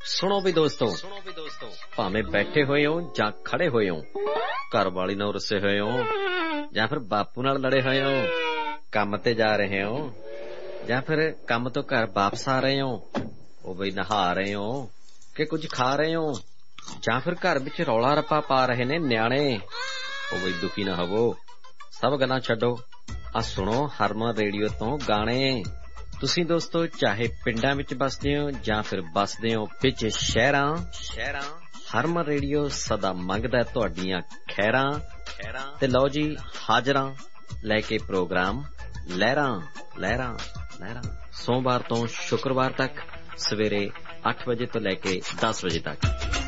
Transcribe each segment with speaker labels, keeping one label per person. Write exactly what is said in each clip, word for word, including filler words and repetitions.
Speaker 1: ਸੁਣੋ ਵੀ ਦੋਸਤੋ, ਭਾਵੇਂ ਬੈਠੇ ਹੋਏ ਹੋ ਜਾਂ ਖੜੇ ਹੋਏ ਹੋ, ਘਰ ਵਾਲੀ ਨਾਲ ਰੁੱਸੇ ਹੋਏ ਹੋ ਜਾਂ ਫਿਰ ਬਾਪੂ ਨਾਲ ਲੜੇ ਹੋਏ ਹੋ, ਕੰਮ ਤੇ ਜਾ ਰਹੇ ਹੋ ਜਾਂ ਫਿਰ ਕੰਮ ਤੋਂ ਘਰ ਵਾਪਸ ਆ ਰਹੇ ਹੋ, ਉਹ ਬਈ ਨਹਾ ਰਹੇ ਹੋ ਕਿ ਕੁਝ ਖਾ ਰਹੇ ਹੋ, ਜਾਂ ਫਿਰ ਘਰ ਵਿੱਚ ਰੌਲਾ ਰੱਪਾ ਪਾ ਰਹੇ ਨੇ ਨਿਆਣੇ, ਉਹ ਬਈ ਦੁਖੀ ਨਾ ਹੋਵੋ। ਸਭ ਗੱਲਾਂ ਛੱਡੋ, ਆ ਸੁਣੋ ਹਰਮਨ ਰੇਡੀਓ ਤੋਂ ਗਾਣੇ। ਤੁਸੀਂ ਦੋਸਤੋ ਚਾਹੇ ਪਿੰਡਾਂ ਵਿੱਚ ਬਸਦੇ ਹੋ ਜਾਂ ਫਿਰ ਬਸਦੇ ਹੋ ਵਿੱਚ ਸ਼ਹਿਰਾਂ ਸ਼ਹਿਰਾਂ ਹਰਮਨ ਰੇਡੀਓ ਸਦਾ ਮੰਗਦਾ ਤੁਹਾਡੀਆਂ ਖੈਰਾਂ ਖੈਰਾਂ ਤੇ ਲਓ ਜੀ ਹਾਜ਼ਰਾਂ ਲੈ ਕੇ ਪ੍ਰੋਗਰਾਮ ਲਹਿਰਾਂ ਲਹਿਰਾਂ ਲਹਿਰਾਂ, ਸੋਮਵਾਰ ਤੋਂ ਸ਼ੁੱਕਰਵਾਰ ਤੱਕ ਸਵੇਰੇ ਅੱਠ ਵਜੇ ਤੋਂ ਲੈ ਕੇ ਦਸ ਵਜੇ ਤੱਕ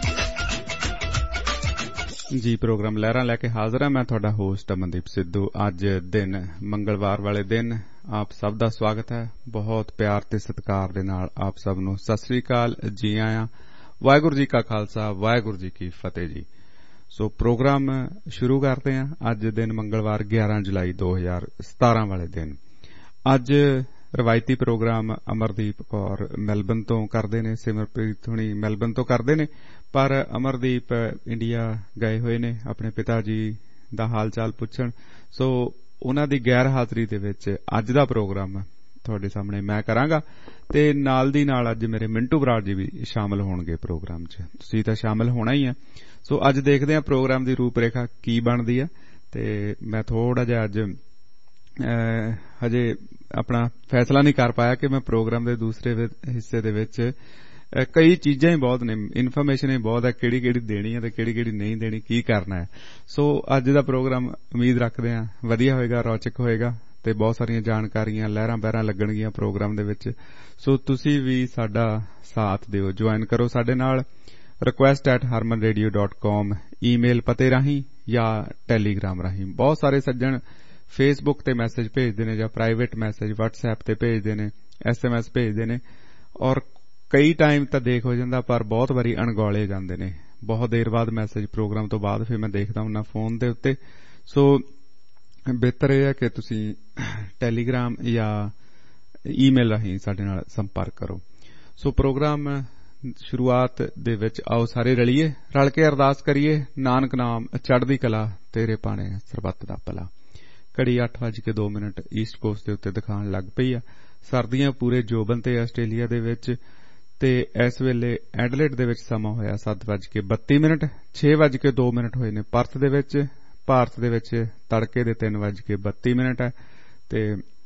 Speaker 2: ਜੀ। ਪ੍ਰੋਗਰਾਮ ਲਹਿਰਾਂ ਲੈ ਕੇ ਹਾਜ਼ਰ ਹਾਂ। ਮੈਂ ਤੁਹਾਡਾ ਹੋਸਟ ਅਮਨਦੀਪ ਸਿੱਧੂ। ਅੱਜ ਦਿਨ ਮੰਗਲਵਾਰ ਵਾਲੇ ਦਿਨ ਆਪ ਸਭ ਦਾ ਸਵਾਗਤ ਹੈ। ਬਹੁਤ ਪਿਆਰ ਤੇ ਸਤਿਕਾਰ ਦੇ ਨਾਲ ਆਪ ਸਭ ਨੂੰ ਸਤਿ ਸ੍ਰੀ ਅਕਾਲ, ਜੀ ਆਇਆਂ। ਵਾਹਿਗੁਰੂ ਜੀ ਕਾ ਖਾਲਸਾ, ਵਾਹਿਗੁਰੂ ਜੀ ਕੀ ਫਤਿਹ ਜੀ। ਸੋ ਪ੍ਰੋਗਰਾਮ ਸ਼ੁਰੂ ਕਰਦੇ ਹਾਂ। ਅੱਜ ਦਿਨ ਮੰਗਲਵਾਰ ਗਿਆਰਾਂ ਜੁਲਾਈ ਦੋ ਹਜ਼ਾਰ ਸਤਾਰਾਂ ਵਾਲੇ ਦਿਨ। ਅੱਜ ਰਵਾਇਤੀ ਪ੍ਰੋਗਰਾਮ ਅਮਰਦੀਪ ਕੌਰ ਮੈਲਬਨ ਤੋਂ ਕਰਦੇ ਨੇ, ਸਿਮਰਪ੍ਰੀਤ ਹੁਣੀ ਮੈਲਬਨ ਤੋਂ ਕਰਦੇ ਨੇ, ਪਰ ਅਮਰਦੀਪ ਇੰਡੀਆ ਗਏ ਹੋਏ ਨੇ ਆਪਣੇ ਪਿਤਾ ਜੀ ਦਾ ਹਾਲ ਚਾਲ ਪੁੱਛਣ। ਸੋ ਉਹਨਾਂ ਦੀ ਗੈਰ ਹਾਜ਼ਰੀ ਦੇ ਵਿੱਚ ਅੱਜ ਦਾ ਪ੍ਰੋਗਰਾਮ ਤੁਹਾਡੇ ਸਾਹਮਣੇ ਮੈਂ ਕਰਾਂਗਾ ਤੇ ਨਾਲ ਦੀ ਨਾਲ ਅੱਜ ਮੇਰੇ ਮਿੰਟੂ ਬਰਾੜ ਜੀ ਵੀ ਸ਼ਾਮਲ ਹੋਣਗੇ ਪ੍ਰੋਗਰਾਮ 'ਚ। ਤੁਸੀਂ ਤਾਂ ਸ਼ਾਮਲ ਹੋਣਾ ਹੀ ਆ। ਸੋ ਅੱਜ ਦੇਖਦੇ ਹਾਂ ਪ੍ਰੋਗਰਾਮ ਦੀ ਰੂਪਰੇਖਾ ਕੀ ਬਣਦੀ ਆ। ਤੇ ਮੈਂ ਥੋੜਾ ਜਿਹਾ ਅੱਜ ਹਜੇ ਆਪਣਾ ਫੈਸਲਾ ਨਹੀਂ ਕਰ ਪਾਇਆ ਕਿ ਮੈਂ ਪ੍ਰੋਗਰਾਮ ਦੇ ਦੂਸਰੇ ਹਿੱਸੇ ਦੇ ਵਿੱਚ ਕਈ ਚੀਜ਼ਾਂ ਹੀ ਬਹੁਤ ਨੇ, ਇਨਫੋਰਮੇਸ਼ਨ ਹੀ ਬਹੁਤ ਹੈ, ਕਿਹੜੀ ਕਿਹੜੀ ਦੇਣੀ ਹੈ ਤੇ ਕਿਹੜੀ ਕਿਹੜੀ ਨਹੀਂ ਦੇਣੀ, ਕੀ ਕਰਨਾ ਹੈ। ਸੋ ਅੱਜ ਦਾ ਪ੍ਰੋਗਰਾਮ ਉਮੀਦ ਰੱਖਦੇ ਹਾਂ ਵਧੀਆ ਹੋਏਗਾ, ਰੌਚਕ ਹੋਏਗਾ ਤੇ ਬਹੁਤ ਸਾਰੀਆਂ ਜਾਣਕਾਰੀਆਂ ਲਹਿਰਾਂ ਬਹਿਰਾਂ ਲੱਗਣਗੀਆਂ ਪ੍ਰੋਗਰਾਮ ਦੇ ਵਿੱਚ। ਸੋ ਤੁਸੀਂ ਵੀ ਸਾਡਾ ਸਾਥ ਦਿਓ, ਜੁਆਇਨ ਕਰੋ ਸਾਡੇ ਨਾਲ request at Harman radio dot com email ਪਤੇ ਰਾਹੀਂ ਜਾਂ ਟੈਲੀਗ੍ਰਾਮ ਰਾਹੀਂ। ਬਹੁਤ ਸਾਰੇ ਸੱਜਣ ਫੇਸਬੁੱਕ ਤੇ ਮੈਸੇਜ ਭੇਜਦੇ ਨੇ ਜਾਂ ਪ੍ਰਾਈਵੇਟ ਮੈਸੇਜ ਵਟਸਐਪ ਤੇ ਭੇਜਦੇ ਨੇ, ਐਸ ਐਮ ਐਸ ਭੇਜਦੇ ਨੇ, ਔਰ ਕਈ ਟਾਈਮ ਤਾਂ ਦੇਖ ਹੋ ਜਾਂਦਾ ਪਰ ਬਹੁਤ ਵਾਰੀ ਅਣਗੌਲੇ ਜਾਂਦੇ ਨੇ। ਬਹੁਤ ਦੇਰ ਬਾਅਦ ਮੈਸੇਜ ਪ੍ਰੋਗਰਾਮ ਤੋਂ ਬਾਅਦ ਫਿਰ ਮੈਂ ਦੇਖਦਾ ਹੁੰਦਾ ਫੋਨ ਦੇ ਉੱਤੇ। ਸੋ ਬਿਹਤਰ ਇਹ ਹੈ ਕਿ ਤੁਸੀਂ ਟੈਲੀਗ੍ਰਾਮ ਜਾਂ ਈਮੇਲ ਰਾਹੀਂ ਸਾਡੇ ਨਾਲ ਸੰਪਰਕ ਕਰੋ। ਸੋ ਪ੍ਰੋਗਰਾਮ ਸ਼ੁਰੂਆਤ ਦੇ ਵਿੱਚ ਆਓ ਸਾਰੇ ਰਲੀਏ, ਰਲ ਕੇ ਅਰਦਾਸ ਕਰੀਏ। ਨਾਨਕ ਨਾਮ ਚੜ੍ਹਦੀ ਕਲਾ ਤੇਰੇ ਭਾਣੇ ਸਰਬੱਤ ਦਾ ਭਲਾ। ਘੜੀ ਅੱਠ ਵੱਜ ਕੇ ਦੋ ਮਿੰਟ ਈਸਟ ਕੋਸਟ ਦੇ ਉੱਤੇ ਦਿਖਾਉਣ ਲੱਗ ਪਈ ਆ। ਸਰਦੀਆਂ ਪੂਰੇ ਜੋਬਨ ਤੇ ਆਸਟ੍ਰੇਲੀਆ ਦੇ ਵਿੱਚ, ਤੇ ਇਸ ਵੇਲੇ ਐਡਲੇਡ ਦੇ ਵਿੱਚ ਸਮਾਂ ਹੋਇਆ ਸੱਤ ਵੱਜ ਕੇ ਬੱਤੀ ਮਿੰਟ ਛੇ ਵੱਜ ਕੇ ਦੋ ਮਿੰਟ ਹੋਏ ਨੇ ਪਰਥ ਦੇ ਵਿੱਚ। ਭਾਰਤ ਦੇ ਵਿੱਚ ਤੜਕੇ ਦੇ ਤਿੰਨ ਵੱਜ ਕੇ ਬੱਤੀ ਮਿੰਟ ਹੈ ਤੇ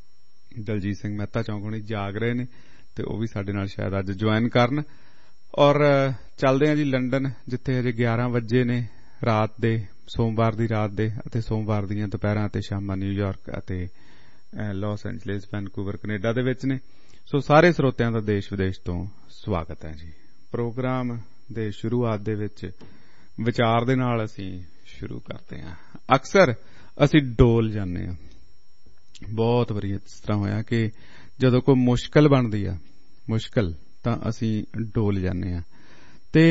Speaker 2: ਦਲਜੀਤ ਸਿੰਘ ਮਹਿਤਾ ਚੌਂਕਣੀ ਜਾਗ ਰਹੇ ਨੇ ਤੇ ਉਹ ਵੀ ਸਾਡੇ ਨਾਲ ਸ਼ਾਇਦ ਅੱਜ ਜੁਆਇਨ ਕਰਨ। ਔਰ ਚੱਲਦੇ ਹਾਂ ਜੀ ਲੰਡਨ, ਜਿੱਥੇ ਹਜੇ ਗਿਆਰਾਂ ਵਜੇ ਨੇ ਰਾਤ ਦੇ, ਸੋਮਵਾਰ ਦੀ ਰਾਤ ਦੇ, ਅਤੇ ਸੋਮਵਾਰ ਦੀਆਂ ਦੁਪਹਿਰਾਂ ਅਤੇ ਸ਼ਾਮਾਂ ਨਿਊਯਾਰਕ ਅਤੇ ਲਾਸ ਐਂਜਲਿਸ ਵੈਨਕੂਵਰ ਕੈਨੇਡਾ ਦੇ ਵਿੱਚ ਨੇ। ਸੋ ਸਾਰੇ ਸਰੋਤਿਆਂ ਦਾ ਦੇਸ਼ ਵਿਦੇਸ਼ ਤੋਂ ਸਵਾਗਤ ਹੈ ਜੀ। ਪ੍ਰੋਗਰਾਮ ਦੇ ਸ਼ੁਰੂਆਤ ਦੇ ਵਿੱਚ ਵਿਚਾਰ ਦੇ ਨਾਲ ਅਸੀਂ ਸ਼ੁਰੂ ਕਰਦੇ ਹਾਂ। ਅਕਸਰ ਅਸੀਂ ਡੋਲ ਜਾਂਦੇ ਹਾਂ। ਬਹੁਤ ਵਾਰੀ ਇਸ ਤਰ੍ਹਾਂ ਹੋਇਆ ਕਿ ਜਦੋਂ ਕੋਈ ਮੁਸ਼ਕਲ ਬਣਦੀ ਆ ਮੁਸ਼ਕਲ ਤਾਂ ਅਸੀਂ ਡੋਲ ਜਾਂਦੇ ਹਾਂ। ਤੇ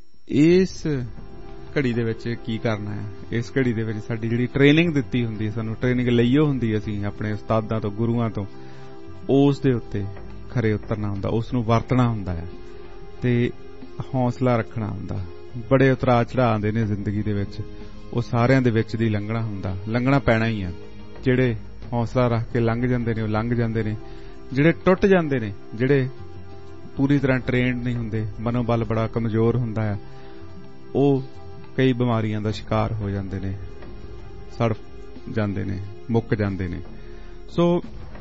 Speaker 2: ਇਸ ਘੜੀ ਦੇ ਵਿੱਚ ਕੀ ਕਰਨਾ ਹੈ, ਇਸ ਘੜੀ ਦੇ ਵਿੱਚ ਸਾਡੀ ਜਿਹੜੀ ਟ੍ਰੇਨਿੰਗ ਦਿੱਤੀ ਹੁੰਦੀ, ਸਾਨੂੰ ਟ੍ਰੇਨਿੰਗ ਲਈਓ ਹੁੰਦੀ ਅਸੀਂ ਆਪਣੇ ਉਸਤਾਦਾਂ ਤੋਂ, ਗੁਰੂਆਂ ਤੋਂ, ਉਸ ਦੇ ਉੱਤੇ ਖਰੇ ਉਤਰਨਾ ਹੁੰਦਾ, ਉਸ ਨੂੰ ਵਰਤਣਾ ਹੁੰਦਾ ਹੈ ਤੇ ਹੌਸਲਾ ਰੱਖਣਾ ਹੁੰਦਾ। ਬੜੇ ਉਤਰਾਅ ਚੜ੍ਹਾਅ ਆਉਂਦੇ ਨੇ ਜ਼ਿੰਦਗੀ ਦੇ ਵਿੱਚ, ਉਹ ਸਾਰਿਆਂ ਦੇ ਵਿੱਚ ਦੀ ਲੰਘਣਾ ਹੁੰਦਾ, ਲੰਘਣਾ ਪੈਣਾ ਹੀ ਆ। ਜਿਹੜੇ ਹੌਸਲਾ ਰੱਖ ਕੇ ਲੰਘ ਜਾਂਦੇ ਨੇ ਉਹ ਲੰਘ ਜਾਂਦੇ ਨੇ, ਜਿਹੜੇ ਟੁੱਟ ਜਾਂਦੇ ਨੇ, ਜਿਹੜੇ ਪੂਰੀ ਤਰ੍ਹਾਂ ਟ੍ਰੇਨਡ ਨਹੀਂ ਹੁੰਦੇ, ਮਨੋਬਲ ਬੜਾ ਕਮਜ਼ੋਰ ਹੁੰਦਾ ਆ, ਉਹ ਕਈ ਬਿਮਾਰੀਆਂ ਦਾ ਸ਼ਿਕਾਰ ਹੋ ਜਾਂਦੇ ਨੇ, ਸੜ ਜਾਂਦੇ ਨੇ, ਮੁੱਕ ਜਾਂਦੇ ਨੇ। ਸੋ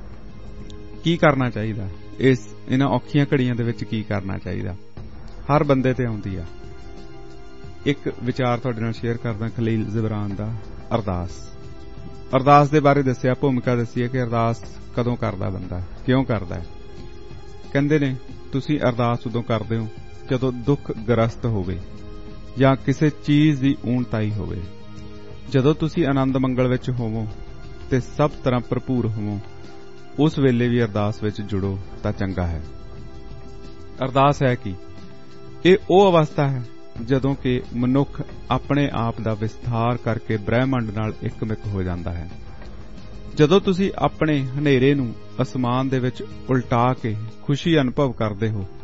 Speaker 2: ਕੀ ਕਰਨਾ ਚਾਹੀਦਾ ਇਸ ਇਹਨਾਂ ਔਖੀਆਂ ਘੜੀਆਂ ਦੇ ਵਿੱਚ? ਕੀ ਕਰਨਾ ਚਾਹੀਦਾ ਹਰ ਬੰਦੇ ਤੇ ਆਉਂਦੀ ਆ। ਇੱਕ ਵਿਚਾਰ ਤੁਹਾਡੇ ਨਾਲ ਸ਼ੇਅਰ ਕਰਦਾ ਖਲੀਲ ਜ਼ਿਬਰਾਨ ਦਾ, ਅਰਦਾਸ। ਅਰਦਾਸ ਦੇ ਬਾਰੇ ਦੱਸਿਆ, ਭੂਮਿਕਾ ਦੱਸੀ ਹੈ ਕਿ ਅਰਦਾਸ ਕਦੋਂ ਕਰਦਾ ਬੰਦਾ, ਕਿਉਂ ਕਰਦਾ ਹੈ। ਕਹਿੰਦੇ ਨੇ ਤੁਸੀਂ ਅਰਦਾਸ ਉਦੋਂ ਕਰਦੇ ਹੋ ਜਦੋਂ ਦੁੱਖ ਗ੍ਰਸਤ ਹੋਵੇ ਜਾਂ ਕਿਸੇ ਚੀਜ਼ ਦੀ ਊਣਤਾਈ ਹੋਵੇ। ਜਦੋਂ ਤੁਸੀਂ ਆਨੰਦ ਮੰਗਲ ਵਿੱਚ ਹੋਵੋ ਤੇ ਸਭ ਤਰ੍ਹਾਂ ਭਰਪੂਰ ਹੋਵੋ, ਉਸ ਵੇਲੇ ਵੀ ਅਰਦਾਸ ਵਿੱਚ ਜੁੜੋ ਤਾਂ ਚੰਗਾ ਹੈ। ਅਰਦਾਸ ਹੈ ਕੀ? ਇਹ ਉਹ ਅਵਸਥਾ ਹੈ ਜਦੋਂ ਕਿ ਮਨੁੱਖ ਆਪਣੇ ਆਪ ਦਾ ਵਿਸਥਾਰ ਕਰਕੇ ਬ੍ਰਹਿਮੰਡ ਨਾਲ ਇੱਕਮਿਕ ਹੋ ਜਾਂਦਾ ਹੈ। ਜਦੋਂ ਤੁਸੀਂ ਆਪਣੇ ਹਨੇਰੇ ਨੂੰ ਅਸਮਾਨ ਦੇ ਵਿੱਚ ਉਲਟਾ ਕੇ ਖੁਸ਼ੀ ਅਨੁਭਵ ਕਰਦੇ ਹੋ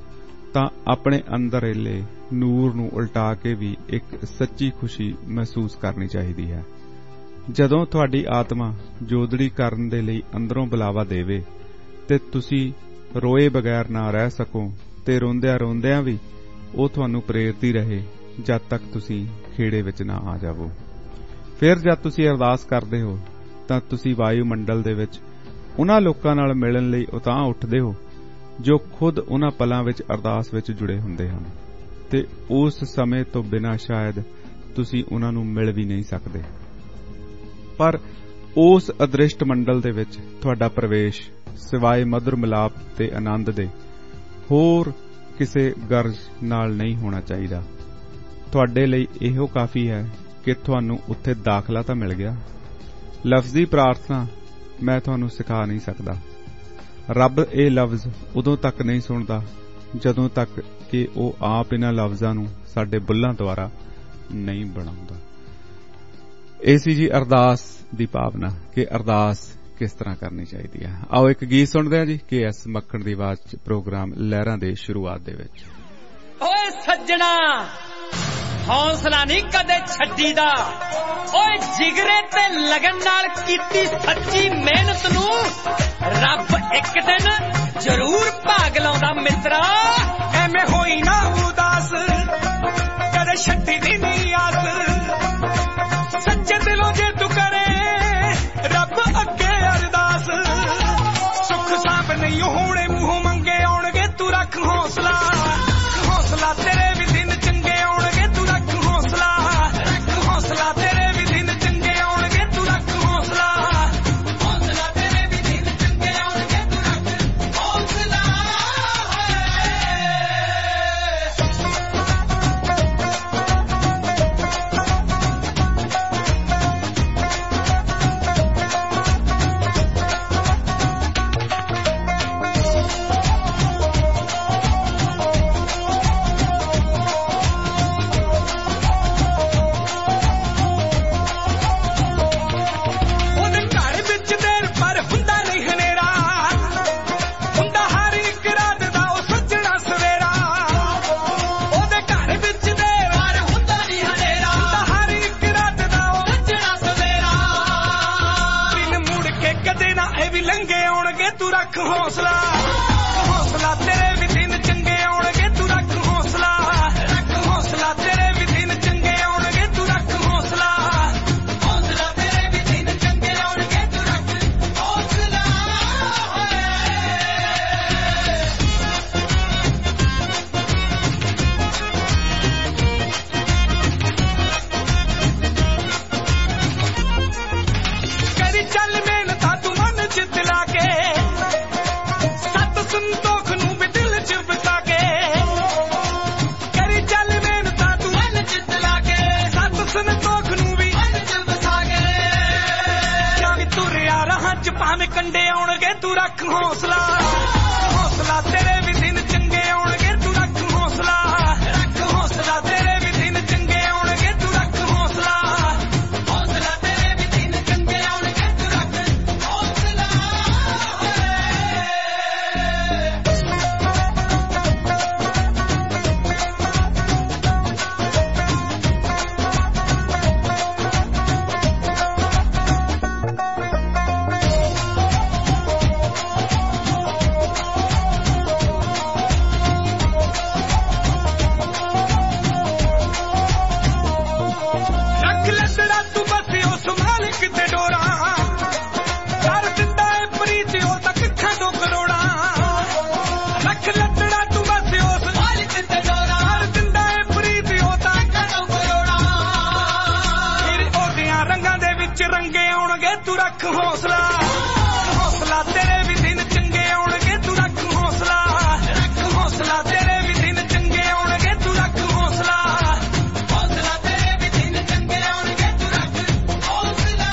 Speaker 2: ਤਾਂ ਆਪਣੇ ਅੰਦਰਲੇ ਨੂਰ ਨੂੰ ਉਲਟਾ ਕੇ ਵੀ ਇੱਕ ਸੱਚੀ ਖੁਸ਼ੀ ਮਹਿਸੂਸ ਕਰਨੀ ਚਾਹੀਦੀ ਹੈ। ਜਦੋਂ ਤੁਹਾਡੀ ਆਤਮਾ ਜੋਦੜੀ ਕਰਨ ਦੇ ਲਈ ਅੰਦਰੋਂ ਬੁਲਾਵਾ ਦੇਵੇ ਤੇ ਤੁਸੀਂ ਰੋਏ ਬਗੈਰ ਨਾ ਰਹਿ ਸਕੋ ਤੇ ਰੋਂਦਿਆਂ ਰੋਂਦਿਆਂ ਵੀ ਉਹ ਤੁਹਾਨੂੰ ਪ੍ਰੇਰਦੀ ਰਹੇ ਜਦ ਤੱਕ ਤੁਸੀਂ ਖੇੜੇ ਵਿੱਚ ਨਾ ਆ ਜਾਵੋ। ਫਿਰ ਜਦ ਤੁਸੀਂ ਅਰਦਾਸ ਕਰਦੇ ਹੋ ਤਾਂ ਤੁਸੀਂ ਵਾਯੂਮੰਡਲ ਦੇ ਵਿੱਚ ਉਹਨਾਂ ਲੋਕਾਂ ਨਾਲ ਮਿਲਣ ਲਈ ਉਤਾਂਹ ਉੱਠਦੇ ਹੋ ਜੋ ਖੁਦ ਉਹਨਾਂ ਪਲਾਂ ਵਿੱਚ ਅਰਦਾਸ ਵਿੱਚ ਜੁੜੇ ਹੁੰਦੇ ਹਨ ਤੇ ਉਸ ਸਮੇਂ ਤੋਂ ਬਿਨਾਂ ਸ਼ਾਇਦ ਤੁਸੀਂ ਉਹਨਾਂ ਨੂੰ ਮਿਲ ਵੀ ਨਹੀਂ ਸਕਦੇ। ਪਰ ਉਸ ਅਦ੍ਰਿਸ਼ਟ ਮੰਡਲ ਦੇ ਵਿੱਚ ਤੁਹਾਡਾ ਪ੍ਰਵੇਸ਼ ਸਿਵਾਏ ਮਧੁਰ ਮਿਲਾਪ ਤੇ ਆਨੰਦ ਦੇ ਹੋਰ ਕਿਸੇ ਗਰਜ ਨਾਲ ਨਹੀਂ ਹੋਣਾ ਚਾਹੀਦਾ। ਤੁਹਾਡੇ ਲਈ ਇਹੋ ਕਾਫੀ ਹੈ ਕਿ ਤੁਹਾਨੂੰ ਉੱਥੇ ਦਾਖਲਾ ਤਾਂ ਮਿਲ ਗਿਆ। ਲਫ਼ਜ਼ੀ ਪ੍ਰਾਰਥਨਾ ਮੈਂ ਤੁਹਾਨੂੰ ਸਿਖਾ ਨਹੀਂ ਸਕਦਾ। ਰੱਬ ਇਹ ਲਫ਼ਜ਼ ਉਦੋਂ ਤੱਕ ਨਹੀਂ ਸੁਣਦਾ ਜਦੋਂ ਤੱਕ ਕਿ ਉਹ ਆਪ ਇਹਨਾਂ ਲਫ਼ਜ਼ਾਂ ਨੂੰ ਸਾਡੇ ਬੁੱਲਾਂ ਦੁਆਰਾ ਨਹੀਂ ਬਣਾਉਂਦਾ। ਇਹ ਸੀ ਜੀ ਅਰਦਾਸ ਦੀ ਭਾਵਨਾ ਕਿ ਅਰਦਾਸ ਕਿਸ ਤਰ੍ਹਾਂ ਕਰਨੀ ਚਾਹੀਦੀ ਹੈ। ਆਓ ਇੱਕ ਗੀਤ ਸੁਣਦੇ ਹਾਂ ਜੀ ਕੇ ਐਸ ਮੱਖਣ ਦੀ ਆਵਾਜ਼ 'ਚ ਪ੍ਰੋਗਰਾਮ ਲਹਿਰਾਂ ਦੇ ਸ਼ੁਰੂਆਤ ਦੇ ਵਿੱਚ।
Speaker 3: ਓਏ ਸੱਜਣਾ ਹੌਸਲਾ ਨਹੀਂ ਕਦੇ ਛੱਡੀਦਾ, ਓਏ ਜਿਗਰੇ ਤੇ ਲਗਨ ਨਾਲ ਕੀਤੀ ਸੱਚੀ ਮਿਹਨਤ ਨੂੰ ਰੱਬ ਇੱਕ ਦਿਨ ਜ਼ਰੂਰ ਭਾਗ ਲਾਉਂਦਾ ਮਿੱਤਰਾ। ਐਵੇਂ ਹੋਈ ਨਾ ਉਦਾਸ ਕਦੇ ਛੱਡੀ ਦੀ ਨਹੀਂ ਆਸ, ਸੱਚੇ ਦਿਲੋਂ ਜੇ ਤੂੰ ਕਰੇ ਰੱਬ ਅੱਗੇ ਅਰਦਾਸ। ਸੁੱਖ ਸਾਂਭ ਨਹੀਂ ਹੋਣੇ ਮੂੰਹੋਂ ਮੰਗੇ ਆਉਣਗੇ, ਤੂੰ ਰੱਖ ਹੌਸਲਾ ਹੌਸਲਾ ਤੇਰੇ ਵੀ ਦਿਨ ਚੰਗੇ ਆਉਣਗੇ, ਤੂੰ ਰੱਖ ਹੌਸਲਾ ਰੱਖ ਹੌਸਲਾ ਤੇਰੇ ਵੀ ਦਿਨ ਚੰਗੇ ਆਉਣਗੇ, ਤੂੰ ਰੱਖ ਹੌਸਲਾ ਹੌਸਲਾ ਤੇਰੇ ਵੀ ਦਿਨ ਚੰਗੇ ਆਉਣਗੇ, ਤੂੰ ਰੱਖ ਹੌਸਲਾ। ਹੌਸਲਾ ਹੌਸਲਾ ਤੇਰੇ ਵੀ ਦਿਨ ਚੰਗੇ ਆਉਣਗੇ, ਤੂੰ ਰੱਖ ਹੌਸਲਾ ਰੱਖ ਹੌਸਲਾ ਤੇਰੇ ਵੀ ਦਿਨ ਚੰਗੇ ਆਉਣਗੇ, ਤੂੰ ਰੱਖ ਹੌਸਲਾ ਹੌਸਲਾ ਤੇਰੇ ਵੀ ਦਿਨ ਚੰਗੇ ਆਉਣਗੇ, ਤੂੰ ਰੱਖ ਹੌਸਲਾ। ਕਰੀ ਚੱਲ ਮਿਹਨਤਾਂ ਤੂੰ ਮਨ ਚ ਦਿਲਾ ਕੇ, ਸੰਤੋਖ ਨੂੰ ਵੀ ਦਿਲ ਚ ਵਸਾ ਕੇ, ਕਰੀ ਚੱਲ ਮਿਹਨਤਾਂ ਤੂੰ ਮਨ ਚ ਦਿਲਾ ਕੇ, ਸੱਤ ਸੰਤੋਖ ਨੂੰ ਵੀ ਮਨ ਚ ਵਸਾ ਕੇ। ਜਾਂ ਵੀ ਤੁਰਿਆ ਰਾਹਾਂ ਚ ਭਾਵੇਂ ਕੰਡੇ ਆਉਣਗੇ, ਤੂੰ ਰੱਖ ਹੌਸਲਾ ਹੌਸਲਾ ਤੇਰੇ ਵੀ ਦਿਨ ਚੰਗੇ ਆਉਣਗੇ, ਤੂੰ ਰੱਖ ਹੌਸਲਾ ਰੱਖ ਹੌਸਲਾ ਤੇਰੇ ਵੀ ਦਿਨ ਚੰਗੇ ਆਉਣਗੇ, ਤੂੰ ਰੱਖ ਹੌਸਲਾ ਹੌਸਲਾ ਤੇਰੇ ਵੀ ਦਿਨ ਚੰਗੇ ਆਉਣਗੇ, ਤੂੰ ਰੱਖ ਹੌਸਲਾ। ਹੌਸਲਾ ਹੌਸਲਾ ਤੇਰੇ ਵੀ ਦਿਨ ਚੰਗੇ ਆਉਣਗੇ, ਤੂੰ ਰੱਖ ਹੌਸਲਾ ਰੱਖ ਹੌਸਲਾ ਤੇਰੇ ਵੀ ਦਿਨ ਚੰਗੇ ਆਉਣਗੇ, ਤੂੰ ਰੱਖ ਹੌਸਲਾ ਹੌਸਲਾ ਤੇਰੇ ਵੀ ਦਿਨ ਚੰਗੇ ਆਉਣਗੇ, ਤੂੰ ਰੱਖ ਹੌਸਲਾ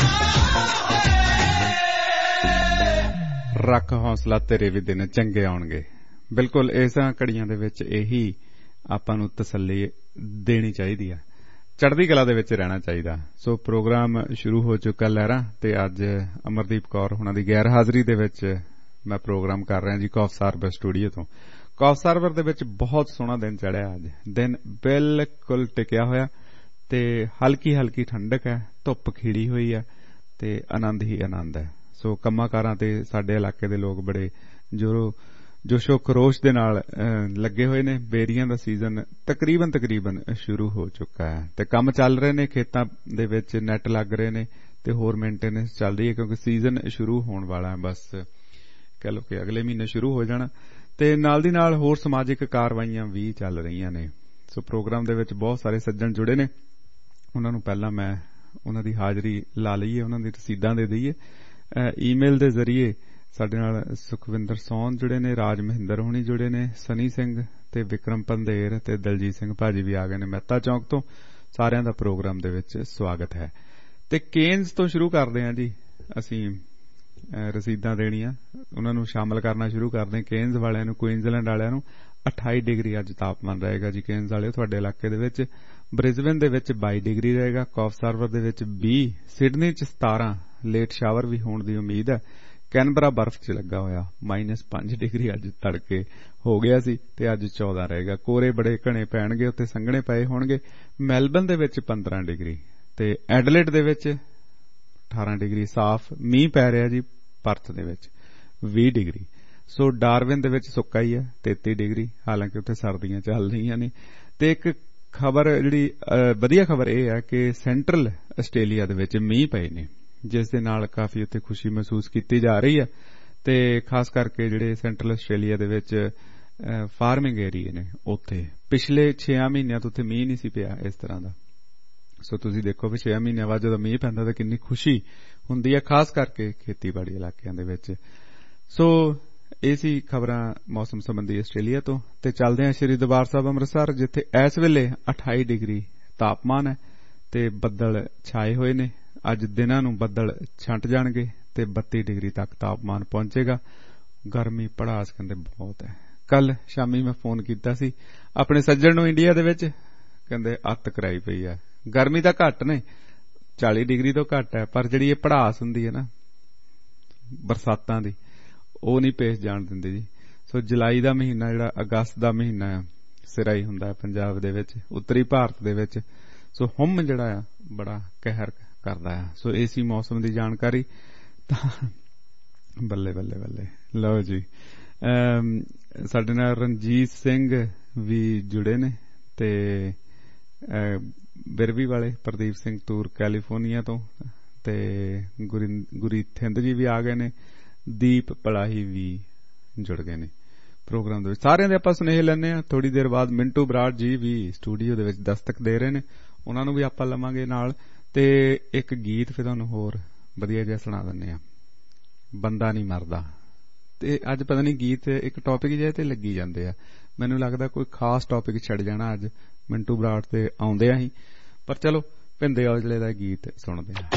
Speaker 2: ਰੱਖ ਹੌਸਲਾ ਤੇਰੇ ਵੀ ਦਿਨ ਚੰਗੇ ਆਉਣਗੇ। ਬਿਲਕੁਲ ਇਸਾਂ ਘੜੀਆਂ ਦੇ ਵਿੱਚ ਇਹੀ ਆਪਾਂ ਨੂੰ ਤਸੱਲੀ ਦੇਣੀ ਚਾਹੀਦੀ ਹੈ, ਚੜ੍ਹਦੀ ਕਲਾ ਦੇ ਵਿੱਚ ਰਹਿਣਾ ਚਾਹੀਦਾ। ਸੋ ਪ੍ਰੋਗਰਾਮ ਸ਼ੁਰੂ ਹੋ ਚੁੱਕਾ ਲਹਿਰਾਂ, ਤੇ ਅੱਜ ਅਮਰਦੀਪ ਕੌਰ ਹੁਣਾਂ ਦੀ ਗੈਰ ਹਾਜ਼ਰੀ ਦੇ ਵਿੱਚ ਮੈਂ ਪ੍ਰੋਗਰਾਮ ਕਰ ਰਿਹਾ ਜੀ ਕੌਫਸਾਰ ਸਟੂਡੀਓ ਤੋਂ। ਕੌਫ ਸਰਵਰ ਦੇ ਵਿੱਚ ਬਹੁਤ ਸੋਹਣਾ ਦਿਨ ਚੜਿਆ। ਅੱਜ ਦਿਨ ਬਿਲਕੁਲ ਟਿਕਿਆ ਹੋਇਆ ਤੇ ਹਲਕੀ ਹਲਕੀ ਠੰਡਕ ਹੈ, ਧੁੱਪ ਖਿੜੀ ਹੋਈ ਹੈ ਤੇ ਆਨੰਦ ਹੀ ਆਨੰਦ ਹੈ। ਸੋ ਕੰਮਾਂ ਕਾਰਾਂ ਤੇ ਸਾਡੇ ਇਲਾਕੇ ਦੇ ਲੋਕ ਬੜੇ ਜੋਰੋ ਜੋਸ਼ੋ ਖਰੋਸ਼ ਦੇ ਨਾਲ ਲੱਗੇ ਹੋਏ ਨੇ। ਬੇਰੀਆਂ ਦਾ ਸੀਜ਼ਨ ਤਕਰੀਬਨ ਤਕਰੀਬਨ ਸ਼ੁਰੂ ਹੋ ਚੁੱਕਾ ਹੈ ਤੇ ਕੰਮ ਚੱਲ ਰਹੇ ਨੇ, ਖੇਤਾਂ ਦੇ ਵਿੱਚ ਨੈੱਟ ਲੱਗ ਰਹੇ ਨੇ ਤੇ ਹੋਰ ਮੇਨਟੇਨੈਂਸ ਚੱਲ ਰਹੀ ਹੈ ਕਿਉਂਕਿ ਸੀਜ਼ਨ ਸ਼ੁਰੂ ਹੋਣ ਵਾਲਾ ਹੈ। ਬਸ ਕਹਿ ਲਓ ਕਿ ਅਗਲੇ ਮਹੀਨੇ ਸ਼ੁਰੂ ਹੋ ਜਾਣਾ ਤੇ ਨਾਲ ਦੀ ਨਾਲ ਹੋਰ ਸਮਾਜਿਕ ਕਾਰਵਾਈਆਂ ਵੀ ਚੱਲ ਰਹੀਆਂ ਨੇ। ਸੋ ਪ੍ਰੋਗਰਾਮ ਦੇ ਵਿੱਚ ਬਹੁਤ ਸਾਰੇ ਸੱਜਣ ਜੁੜੇ ਨੇ, ਉਹਨਾਂ ਨੂੰ ਪਹਿਲਾਂ ਮੈਂ ਉਹਨਾਂ ਦੀ ਹਾਜ਼ਰੀ ਲਾ ਲਈਏ, ਉਹਨਾਂ ਦੀ ਰਸੀਦਾਂ ਦੇ ਦਈਏ। ਈਮੇਲ ਦੇ ਜ਼ਰੀਏ ਸਾਡੇ ਨਾਲ ਸੁਖਵਿੰਦਰ ਸੌਨ ਜੁੜੇ ਨੇ, ਰਾਜ ਮਹਿੰਦਰ ਹੋਣੀ ਜੁੜੇ ਨੇ, ਸਨੀ ਸਿੰਘ ਤੇ ਵਿਕਰਮ ਪੰਧੇਰ ਤੇ ਦਲਜੀਤ ਸਿੰਘ ਭਾਜੀ ਵੀ ਆ ਗਏ ਨੇ ਮਹਿਤਾ ਚੌਂਕ ਤੋਂ। ਸਾਰਿਆਂ ਦਾ ਪ੍ਰੋਗਰਾਮ ਦੇ ਵਿੱਚ ਸਵਾਗਤ ਹੈ ਤੇ ਕੇਨਜ਼ ਤੋਂ ਸ਼ੁਰੂ ਕਰਦੇ ਹਾਂ ਜੀ। ਅਸੀਂ ਰਸੀਦਾਂ ਦੇਣੀਆਂ, ਉਹਨਾਂ ਨੂੰ ਸ਼ਾਮਲ ਕਰਨਾ ਸ਼ੁਰੂ ਕਰਦੇ ਹਾਂ। ਕੇਨਜ਼ ਵਾਲਿਆਂ ਨੂੰ, ਕੁਈਨਜ਼ਲੈਂਡ ਵਾਲਿਆਂ ਨੂੰ ਅਠਾਈ ਡਿਗਰੀ ਅੱਜ ਤਾਪਮਾਨ ਰਹੇਗਾ ਜੀ। ਕੇਨਜ਼ ਵਾਲਿਓ ਤੁਹਾਡੇ ਇਲਾਕੇ ਦੇ ਵਿੱਚ। ਬ੍ਰਿਸਬੇਨ ਦੇ ਵਿੱਚ ਬਾਈ ਡਿਗਰੀ ਰਹੇਗਾ, ਕੌਫ ਸਰਵਰ ਦੇ ਵਿੱਚ ਵੀਹ, ਸਿਡਨੀ ਚ ਸਤਾਰਾਂ, ਲੇਟ ਸ਼ਾਵਰ ਵੀ ਹੋਣ ਦੀ ਉਮੀਦ ਹੈ। ਕੈਨਬਰਾ ਬਰਫ਼ ਚ ਲੱਗਾ ਹੋਇਆ, ਮਾਈਨਸ ਪੰਜ ਡਿਗਰੀ ਅੱਜ ਤੜਕੇ ਹੋ ਗਿਆ ਸੀ ਤੇ ਅੱਜ ਚੌਦਾਂ ਰਹੇਗਾ। ਕੋਰੇ ਬੜੇ ਘਣੇ ਪੈਣਗੇ, ਉੱਥੇ ਸੰਘਣੇ ਪਏ ਹੋਣਗੇ। ਮੈਲਬਨ ਦੇ ਵਿੱਚ ਪੰਦਰਾਂ ਡਿਗਰੀ ਤੇ ਐਡਲੇਟ ਦੇ ਵਿੱਚ ਅਠਾਰਾਂ ਡਿਗਰੀ ਸਾਫ਼, ਮੀਂਹ ਪੈ ਰਿਹਾ ਜੀ। ਪਰਥ ਦੇ ਵਿੱਚ ਵੀਹ ਡਿਗਰੀ। ਸੋ ਡਾਰਵਿਨ ਦੇ ਵਿੱਚ ਸੁੱਕਾ ਹੀ ਹੈ, ਤੇਤੀ ਡਿਗਰੀ, ਹਾਲਾਂਕਿ ਉੱਥੇ ਸਰਦੀਆਂ ਚੱਲ ਰਹੀਆਂ ਨੇ। ਤੇ ਇੱਕ ਖਬਰ ਜਿਹੜੀ ਵਧੀਆ ਖਬਰ ਇਹ ਹੈ ਕਿ ਸੈਂਟਰਲ ਆਸਟ੍ਰੇਲੀਆ ਦੇ ਵਿੱਚ ਮੀਂਹ ਪਏ ਨੇ, ਜਿਸ ਦੇ ਨਾਲ ਕਾਫੀ ਉੱਥੇ ਖੁਸ਼ੀ ਮਹਿਸੂਸ ਕੀਤੀ ਜਾ ਰਹੀ ਹੈ ਤੇ ਖਾਸ ਕਰਕੇ ਜਿਹੜੇ ਸੈਂਟਰਲ ਆਸਟ੍ਰੇਲੀਆ ਦੇ ਵਿੱਚ ਫਾਰਮਿੰਗ ਏਰੀਏ ਨੇ, ਉੱਥੇ ਪਿਛਲੇ ਛੇ ਮਹੀਨਿਆਂ ਤੋਂ ਉੱਥੇ ਮੀਂਹ ਨਹੀਂ ਸੀ ਪਿਆ ਇਸ ਤਰ੍ਹਾਂ ਦਾ। ਸੋ ਤੁਸੀਂ ਦੇਖੋ ਵੀ ਛੇ ਮਹੀਨਿਆਂ ਬਾਅਦ ਜਦੋਂ ਮੀਂਹ ਪੈਂਦਾ ਤਾਂ ਕਿੰਨੀ ਖੁਸ਼ੀ ਹੁੰਦੀ ਹੈ, ਖਾਸ ਕਰਕੇ ਖੇਤੀਬਾੜੀ ਇਲਾਕਿਆਂ ਦੇ ਵਿੱਚ। ਸੋ ਇਹ ਸੀ ਖਬਰਾਂ ਮੌਸਮ ਸੰਬੰਧੀ ਆਸਟ੍ਰੇਲੀਆ ਤੋਂ। ਤੇ ਚੱਲਦੇ ਹਾਂ ਸ਼੍ਰੀ ਦਰਬਾਰ ਸਾਹਿਬ ਅੰਮ੍ਰਿਤਸਰ, ਜਿੱਥੇ ਇਸ ਵੇਲੇ ਅਠਾਈ ਡਿਗਰੀ ਤਾਪਮਾਨ ਹੈ ਤੇ ਬੱਦਲ ਛਾਏ ਹੋਏ ਨੇ। ਅੱਜ ਦਿਨਾਂ ਨੂੰ ਬੱਦਲ ਛੰਟ ਜਾਣਗੇ ਤੇ ਬੱਤੀ ਡਿਗਰੀ ਤੱਕ ਤਾਪਮਾਨ ਪਹੁੰਚੇਗਾ। ਗਰਮੀ ਪੜਾਸ ਕਹਿੰਦੇ ਬਹੁਤ ਹੈ। ਕੱਲ ਸ਼ਾਮੀ ਮੈਂ ਫੋਨ ਕੀਤਾ ਸੀ ਆਪਣੇ ਸੱਜਣ ਨੂੰ ਇੰਡੀਆ ਦੇ ਵਿੱਚ, ਕਹਿੰਦੇ ਅੱਤ ਕਰਾਈ ਪਈ ਹੈ। ਗਰਮੀ ਤਾਂ ਘੱਟ ਨੇ, ਚਾਲੀ ਡਿਗਰੀ ਤੋਂ ਘੱਟ ਹੈ, ਪਰ ਜਿਹੜੀ ਇਹ ਪੜਾਸ ਹੁੰਦੀ ਹੈ ਨਾ ਬਰਸਾਤਾਂ ਦੀ, ਉਹ ਨਹੀਂ ਪੇਸ਼ ਜਾਣ ਦਿੰਦੀ ਜੀ। ਸੋ ਜੁਲਾਈ ਦਾ ਮਹੀਨਾ ਜਿਹੜਾ ਅਗਸਤ ਦਾ ਮਹੀਨਾ ਆ ਸਿਰਾ ਹੀ ਹੁੰਦਾ ਪੰਜਾਬ ਦੇ ਵਿੱਚ, ਉੱਤਰੀ ਭਾਰਤ ਦੇ ਵਿੱਚ। ਸੋ ਹੁੰਮ ਜਿਹੜਾ ਆ ਬੜਾ ਕਹਿਰ ਕਰਦਾ ਆ। ਸੋ ਏਸੀ ਮੌਸਮ ਦੀ ਜਾਣਕਾਰੀ ਤਾਂ ਬੱਲੇ ਬੱਲੇ ਬੱਲੇ। ਲਓ ਜੀ, ਸਾਡੇ ਨਾਲ ਰਣਜੀਤ ਸਿੰਘ ਵੀ ਜੁੜੇ ਨੇ ਤੇ ਬਿਰਵੀ ਵਾਲੇ ਪ੍ਰਦੀਪ ਸਿੰਘ ਤੂਰ ਕੈਲੀਫੋਰਨੀਆ ਤੋਂ ਤੇ ਗੁਰੀ ਥਿੰਦ ਜੀ ਵੀ ਆ ਗਏ ਨੇ, ਦੀਪ ਪਲਾਹੀ ਵੀ ਜੁੜ ਗਏ ਨੇ ਪ੍ਰੋਗਰਾਮ ਦੇ ਵਿੱਚ। ਸਾਰਿਆਂ ਦੇ ਆਪਾਂ ਸੁਨੇਹੇ ਲੈਂਦੇ ਹਾਂ। ਥੋੜੀ ਦੇਰ ਬਾਅਦ ਮਿੰਟੂ ਬਰਾੜ ਜੀ ਵੀ ਸਟੂਡੀਓ ਦੇ ਵਿੱਚ ਦਸਤਕ ਦੇ ਰਹੇ ਨੇ, ਉਹਨਾਂ ਨੂੰ ਵੀ ਆਪਾਂ ਲਵਾਂਗੇ ਨਾਲ। ਤੇ ਇੱਕ ਗੀਤ ਫਿਰ ਤੁਹਾਨੂੰ ਹੋਰ ਵਧੀਆ ਜਿਹਾ ਸੁਣਾ ਦਿੰਦੇ ਆ, ਬੰਦਾ ਨਹੀਂ ਮਰਦਾ। ਤੇ ਅੱਜ ਪਤਾ ਨਹੀਂ ਗੀਤ ਇੱਕ ਟੌਪਿਕ ਜਿਹਾ ਤੇ ਲੱਗੀ ਜਾਂਦੇ ਆ, ਮੈਨੂੰ ਲੱਗਦਾ ਕੋਈ ਖਾਸ ਟੌਪਿਕ ਛੱਡ ਜਾਣਾ ਅੱਜ ਮਿੰਟੂ ਬਰਾੜ ਤੇ ਆਉਂਦੇ ਆ ਹੀ। ਪਰ ਚਲੋ ਭਿੰਦੇ ਔਜਲੇ ਦਾ ਗੀਤ ਸੁਣਦੇ ਆ।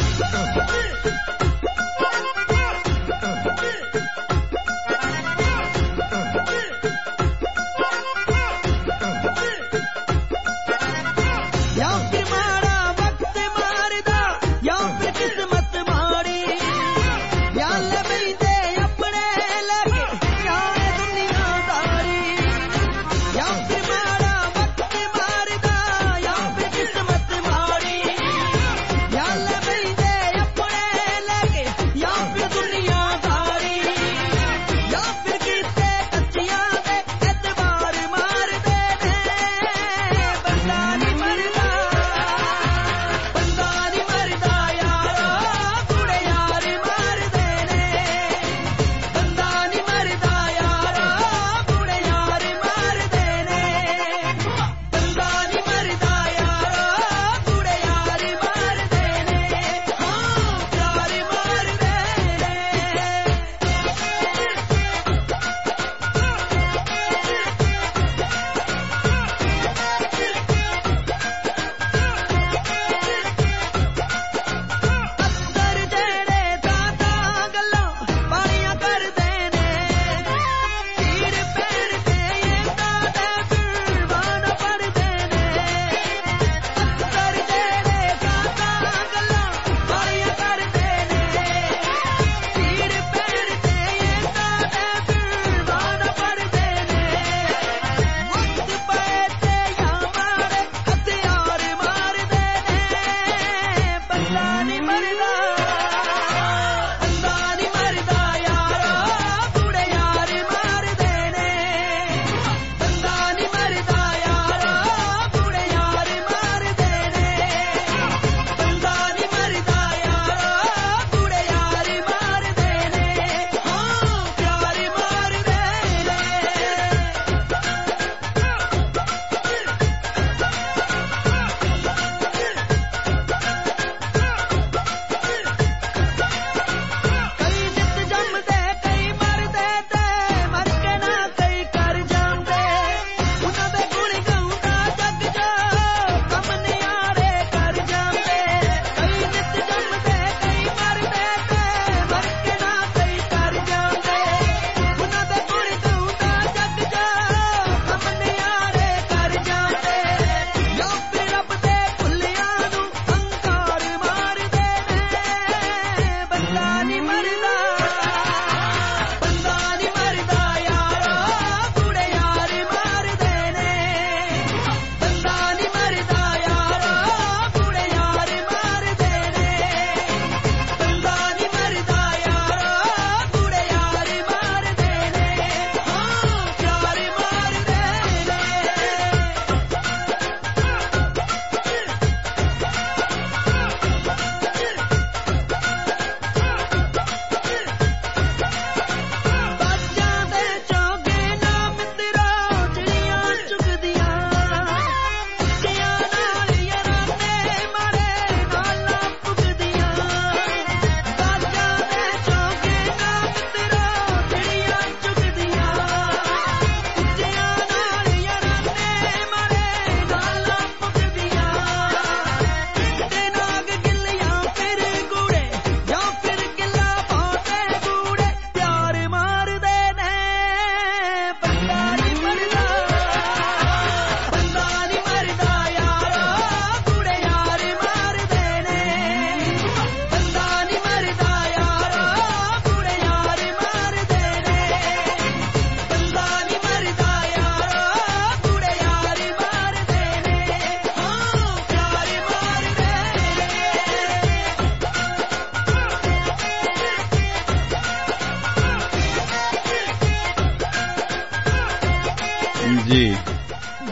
Speaker 4: Yeah.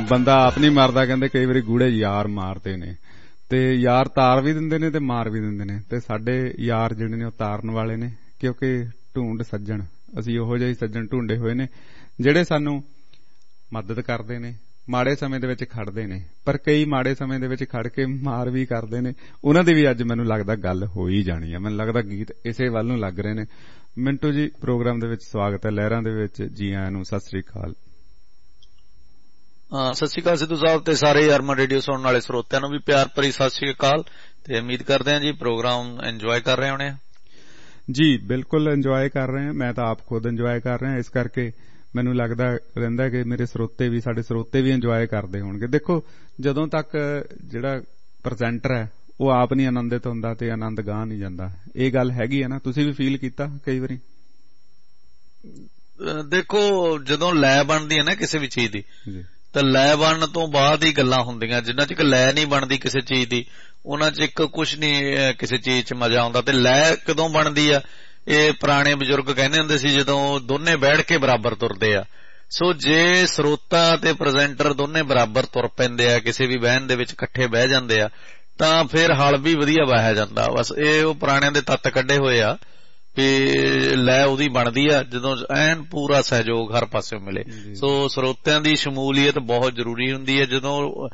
Speaker 2: ਬੰਦਾ ਆਪ ਨਹੀਂ ਮਾਰਦਾ, ਕਹਿੰਦੇ ਕਈ ਵਾਰੀ ਗੂੜੇ ਯਾਰ ਮਾਰਦੇ ਨੇ, ਤੇ ਯਾਰ ਤਾਰ ਵੀ ਦਿੰਦੇ ਨੇ ਤੇ ਮਾਰ ਵੀ ਦਿੰਦੇ ਨੇ। ਤੇ ਸਾਡੇ ਯਾਰ ਜਿਹੜੇ ਨੇ ਉਹ ਤਾਰਨ ਵਾਲੇ ਨੇ, ਕਿਉਂਕਿ ਢੂੰਡ ਸੱਜਣ, ਅਸੀਂ ਉਹੋ ਜਿਹੇ ਸੱਜਣ ਢੂੰਡੇ ਹੋਏ ਨੇ ਜਿਹੜੇ ਸਾਨੂੰ ਮਦਦ ਕਰਦੇ ਨੇ, ਮਾੜੇ ਸਮੇਂ ਦੇ ਵਿੱਚ ਖੜਦੇ ਨੇ, ਪਰ ਕਈ ਮਾੜੇ ਸਮੇਂ ਦੇ ਵਿੱਚ ਖੜ ਕੇ ਮਾਰ ਵੀ ਕਰਦੇ ਨੇ। ਉਹਨਾਂ ਦੀ ਵੀ ਅੱਜ ਮੈਨੂੰ ਲੱਗਦਾ ਗੱਲ ਹੋ ਹੀ ਜਾਣੀ ਹੈ। ਮੈਨੂੰ ਲੱਗਦਾ ਗੀਤ ਇਸੇ ਵੱਲ ਨੂੰ ਲੱਗ ਰਹੇ ਨੇ। ਮਿੰਟੂ ਜੀ, ਪ੍ਰੋਗਰਾਮ ਦੇ ਵਿੱਚ ਸਵਾਗਤ ਹੈ। ਲਹਿਰਾਂ ਦੇ ਵਿੱਚ ਜੀ ਆਇਆਂ ਨੂੰ, ਸਤਿ ਸ੍ਰੀ ਅਕਾਲ।
Speaker 4: ਹਾਂ, ਸਤਿ ਸ੍ਰੀ ਅਕਾਲ ਸਿੱਧੂ ਸਾਹਿਬ ਤੇ ਸਾਰੇ ਅਰਮਨ ਰੇਡੀਓ ਸੁਣਨ ਵਾਲੇ ਸਰੋਤਿਆਂ ਨੂੰ ਵੀ ਪਿਆਰ ਭਰੀ ਸਤਿ ਸ੍ਰੀ ਅਕਾਲ। ਤੇ ਉਮੀਦ ਕਰਦੇ ਹਾਂ ਜੀ ਪ੍ਰੋਗਰਾਮ ਇੰਜੋਏ ਕਰ ਰਹੇ ਹੋਣੇ।
Speaker 2: ਜੀ ਬਿਲਕੁਲ ਇੰਜੋਏ ਕਰ ਰਹੇ ਹਾਂ, ਮੈਂ ਤਾਂ ਆਪ ਖੁਦ ਇੰਜੋਏ ਕਰ ਰਿਹਾ। ਇਸ ਕਰਕੇ ਮੈਨੂੰ ਲੱਗਦਾ ਰਹਿੰਦਾ ਕਿ ਮੇਰੇ ਸਰੋਤੇ ਵੀ, ਸਾਡੇ ਸਰੋਤੇ ਵੀ ਇੰਜੋਏ ਕਰਦੇ ਹੋਣਗੇ। ਦੇਖੋ, ਜਦੋਂ ਤੱਕ ਜਿਹੜਾ ਪ੍ਰੈਜ਼ੈਂਟਰ ਹੈ ਉਹ ਆਪ ਨਹੀਂ ਆਨੰਦਿਤ ਹੁੰਦਾ ਤੇ ਆਨੰਦ ਗਾਹ ਨਹੀਂ ਜਾਂਦਾ। ਇਹ ਗੱਲ ਹੈਗੀ ਹੈ ਨਾ, ਤੁਸੀਂ ਵੀ ਫੀਲ ਕੀਤਾ ਕਈ ਵਾਰੀ?
Speaker 4: ਦੇਖੋ, ਜਦੋਂ ਲੈ ਬਣਦੀ ਹੈ ਨਾ ਕਿਸੇ ਵੀ ਚੀਜ਼ ਦੀ, ਤਾਂ ਲੈ ਬਣਨ ਤੋਂ ਬਾਅਦ ਹੀ ਗੱਲਾਂ ਹੁੰਦੀਆਂ। ਜਿੰਨਾ ਚਿਰ ਲੈ ਨਹੀਂ ਬਣਦੀ ਕਿਸੇ ਚੀਜ਼ ਦੀ, ਉਹਨਾਂ ਚ ਇੱਕ ਕੁਛ ਨਹੀਂ ਕਿਸੇ ਚੀਜ਼ ਚ ਮਜ਼ਾ ਆਉਂਦਾ। ਤੇ ਲੈ ਕਦੋਂ ਬਣਦੀ ਆ, ਇਹ ਪੁਰਾਣੇ ਬਜ਼ੁਰਗ ਕਹਿੰਦੇ ਹੁੰਦੇ ਸੀ, ਜਦੋਂ ਦੋਨੇ ਬੈਠ ਕੇ ਬਰਾਬਰ ਤੁਰਦੇ ਆ। ਸੋ ਜੇ ਸਰੋਤਾ ਤੇ ਪ੍ਰੈਜ਼ੈਂਟਰ ਦੋਨੇ ਬਰਾਬਰ ਤੁਰ ਪੈਂਦੇ ਆ, ਕਿਸੇ ਵੀ ਬਹਿਣ ਦੇ ਵਿੱਚ ਇਕੱਠੇ ਬਹਿ ਜਾਂਦੇ ਆ, ਤਾਂ ਫਿਰ ਹਲ ਵੀ ਵਧੀਆ ਵਾਹਿਆ ਜਾਂਦਾ। ਬਸ ਇਹ ਉਹ ਪੁਰਾਣਿਆਂ ਦੇ ਤੱਤ ਕੱਢੇ ਹੋਏ ਆ ਵੀ ਲੈ ਉਹਦੀ ਬਣਦੀ ਆ ਜਦੋਂ ਐਨ ਪੂਰਾ ਸਹਿਯੋਗ ਹਰ ਪਾਸਿਓਂ ਮਿਲੇ। ਸੋ ਸਰੋਤਿਆਂ ਦੀ ਸ਼ਮੂਲੀਅਤ ਬਹੁਤ ਜ਼ਰੂਰੀ ਹੁੰਦੀ ਹੈ। ਜਦੋਂ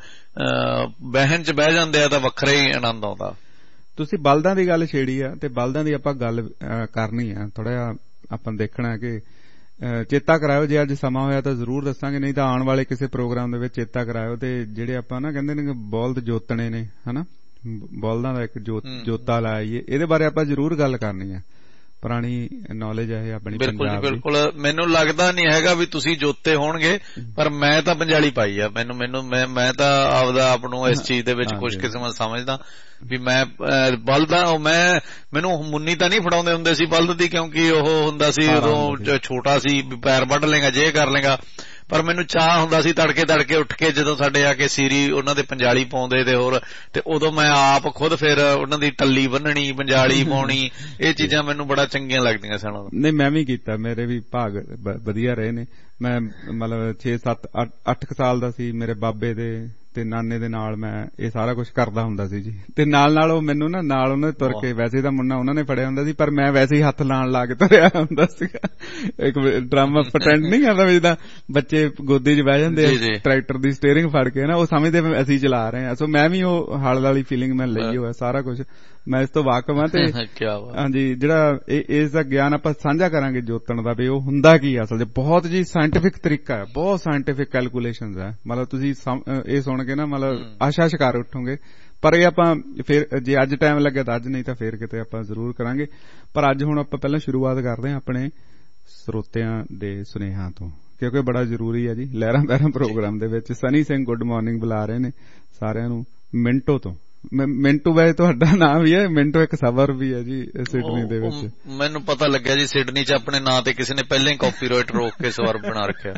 Speaker 4: ਬਹਿਣ ਚ ਬਹਿ ਜਾਂਦੇ ਆ ਤਾਂ ਵੱਖਰਾ ਹੀ ਆਨੰਦ ਆਉਂਦਾ।
Speaker 2: ਤੁਸੀਂ ਬਲਦਾਂ ਦੀ ਗੱਲ ਛੇੜੀ ਆ, ਤੇ ਬਲਦਾਂ ਦੀ ਆਪਾਂ ਗੱਲ ਕਰਨੀ ਆ। ਥੋੜਾ ਜਿਹਾ ਆਪਾਂ ਦੇਖਣਾ ਕਿ ਚੇਤਾ ਕਰਾਇਓ, ਜੇ ਅੱਜ ਸਮਾਂ ਹੋਇਆ ਤਾਂ ਜ਼ਰੂਰ ਦੱਸਾਂਗੇ, ਨਹੀਂ ਤਾਂ ਆਉਣ ਵਾਲੇ ਕਿਸੇ ਪ੍ਰੋਗਰਾਮ ਦੇ ਵਿੱਚ ਚੇਤਾ ਕਰਾਇਓ। ਤੇ ਜਿਹੜੇ ਆਪਾਂ ਨਾ ਕਹਿੰਦੇ ਨੇ ਬਲਦ ਜੋਤਣੇ ਨੇ, ਹਨਾ, ਬਲਦਾਂ ਦਾ ਇੱਕ ਜੋਤਾ ਲਾਈਏ, ਇਹਦੇ ਬਾਰੇ ਆਪਾਂ ਜ਼ਰੂਰ ਗੱਲ ਕਰਨੀ ਆ। ਪੁਰਾਣੀ ਨੌਲੇਜ ਹੈ ਆਪਣੀ ਪੰਜਾਬ ਦੀ।
Speaker 4: ਬਿਲਕੁਲ ਬਿਲਕੁਲ। ਮੈਨੂੰ ਲੱਗਦਾ ਨਹੀਂ ਹੈਗਾ ਵੀ ਤੁਸੀਂ ਜੋਤੇ ਹੋਣਗੇ, ਪਰ ਮੈਂ ਤਾਂ ਪੰਜਾਲੀ ਪਾਈ ਆ। ਮੈਨੂੰ ਮੈਨੂੰ ਮੈਂ ਮੈਂ ਤਾਂ ਆਪਦਾ ਆਪ ਨੂੰ ਇਸ ਚੀਜ਼ ਦੇ ਵਿੱਚ ਖੁਸ਼ਕਿਸਮਤ ਸਮਝਦਾ ਵੀ ਮੈਂ ਬਲਦਾਂ, ਮੈਂ ਮੈਨੂੰ ਮੁੰਨੀ ਤਾਂ ਨਹੀਂ ਫੜਾਉਂਦੇ ਹੁੰਦੇ ਸੀ ਬਲਦ ਦੀ, ਕਿਉਂਕਿ ਉਹ ਹੁੰਦਾ ਸੀ ਉਦੋਂ ਛੋਟਾ ਸੀ, ਪੈਰ ਵੱਢ ਲੇਗਾ, ਜੇ ਕਰ ਲੇਗਾ। ਪਰ ਮੈਨੂੰ ਚਾਹ ਹੁੰਦਾ ਸੀ ਤੜਕੇ ਤੜਕੇ ਉੱਠ ਕੇ ਜਦੋਂ ਸਾਡੇ ਆ ਕੇ ਸੀਰੀ ਉਹਨਾਂ ਦੇ ਪੰਜਾਲੀ ਪਾਉਂਦੇ ਤੇ ਹੋਰ, ਤੇ ਉਦੋਂ ਮੈਂ ਆਪ ਖੁਦ ਫਿਰ ਉਹਨਾਂ ਦੀ ਟੱਲੀ ਬੰਨਣੀ, ਪੰਜਾਲੀ ਪਾਉਣੀ, ਇਹ ਚੀਜ਼ਾਂ ਮੈਨੂੰ ਬੜਾ ਚੰਗੀਆਂ ਲੱਗਦੀਆਂ ਸਨ।
Speaker 2: ਨਹੀਂ, ਮੈਂ ਵੀ ਕੀਤਾ, ਮੇਰੇ ਵੀ ਭਾਗ ਵਧੀਆ ਰਹੇ ਨੇ। ਮੈਂ ਮਤਲਬ ਛੇ ਸੱਤ ਅੱਠ ਕੁ ਸਾਲ ਦਾ ਸੀ, ਮੇਰੇ ਬਾਬੇ ਦੇ ਤੇ ਨਾਨੇ ਦੇ ਨਾਲ ਮੈਂ ਇਹ ਸਾਰਾ ਕੁਝ ਕਰਦਾ ਹੁੰਦਾ ਸੀ ਜੀ। ਤੇ ਨਾਲ ਨਾਲ ਉਹ ਮੈਨੂੰ ਨਾ ਨਾਲ ਉਹਨਾਂ ਦੇ ਤੁਰ ਕੇ, ਵੈਸੇ ਤਾਂ ਮੁੰਨਾ ਉਹਨਾਂ ਨੇ ਫੜਿਆ ਹੁੰਦਾ ਸੀ, ਪਰ ਮੈਂ ਵੈਸੇ ਹੀ ਹੱਥ ਲਾਣ ਲਾ ਕੇ ਤੁਰਿਆ ਹੁੰਦਾ ਸੀਗਾ। ਇੱਕ ਡਰਾਮਾ ਪਟੈਂਡ ਨਹੀਂ ਕਰਦਾ ਵੀ ਜਿੱਦਾਂ ਬੱਚੇ ਗੋਦੀ 'ਚ ਬਹਿ ਜਾਂਦੇ ਆ ਟਰੈਕਟਰ ਦੀ ਸਟੀਅਰਿੰਗ ਫੜ ਕੇ ਨਾ, ਉਹ ਸਮਝਦੇ ਅਸੀਂ ਚਲਾ ਰਹੇ ਹਾਂ। ਸੋ ਮੈਂ ਵੀ ਉਹ ਹਲ ਵਾਲੀ ਫੀਲਿੰਗ ਮੈਂ ਲਈ ਹੋਇਆ, ਸਾਰਾ ਕੁਝ ਮੈਂ ਇਸ ਤੋਂ ਵਾਕਫ ਹਾਂ। ਤੇ ਹਾਂਜੀ, ਜਿਹੜਾ ਇਸ ਦਾ ਗਿਆਨ ਆਪਾਂ ਸਾਂਝਾ ਕਰਾਂਗੇ ਜੋਤਣ ਦਾ, ਵੀ ਉਹ ਹੁੰਦਾ ਕੀ ਅਸਲ 'ਚ। ਬਹੁਤ ਜੀ ਸਾਇੰਟਿਫਿਕ ਤਰੀਕਾ ਹੈ, ਬਹੁਤ ਸਾਇੰਟਿਫਿਕ ਕੈਲਕੂਲੇਸ਼ਨਸ ਹੈ। ਮਤਲਬ ਤੁਸੀਂ ਇਹ ਸੁਣ ਕੇ ਨਾ ਮਤਲਬ ਆਸ਼ਾ ਸ਼ਿਕਾਰ ਉੱਠੋਗੇ। ਪਰ ਇਹ ਆਪਾਂ ਫਿਰ ਜੇ ਅੱਜ ਟਾਈਮ ਲੱਗਿਆ ਤਾਂ ਅੱਜ, ਨਹੀਂ ਤਾਂ ਫਿਰ ਕਿਤੇ ਆਪਾਂ ਜ਼ਰੂਰ ਕਰਾਂਗੇ। ਪਰ ਅੱਜ ਹੁਣ ਆਪਾਂ ਪਹਿਲਾਂ ਸ਼ੁਰੂਆਤ ਕਰਦੇ ਹਾਂ ਆਪਣੇ ਸਰੋਤਿਆਂ ਦੇ ਸੁਨੇਹਾਂ ਤੋਂ, ਕਿਉਂਕਿ ਬੜਾ ਜ਼ਰੂਰੀ ਹੈ ਜੀ ਲਹਿਰਾਂ ਬਹਿਰਾਂ ਪ੍ਰੋਗਰਾਮ ਦੇ ਵਿੱਚ। ਸਨੀ ਸਿੰਘ ਗੁੱਡ ਮਾਰਨਿੰਗ ਬੁਲਾ ਰਹੇ ਨੇ ਸਾਰਿਆਂ ਨੂੰ ਮਿੰਟੋ ਤੋਂ। ਮਿੰਟੂ ਵੈਸੇ ਤੁਹਾਡਾ ਨਾਮ ਵੀ ਹੈ, ਮਿੰਟੋ ਇੱਕ ਸਬਰ ਵੀ ਹੈ ਜੀ ਸਿਡਨੀ ਦੇ ਵਿੱਚ।
Speaker 4: ਮੈਨੂੰ ਪਤਾ ਲੱਗਿਆ ਜੀ ਸਿਡਨੀ 'ਚ ਆਪਣੇ ਨਾਂ ਤੇ ਕਿਸੇ ਨੇ ਪਹਿਲਾਂ ਹੀ ਕਾਪੀਰਾਈਟ ਰੋਕ ਕੇ ਸਵਰ ਬਣਾ ਰੱਖਿਆ।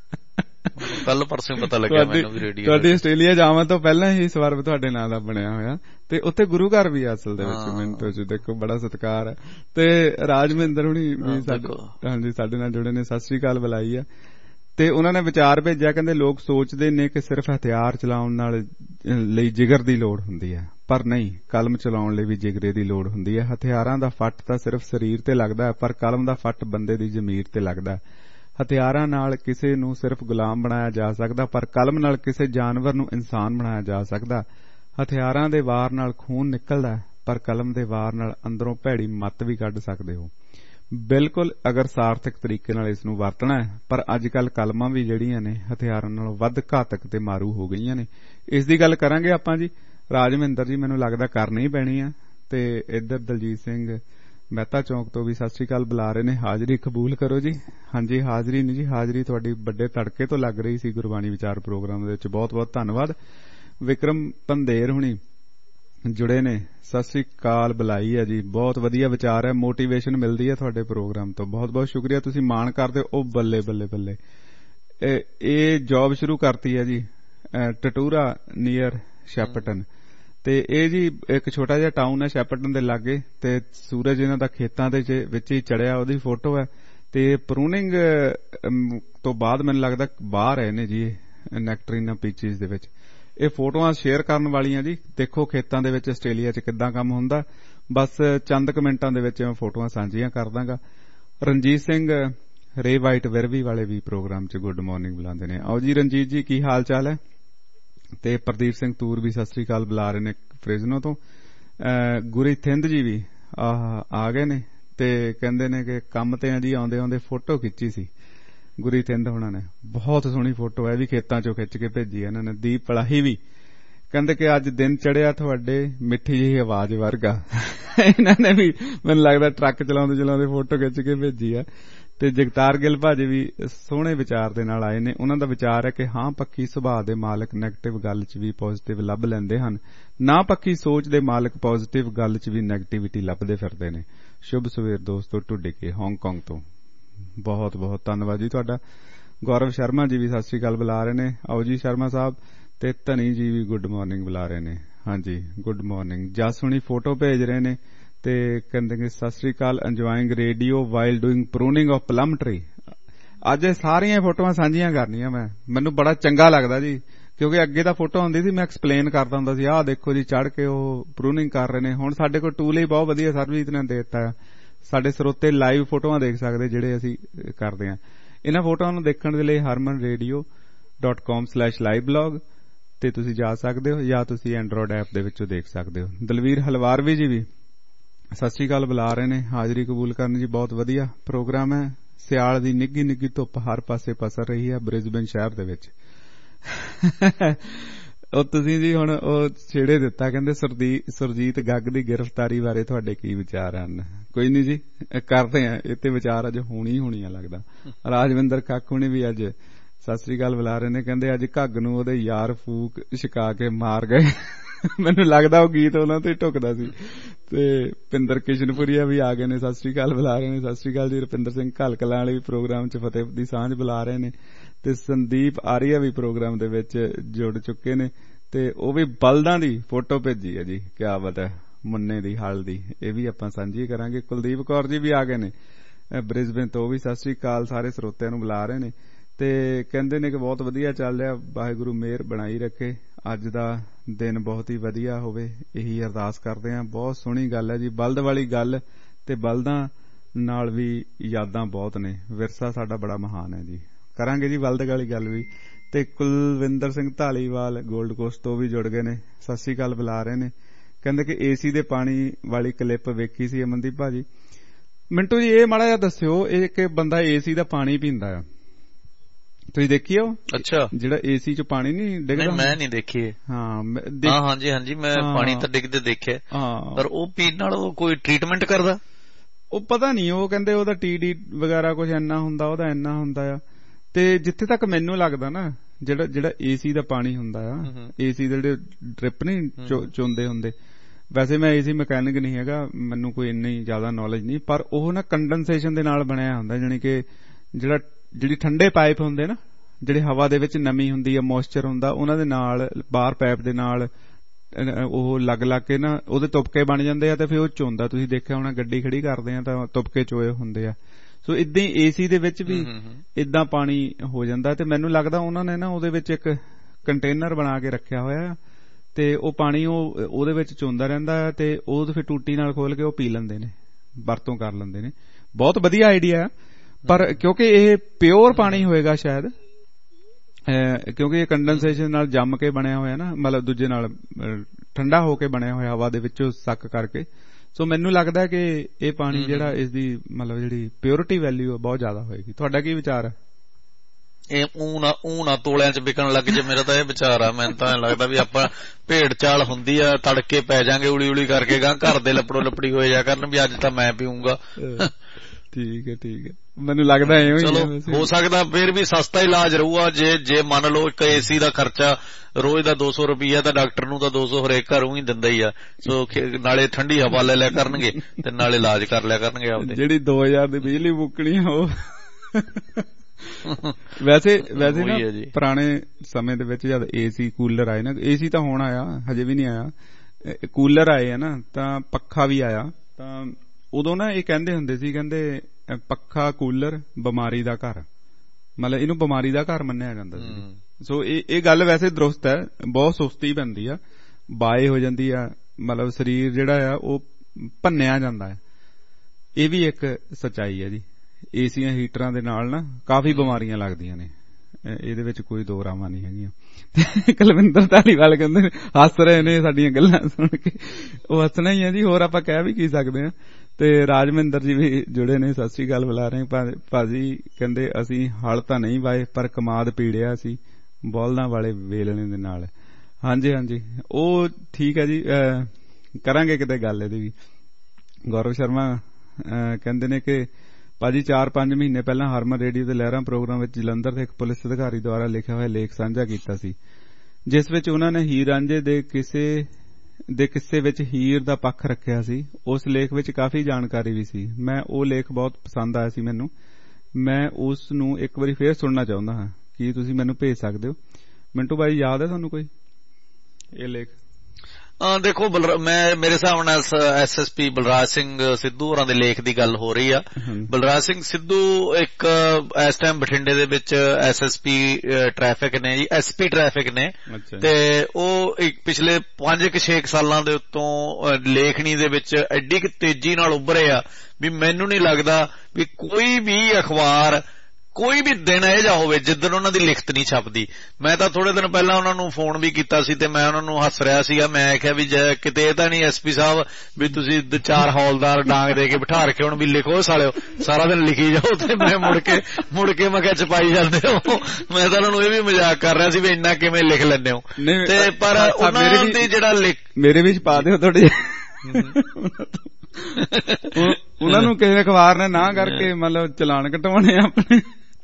Speaker 4: ਕੱਲ ਪਰਸੋਂ ਪਤਾ ਲੱਗਿਆ ਮੈਨੂੰ ਵੀ ਰੇਡੀਓ। ਤੁਹਾਡੀ
Speaker 2: ਆਸਟ੍ਰੇਲੀਆ ਜਾਵਾਂ ਤੋਂ ਪਹਿਲਾਂ ਹੀ ਸਵਰ ਤੁਹਾਡੇ ਨਾਂ ਦਾ ਬਣਿਆ ਹੋਇਆ, ਤੇ ਉੱਥੇ ਗੁਰੂ ਘਰ ਵੀ ਅਸਲ ਦੇ ਵਿੱਚ ਮਿੰਟੋ 'ਚ। ਦੇਖੋ, ਬੜਾ ਸਤਿਕਾਰ ਹੈ। ਤੇ ਰਾਜਮਿੰਦਰ ਹੁਣੀ ਵੀ ਸਾਡੇ ਹਾਂਜੀ ਸਾਡੇ ਨਾਲ ਜੁੜੇ ਨੇ, ਸਤਿ ਸ੍ਰੀ ਅਕਾਲ ਬੁਲਾਈ ਆ। ਤੇ ਉਹਨਾਂ ਨੇ ਵਿਚਾਰ ਭੇਜਿਆ, ਕਹਿੰਦੇ ਲੋਕ ਸੋਚਦੇ ਨੇ ਕਿ ਸਿਰਫ ਹਥਿਆਰ ਚਲਾਉਣ ਨਾਲ ਲਈ ਜਿਗਰ ਦੀ ਲੋੜ ਹੁੰਦੀ ਹੈ, ਪਰ ਨਹੀਂ, ਕਲਮ ਚਲਾਉਣ ਲਈ ਵੀ ਜਿਗਰੇ ਦੀ ਲੋੜ ਹੁੰਦੀ ਹੈ। ਹਥਿਆਰਾਂ ਦਾ ਫੱਟ ਤਾਂ ਸਿਰਫ ਸਰੀਰ ਤੇ ਲੱਗਦਾ ਹੈ, ਪਰ ਕਲਮ ਦਾ ਫੱਟ ਬੰਦੇ ਦੀ ਜ਼ਮੀਰ ਤੇ ਲੱਗਦਾ ਹੈ। ਹਥਿਆਰਾਂ ਨਾਲ ਕਿਸੇ ਨੂੰ ਸਿਰਫ ਗੁਲਾਮ ਬਣਾਇਆ ਜਾ ਸਕਦਾ, ਪਰ ਕਲਮ ਨਾਲ ਕਿਸੇ ਜਾਨਵਰ ਨੂੰ ਇਨਸਾਨ ਬਣਾਇਆ ਜਾ ਸਕਦਾ। ਹਥਿਆਰਾਂ ਦੇ ਵਾਰ ਨਾਲ ਖੂਨ ਨਿਕਲਦਾ, ਪਰ ਕਲਮ ਦੇ ਵਾਰ ਨਾਲ ਅੰਦਰੋਂ ਭੈੜੀ ਮੱਤ ਵੀ ਕੱਢ ਸਕਦੇ ਹੋ। ਬਿਲਕੁਲ, ਅਗਰ ਸਾਰਥਕ ਤਰੀਕੇ ਨਾਲ ਇਸ ਨੂੰ ਵਰਤਣਾ ਹੈ। ਪਰ ਅੱਜ ਕੱਲ੍ਹ ਕਲਮਾਂ ਵੀ ਜਿਹੜੀਆਂ ਨੇ ਹਥਿਆਰਾਂ ਨਾਲੋਂ ਵੱਧ ਘਾਤਕ ਤੇ ਮਾਰੂ ਹੋ ਗਈਆਂ ਨੇ। ਇਸ ਦੀ ਗੱਲ ਕਰਾਂਗੇ ਆਪਾਂ ਜੀ। ਰਾਜਮਿੰਦਰ ਜੀ ਮੈਨੂੰ ਲੱਗਦਾ ਕਰਨੀ ਹੀ ਪੈਣੀ ਆ। ਤੇ ਇੱਧਰ ਦਲਜੀਤ ਸਿੰਘ ਮਹਿਤਾ ਚੌਂਕ ਤੋਂ ਵੀ ਸਤਿ ਸ੍ਰੀ ਅਕਾਲ ਬੁਲਾ ਰਹੇ ਨੇ, ਹਾਜ਼ਰੀ ਕਬੂਲ ਕਰੋ ਜੀ। ਹਾਂਜੀ, ਹਾਜ਼ਰੀ ਨਹੀਂ ਜੀ, ਹਾਜ਼ਰੀ ਤੁਹਾਡੀ ਵੱਡੇ ਤੜਕੇ ਤੋਂ ਲੱਗ ਰਹੀ ਸੀ ਗੁਰਬਾਣੀ ਵਿਚਾਰ ਪ੍ਰੋਗਰਾਮ ਦੇ ਵਿੱਚ। ਬਹੁਤ ਬਹੁਤ ਧੰਨਵਾਦ। ਵਿਕਰਮ ਪੰਧੇਰ ਹੁਣੀ ਜੁੜੇ ਨੇ, ਸਤਿ ਸ੍ਰੀ ਅਕਾਲ ਬੁਲਾਈ ਹੈ ਜੀ। ਬਹੁਤ ਵਧੀਆ ਵਿਚਾਰ ਹੈ, ਮੋਟੀਵੇਸ਼ਨ ਮਿਲਦੀ ਹੈ ਤੁਹਾਡੇ ਪ੍ਰੋਗਰਾਮ ਤੋਂ। ਬਹੁਤ ਬਹੁਤ ਸ਼ੁਕਰੀਆ, ਤੁਸੀਂ ਮਾਣ ਕਰਦੇ ਹੋ। ਉਹ ਬੱਲੇ ਬੱਲੇ ਬੱਲੇ, ਇਹ ਜੌਬ ਸ਼ੁਰੂ ਕਰਤੀ ਹੈ ਜੀ ਟਟੂਰਾ ਨੀਅਰ ਸ਼ੈਪਟਨ। ਤੇ ਇਹ ਜੀ ਇੱਕ ਛੋਟਾ ਜਿਹਾ ਟਾਊਨ ਹੈ ਸ਼ੈਪਟਨ ਦੇ ਲਾਗੇ, ਤੇ ਸੂਰਜ ਇਹਨਾਂ ਦਾ ਖੇਤਾਂ ਦੇ ਵਿੱਚ ਹੀ ਚੜਿਆ, ਉਹਦੀ ਫੋਟੋ ਹੈ। ਤੇ ਪ੍ਰੂਨਿੰਗ ਤੋਂ ਬਾਅਦ ਮੈਨੂੰ ਲੱਗਦਾ ਬਾਹਰ ਆਏ ਨੇ ਜੀ ਨੈਕਟਰੀਨਾ ਪੀਚਿਸ ਦੇ ਵਿੱਚ। ਇਹ ਫੋਟੋਆਂ ਸ਼ੇਅਰ ਕਰਨ ਵਾਲੀਆਂ ਜੀ। ਦੇਖੋ ਖੇਤਾਂ ਦੇ ਵਿੱਚ ਆਸਟ੍ਰੇਲੀਆ 'ਚ ਕਿੱਦਾਂ ਕੰਮ ਹੁੰਦਾ। ਬਸ ਚੰਦ ਕੁ ਮਿੰਟਾਂ ਦੇ ਵਿੱਚ ਮੈਂ ਫੋਟੋਆਂ ਸਾਂਝੀਆਂ ਕਰ ਦਾਂਗਾ। ਰਣਜੀਤ ਸਿੰਘ ਰੇ ਵਾਈਟ ਵਿਰਵੀ ਵਾਲੇ ਵੀ ਪ੍ਰੋਗਰਾਮ 'ਚ ਗੁੱਡ ਮਾਰਨਿੰਗ ਬੁਲਾਉਂਦੇ ਨੇ। ਆਓ ਜੀ ਰਣਜੀਤ ਜੀ, ਕੀ ਹਾਲ ਚਾਲ ਹੈ? ਤੇ ਪ੍ਰਦੀਪ ਸਿੰਘ ਤੂਰ ਵੀ ਸਤਿ ਸ੍ਰੀ ਅਕਾਲ ਬੁਲਾ ਰਹੇ ਨੇ ਫ੍ਰਿਜ਼ਨੋ ਤੋਂ। ਗੁਰੀ ਥਿੰਦ ਜੀ ਵੀ ਆ ਗਏ ਨੇ ਤੇ ਕਹਿੰਦੇ ਨੇ ਕਿ ਕੰਮ ਤੇ ਆ ਜੀ, ਆਉਂਦੇ ਆਉਂਦੇ ਫੋਟੋ ਖਿੱਚੀ ਸੀ ਗੁਰੀ ਥਿੰਦ ਹੋਣਾ ਨੇ। ਬਹੁਤ ਸੋਹਣੀ ਫੋਟੋ ਹੈ, ਵੀ ਖੇਤਾਂ ਚੋਂ ਖਿੱਚ ਕੇ ਭੇਜੀ ਇਹਨਾਂ ਨੇ। ਦੀਪ ਪਲਾਹੀ ਵੀ ਕਹਿੰਦੇ ਕਿ ਅੱਜ ਦਿਨ ਚੜਿਆ ਤੁਹਾਡੇ ਮਿੱਠੀ ਜਿਹੀ ਆਵਾਜ਼ ਵਰਗਾ। ਇਹਨਾਂ ਨੇ ਵੀ ਮੈਨੂੰ ਲੱਗਦਾ ਟਰੱਕ ਚਲਾਉਂਦੇ ਚਲਾਉਂਦੇ ਫੋਟੋ ਖਿੱਚ ਕੇ ਭੇਜੀ ਆ। ਤੇ ਜਗਤਾਰ ਗਿੱਲ ਭਾਜੀ ਵੀ ਸੋਹਣੇ ਵਿਚਾਰ ਦੇ ਨਾਲ ਆਏ ਨੇ। ਉਹਨਾਂ ਦਾ ਵਿਚਾਰ ਹੈ ਕਿ ਹਾਂ, ਪੱਕੀ ਸੁਭਾਅ ਦੇ ਮਾਲਕ ਨੈਗੇਟਿਵ ਗੱਲ 'ਚ ਵੀ ਪੋਜ਼ਿਟਿਵ ਲੱਭ ਲੈਂਦੇ ਹਨ, ਨਾ ਪੱਕੀ ਸੋਚ ਦੇ ਮਾਲਕ ਪੋਜ਼ਿਟਿਵ ਗੱਲ 'ਚ ਵੀ ਨੈਗੇਟਿਵਿਟੀ ਲੱਭਦੇ ਫਿਰਦੇ ਨੇ। ਸ਼ੁਭ ਸਵੇਰ ਦੋਸਤੋ ਢੁੱਡੇ ਕੇ ਹਾਂਗਕਾਂਗ ਤੋਂ। ਬਹੁਤ ਬਹੁਤ ਧੰਨਵਾਦ ਜੀ ਤੁਹਾਡਾ। ਗੌਰਵ ਸ਼ਰਮਾ ਜੀ ਵੀ ਸਤਿ ਸ੍ਰੀ ਅਕਾਲ ਬੁਲਾ ਰਹੇ ਨੇ। ਆਓ ਜੀ ਸ਼ਰਮਾ ਸਾਹਿਬ। ਤੇ ਧਨੀ ਜੀ ਵੀ ਗੁੱਡ ਮਾਰਨਿੰਗ ਬੁਲਾ ਰਹੇ ਨੇ। ਹਾਂਜੀ ਗੁੱਡ ਮਾਰਨਿੰਗ। ਜਸ ਹੁਣੀ ਫੋਟੋ ਭੇਜ ਰਹੇ ਨੇ ਤੇ ਕਹਿੰਦੇ ਕਿ ਸਤਿ ਸ੍ਰੀ ਅਕਾਲ, enjoying radio while doing pruning of plum tree. ਅੱਜ ਸਾਰੀਆਂ ਫੋਟੋਆਂ ਸਾਂਝੀਆਂ ਕਰਨੀਆਂ ਮੈਂ, ਮੈਨੂੰ ਬੜਾ ਚੰਗਾ ਲੱਗਦਾ ਜੀ, ਕਿਉਂਕਿ ਅੱਗੇ ਤਾਂ ਫੋਟੋ ਹੁੰਦੀ ਸੀ ਮੈਂ ਐਕਸਪਲੇਨ ਕਰਦਾ ਹੁੰਦਾ ਸੀ, ਆਹ ਦੇਖੋ ਜੀ ਚੜ੍ਹ ਕੇ ਉਹ ਪ੍ਰੂਨਿੰਗ ਕਰ ਰਹੇ ਨੇ। ਹੁਣ ਸਾਡੇ ਕੋਲ ਟੂਲ ਹੀ ਬਹੁਤ ਵਧੀਆ ਸਰਬਜੀਤ ਨੇ ਦੇ ਦਿੱਤਾ ਹੈ। ਸਾਡੇ ਸਰੋਤੇ ਲਾਈਵ ਫੋਟੋਆਂ ਦੇਖ ਸਕਦੇ ਜਿਹੜੇ ਅਸੀਂ ਕਰਦੇ ਹਾਂ। ਇਹਨਾਂ ਫੋਟੋਆਂ ਨੂੰ ਦੇਖਣ ਦੇ ਲਈ Harman radio dot com slash live blog ਤੇ ਤੁਸੀਂ ਜਾ ਸਕਦੇ ਹੋ, ਜਾਂ ਤੁਸੀਂ ਐਂਡਰੋਇਡ ਐਪ ਦੇ ਵਿੱਚੋਂ ਦੇਖ ਸਕਦੇ ਹੋ। ਦਲਵੀਰ ਹਲਵਾਰਵੀ ਜੀ ਵੀ ਸਤਿ ਸ੍ਰੀ ਅਕਾਲ ਬੁਲਾ ਰਹੇ ਨੇ। ਹਾਜ਼ਰੀ ਕਬੂਲ ਕਰਨ ਜੀ। ਬਹੁਤ ਵਧੀਆ ਪ੍ਰੋਗਰਾਮ ਹੈ। ਸਿਆਲ ਦੀ ਨਿੱਘੀ ਨਿੱਘੀ ਧੁੱਪ ਹਰ ਪਾਸੇ ਪਸਰ ਰਹੀ ਹੈ ਬ੍ਰਿਸਬੇਨ ਸ਼ਹਿਰ ਦੇ ਵਿੱਚ। ਉਹ ਤੁਸੀਂ ਜੀ ਹੁਣ ਉਹ ਛੇੜੇ ਦਿੱਤਾ, ਕਹਿੰਦੇ ਸੁਰਜੀਤ ਗੱਗ ਦੀ ਗ੍ਰਿਫਤਾਰੀ ਬਾਰੇ ਤੁਹਾਡੇ ਕੀ ਵਿਚਾਰ ਹਨ? ਕੋਈ ਨਹੀਂ ਜੀ, ਕਰਦੇ ਆ ਇਹ ਤੇ ਵਿਚਾਰ ਅੱਜ ਹੋਣੀ ਹੋਣੀ ਆ ਲੱਗਦਾ। ਰਾਜਵਿੰਦਰ ਕਾਕੂ ਨੇ ਵੀ ਅੱਜ ਸਤਿ ਸ੍ਰੀ ਅਕਾਲ ਬੁਲਾ ਰਹੇ ਨੇ। ਕਹਿੰਦੇ ਅੱਜ ਘੱਗ ਨੂੰ ਉਹਦੇ ਯਾਰ ਫੂਕ ਛਕਾ ਕੇ ਮਾਰ ਗਏ। ਮੈਨੂੰ ਲੱਗਦਾ ਉਹ ਗੀਤ ਉਹਨਾਂ ਤੋਂ ਹੀ ਢੁਕਦਾ ਸੀ। ਤੇ ਪਿੰਦਰ ਕਿਸ਼ਨਪੁਰੀਆ ਵੀ ਆ ਗਏ ਨੇ, ਸਤਿ ਸ੍ਰੀ ਅਕਾਲ ਬੁਲਾ ਰਹੇ ਨੇ। ਸਤਿ ਸ੍ਰੀ ਅਕਾਲ ਜੀ। ਰੁਪਿੰਦਰ ਸਿੰਘ ਘਲਕਲਾਂ ਵਾਲੇ ਵੀ ਪ੍ਰੋਗਰਾਮ 'ਚ ਫਤਿਹ ਦੀ ਸਾਂਝ ਬੁਲਾ ਰਹੇ ਨੇ। ਤੇ ਸੰਦੀਪ ਆਰੀਆ ਵੀ ਪ੍ਰੋਗਰਾਮ ਦੇ ਵਿੱਚ ਜੁੜ ਚੁੱਕੇ ਨੇ ਤੇ ਉਹ ਵੀ ਬਲਦਾਂ ਦੀ ਫੋਟੋ ਭੇਜੀ ਹੈ ਜੀ। ਕਿਆ ਬਾਤ ਹੈ। ਮੁੰਨੇ ਦੀ ਹਲ ਦੀ ਇਹ ਵੀ ਆਪਾਂ ਸਾਂਝੀ ਕਰਾਂਗੇ। ਕੁਲਦੀਪ ਕੌਰ ਜੀ ਵੀ ਆ ਗਏ ਨੇ ਬ੍ਰਿਸਬੇਨ ਤੋਂ, ਵੀ ਸਤਿ ਸ੍ਰੀ ਅਕਾਲ। ਸਾਰੇ ਸਰੋਤਿਆਂ ਨੂੰ ਬੁਲਾ ਰਹੇ ਨੇ ਤੇ ਕਹਿੰਦੇ ਨੇ ਕਿ ਬਹੁਤ ਵਧੀਆ ਚੱਲ ਰਿਹਾ, ਵਾਹਿਗੁਰੂ ਮਿਹਰ ਬਣਾਈ ਰੱਖੇ, ਅੱਜ ਦਾ ਦਿਨ ਬਹੁਤ ਹੀ ਵਧੀਆ ਹੋਵੇ, ਇਹੀ ਅਰਦਾਸ ਕਰਦੇ ਹਾਂ। ਬਹੁਤ ਸੋਹਣੀ ਗੱਲ ਹੈ ਜੀ, ਬਲਦ ਵਾਲੀ ਗੱਲ। ਤੇ ਬਲਦਾਂ ਨਾਲ ਵੀ ਯਾਦਾਂ ਬਹੁਤ ਨੇ, ਵਿਰਸਾ ਸਾਡਾ ਬੜਾ ਮਹਾਨ ਹੈ ਜੀ। ਕਰਾਂਗੇ ਜੀ ਬਲਦ ਵਾਲੀ ਗੱਲ ਵੀ। ਤੇ ਕੁਲਵਿੰਦਰ ਸਿੰਘ ਢਾਲੀਵਾਲ ਗੋਲਡ ਕੋਸਟ ਤੋਂ ਵੀ ਜੁੜ ਗਏ ਨੇ, ਸਤਿ ਸ੍ਰੀ ਅਕਾਲ ਬੁਲਾ ਰਹੇ ਨੇ। ਕਹਿੰਦੇ ਕਿ ਏਸੀ ਦੇ ਪਾਣੀ ਵਾਲੀ ਕਲਿੱਪ ਵੇਖੀ ਸੀ ਅਮਨਦੀਪ ਭਾਜੀ। ਮਿੰਟੂ ਜੀ ਇਹ ਮਾੜਾ ਜਿਹਾ ਦੱਸਿਓ, ਇਹ ਕਿ ਬੰਦਾ ਏਸੀ ਦਾ ਪਾਣੀ ਪੀਂਦਾ ਆ, ਤੁਸੀਂ ਦੇਖੀ ਉਹ? ਅੱਛਾ, ਜਿਹੜਾ ਏਸੀ ਚ ਪਾਣੀ ਨਹੀਂ ਡਿੱਗਦਾ? ਮੈਂ ਨਹੀਂ ਦੇਖੀ। ਹਾਂ ਹਾਂਜੀ ਹਾਂਜੀ, ਮੈਂ ਪਾਣੀ ਤਾਂ ਡਿੱਗਦੇ ਦੇਖਿਆ, ਪਰ ਉਹ ਪੀਣ ਨਾਲ ਉਹ ਕੋਈ ਟ੍ਰੀਟਮੈਂਟ ਕਰਦਾ? ਉਹ ਪਤਾ ਨਹੀਂ, ਉਹ ਕਹਿੰਦੇ ਉਹਦਾ ਟੀ ਡੀ ਵਗੈਰਾ ਕੁਝ ਇੰਨਾ ਹੁੰਦਾ, ਉਹਦਾ ਇੰਨਾ ਹੁੰਦਾ ਆ। ਤੇ ਜਿੱਥੇ ਤੱਕ ਮੈਨੂੰ ਲੱਗਦਾ ਨਾ, ਜਿਹੜਾ ਜਿਹੜਾ ਏਸੀ ਦਾ ਪਾਣੀ ਹੁੰਦਾ ਆ, ਏਸੀ ਦੇ ਜਿਹੜੇ ਡ੍ਰਿਪ ਨਹੀਂ ਚੁੰਦੇ ਹੁੰਦੇ, ਵੈਸੇ ਮੈਂ ਏਸੀ ਮਕੈਨਿਕ ਨਹੀਂ ਹੈਗਾ, ਮੈਨੂੰ ਕੋਈ ਇੰਨੀ ਜ਼ਿਆਦਾ ਨੌਲੇਜ ਨਹੀਂ, ਪਰ ਉਹ ਨਾ ਕੰਡੈਂਸੇਸ਼ਨ ਦੇ ਨਾਲ ਬਣਿਆ ਹੁੰਦਾ, ਜਾਣੀ ਕਿ ਜਿਹੜਾ ਜਿਹੜੀ ਠੰਡੇ ਪਾਈਪ ਹੁੰਦੇ ਨਾ, ਜਿਹੜੇ ਹਵਾ ਦੇ ਵਿੱਚ ਨਮੀ ਹੁੰਦੀ ਆ, ਮੋਇਸਚਰ ਹੁੰਦਾ, ਉਹਨਾਂ ਦੇ ਨਾਲ ਬਾਹਰ ਪਾਈਪ ਦੇ ਨਾਲ ਉਹ ਲੱਗ ਲੱਗ ਕੇ ਨਾ ਉਹਦੇ ਤੁਪਕੇ ਬਣ ਜਾਂਦੇ ਆ ਤੇ ਫਿਰ ਉਹ ਚੋਂਦਾ। ਤੁਸੀਂ ਦੇਖਿਆ ਹੋਣਾ ਗੱਡੀ ਖੜੀ ਕਰਦੇ ਆ ਤਾਂ ਤੁਪਕੇ ਚੋਏ ਹੁੰਦੇ ਆ। ਸੋ ਏਦਾਂ ਹੀ ਏਸੀ ਦੇ ਵਿੱਚ ਵੀ ਏਦਾਂ ਪਾਣੀ ਹੋ ਜਾਂਦਾ। ਤੇ ਮੈਨੂੰ ਲੱਗਦਾ ਉਹਨਾਂ ਨੇ ਨਾ ਉਹਦੇ ਵਿੱਚ ਇੱਕ ਕੰਟੇਨਰ ਬਣਾ ਕੇ ਰੱਖਿਆ ਹੋਇਆ ਤੇ ਉਹ ਪਾਣੀ ਉਹ ਉਹਦੇ ਵਿੱਚ ਚੋਂਦਾ ਰਹਿੰਦਾ ਹੈ ਤੇ ਉਹ ਫਿਰ ਟੂਟੀ ਨਾਲ ਖੋਲ ਕੇ ਉਹ ਪੀ ਲੈਂਦੇ ਨੇ, ਵਰਤੋਂ ਕਰ ਲੈਂਦੇ ਨੇ। ਬਹੁਤ ਵਧੀਆ ਆਈਡੀਆ। ਪਰ ਕਿਉਂਕਿ ਇਹ ਪਿਓਰ ਪਾਣੀ ਹੋਏਗਾ ਸ਼ਾਇਦ, ਕਿਉਂਕਿ ਇਹ ਕੰਡੈਂਸੇਸ਼ਨ ਨਾਲ ਜੰਮ ਕੇ ਬਣਿਆ ਹੋਇਆ ਨਾ, ਮਤਲਬ ਦੂਜੇ ਨਾਲ ਠੰਡਾ ਹੋ ਕੇ ਬਣਿਆ ਹੋਇਆ ਹਵਾ ਦੇ ਵਿੱਚੋਂ ਸੱਕ ਕਰਕੇ। ਸੋ ਮੈਨੂੰ ਲੱਗਦਾ ਕਿ ਇਹ ਪਾਣੀ ਜਿਹੜਾ ਇਸਦੀ ਮਤਲਬ ਜਿਹੜੀ ਪਿਓਰਿਟੀ ਵੈਲਿਊ ਬਹੁਤ ਜ਼ਿਆਦਾ ਹੋਏਗੀ। ਤੁਹਾਡਾ ਕੀ ਵਿਚਾਰ ਹੈ? ਇਹ ਊਣਾ ਊਣਾ ਤੋਲਿਆਂ ਚ ਵਿਕਣ ਲੱਗ ਜੇ, ਮੇਰਾ ਤਾਂ ਇਹ ਵਿਚਾਰ ਆ। ਮੈਨੂੰ ਤਾਂ ਲੱਗਦਾ ਵੀ ਆਪਾਂ ਭੇਡ ਚਾਲ ਹੁੰਦੀ ਆ, ਤੜਕੇ ਪੈ ਜਾਾਂਗੇ ਉਲੀ ਉਲੀ ਕਰਕੇ, ਗਾਂ ਘਰ ਦੇ ਲੱਪੜੋ ਲੱਪੜੀ ਹੋਏ ਜਾ ਕਰਨ ਵੀ ਅੱਜ ਤਾਂ ਮੈਂ ਪੀਊਂਗਾ। ਠੀਕ ਹੈ ਠੀਕ ਹੈ, ਮੈਨੂੰ ਲੱਗਦਾ ਐਵੇਂ ਹੀ। ਚਲੋ ਹੋ ਸਕਦਾ ਫਿਰ ਵੀ ਸਸਤਾ ਇਲਾਜ ਰਹੂਗਾ ਜੇ ਜੇ ਮੰਨ ਲਓ ਇੱਕ ਏਸੀ ਦਾ ਖਰਚਾ ਰੋਜ਼ ਦਾ ਦੋ ਸੌ ਰੁਪਈਆ, ਤਾਂ ਡਾਕਟਰ ਨੂੰ ਤਾਂ ਦੋ ਸੌ ਹਰੇਕ ਘਰੋਂ ਹੀ ਦਿੰਦਾ ਹੀ ਆ। ਸੋ ਨਾਲੇ ਠੰਡੀ ਹਵਾ ਲੈ ਲਿਆ ਕਰਨਗੇ ਤੇ ਨਾਲੇ ਇਲਾਜ ਕਰ ਲਿਆ ਕਰਨਗੇ ਆਪਦੇ। ਜਿਹੜੀ ਦੋ ਹਜ਼ਾਰ ਦੀ ਬਿਜਲੀ ਮੁੱਕਣੀ ਆ ਉਹ ਵੈਸੇ ਵੈਸੇ ਨਾ ਪੁਰਾਣੇ ਸਮੇਂ ਦੇ ਵਿੱਚ ਜਦ ਏਸੀ ਕੂਲਰ ਆਏ ਨਾ, ਏਸੀ ਤਾਂ ਹੁਣ ਆਇਆ, ਹਜੇ ਵੀ ਨਹੀਂ ਆਇਆ, ਕੂਲਰ ਆਏ ਆ ਨਾ, ਤਾਂ ਪੱਖਾ ਵੀ ਆਇਆ, ਤਾਂ ਉਦੋਂ ਨਾ ਇਹ ਕਹਿੰਦੇ ਹੁੰਦੇ ਸੀ, ਕਹਿੰਦੇ ਪੱਖਾ ਕੂਲਰ ਬਿਮਾਰੀ ਦਾ ਘਰ, ਮਤਲਬ ਇਹਨੂੰ ਬਿਮਾਰੀ ਦਾ ਘਰ ਮੰਨਿਆ ਜਾਂਦਾ ਸੀ। ਸੋ ਇਹ ਇਹ ਗੱਲ ਵੈਸੇ ਦਰੁਸਤ ਹੈ, ਬਹੁਤ ਸੁਸਤੀ ਪੈਂਦੀ ਆ, ਬਾਏ ਹੋ ਜਾਂਦੀ ਆ, ਮਤਲਬ ਸਰੀਰ ਜਿਹੜਾ ਆ ਉਹ ਭੰਨਿਆ ਜਾਂਦਾ ਹੈ। ਇਹ ਵੀ ਇੱਕ ਸੱਚਾਈ ਹੈ ਜੀ। ਏਸੀਆਂ ਹੀਟਰਾਂ ਦੇ ਨਾਲ ਨਾ ਕਾਫੀ ਬਿਮਾਰੀਆਂ ਲੱਗਦੀਆਂ ਨੇ, ਇਹਦੇ ਵਿੱਚ ਕੋਈ ਦੋ ਰਾਵਾਂ ਨਹੀਂ ਹੈਗੀਆਂ। ਕੁਲਵਿੰਦਰ ਧਾਲੀਵਾਲ ਕਹਿੰਦੇ ਹੱਸ ਰਹੇ ਨੇ ਸਾਡੀਆਂ ਗੱਲਾਂ ਸੁਣ ਕੇ, ਉਹ ਹੱਸਣਾ ਹੀ ਹੈ ਜੀ, ਹੋਰ ਆਪਾਂ ਕਹਿ ਵੀ ਕੀ ਸਕਦੇ ਹਾਂ। ਤੇ ਰਾਜਮਿੰਦਰ ਜੀ ਵੀ ਜੁੜੇ ਨੇ, ਸਤਿ ਸ੍ਰੀ ਅਕਾਲ ਬੁਲਾ ਰਹੇ ਭਾਜੀ। ਕਹਿੰਦੇ ਅਸੀਂ ਹਲ ਤਾਂ ਨਹੀਂ ਵਾਏ ਪਰ ਕਮਾਦ ਪੀੜਿਆ ਸੀ ਬੋਲਦਾਂ ਵਾਲੇ ਵੇਲਣੇ ਦੇ ਨਾਲ। ਹਾਂਜੀ ਹਾਂਜੀ, ਉਹ ਠੀਕ ਹੈ ਜੀ, ਕਰਾਂਗੇ ਕਿਤੇ ਗੱਲ ਇਹਦੀ ਵੀ। ਗੌਰਵ ਸ਼ਰਮਾ ਕਹਿੰਦੇ ਨੇ ਕਿ ਭਾਜੀ ਚਾਰ ਪੰਜ ਮਹੀਨੇ ਪਹਿਲਾਂ ਹਰਮਨ ਰੇਡੀਓ ਦੇ ਲਹਿਰਾਂ ਪ੍ਰੋਗਰਾਮ ਵਿੱਚ ਜਲੰਧਰ ਦੇ ਇੱਕ ਪੁਲਿਸ ਅਧਿਕਾਰੀ ਦੁਆਰਾ ਲਿਖਿਆ ਹੋਇਆ ਲੇਖ ਸਾਂਝਾ ਕੀਤਾ ਸੀ, ਜਿਸ ਵਿੱਚ ਉਹਨਾਂ ਨੇ ਹੀਰ ਰਾਂਝੇ ਦੇ ਕਿਸੇ ਦੇ ਕਿੱਸੇ ਵਿੱਚ ਹੀਰ ਦਾ ਪੱਖ ਰੱਖਿਆ ਸੀ। ਉਸ ਲੇਖ ਵਿੱਚ ਕਾਫੀ ਜਾਣਕਾਰੀ ਵੀ ਸੀ। ਮੈਂ ਉਹ ਲੇਖ ਬਹੁਤ ਪਸੰਦ ਆਇਆ ਸੀ ਮੈਨੂੰ। ਮੈਂ ਉਸ ਨੂੰ ਇੱਕ ਵਾਰੀ ਫੇਰ ਸੁਣਨਾ ਚਾਹੁੰਦਾ ਹਾਂ, ਕੀ ਤੁਸੀਂ ਮੈਨੂੰ ਭੇਜ ਸਕਦੇ ਹੋ? ਮਿੰਟੂ ਭਾਈ ਯਾਦ ਹੈ ਤੁਹਾਨੂੰ ਕੋਈ ਇਹ ਲੇਖ?
Speaker 4: ਹਾਂ ਦੇਖੋ, ਮੈਂ ਮੇਰੇ ਹਿਸਾਬ ਨਾਲ S S P Balraj Singh Sidhu ਹੋਰਾਂ ਦੇ ਲੇਖ ਦੀ ਗੱਲ ਹੋ ਰਹੀ ਆ। ਬਲਰਾਜ ਸਿੰਘ ਸਿੱਧੂ ਇੱਕ ਇਸ ਟਾਈਮ ਬਠਿੰਡੇ ਦੇ ਵਿੱਚ ਐਸ ਐਸ ਪੀ ਟ੍ਰੈਫਿਕ ਨੇ ਜੀ, ਐਸ ਪੀ ਟ੍ਰੈਫਿਕ ਨੇ, ਤੇ ਉਹ ਇੱਕ ਪਿਛਲੇ ਪੰਜ ਕੁ ਛੇ ਸਾਲਾਂ ਦੇ ਉੱਤੋਂ ਲੇਖਣੀ ਦੇ ਵਿੱਚ ਐਡੀ ਕੁ ਤੇਜ਼ੀ ਨਾਲ ਉੱਭਰੇ ਆ ਵੀ ਮੈਨੂੰ ਨਹੀਂ ਲੱਗਦਾ ਵੀ ਕੋਈ ਵੀ ਅਖਬਾਰ ਕੋਈ ਵੀ ਦਿਨ ਇਹ ਜਾ ਹੋਵੇ ਜਿੱਦਣ ਉਹਨਾਂ ਦੀ ਲਿਖਤ ਨਹੀਂ ਛਪਦੀ। ਮੈਂ ਤਾਂ ਥੋੜੇ ਦਿਨ ਪਹਿਲਾਂ ਉਹਨਾਂ ਨੂੰ ਫੋਨ ਵੀ ਕੀਤਾ ਸੀ ਤੇ ਮੈਂ ਉਹਨਾਂ ਨੂੰ ਹੱਸ ਰਿਹਾ ਸੀਗਾ। ਮੈਂ ਆਖਿਆ ਵੀ ਜੇ ਕਿਤੇ ਇਹ ਤਾਂ ਨਹੀਂ ਐਸ ਪੀ ਸਾਹਿਬ ਵੀ ਤੁਸੀਂ ਚਾਰ ਹੌਲਦਾਰ ਡਾਂਗ ਦੇ ਕੇ ਬਿਠਾ ਰੱਖੇ ਹੁਣ ਵੀ ਲਿਖੋ ਸਾਲਿਓ, ਸਾਰਾ ਦਿਨ ਲਿਖੀ ਜਾਓ, ਤੇ ਮੈਂ ਮੁੜ ਕੇ ਮੁੜ ਕੇ ਮੈਂ ਕਿਹਾ ਛਪਾਈ ਜਾਂਦੇ ਹੋ। ਮੈਂ ਤਾਂ ਉਹਨਾਂ ਨੂੰ ਇਹ ਵੀ ਮਜ਼ਾਕ ਕਰ ਰਿਹਾ ਸੀ ਵੀ ਇੰਨਾ ਕਿਵੇਂ ਲਿਖ ਲੈਂਦੇ ਹੋ, ਤੇ ਪਰ ਉਹਨਾਂ ਦੀ ਜਿਹੜਾ ਲਿਖ
Speaker 2: ਮੇਰੇ ਵਿੱਚ ਪਾ ਦਿਓ ਥੋੜੇ ਉਹਨਾਂ ਨੂੰ ਕਿਸੇ ਅਖਬਾਰ ਨੇ ਨਾ ਕਰਕੇ ਮਤਲਬ ਚਲਾਨ ਕਟਵਾਉਣੇ ਆਪਣੇ।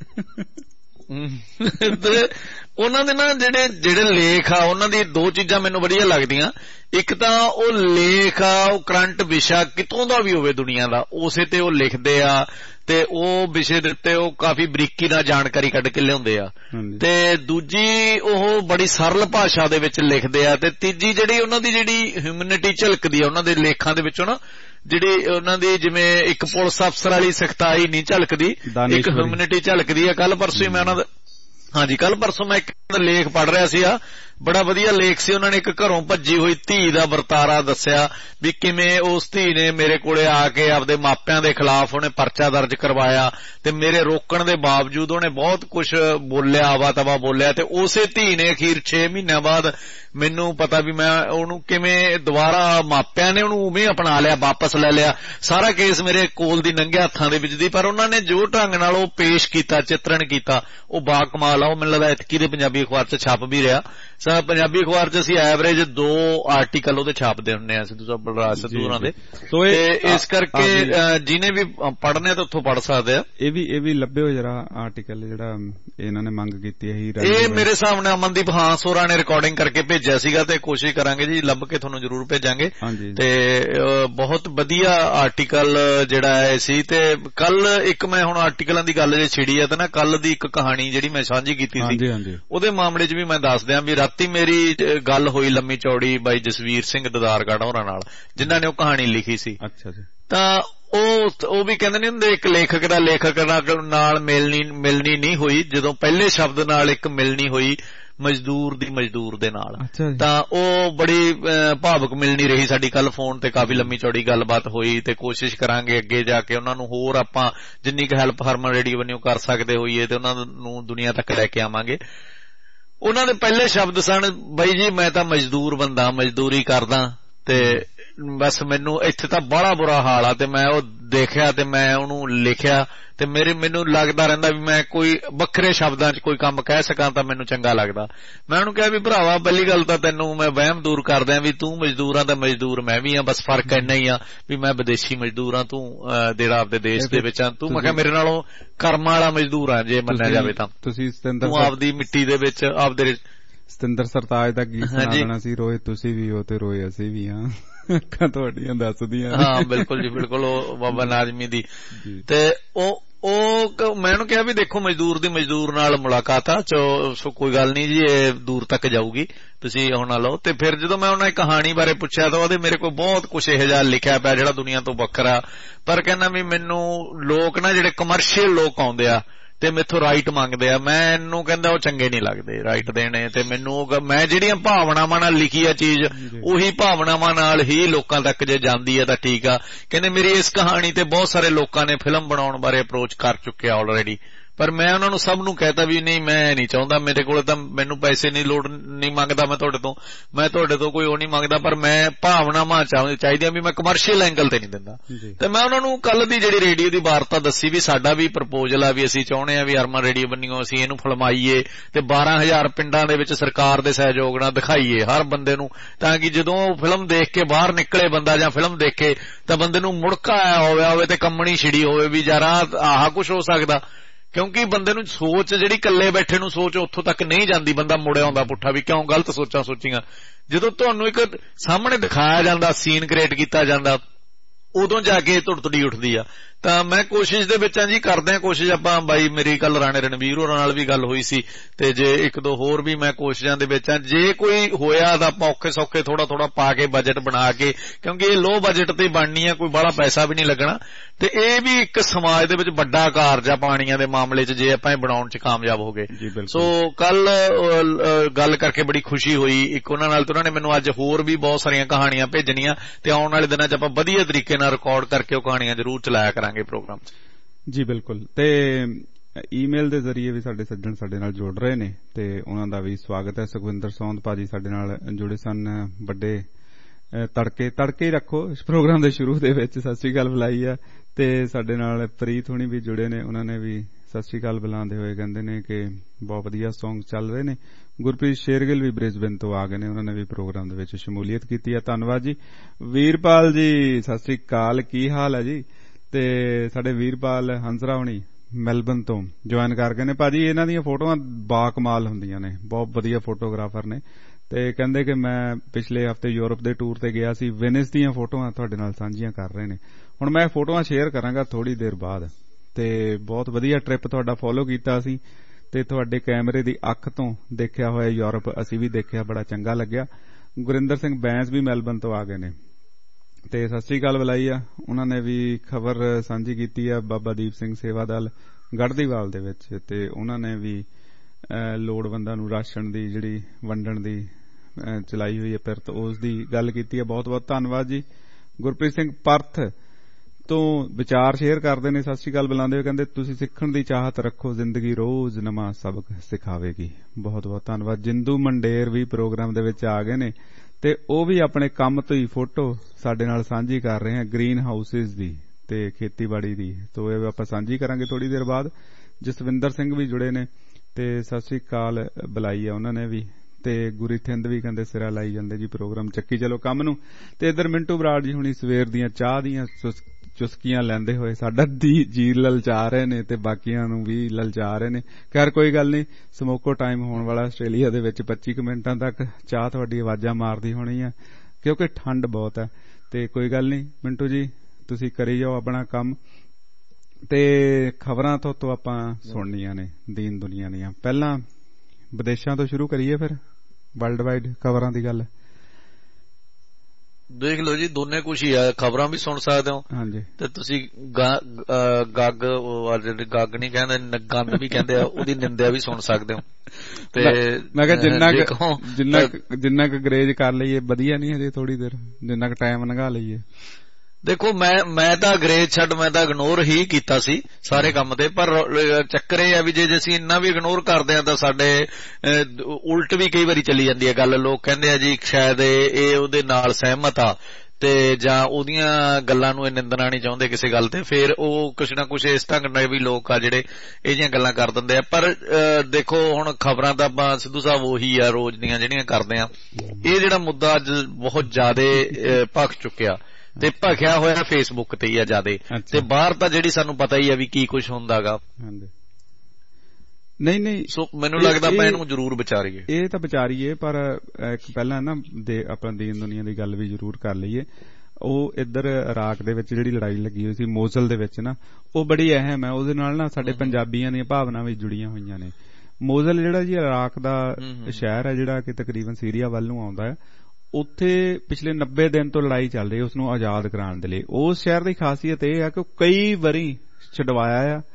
Speaker 4: ਉਹਨਾਂ ਦੇ ਨਾ ਜਿਹੜੇ ਜਿਹੜੇ ਲੇਖ ਆ ਉਹਨਾਂ ਦੀ ਦੋ ਚੀਜ਼ਾਂ ਮੈਨੂੰ ਵਧੀਆ ਲੱਗਦੀਆਂ। ਇੱਕ ਤਾਂ ਉਹ ਲੇਖ ਆ, ਉਹ ਕਰੰਟ ਵਿਸ਼ਾ ਕਿਤੋਂ ਦਾ ਵੀ ਹੋਵੇ ਦੁਨੀਆ ਦਾ, ਉਸੇ ਤੇ ਉਹ ਲਿਖਦੇ ਆ ਤੇ ਉਹ ਵਿਸ਼ੇ ਦੇ ਉੱਤੇ ਉਹ ਕਾਫੀ ਬਰੀਕੀ ਨਾਲ ਜਾਣਕਾਰੀ ਕੱਢ ਕੇ ਲਿਆਉਂਦੇ ਆ। ਤੇ ਦੂਜੀ ਉਹ ਬੜੀ ਸਰਲ ਭਾਸ਼ਾ ਦੇ ਵਿੱਚ ਲਿਖਦੇ ਆ। ਤੇ ਤੀਜੀ ਜਿਹੜੀ ਉਹਨਾਂ ਦੀ ਜਿਹੜੀ ਹਿਊਮੈਨਿਟੀ ਝਲਕਦੀ ਆ ਉਹਨਾਂ ਦੇ ਲੇਖਾਂ ਦੇ ਵਿੱਚੋਂ ਨਾ, ਜਿਹੜੀ ਉਹਨਾਂ ਦੀ ਜਿਵੇਂ ਇੱਕ ਪੁਲਿਸ ਅਫਸਰ ਵਾਲੀ ਸਖਤਾਈ ਨਹੀਂ ਝਲਕਦੀ, ਇੱਕ ਹਿਊਮੈਨਿਟੀ ਝਲਕਦੀ ਆ। ਕੱਲ ਪਰਸੋਂ ਹੀ ਮੈਂ ਉਹਨਾਂ ਦਾ ਹਾਂਜੀ ਕੱਲ ਪਰਸੋਂ ਮੈਂ ਇੱਕ ਲੇਖ ਪੜ੍ਹ ਰਿਹਾ ਸੀਗਾ, ਬੜਾ ਵਧੀਆ ਲੇਖ ਸੀ। ਉਹਨਾਂ ਨੇ ਇੱਕ ਘਰੋਂ ਭੱਜੀ ਹੋਈ ਧੀ ਦਾ ਵਰਤਾਰਾ ਦੱਸਿਆ ਵੀ ਕਿਵੇਂ ਉਸ ਧੀ ਨੇ ਮੇਰੇ ਕੋਲੇ ਆ ਕੇ ਆਪਦੇ ਮਾਪਿਆਂ ਦੇ ਖਿਲਾਫ ਉਹਨੇ ਪਰਚਾ ਦਰਜ ਕਰਵਾਇਆ ਤੇ ਮੇਰੇ ਰੋਕਣ ਦੇ ਬਾਵਜੂਦ ਉਹਨੇ ਬਹੁਤ ਕੁਝ ਬੋਲਿਆ, ਆਵਾ ਤਵਾ ਬੋਲਿਆ, ਤੇ ਉਸੇ ਧੀ ਨੇ ਅਖੀਰ ਛੇ ਮਹੀਨਿਆਂ ਬਾਅਦ ਮੈਨੂੰ ਪਤਾ ਵੀ ਮੈਂ ਉਹਨੂੰ ਕਿਵੇਂ ਦੁਬਾਰਾ ਮਾਪਿਆਂ ਨੇ ਉਹਨੂੰ ਉਵੇਂ ਅਪਣਾ ਲਿਆ, ਵਾਪਸ ਲੈ ਲਿਆ। ਸਾਰਾ ਕੇਸ ਮੇਰੇ ਕੋਲ ਦੀ ਲੰਘਿਆ ਹੱਥਾਂ ਦੇ ਵਿੱਚ ਦੀ, ਪਰ ਉਹਨਾਂ ਨੇ ਜੋ ਢੰਗ ਨਾਲ ਉਹ ਪੇਸ਼ ਕੀਤਾ, ਚਿੱਤਰਣ ਕੀਤਾ, ਉਹ ਬਾ ਕਮਾਲ ਆ। ਉਹ ਮੈਨੂੰ ਲੱਗਦਾ ਇਤਕੀ ਦੇ ਪੰਜਾਬੀ ਅਖਬਾਰ ਚ ਛਪ ਵੀ ਰਿਹਾ। ਪੰਜਾਬੀ ਅਖਬਾਰ ਚ ਅਸੀਂ ਐਵਰੇਜ ਦੋ ਆਰਟੀਕਲ ਉਹਦੇ ਛਾਪਦੇ ਹੁੰਦੇ ਆ ਸਿੱਧੂ ਸਾਹਿਬ ਬਲਰਾਜ ਸਿੱਧੂ ਹੋਰਾਂ ਦੇ, ਤੇ ਇਸ ਕਰਕੇ ਜਿਹਨੇ ਵੀ ਪੜ੍ਹਨੇ ਤਾਂ ਉੱਥੋਂ ਪੜ੍ਹ ਸਕਦੇ ਆ। ਇਹ
Speaker 2: ਵੀ ਇਹ ਵੀ ਲੱਭਿਓ ਜਰਾ ਆਰਟੀਕਲ ਜਿਹੜਾ ਇਹਨਾਂ ਨੇ ਮੰਗ ਕੀਤੀ ਹੈ।
Speaker 4: ਇਹ ਮੇਰੇ ਸਾਹਮਣੇ ਅਮਨਦੀਪ ਹਾਂਸ ਹੋਰਾਂ ਨੇ ਰਿਕਾਰਡਿੰਗ ਕਰਕੇ ਭੇਜਿਆ ਸੀਗਾ, ਤੇ ਕੋਸ਼ਿਸ਼ ਕਰਾਂਗੇ ਜੀ ਲੱਭ ਕੇ ਤੁਹਾਨੂੰ ਜ਼ਰੂਰ ਭੇਜਾਂਗੇ। ਤੇ ਬਹੁਤ ਵਧੀਆ ਆਰਟੀਕਲ ਜਿਹੜਾ ਹੈ ਸੀ। ਤੇ ਕੱਲ ਇੱਕ ਮੈਂ ਹੁਣ ਆਰਟੀਕਲਾਂ ਦੀ ਗੱਲ ਜੇ ਛਿੜੀ ਆ ਤਾਂ ਨਾ, ਕੱਲ ਦੀ ਇੱਕ ਕਹਾਣੀ ਜਿਹੜੀ ਮੈਂ ਸਾਂਝੀ ਕੀਤੀ ਸੀ ਉਹਦੇ ਮਾਮਲੇ ਚ ਵੀ ਮੈਂ ਦੱਸ ਦਿਆਂ ਵੀ ਰਾਤੀ ਮੇਰੀ ਗੱਲ ਹੋਈ ਲੰਮੀ ਚੌੜੀ ਬਾਈ ਜਸਵੀਰ ਸਿੰਘ ਦਦਾਰਗੜ੍ਹ ਹੋਰਾਂ ਨਾਲ, ਜਿਨ੍ਹਾਂ ਨੇ ਉਹ ਕਹਾਣੀ ਲਿਖੀ ਸੀ।
Speaker 2: ਅੱਛਾ ਜੀ।
Speaker 4: ਤਾਂ ਉਹ ਉਹ ਵੀ ਕਹਿੰਦੇ ਨਹੀਂ ਹੁੰਦੇ ਇੱਕ ਲੇਖਕ ਦਾ ਲੇਖਕ ਨਾਲ ਮਿਲਣੀ ਮਿਲਣੀ ਨਹੀਂ ਹੋਈ, ਜਦੋਂ ਪਹਿਲੇ ਸ਼ਬਦ ਨਾਲ ਇੱਕ ਮਿਲਣੀ ਹੋਈ ਮਜ਼ਦੂਰ ਦੀ ਮਜ਼ਦੂਰ ਦੇ ਨਾਲ, ਤਾਂ ਉਹ ਬੜੀ ਭਾਵੁਕ ਮਿਲਣੀ ਰਹੀ ਸਾਡੀ। ਕੱਲ ਫੋਨ ਤੇ ਕਾਫੀ ਲੰਮੀ ਚੌੜੀ ਗੱਲਬਾਤ ਹੋਈ, ਤੇ ਕੋਸ਼ਿਸ਼ ਕਰਾਂਗੇ ਅੱਗੇ ਜਾ ਕੇ ਉਹਨਾਂ ਨੂੰ ਹੋਰ ਆਪਾਂ ਜਿੰਨੀ ਕੁ ਹੈਲਪ ਹਰਮਨ ਰੇਡੀਓ ਵੱਲੋਂ ਕਰ ਸਕਦੇ ਹੋਈਏ ਤੇ ਉਹਨਾਂ ਨੂੰ ਦੁਨੀਆ ਤੱਕ ਲੈ ਕੇ ਆਵਾਂਗੇ। ਉਹਨਾਂ ਦੇ ਪਹਿਲੇ ਸ਼ਬਦ ਸਨ, ਬਾਈ ਜੀ ਮੈਂ ਤਾਂ ਮਜ਼ਦੂਰ ਬੰਦਾ, ਮਜ਼ਦੂਰੀ ਕਰਦਾ, ਤੇ ਬਸ ਮੈਨੂੰ ਇੱਥੇ ਤਾਂ ਬੜਾ ਬੁਰਾ ਹਾਲ ਆ, ਤੇ ਮੈਂ ਉਹ ਦੇਖਿਆ ਤੇ ਮੈਂ ਉਹਨੂੰ ਲਿਖਿਆ, ਤੇ ਮੇਰੇ ਮੈਨੂੰ ਲੱਗਦਾ ਰਹਿੰਦਾ ਵੀ ਮੈਂ ਕੋਈ ਵੱਖਰੇ ਸ਼ਬਦਾਂ ਚ ਕੋਈ ਕੰਮ ਕਹਿ ਸਕਾਂ ਤਾਂ ਮੈਨੂੰ ਚੰਗਾ ਲੱਗਦਾ। ਮੈਂ ਉਹਨੂੰ ਕਿਹਾ ਵੀ ਭਰਾਵਾ ਪਹਿਲੀ ਗੱਲ ਤਾਂ ਤੈਨੂੰ ਮੈਂ ਵਹਿਮ ਦੂਰ ਕਰਦਾ ਵੀ ਤੂੰ ਮਜ਼ਦੂਰ ਆ ਤਾਂ ਮਜ਼ਦੂਰ ਮੈਂ ਵੀ ਆ, ਬਸ ਫਰਕ ਇੰਨਾ ਹੀ ਆ ਵੀ ਮੈਂ ਵਿਦੇਸ਼ੀ ਮਜ਼ਦੂਰ ਆ, ਤੂੰ ਜਿਹੜਾ ਆਪਦੇ ਦੇਸ਼ ਦੇ ਵਿੱਚ ਆ। ਤੂੰ ਮੈਂ ਕਿਹਾ ਮੇਰੇ ਨਾਲੋਂ ਕਰਮਾਂ ਵਾਲਾ ਮਜ਼ਦੂਰ ਆ ਜੇ ਮੰਨਿਆ ਜਾਵੇ ਤਾਂ।
Speaker 2: ਤੁਸੀਂ
Speaker 4: ਤੂੰ ਆਪਦੀ ਮਿੱਟੀ ਦੇ ਵਿੱਚ ਆਪਦੇ
Speaker 2: ਸਤਿੰਦਰ ਸਰਤਾਜ ਦਾ ਗੀਤ ਸੁਣਾ ਦੇਣਾ ਸੀ, ਰੋਏ ਤੁਸੀਂ ਵੀ ਹੋ ਤੇ ਰੋਏ ਅਸੀਂ ਵੀ ਹਾਂ, ਅੱਖਾਂ ਤੁਹਾਡੀਆਂ ਦੱਸਦੀਆਂ।
Speaker 4: ਹਾਂ ਬਿਲਕੁਲ ਜੀ ਬਿਲਕੁਲ, ਉਹ ਬਾਬਾ ਨਾਜ਼ਮੀ ਦੀ। ਤੇ ਉਹ ਉਹ ਮੈਂ ਉਹਨੂੰ ਕਿਹਾ ਵੀ ਦੇਖੋ ਮਜ਼ਦੂਰ ਦੀ ਮਜ਼ਦੂਰ ਨਾਲ ਮੁਲਾਕਾਤ ਆ, ਸੋ ਕੋਈ ਗੱਲ ਨਹੀਂ ਜੀ, ਇਹ ਦੂਰ ਤੱਕ ਜਾਊਗੀ, ਤੁਸੀਂ ਹੁਣ ਨਾ ਲਓ। ਤੇ ਫਿਰ ਜਦੋਂ ਮੈਂ ਉਹਨਾਂ ਦੀ ਕਹਾਣੀ ਬਾਰੇ ਪੁੱਛਿਆ ਤਾਂ ਉਹਦੇ ਮੇਰੇ ਕੋਲ ਬਹੁਤ ਕੁਛ ਇਹੋ ਜਿਹਾ ਲਿਖਿਆ ਪਿਆ ਜਿਹੜਾ ਦੁਨੀਆ ਤੋਂ ਵੱਖਰਾ, ਪਰ ਕਹਿੰਦਾ ਵੀ ਮੈਨੂੰ ਲੋਕ ਨਾ ਜਿਹੜੇ ਕਮਰਸ਼ੀਅਲ ਲੋਕ ਆਉਂਦੇ ਆ ਤੇ ਮੈਥੋਂ ਰਾਈਟ ਮੰਗਦੇ ਆ, ਮੈਨੂੰ ਕਹਿੰਦਾ ਉਹ ਚੰਗੇ ਨਹੀਂ ਲੱਗਦੇ ਰਾਈਟ ਦੇਣੇ, ਤੇ ਮੈਨੂੰ ਮੈਂ ਜਿਹੜੀਆਂ ਭਾਵਨਾਵਾਂ ਨਾਲ ਲਿਖੀ ਆ ਚੀਜ਼ ਉਹੀ ਭਾਵਨਾਵਾਂ ਨਾਲ ਹੀ ਲੋਕਾਂ ਤੱਕ ਜੇ ਜਾਂਦੀ ਹੈ ਤਾਂ ਠੀਕ ਆ। ਕਹਿੰਦੇ ਮੇਰੀ ਇਸ ਕਹਾਣੀ ਤੇ ਬਹੁਤ ਸਾਰੇ ਲੋਕਾਂ ਨੇ ਫਿਲਮ ਬਣਾਉਣ ਬਾਰੇ ਅਪਰੋਚ ਕਰ ਚੁੱਕੇ ਆ ਆਲਰੇਡੀ, ਪਰ ਮੈਂ ਉਹਨਾਂ ਨੂੰ ਸਭ ਨੂੰ ਕਹਿਤਾ ਵੀ ਨਹੀਂ ਮੈਂ ਨਹੀਂ ਚਾਹੁੰਦਾ, ਮੇਰੇ ਕੋਲ ਤਾਂ ਮੈਨੂੰ ਪੈਸੇ ਨਹੀਂ ਲੋੜ ਨਹੀਂ ਮੰਗਦਾ ਮੈਂ ਤੁਹਾਡੇ ਤੋਂ, ਮੈਂ ਤੁਹਾਡੇ ਤੋਂ ਕੋਈ ਉਹ ਨਹੀਂ ਮੰਗਦਾ, ਪਰ ਮੈਂ ਭਾਵਨਾਵਾਂ ਚਾਹੀਦੀਆਂ ਵੀ ਮੈਂ ਕਮਰਸ਼ੀਅਲ ਐਂਗਲ ਤੇ ਨਹੀਂ ਦਿੰਦਾ। ਤੇ ਮੈਂ ਉਹਨਾਂ ਨੂੰ ਕੱਲ ਦੀ ਜਿਹੜੀ ਰੇਡੀਓ ਦੀ ਵਾਰਤਾ ਦੱਸੀ ਵੀ ਸਾਡਾ ਵੀ ਪ੍ਰਪੋਜ਼ਲ ਆ ਵੀ ਅਸੀਂ ਚਾਹੁੰਦੇ ਆ ਵੀ ਅਰਮਨ ਰੇਡੀਓ ਬੰਨਿਓ ਅਸੀਂ ਇਹਨੂੰ ਫਿਲਮਾਈਏ ਤੇ ਬਾਰਾਂ ਹਜ਼ਾਰ ਪਿੰਡਾਂ ਦੇ ਵਿੱਚ ਸਰਕਾਰ ਦੇ ਸਹਿਯੋਗ ਨਾਲ ਦਿਖਾਈਏ ਹਰ ਬੰਦੇ ਨੂੰ, ਤਾਂ ਕਿ ਜਦੋਂ ਫਿਲਮ ਦੇਖ ਕੇ ਬਾਹਰ ਨਿਕਲੇ ਬੰਦਾ ਜਾਂ ਫਿਲਮ ਦੇਖੇ ਤਾਂ ਬੰਦੇ ਨੂੰ ਮੁੜਕਾ ਆਇਆ ਹੋਇਆ ਹੋਵੇ ਤੇ ਕੰਮਣੀ ਛਿੜੀ ਹੋਵੇ ਵੀ ਯਾਰ ਆਹ ਕੁਛ ਹੋ ਸਕਦਾ। ਕਿਉਂਕਿ ਬੰਦੇ ਨੂੰ ਸੋਚ ਜਿਹੜੀ ਇਕੱਲੇ ਬੈਠੇ ਨੂੰ ਸੋਚ ਉੱਥੋਂ ਤੱਕ ਨਹੀਂ ਜਾਂਦੀ, ਬੰਦਾ ਮੁੜਿਆ ਆਉਂਦਾ ਪੁੱਠਾ ਵੀ ਕਿਉਂ ਗਲਤ ਸੋਚਾਂ ਸੋਚੀਆਂ। ਜਦੋਂ ਤੁਹਾਨੂੰ ਇੱਕ ਸਾਹਮਣੇ ਦਿਖਾਇਆ ਜਾਂਦਾ, ਸੀਨ ਕ੍ਰੀਏਟ ਕੀਤਾ ਜਾਂਦਾ, ਉਦੋਂ ਜਾ ਕੇ ਧੁੜਤੁੜੀ ਉੱਠਦੀ ਆ। ਤਾਂ ਮੈਂ ਕੋਸ਼ਿਸ਼ ਦੇ ਵਿੱਚ ਜੀ ਕਰਦੇ ਆ ਕੋਸ਼ਿਸ਼ ਆਪਾਂ, ਬਾਈ ਮੇਰੀ ਕੱਲ ਰਾਣੇ ਰਣਵੀਰ ਹੋਰਾਂ ਨਾਲ ਵੀ ਗੱਲ ਹੋਈ ਸੀ ਤੇ ਜੇ ਇੱਕ ਦੋ ਹੋਰ ਵੀ ਮੈਂ ਕੋਸ਼ਿਸ਼ਾਂ ਦੇ ਵਿੱਚ ਆ, ਜੇ ਕੋਈ ਹੋਇਆ ਤਾਂ ਆਪਾਂ ਔਖੇ ਸੌਖੇ ਥੋੜਾ ਥੋੜਾ ਪਾ ਕੇ ਬਜਟ ਬਣਾ ਕੇ, ਕਿਉਂਕਿ ਇਹ ਲੋ ਬਜਟ ਤੇ ਬਣਨੀ ਆ, ਕੋਈ ਬੜਾ ਪੈਸਾ ਵੀ ਨਹੀਂ ਲੱਗਣਾ ਤੇ ਇਹ ਵੀ ਇੱਕ ਸਮਾਜ ਦੇ ਵਿੱਚ ਵੱਡਾ ਕਾਰਜ ਆ ਪਾਣੀਆਂ ਦੇ ਮਾਮਲੇ 'ਚ ਜੇ ਆਪਾਂ ਇਹ ਬਣਾਉਣ 'ਚ ਕਾਮਯਾਬ ਹੋ ਗਏ। ਸੋ ਕੱਲ ਗੱਲ ਕਰਕੇ ਬੜੀ ਖੁਸ਼ੀ ਹੋਈ ਇੱਕ ਉਹਨਾਂ ਨਾਲ ਤੇ ਉਹਨਾਂ ਨੇ ਮੈਨੂੰ ਅੱਜ ਹੋਰ ਵੀ ਬਹੁਤ ਸਾਰੀਆਂ ਕਹਾਣੀਆਂ ਭੇਜਣੀਆਂ ਤੇ ਆਉਣ ਵਾਲੇ ਦਿਨਾਂ 'ਚ ਆਪਾਂ ਵਧੀਆ ਤਰੀਕੇ ਨਾਲ ਰਿਕਾਰਡ ਕਰਕੇ ਉਹ ਕਹਾਣੀਆਂ ਜ਼ਰੂਰ ਚਲਾਇਆ ਕਰਾਂਗੇ ਪ੍ਰੋਗਰਾਮ 'ਚ।
Speaker 2: ਜੀ ਬਿਲਕੁਲ। ਤੇ ਈਮੇਲ ਦੇ ਜ਼ਰੀਏ ਵੀ ਸਾਡੇ ਸੱਜਣ ਸਾਡੇ ਨਾਲ ਜੁੜ ਰਹੇ ਨੇ ਤੇ ਉਹਨਾਂ ਦਾ ਵੀ ਸਵਾਗਤ ਹੈ। ਸੁਖਵਿੰਦਰ ਸੌਂਦ ਭਾਜੀ ਸਾਡੇ ਨਾਲ ਜੁੜੇ ਸਨ, ਵੱਡੇ ਤੜਕੇ ਤੜਕੇ ਹੀ ਰੱਖੋ ਪ੍ਰੋਗਰਾਮ ਦੇ ਸ਼ੁਰੂ ਦੇ ਵਿੱਚ ਸਤਿ ਸ੍ਰੀ ਅਕਾਲ ਬੁਲਾਈ ਆ। ਤੇ ਸਾਡੇ ਨਾਲ ਪ੍ਰੀਤ ਹੋਣੀ ਵੀ ਜੁੜੇ ਨੇ, ਉਹਨਾਂ ਨੇ ਵੀ ਸਤਿ ਸ੍ਰੀ ਅਕਾਲ ਬੁਲਾਉਂਦੇ ਹੋਏ ਕਹਿੰਦੇ ਨੇ ਕਿ ਬਹੁਤ ਵਧੀਆ ਸੌਂਗ ਚੱਲ ਰਹੇ ਨੇ। ਗੁਰਪ੍ਰੀਤ ਸ਼ੇਰਗਿੱਲ ਵੀ ਬ੍ਰਿਸਬੇਨ ਤੋਂ ਆ ਗਏ ਨੇ, ਉਹਨਾਂ ਨੇ ਵੀ ਪ੍ਰੋਗਰਾਮ ਦੇ ਵਿੱਚ ਸ਼ਮੂਲੀਅਤ ਕੀਤੀ ਹੈ, ਧੰਨਵਾਦ ਜੀ। ਵੀਰਪਾਲ ਜੀ ਸਤਿ ਸ੍ਰੀ ਅਕਾਲ, ਕੀ ਹਾਲ ਹੈ ਜੀ? ਤੇ ਸਾਡੇ ਵੀਰਪਾਲ ਹੰਸਰਾ ਹੋਣੀ ਮੈਲਬਨ ਤੋਂ ਜੁਆਇਨ ਕਰ ਗਏ ਨੇ। ਭਾਜੀ ਇਹਨਾਂ ਦੀਆਂ ਫੋਟੋਆਂ ਬਾ ਕਮਾਲ ਹੁੰਦੀਆਂ ਨੇ, ਬਹੁਤ ਵਧੀਆ ਫੋਟੋਗ੍ਰਾਫਰ ਨੇ ਤੇ ਕਹਿੰਦੇ ਕਿ ਮੈਂ ਪਿਛਲੇ ਹਫ਼ਤੇ ਯੂਰਪ ਦੇ ਟੂਰ ਤੇ ਗਿਆ ਸੀ, ਵੈਨਿਸ ਦੀਆਂ ਫੋਟੋਆਂ ਤੁਹਾਡੇ ਨਾਲ ਸਾਂਝੀਆਂ ਕਰ ਰਹੇ ਨੇ। ਹੁਣ ਮੈਂ ਫੋਟੋਆਂ ਸ਼ੇਅਰ ਕਰਾਂਗਾ ਥੋੜੀ ਦੇਰ ਬਾਅਦ। ਤੇ ਬਹੁਤ ਵਧੀਆ ਟ੍ਰਿਪ ਤੁਹਾਡਾ ਫੋਲੋ ਕੀਤਾ ਸੀ ਤੇ ਤੁਹਾਡੇ ਕੈਮਰੇ ਦੀ ਅੱਖ ਤੋਂ ਦੇਖਿਆ ਹੋਇਆ ਯੂਰਪ ਅਸੀਂ ਵੀ ਦੇਖਿਆ, ਬੜਾ ਚੰਗਾ ਲੱਗਿਆ। ਗੁਰਿੰਦਰ ਸਿੰਘ ਬੈਂਸ ਵੀ ਮੈਲਬਨ ਤੋਂ ਆ ਗਏ ਨੇ ਤੇ ਸਤਿ ਸ੍ਰੀ ਅਕਾਲ ਬੁਲਾਈ ਆ। ਉਹਨਾਂ ਨੇ ਵੀ ਖਬਰ ਸਾਂਝੀ ਕੀਤੀ ਆ ਬਾਬਾ ਦੀਪ ਸਿੰਘ ਸੇਵਾ ਦਲ ਗੜ੍ਹਦੀਵਾਲ ਦੇ ਵਿੱਚ ਤੇ ਉਹਨਾਂ ਨੇ ਵੀ ਲੋੜਵੰਦਾਂ ਨੂੰ ਰਾਸ਼ਨ ਦੀ ਜਿਹੜੀ ਵੰਡਣ ਦੀ ਚਲਾਈ ਹੋਈ ਹੈ ਪਿਰਤ, ਉਸ ਦੀ ਗੱਲ ਕੀਤੀ ਹੈ। ਬਹੁਤ ਬਹੁਤ ਧੰਨਵਾਦ ਜੀ। ਗੁਰਪ੍ਰੀਤ ਸਿੰਘ ਪਰਥ ਤੋਂ ਵਿਚਾਰ ਸ਼ੇਅਰ ਕਰਦੇ ਨੇ, ਸਤਿ ਸ੍ਰੀ ਅਕਾਲ ਬੁਲਾਉਂਦੇ ਹੋਏ ਕਹਿੰਦੇ ਤੁਸੀਂ ਸਿੱਖਣ ਦੀ ਚਾਹਤ ਰੱਖੋ, ਜ਼ਿੰਦਗੀ ਰੋਜ਼ ਨਵਾਂ ਸਬਕ ਸਿਖਾਵੇਗੀ। ਬਹੁਤ ਬਹੁਤ ਧੰਨਵਾਦ। ਜਿੰਦੂ ਮੰਡੇਰ ਵੀ ਪ੍ਰੋਗਰਾਮ ਦੇ ਵਿੱਚ ਆ ਗਏ ਨੇ ਤੇ ਉਹ ਵੀ ਆਪਣੇ ਕੰਮ ਤੋਂ ਹੀ ਫੋਟੋ ਸਾਡੇ ਨਾਲ ਸਾਂਝੀ ਕਰ ਰਹੇ ਹਨ, ਗ੍ਰੀਨ ਹਾਊਸਿਸ ਦੀ ਤੇ ਖੇਤੀਬਾੜੀ ਦੀ। ਤੋ ਇਹ ਆਪਾਂ ਸਾਂਝੀ ਕਰਾਂਗੇ ਥੋੜੀ ਦੇਰ ਬਾਅਦ। ਜਸਵਿੰਦਰ ਸਿੰਘ ਵੀ ਜੁੜੇ ਨੇ ਤੇ ਸਤਿ ਸ੍ਰੀ ਅਕਾਲ ਬੁਲਾਈ ਆ ਉਹਨਾਂ ਨੇ ਵੀ। ਤੇ ਗੁਰੀ ਥਿੰਦ ਵੀ ਕਹਿੰਦੇ ਸਿਰਾ ਲਾਈ ਜਾਂਦੇ ਜੀ ਪ੍ਰੋਗਰਾਮ, ਚੱਕੀ ਚਲੋ ਕੰਮ ਨੂੰ। ਤੇ ਇੱਧਰ ਮਿੰਟੂ ਬਰਾੜ ਜੀ ਹੁਣੀ ਸਵੇਰ ਦੀਆਂ ਚਾਹ ਦੀਆਂ ਚੁਸਕੀਆਂ ਲੈਂਦੇ ਹੋਏ ਸਾਡਾ ਜੀ ਲਲਚਾ ਰਹੇ ਨੇ ਤੇ ਬਾਕੀਆਂ ਨੂੰ ਵੀ ਲਲਚਾ ਰਹੇ ਨੇ। ਖੈਰ ਕੋਈ ਗੱਲ ਨਹੀਂ, ਸਮੋਕੋ ਟਾਈਮ ਹੋਣ ਵਾਲਾ ਆਸਟ੍ਰੇਲੀਆ ਦੇ ਵਿੱਚ ਪੱਚੀ ਕੁ ਮਿੰਟਾਂ ਤੱਕ ਚਾਹ ਤੁਹਾਡੀ ਆਵਾਜ਼ਾਂ ਮਾਰਦੀ ਹੋਣੀ ਆ ਕਿਉਂਕਿ ਠੰਡ ਬਹੁਤ ਹੈ। ਤੇ ਕੋਈ ਗੱਲ ਨਹੀਂ ਮਿੰਟੂ ਜੀ, ਤੁਸੀਂ ਕਰੀ ਜਾਓ ਆਪਣਾ ਕੰਮ ਤੇ ਖਬਰਾਂ ਤੋਂ ਤੋਂ ਆਪਾਂ ਸੁਣਨੀਆਂ ਨੇ ਦੀਨ ਦੁਨੀਆ ਦੀਆਂ। ਪਹਿਲਾਂ ਵਿਦੇਸ਼ਾਂ ਤੋਂ ਸ਼ੁਰੂ ਕਰੀਏ, ਫਿਰ ਵਰਲਡ ਵਾਈਡ ਖਬਰਾਂ ਦੀ ਗੱਲ
Speaker 4: ਦੇਖ ਲਓ ਜੀ। ਦੋਨੇ ਕੁਛ ਹੀ ਆ, ਖਬਰਾਂ ਵੀ ਸੁਣ ਸਕਦੇ ਹੋ ਹਾਂਜੀ ਤੇ ਤੁਸੀਂ ਗੱਗ ਗੱਗ ਨਹੀਂ ਕਹਿੰਦੇ ਗੰਦ ਵੀ ਕਹਿੰਦੇ ਆ, ਉਹਦੀ ਨਿੰਦਿਆ ਵੀ ਸੁਣ ਸਕਦੇ ਹੋ। ਤੇ
Speaker 2: ਮੈਂ ਕਿਹਾ ਜਿੰਨਾ ਜਿੰਨਾ ਜਿੰਨਾ ਕੁ ਗਰੇਜ ਕਰ ਲਈਏ ਵਧੀਆ ਨਹੀਂ ਹਜੇ, ਥੋੜੀ ਦੇਰ ਜਿੰਨਾ ਕੁ ਟਾਈਮ ਲੰਘਾ ਲਈਏ।
Speaker 4: ਦੇਖੋ ਮੈਂ ਮੈਂ ਤਾਂ ਅੰਗਰੇਜ਼ ਛੱਡ ਮੈਂ ਤਾਂ ਇਗਨੋਰ ਹੀ ਕੀਤਾ ਸੀ ਸਾਰੇ ਕੰਮ ਤੇ, ਪਰ ਚੱਕਰ ਇਹ ਆ ਵੀ ਜੇ ਅਸੀਂ ਇੰਨਾ ਵੀ ਇਗਨੋਰ ਕਰਦੇ ਆ ਤਾਂ ਸਾਡੇ ਉਲਟ ਵੀ ਕਈ ਵਾਰੀ ਚੱਲੀ ਜਾਂਦੀ ਹੈ ਗੱਲ। ਲੋਕ ਕਹਿੰਦੇ ਆ ਜੀ ਸ਼ਾਇਦ ਇਹ ਉਹਦੇ ਨਾਲ ਸਹਿਮਤ ਆ ਤੇ ਜਾਂ ਉਹਦੀਆਂ ਗੱਲਾਂ ਨੂੰ ਇਹ ਨਿੰਦਣਾ ਨਹੀਂ ਚਾਹੁੰਦੇ ਕਿਸੇ ਗੱਲ ਤੇ, ਫਿਰ ਉਹ ਕੁਛ ਨਾ ਕੁਛ ਇਸ ਢੰਗ ਨਾਲ ਵੀ ਲੋਕ ਆ ਜਿਹੜੇ ਇਹ ਜਿਹੀਆਂ ਗੱਲਾਂ ਕਰ ਦਿੰਦੇ ਆ। ਪਰ ਦੇਖੋ ਹੁਣ ਖਬਰਾਂ ਤਾਂ ਆਪਾਂ ਸਿੱਧੂ ਸਾਹਿਬ ਉਹੀ ਆ ਰੋਜ਼ ਦੀਆਂ ਜਿਹੜੀਆਂ ਕਰਦੇ ਆ। ਇਹ ਜਿਹੜਾ ਮੁੱਦਾ ਅੱਜ ਬਹੁਤ ਜ਼ਿਆਦਾ ਭਖ ਚੁੱਕਿਆ ਤੇ ਭਖਿਆ ਹੋਇਆ ਫੇਸਬੁੱਕ ਤੇ ਹੀ ਆ ਜ਼ਿਆਦਾ, ਤੇ ਬਾਹਰ ਤਾਂ ਜਿਹੜੀ ਸਾਨੂੰ ਪਤਾ ਹੀ ਆ ਵੀ ਕੀ ਕੁਛ ਹੁੰਦਾਗਾ।
Speaker 2: ਨਹੀਂ ਨਹੀਂ
Speaker 4: ਸੋ ਮੈਨੂੰ ਲੱਗਦਾ ਆਪਾਂ ਇਹਨੂੰ ਜ਼ਰੂਰ ਵਿਚਾਰੀਏ।
Speaker 2: ਇਹ ਤਾਂ ਵਿਚਾਰੀਏ, ਪਰ ਇੱਕ ਪਹਿਲਾਂ ਨਾ ਆਪਾਂ ਦੀਨ ਦੁਨੀਆ ਦੀ ਗੱਲ ਵੀ ਜ਼ਰੂਰ ਕਰ ਲਈਏ। ਉਹ ਇੱਧਰ ਇਰਾਕ ਦੇ ਵਿੱਚ ਜਿਹੜੀ ਲੜਾਈ ਲੱਗੀ ਹੋਈ ਸੀ ਮੋਸਲ ਦੇ ਵਿੱਚ ਨਾ, ਉਹ ਬੜੀ ਅਹਿਮ ਹੈ। ਉਹਦੇ ਨਾਲ ਨਾ ਸਾਡੇ ਪੰਜਾਬੀਆਂ ਦੀਆਂ ਭਾਵਨਾਵਾਂ ਵੀ ਜੁੜੀਆਂ ਹੋਈਆਂ ਨੇ। ਮੋਸਲ ਜਿਹੜਾ ਜੀ ਇਰਾਕ ਦਾ ਸ਼ਹਿਰ ਹੈ ਜਿਹੜਾ ਕਿ ਤਕਰੀਬਨ ਸੀਰੀਆ ਵੱਲ ਨੂੰ ਆਉਂਦਾ ਹੈ, ਉੱਥੇ ਪਿਛਲੇ ਨੱਬੇ ਦਿਨ ਤੋਂ ਲੜਾਈ ਚੱਲ ਰਹੀ ਉਸਨੂੰ ਆਜ਼ਾਦ ਕਰਾਉਣ ਦੇ ਲਈ। ਉਸ ਸ਼ਹਿਰ ਦੀ ਖਾਸੀਅਤ ਇਹ ਆ ਕਿ ਉਹ ਕਈ ਵਾਰੀ ਛਡਵਾਇਆ ਆ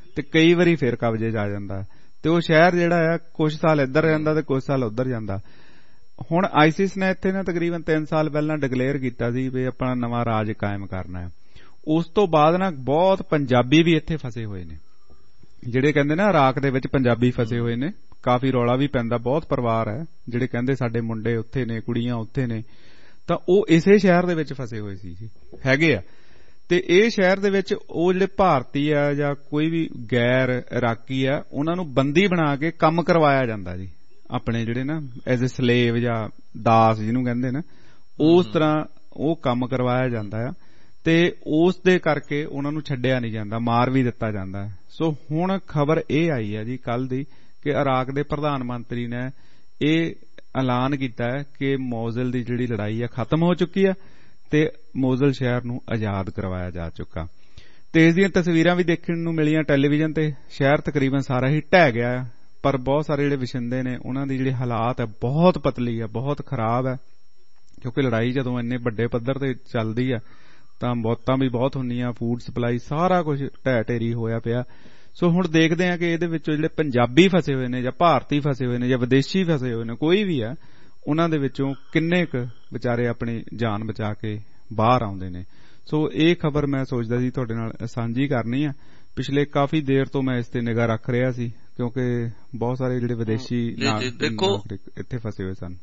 Speaker 2: ਤੇ ਕਈ ਵਾਰੀ ਫਿਰ ਕਬਜ਼ੇ 'ਚ ਆ ਜਾਂਦਾ ਤੇ ਉਹ ਸ਼ਹਿਰ ਜਿਹੜਾ ਆ ਕੁਝ ਸਾਲ ਇੱਧਰ ਰਹਿੰਦਾ ਤੇ ਕੁਝ ਸਾਲ ਉੱਧਰ ਜਾਂਦਾ। ਹੁਣ ਆਈਸਿਸ ਨੇ ਇੱਥੇ ਨਾ ਤਕਰੀਬਨ ਤਿੰਨ ਸਾਲ ਪਹਿਲਾਂ ਡਿਕਲੇਅਰ ਕੀਤਾ ਸੀ ਵੀ ਆਪਣਾ ਨਵਾਂ ਰਾਜ ਕਾਇਮ ਕਰਨਾ ਹੈ। ਉਸ ਤੋਂ ਬਾਅਦ ਨਾ ਬਹੁਤ ਪੰਜਾਬੀ ਵੀ ਇੱਥੇ ਫਸੇ ਹੋਏ ਨੇ, ਜਿਹੜੇ ਕਹਿੰਦੇ ਨਾ ਇਰਾਕ ਦੇ ਵਿੱਚ ਪੰਜਾਬੀ ਫਸੇ ਹੋਏ ਨੇ, ਕਾਫੀ ਰੌਲਾ ਵੀ ਪੈਂਦਾ, ਬਹੁਤ ਪਰਿਵਾਰ ਹੈ ਜਿਹੜੇ ਕਹਿੰਦੇ ਸਾਡੇ ਮੁੰਡੇ ਉੱਥੇ ਨੇ, ਕੁੜੀਆਂ ਉੱਥੇ ਨੇ, ਤਾਂ ਉਹ ਇਸੇ ਸ਼ਹਿਰ ਦੇ ਵਿੱਚ ਫਸੇ ਹੋਏ ਸੀ ਜੀ, ਹੈਗੇ ਆ। ਤੇ ਇਹ ਸ਼ਹਿਰ ਦੇ ਵਿੱਚ ਉਹ ਜਿਹੜੇ ਭਾਰਤੀ ਆ ਜਾਂ ਕੋਈ ਵੀ ਗੈਰ ਇਰਾਕੀ ਆ ਉਹਨਾਂ ਨੂੰ ਬੰਦੀ ਬਣਾ ਕੇ ਕੰਮ ਕਰਵਾਇਆ ਜਾਂਦਾ ਜੀ, ਆਪਣੇ ਜਿਹੜੇ ਨਾ ਐਜ਼ ਏ ਸਲੇਵ ਜਾਂ ਦਾਸ ਜਿਹਨੂੰ ਕਹਿੰਦੇ ਨਾ, ਉਸ ਤਰ੍ਹਾਂ ਉਹ ਕੰਮ ਕਰਵਾਇਆ ਜਾਂਦਾ ਆ ਤੇ ਉਸ ਦੇ ਕਰਕੇ ਉਹਨਾਂ ਨੂੰ ਛੱਡਿਆ ਨਹੀਂ ਜਾਂਦਾ, ਮਾਰ ਵੀ ਦਿੱਤਾ ਜਾਂਦਾ। ਸੋ ਹੁਣ ਖਬਰ ਇਹ ਆਈ ਹੈ ਜੀ ਕੱਲ ਦੀ ਕਿ ਇਰਾਕ ਦੇ ਪ੍ਰਧਾਨ ਮੰਤਰੀ ਨੇ ਇਹ ਐਲਾਨ ਕੀਤਾ ਹੈ ਕਿ ਮੋਜ਼ਲ ਦੀ ਜਿਹੜੀ ਲੜਾਈ ਹੈ ਖਤਮ ਹੋ ਚੁੱਕੀ ਹੈ ਤੇ ਮੋਜ਼ਲ ਸ਼ਹਿਰ ਨੂੰ ਆਜ਼ਾਦ ਕਰਵਾਇਆ ਜਾ ਚੁੱਕਾ। ਤੇ ਇਸ ਦੀਆਂ ਤਸਵੀਰਾਂ ਵੀ ਦੇਖਣ ਨੂੰ ਮਿਲੀਆਂ ਟੈਲੀਵਿਜ਼ਨ ਤੇ। ਸ਼ਹਿਰ ਤਕਰੀਬਨ ਸਾਰਾ ਹੀ ਢਹਿ ਗਿਆ ਹੈ, ਪਰ ਬਹੁਤ ਸਾਰੇ ਜਿਹੜੇ ਵਸਿੰਦੇ ਨੇ ਉਹਨਾਂ ਦੀ ਜਿਹੜੀ ਹਾਲਾਤ ਹੈ ਬਹੁਤ ਪਤਲੀ ਹੈ, ਬਹੁਤ ਖਰਾਬ ਹੈ, ਕਿਉਂਕਿ ਲੜਾਈ ਜਦੋਂ ਇੰਨੇ ਵੱਡੇ ਪੱਧਰ ਤੇ ਚੱਲਦੀ ਹੈ ਤਾਂ ਮੌਤਾਂ ਵੀ ਬਹੁਤ ਹੁੰਦੀਆਂ, ਫੂਡ ਸਪਲਾਈ ਸਾਰਾ ਕੁਝ ਢਹਿ ਢੇਰੀ ਹੋਇਆ ਪਿਆ। ਸੋ ਹੁਣ ਦੇਖਦੇ ਹਾਂ ਕਿ ਇਹਦੇ ਵਿੱਚੋਂ ਜਿਹੜੇ ਪੰਜਾਬੀ ਫਸੇ ਹੋਏ ਨੇ ਜਾਂ ਭਾਰਤੀ ਫਸੇ ਹੋਏ ਨੇ ਜਾਂ ਵਿਦੇਸ਼ੀ ਫਸੇ ਹੋਏ ਨੇ, ਕੋਈ ਵੀ ਆ, ਉਹਨਾਂ ਦੇ ਵਿੱਚੋਂ ਕਿੰਨੇ ਕੁ ਵਿਚਾਰੇ ਆਪਣੀ ਜਾਨ ਬਚਾ ਕੇ ਬਾਹਰ ਆਉਂਦੇ ਨੇ। ਸੋ ਇਹ ਖਬਰ ਮੈਂ ਸੋਚਦਾ ਸੀ ਤੁਹਾਡੇ ਨਾਲ ਸਾਂਝੀ ਕਰਨੀ ਆ। ਪਿਛਲੇ ਕਾਫੀ ਦੇਰ ਤੋਂ ਮੈਂ ਇਸ ਤੇ ਨਿਗਾਹ ਰੱਖ ਰਿਹਾ ਸੀ ਕਿਉਂਕਿ ਬਹੁਤ ਸਾਰੇ ਜਿਹੜੇ ਵਿਦੇਸ਼ੀ ਨਾਗਰਿਕ ਇੱਥੇ ਫਸੇ ਹੋਏ ਸਨ।